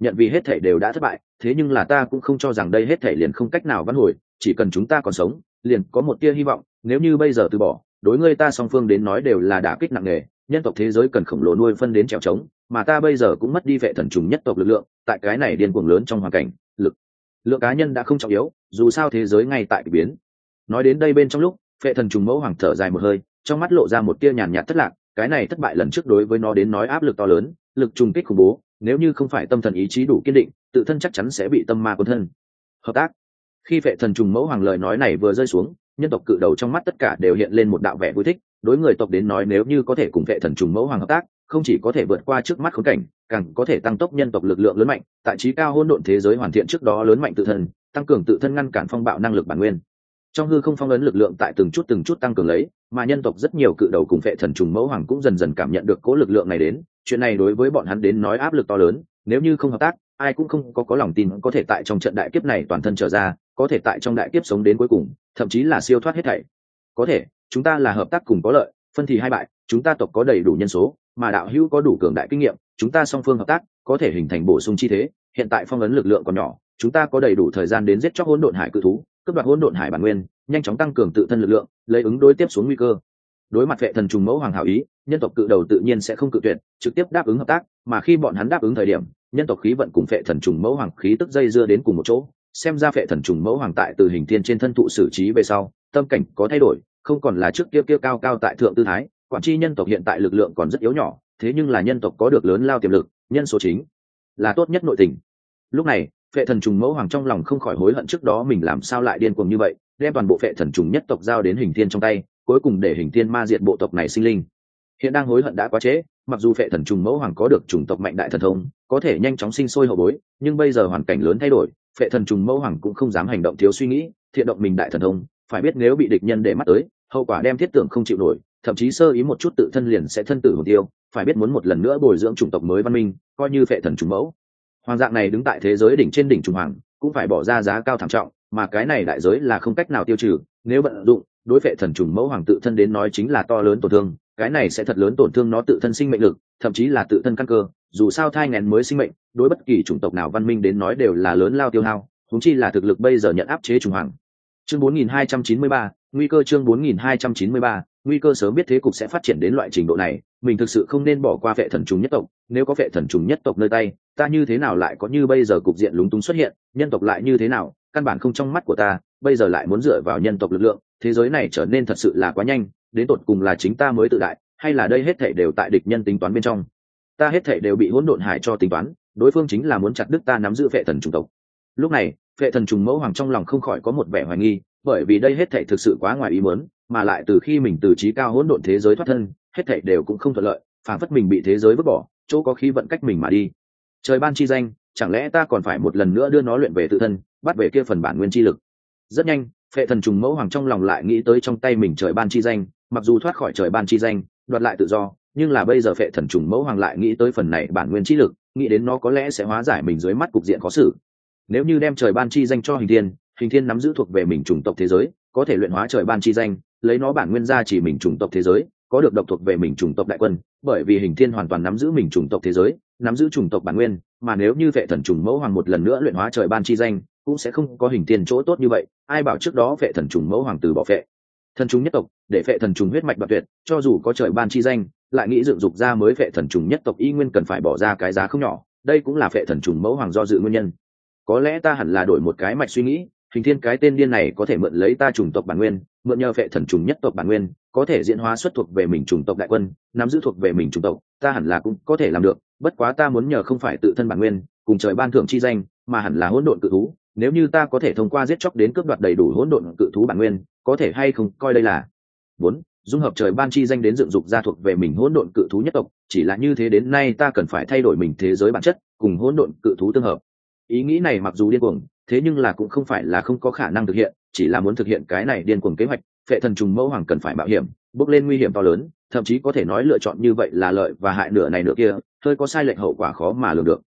nhận vì hết thể đều đã thất bại, thế nhưng là ta cũng không cho rằng đây hết thể liền không cách nào vãn hồi, chỉ cần chúng ta còn sống liền có một tia hy vọng. Nếu như bây giờ từ bỏ, đối ngươi ta song phương đến nói đều là đả kích nặng nề, nhân tộc thế giới cần khổng lồ nuôi phân đến trèo trống, mà ta bây giờ cũng mất đi vệ thần trùng nhất tộc lực lượng. Tại cái này điên cuồng lớn trong hoàn cảnh, lực lượng cá nhân đã không trọng yếu, dù sao thế giới ngay tại biến. Nói đến đây bên trong lúc, vệ thần trùng mẫu hoàng thở dài một hơi, trong mắt lộ ra một tia nhàn nhạt thất lạc. Cái này thất bại lần trước đối với nó đến nói áp lực to lớn, lực trùng kích khủng bố, nếu như không phải tâm thần ý chí đủ kiên định, tự thân chắc chắn sẽ bị tâm ma cuốn thân. Hợp tác. Khi vệ thần trùng mẫu hoàng lời nói này vừa rơi xuống, nhân tộc cự đầu trong mắt tất cả đều hiện lên một đạo vẻ vui thích. Đối người tộc đến nói, nếu như có thể cùng vệ thần trùng mẫu hoàng hợp tác, không chỉ có thể vượt qua trước mắt khốn cảnh, càng có thể tăng tốc nhân tộc lực lượng lớn mạnh, tại trí cao hỗn độn thế giới hoàn thiện trước đó lớn mạnh tự thân, tăng cường tự thân ngăn cản phong bạo năng lực bản nguyên. Trong hư không phong ấn lực lượng tại từng chút từng chút tăng cường lấy, mà nhân tộc rất nhiều cự đầu cùng vệ thần trùng mẫu hoàng cũng dần dần cảm nhận được cố lực lượng này đến. Chuyện này đối với bọn hắn đến nói áp lực to lớn, nếu như không hợp tác, ai cũng không có có lòng tin có thể tại trong trận đại kiếp này toàn thân trở ra, có thể tại trong đại kiếp sống đến cuối cùng, thậm chí là siêu thoát hết thảy. Có thể, chúng ta là hợp tác cùng có lợi, phân thì hai bại, chúng ta tộc có đầy đủ nhân số, mà đạo hữu có đủ cường đại kinh nghiệm, chúng ta song phương hợp tác, có thể hình thành bổ sung chi thế. Hiện tại phong ấn lực lượng còn nhỏ, chúng ta có đầy đủ thời gian đến giết chóc hỗn độn hải cự thú, cướp đoạt hỗn độn hải bản nguyên, nhanh chóng tăng cường tự thân lực lượng, lấy ứng đối tiếp xuống nguy cơ. Đối mặt vệ thần trùng mẫu hoàng hảo ý, nhân tộc cự đầu tự nhiên sẽ không cự tuyệt, trực tiếp đáp ứng hợp tác. Mà khi bọn hắn đáp ứng thời điểm, nhân tộc khí vận cùng vệ thần trùng mẫu hoàng khí tức dây dưa đến cùng một chỗ. Xem ra vệ thần trùng mẫu hoàng tại từ hình thiên trên thân thụ xử trí về sau, tâm cảnh có thay đổi, không còn là trước kia kia cao cao tại thượng tư thái. Quản tri nhân tộc hiện tại lực lượng còn rất yếu nhỏ, thế nhưng là nhân tộc có được lớn lao tiềm lực, nhân số chính là tốt nhất nội tình. Lúc này, vệ thần trùng mẫu hoàng trong lòng không khỏi hối hận trước đó mình làm sao lại điên cuồng như vậy, đem toàn bộ vệ thần trùng nhất tộc giao đến hình thiên trong tay, cuối cùng để hình thiên ma diệt bộ tộc này sinh linh. Hiện đang hối hận đã quá trễ, mặc dù vệ thần trùng mẫu hoàng có được chủng tộc mạnh đại thần thông, có thể nhanh chóng sinh sôi hậu bối, nhưng bây giờ hoàn cảnh lớn thay đổi, vệ thần trùng mẫu hoàng cũng không dám hành động thiếu suy nghĩ, thiện động mình đại thần thông, phải biết nếu bị địch nhân để mắt tới, hậu quả đem thiết tưởng không chịu nổi, thậm chí sơ ý một chút tự thân liền sẽ thân tử hồn tiêu. Phải biết muốn một lần nữa bồi dưỡng chủng tộc mới văn minh, coi như vệ thần trùng mẫu hoàng dạng này đứng tại thế giới đỉnh trên đỉnh trùng hoàng, cũng phải bỏ ra giá cao thảm trọng, mà cái này đại giới là không cách nào tiêu trừ. Nếu vận dụng, đối vệ thần trùng mẫu hoàng tự thân đến nói chính là to lớn tổn thương, cái này sẽ thật lớn tổn thương nó tự thân sinh mệnh lực, thậm chí là tự thân căn cơ. Dù sao thai nghén mới sinh mệnh, đối bất kỳ chủng tộc nào văn minh đến nói đều là lớn lao tiêu hao, huống chi là thực lực bây giờ nhận áp chế trùng hoàng. Chương bốn nghìn hai trăm chín mươi ba, nguy cơ. Chương bốn nghìn hai trăm chín mươi ba, nguy cơ. Sớm biết thế cục sẽ phát triển đến loại trình độ này, mình thực sự không nên bỏ qua vệ thần trùng nhất tộc. Nếu có vệ thần trùng nhất tộc nơi tay, ta như thế nào lại có như bây giờ cục diện lúng túng xuất hiện, nhân tộc lại như thế nào, căn bản không trong mắt của ta. Bây giờ lại muốn dựa vào nhân tộc lực lượng, thế giới này trở nên thật sự là quá nhanh, đến tột cùng là chính ta mới tự đại, hay là đây hết thảy đều tại địch nhân tính toán bên trong. Ta hết thảy đều bị hỗn độn hải cho tính toán, đối phương chính là muốn chặt đứt ta nắm giữ vệ thần trùng tộc. Lúc này, vệ thần trùng mẫu hoàng trong lòng không khỏi có một vẻ hoài nghi, bởi vì đây hết thảy thực sự quá ngoài ý muốn, mà lại từ khi mình từ trí cao hỗn độn thế giới thoát thân, hết thảy đều cũng không thuận lợi, phản phất mình bị thế giới vứt bỏ, chỗ có khí vận cách mình mà đi. Trời ban chi danh, chẳng lẽ ta còn phải một lần nữa đưa nó luyện về tự thân, bắt về kia phần bản nguyên chi lực. Rất nhanh, vệ thần trùng mẫu hoàng trong lòng lại nghĩ tới trong tay mình trời ban chi danh, mặc dù thoát khỏi trời ban chi danh, đoạt lại tự do, nhưng là bây giờ vệ thần trùng mẫu hoàng lại nghĩ tới phần này bản nguyên chi lực, nghĩ đến nó có lẽ sẽ hóa giải mình dưới mắt cục diện khó xử. Nếu như đem trời ban chi danh cho hình thiên, hình thiên nắm giữ thuộc về mình chủng tộc thế giới, có thể luyện hóa trời ban chi danh, lấy nó bản nguyên ra chỉ mình chủng tộc thế giới, có được độc thuộc về mình chủng tộc đại quân, bởi vì hình thiên hoàn toàn nắm giữ mình chủng tộc thế giới, nắm giữ chủng tộc bản nguyên, mà nếu như vệ thần trùng mẫu hoàng một lần nữa luyện hóa trời ban chi danh, cũng sẽ không có hình thiên chỗ tốt như vậy. Ai bảo trước đó vệ thần trùng mẫu hoàng từ bỏ vệ thần trùng nhất tộc, để vệ thần trùng huyết mạch đoạt tuyệt, cho dù có trời ban chi danh, lại nghĩ dựng dục ra mới vệ thần trùng nhất tộc y nguyên cần phải bỏ ra cái giá không nhỏ, đây cũng là vệ thần trùng mẫu hoàng do dự nguyên nhân. Có lẽ ta hẳn là đổi một cái mạch suy nghĩ, hình thiên cái tên điên này có thể mượn lấy ta chủng tộc bản nguyên, mượn nhờ vệ thần trùng nhất tộc bản nguyên, có thể diễn hóa xuất thuộc về mình chủng tộc đại quân, nắm giữ thuộc về mình chủng tộc, ta hẳn là cũng có thể làm được. Bất quá ta muốn nhờ không phải tự thân bản nguyên cùng trời ban thưởng chi danh, mà hẳn là hỗn độn cự thú. Nếu như ta có thể thông qua giết chóc đến cướp đoạt đầy đủ hỗn độn cự thú bản nguyên, có thể hay không coi đây là bốn dung hợp trời ban chi danh đến dựng dục ra thuộc về mình hỗn độn cự thú nhất tộc. Chỉ là như thế đến nay ta cần phải thay đổi mình thế giới bản chất, cùng hỗn độn cự thú tương hợp. Ý nghĩ này mặc dù điên cuồng, thế nhưng là cũng không phải là không có khả năng thực hiện, chỉ là muốn thực hiện cái này điên cuồng kế hoạch, vệ thần trùng mẫu hoàng cần phải mạo hiểm, bước lên nguy hiểm to lớn, thậm chí có thể nói lựa chọn như vậy là lợi và hại nửa này nửa kia, hơi có sai lệch hậu quả khó mà lường được.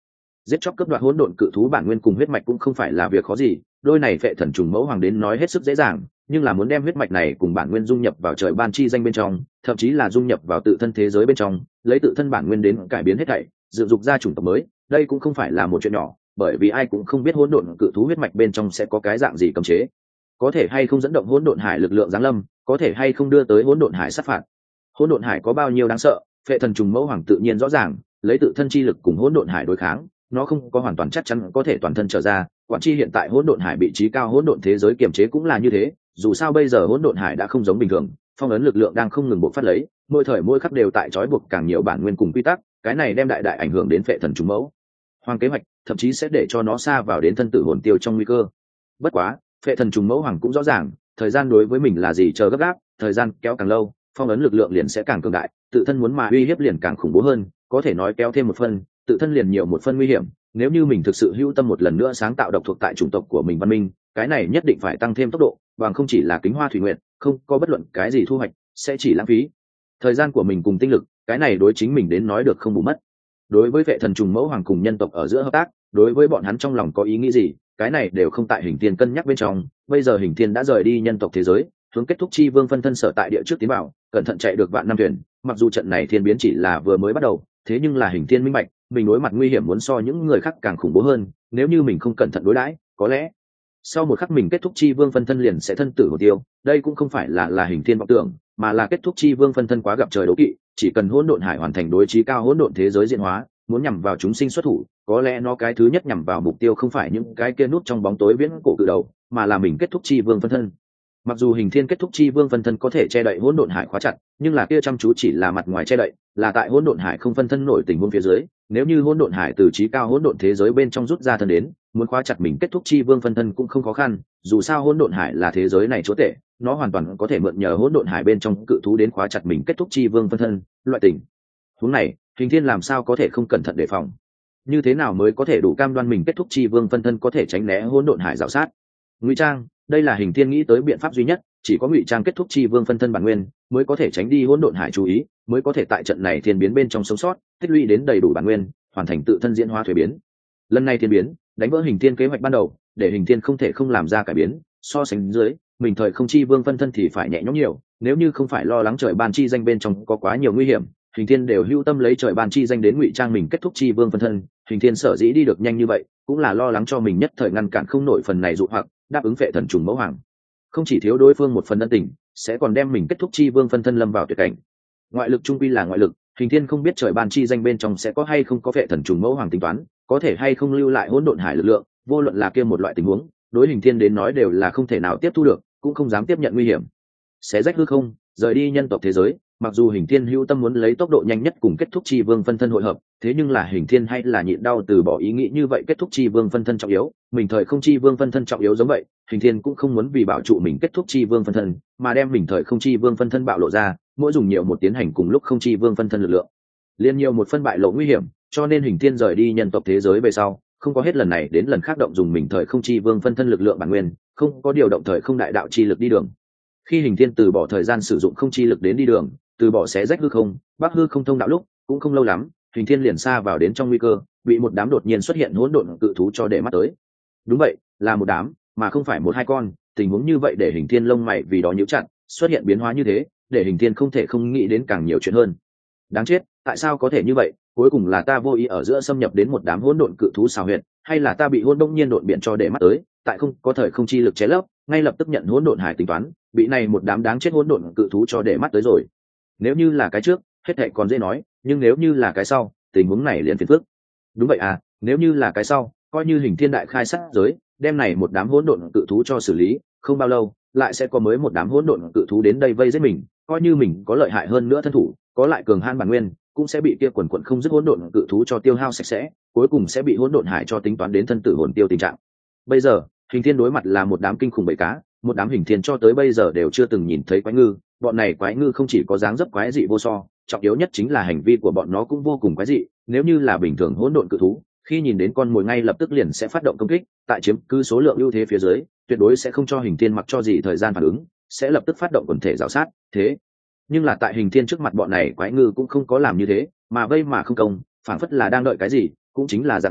Giết chóc cướp đoạt hỗn độn cự thú bản nguyên cùng huyết mạch cũng không phải là việc khó gì, đôi này phệ thần trùng mẫu hoàng đến nói hết sức dễ dàng, nhưng là muốn đem huyết mạch này cùng bản nguyên dung nhập vào trời ban chi danh bên trong, thậm chí là dung nhập vào tự thân thế giới bên trong, lấy tự thân bản nguyên đến cải biến hết thảy, dựng dục ra chủng tộc mới, đây cũng không phải là một chuyện nhỏ, bởi vì ai cũng không biết hỗn độn cự thú huyết mạch bên trong sẽ có cái dạng gì cấm chế, có thể hay không dẫn động hỗn độn hải lực lượng giáng lâm, có thể hay không đưa tới hỗn độn hải sát phạt. Hỗn độn hải có bao nhiêu đáng sợ, phệ thần trùng mẫu hoàng tự nhiên rõ ràng, lấy tự thân chi lực cùng hỗn độn hải đối kháng, nó không có hoàn toàn chắc chắn có thể toàn thân trở ra. Quản chi hiện tại hỗn độn hải vị trí cao hỗn độn thế giới kiềm chế cũng là như thế, dù sao bây giờ hỗn độn hải đã không giống bình thường, phong ấn lực lượng đang không ngừng bộc phát lấy, mỗi thời mỗi khắc đều tại trói buộc càng nhiều bản nguyên cùng quy tắc, cái này đem đại đại ảnh hưởng đến phệ thần trùng mẫu hoàng kế hoạch, thậm chí sẽ để cho nó xa vào đến thân tử hồn tiêu trong nguy cơ. Bất quá phệ thần trùng mẫu hoàng cũng rõ ràng, thời gian đối với mình là gì chờ gấp gáp, thời gian kéo càng lâu, phong ấn lực lượng liền sẽ càng cường đại, tự thân muốn mà uy hiếp liền càng khủng bố hơn, có thể nói kéo thêm một phân, tự thân liền nhiều một phân nguy hiểm. Nếu như mình thực sự hữu tâm một lần nữa sáng tạo độc thuộc tại chủng tộc của mình văn minh, cái này nhất định phải tăng thêm tốc độ, bằng không chỉ là kính hoa thủy nguyện, không có bất luận cái gì thu hoạch, sẽ chỉ lãng phí thời gian của mình cùng tinh lực, cái này đối chính mình đến nói được không bù mất. Đối với vệ thần trùng mẫu hoàng cùng nhân tộc ở giữa hợp tác, đối với bọn hắn trong lòng có ý nghĩ gì, cái này đều không tại Hình Thiên cân nhắc bên trong. Bây giờ Hình Thiên đã rời đi nhân tộc thế giới, hướng kết thúc chi vương phân thân sở tại địa trước tiến bảo, cẩn thận chạy được vạn năm thuyền. Mặc dù trận này thiên biến chỉ là vừa mới bắt đầu, thế nhưng là Hình Thiên minh bạch, mình đối mặt nguy hiểm muốn so những người khác càng khủng bố hơn, nếu như mình không cẩn thận đối đãi, có lẽ sau một khắc mình kết thúc chi vương phân thân liền sẽ thân tử hồn tiêu. Đây cũng không phải là là Hình Thiên vọng tưởng, mà là kết thúc chi vương phân thân quá gặp trời đấu kỵ, chỉ cần hỗn độn hải hoàn thành đối trí cao hỗn độn thế giới diễn hóa, muốn nhằm vào chúng sinh xuất thủ, có lẽ nó cái thứ nhất nhằm vào mục tiêu không phải những cái kia nút trong bóng tối viễn cổ cự đầu, mà là mình kết thúc chi vương phân thân. Mặc dù Hình Thiên kết thúc chi vương phân thân có thể che đậy hỗn độn hải khóa chặt, nhưng là kia chăm chú chỉ là mặt ngoài che đậy, là tại hỗn độn hải không phân thân nổi tình huống phía dưới, nếu như hỗn độn hải từ trí cao hỗn độn thế giới bên trong rút ra thân đến, muốn khóa chặt mình kết thúc chi vương phân thân cũng không khó khăn, dù sao hỗn độn hải là thế giới này chúa tể, nó hoàn toàn có thể mượn nhờ hỗn độn hải bên trong cự thú đến khóa chặt mình kết thúc chi vương phân thân. Loại tình huống này, Hình Thiên làm sao có thể không cẩn thận đề phòng? Như thế nào mới có thể đủ cam đoan mình kết thúc chi vương phân thân có thể tránh né hỗn độn hải rào sát? Ngụy trang, đây là Hình Thiên nghĩ tới biện pháp duy nhất, chỉ có ngụy trang kết thúc chi vương phân thân bản nguyên, mới có thể tránh đi hỗn độn hải chú ý, mới có thể tại trận này thiên biến bên trong sống sót, tích lũy đến đầy đủ bản nguyên, hoàn thành tự thân diễn hóa thuế biến. Lần này thiên biến, đánh vỡ Hình Thiên kế hoạch ban đầu, để Hình Thiên không thể không làm ra cải biến, so sánh dưới, mình thời không chi vương phân thân thì phải nhẹ nhõm nhiều, nếu như không phải lo lắng trời ban chi danh bên trong có quá nhiều nguy hiểm, Hình Thiên đều hưu tâm lấy trời ban chi danh đến ngụy trang mình kết thúc chi vương phân thân. Hình Thiên sở dĩ đi được nhanh như vậy, cũng là lo lắng cho mình nhất thời ngăn cản không nổi phần này dụ hoặc, đáp ứng vệ thần trùng mẫu hoàng, không chỉ thiếu đối phương một phần ân tình, sẽ còn đem mình kết thúc chi vương phân thân lâm vào tuyệt cảnh. Ngoại lực trung quy là ngoại lực, Hình Thiên không biết trời ban chi danh bên trong sẽ có hay không có vệ thần trùng mẫu hoàng tính toán, có thể hay không lưu lại hỗn độn hải lực lượng, vô luận là kia một loại tình huống, đối Hình Thiên đến nói đều là không thể nào tiếp thu được, cũng không dám tiếp nhận nguy hiểm. Xé rách hư không, rời đi nhân tộc thế giới, mặc dù Hình Thiên hữu tâm muốn lấy tốc độ nhanh nhất cùng kết thúc chi vương phân thân hội hợp, thế nhưng là Hình Thiên hay là nhịn đau từ bỏ ý nghĩ như vậy. Kết thúc chi vương phân thân trọng yếu, mình thời không chi vương phân thân trọng yếu giống vậy, Hình Thiên cũng không muốn vì bảo trụ mình kết thúc chi vương phân thân mà đem mình thời không chi vương phân thân bạo lộ ra, mỗi dùng nhiều một tiến hành cùng lúc không chi vương phân thân lực lượng, liên nhiều một phân bại lộ nguy hiểm, cho nên Hình Thiên rời đi nhân tộc thế giới về sau, không có hết lần này đến lần khác động dùng mình thời không chi vương phân thân lực lượng bản nguyên, không có điều động thời không đại đạo chi lực đi đường. Khi Hình Thiên từ bỏ thời gian sử dụng không chi lực đến đi đường, từ bỏ xé rách hư không, bắc hư không thông đạo lúc, cũng không lâu lắm, Hình Thiên liền xa vào đến trong nguy cơ, bị một đám đột nhiên xuất hiện hỗn độn cự thú cho để mắt tới. Đúng vậy, là một đám, mà không phải một hai con. Tình huống như vậy để Hình Thiên lông mày vì đó nhíu chặt, xuất hiện biến hóa như thế, để Hình Thiên không thể không nghĩ đến càng nhiều chuyện hơn. Đáng chết, tại sao có thể như vậy? Cuối cùng là ta vô ý ở giữa xâm nhập đến một đám hỗn độn cự thú xào huyệt, hay là ta bị hỗn đông nhiên độn biển cho để mắt tới, tại không có thời không chi lực chế lấp, ngay lập tức nhận hỗn độn hải tính toán, bị này một đám đáng chết hỗn độn cự thú cho để mắt tới rồi. Nếu như là cái trước, hết thảy còn dễ nói, nhưng nếu như là cái sau, tình huống này liền phiền phức. Đúng vậy à, nếu như là cái sau, coi như Hình Thiên đại khai sát giới, đem này một đám hỗn độn cự thú cho xử lý, không bao lâu, lại sẽ có mới một đám hỗn độn cự thú đến đây vây giết mình, coi như mình có lợi hại hơn nữa thân thủ, có lại cường han bản nguyên, cũng sẽ bị kia quần quần không dứt hỗn độn cự thú cho tiêu hao sạch sẽ, cuối cùng sẽ bị hỗn độn hải cho tính toán đến thân tử hồn tiêu tình trạng. Bây giờ, Hình Thiên đối mặt là một đám kinh khủng bầy cá, một đám Hình Thiên cho tới bây giờ đều chưa từng nhìn thấy quái ngư, bọn này quái ngư không chỉ có dáng dấp quái dị vô so, trọng yếu nhất chính là hành vi của bọn nó cũng vô cùng quái dị. Nếu như là bình thường hỗn độn cự thú, khi nhìn đến con mồi ngay lập tức liền sẽ phát động công kích, tại chiếm cứ số lượng ưu thế phía dưới, tuyệt đối sẽ không cho Hình Thiên mặc cho gì thời gian phản ứng, sẽ lập tức phát động quần thể rào sát. Thế nhưng là tại Hình Thiên trước mặt bọn này quái ngư cũng không có làm như thế, mà vây mà không công, phảng phất là đang đợi cái gì, cũng chính là dạng này,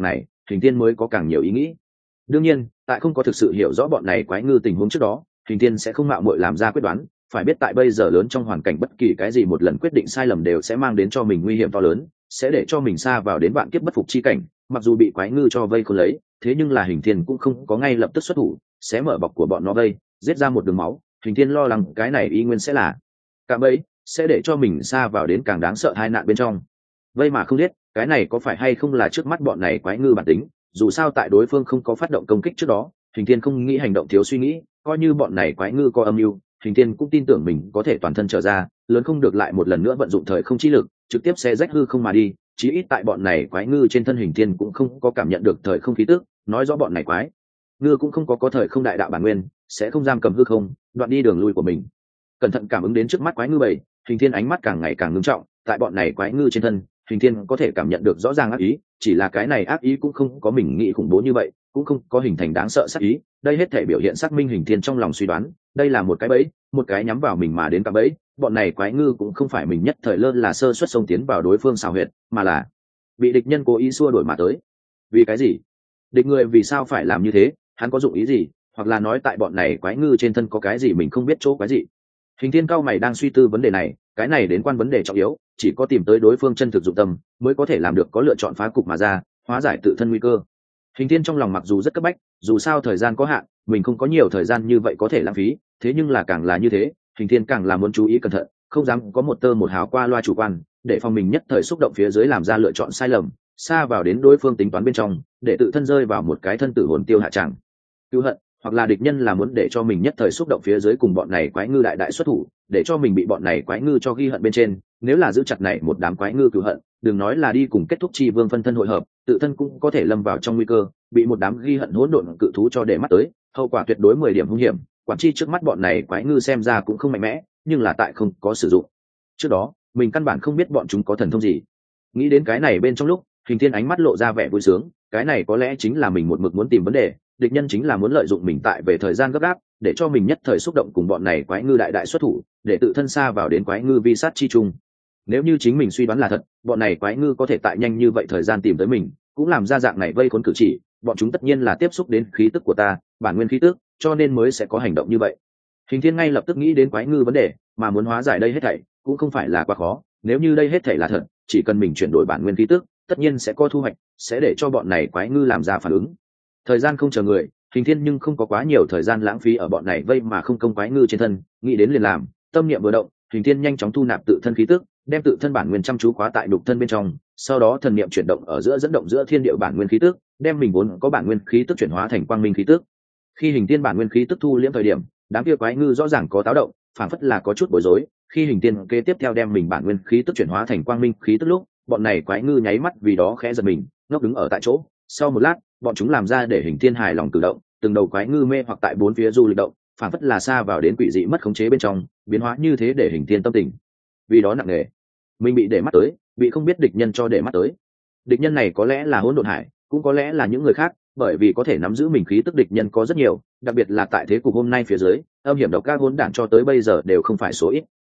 Hình Thiên mới có càng nhiều ý nghĩ. Đương nhiên tại không có thực sự hiểu rõ bọn này quái ngư tình huống trước đó, Hình Thiên sẽ không mạo muội làm ra quyết đoán. Phải biết tại bây giờ lớn trong hoàn cảnh, bất kỳ cái gì một lần quyết định sai lầm đều sẽ mang đến cho mình nguy hiểm to lớn, sẽ để cho mình sa vào đến vạn kiếp bất phục chi cảnh. Mặc dù bị quái ngư cho vây khốn lấy, thế nhưng là Hình Thiên cũng không có ngay lập tức xuất thủ, sẽ mở bọc của bọn nó vây, giết ra một đường máu. Hình Thiên lo lắng cái này y nguyên sẽ là cạm bẫy, sẽ để cho mình sa vào đến càng đáng sợ hai nạn bên trong. Vây mà không giết, cái này có phải hay không là trước mắt bọn này quái ngư bản tính? Dù sao tại đối phương không có phát động công kích trước đó, Hình Thiên không nghĩ hành động thiếu suy nghĩ, coi như bọn này quái ngư có âm mưu, Hình Thiên cũng tin tưởng mình có thể toàn thân trở ra, lớn không được lại một lần nữa vận dụng thời không chi lực, trực tiếp sẽ rách hư không mà đi. Chí ít tại bọn này quái ngư trên thân Hình Thiên cũng không có cảm nhận được thời không khí tức, nói rõ bọn này quái ngư cũng không có có thời không đại đạo bản nguyên, sẽ không giam cầm hư không, đoạn đi đường lui của mình. Cẩn thận cảm ứng đến trước mắt quái ngư bầy, Hình Thiên ánh mắt càng ngày càng ngưng trọng, tại bọn này quái ngư trên thân, Hình Thiên có thể cảm nhận được rõ ràng ác ý, chỉ là cái này ác ý cũng không có mình nghĩ khủng bố như vậy, cũng không có hình thành đáng sợ sát ý. Đây hết thể biểu hiện xác minh Hình Thiên trong lòng suy đoán, đây là một cái bẫy, một cái nhắm vào mình mà đến cả bẫy. Bọn này quái ngư cũng không phải mình nhất thời lơ là sơ suất xông tiến vào đối phương xào huyệt, mà là bị địch nhân cố ý xua đuổi mà tới. Vì cái gì? Địch người vì sao phải làm như thế? Hắn có dụng ý gì? Hoặc là nói tại bọn này quái ngư trên thân có cái gì mình không biết chỗ cái gì? Hình Thiên cao mày đang suy tư vấn đề này, cái này đến quan vấn đề trọng yếu, chỉ có tìm tới đối phương chân thực dụng tâm mới có thể làm được có lựa chọn phá cục mà ra, hóa giải tự thân nguy cơ. Hình Thiên trong lòng mặc dù rất cấp bách, dù sao thời gian có hạn, mình không có nhiều thời gian như vậy có thể lãng phí, thế nhưng là càng là như thế, Hình Thiên càng là muốn chú ý cẩn thận, không dám có một tơ một hào qua loa chủ quan, để phòng mình nhất thời xúc động phía dưới làm ra lựa chọn sai lầm, xa vào đến đối phương tính toán bên trong, để tự thân rơi vào một cái thân tử hồn tiêu hạ trạng. Cứu hận, hoặc là địch nhân là muốn để cho mình nhất thời xúc động phía dưới cùng bọn này quái ngư đại đại xuất thủ, để cho mình bị bọn này quái ngư cho ghi hận bên trên. Nếu là giữ chặt này một đám quái ngư cứu hận, đừng nói là đi cùng kết thúc chi vương phân thân hội hợp, tự thân cũng có thể lâm vào trong nguy cơ, bị một đám ghi hận hỗn độn cự thú cho để mắt tới, hậu quả tuyệt đối mười điểm hung hiểm. Quản chi trước mắt bọn này quái ngư xem ra cũng không mạnh mẽ, nhưng là tại không có sử dụng trước đó, mình căn bản không biết bọn chúng có thần thông gì. Nghĩ đến cái này bên trong lúc, Hình Thiên ánh mắt lộ ra vẻ vui sướng, cái này có lẽ chính là mình một mực muốn tìm vấn đề, địch nhân chính là muốn lợi dụng mình tại về thời gian gấp gáp, để cho mình nhất thời xúc động cùng bọn này quái ngư đại đại xuất thủ, để tự thân xa vào đến quái ngư vi sát chi trung. Nếu như chính mình suy đoán là thật, bọn này quái ngư có thể tại nhanh như vậy thời gian tìm tới mình, cũng làm ra dạng này vây khốn cử chỉ, bọn chúng tất nhiên là tiếp xúc đến khí tức của ta, bản nguyên khí tức, cho nên mới sẽ có hành động như vậy. Hình Thiên ngay lập tức nghĩ đến quái ngư vấn đề, mà muốn hóa giải đây hết thảy cũng không phải là quá khó, nếu như đây hết thảy là thật, chỉ cần mình chuyển đổi bản nguyên khí tức, tất nhiên sẽ có thu hoạch, sẽ để cho bọn này quái ngư làm ra phản ứng. Thời gian không chờ người, Hình Thiên nhưng không có quá nhiều thời gian lãng phí ở bọn này vây mà không công quái ngư trên thân, nghĩ đến liền làm, tâm niệm vừa động, Hình Thiên nhanh chóng thu nạp tự thân khí tức, đem tự thân bản nguyên chăm chú khóa tại đục thân bên trong, sau đó thần niệm chuyển động ở giữa dẫn động giữa thiên địa bản nguyên khí tức, đem mình vốn có bản nguyên khí tức chuyển hóa thành quang minh khí tức. Khi Hình Thiên bản nguyên khí tức thu liễm thời điểm, đám kia quái ngư rõ ràng có táo động, phản phất là có chút bối rối. Khi Hình Thiên kế tiếp theo đem mình bản nguyên khí tức chuyển hóa thành quang minh khí tức lúc, bọn này quái ngư nháy mắt vì đó khẽ giật mình, ngốc đứng ở tại chỗ. Sau một lát, bọn chúng làm ra để Hình Thiên hài lòng cử động, từng đầu quái ngư mê hoặc tại bốn phía du lịch động, phản phất là xa vào đến quỷ dị mất khống chế bên trong, biến hóa như thế để Hình Thiên tâm tình vì đó nặng nề. Mình bị để mắt tới, bị không biết địch nhân cho để mắt tới. Địch nhân này có lẽ là Hỗn Độn Hải, cũng có lẽ là những người khác, bởi vì có thể nắm giữ mình khí tức địch nhân có rất nhiều, đặc biệt là tại thế cục hôm nay phía dưới, âm hiểm độc các hỗn đản cho tới bây giờ đều không phải số ít.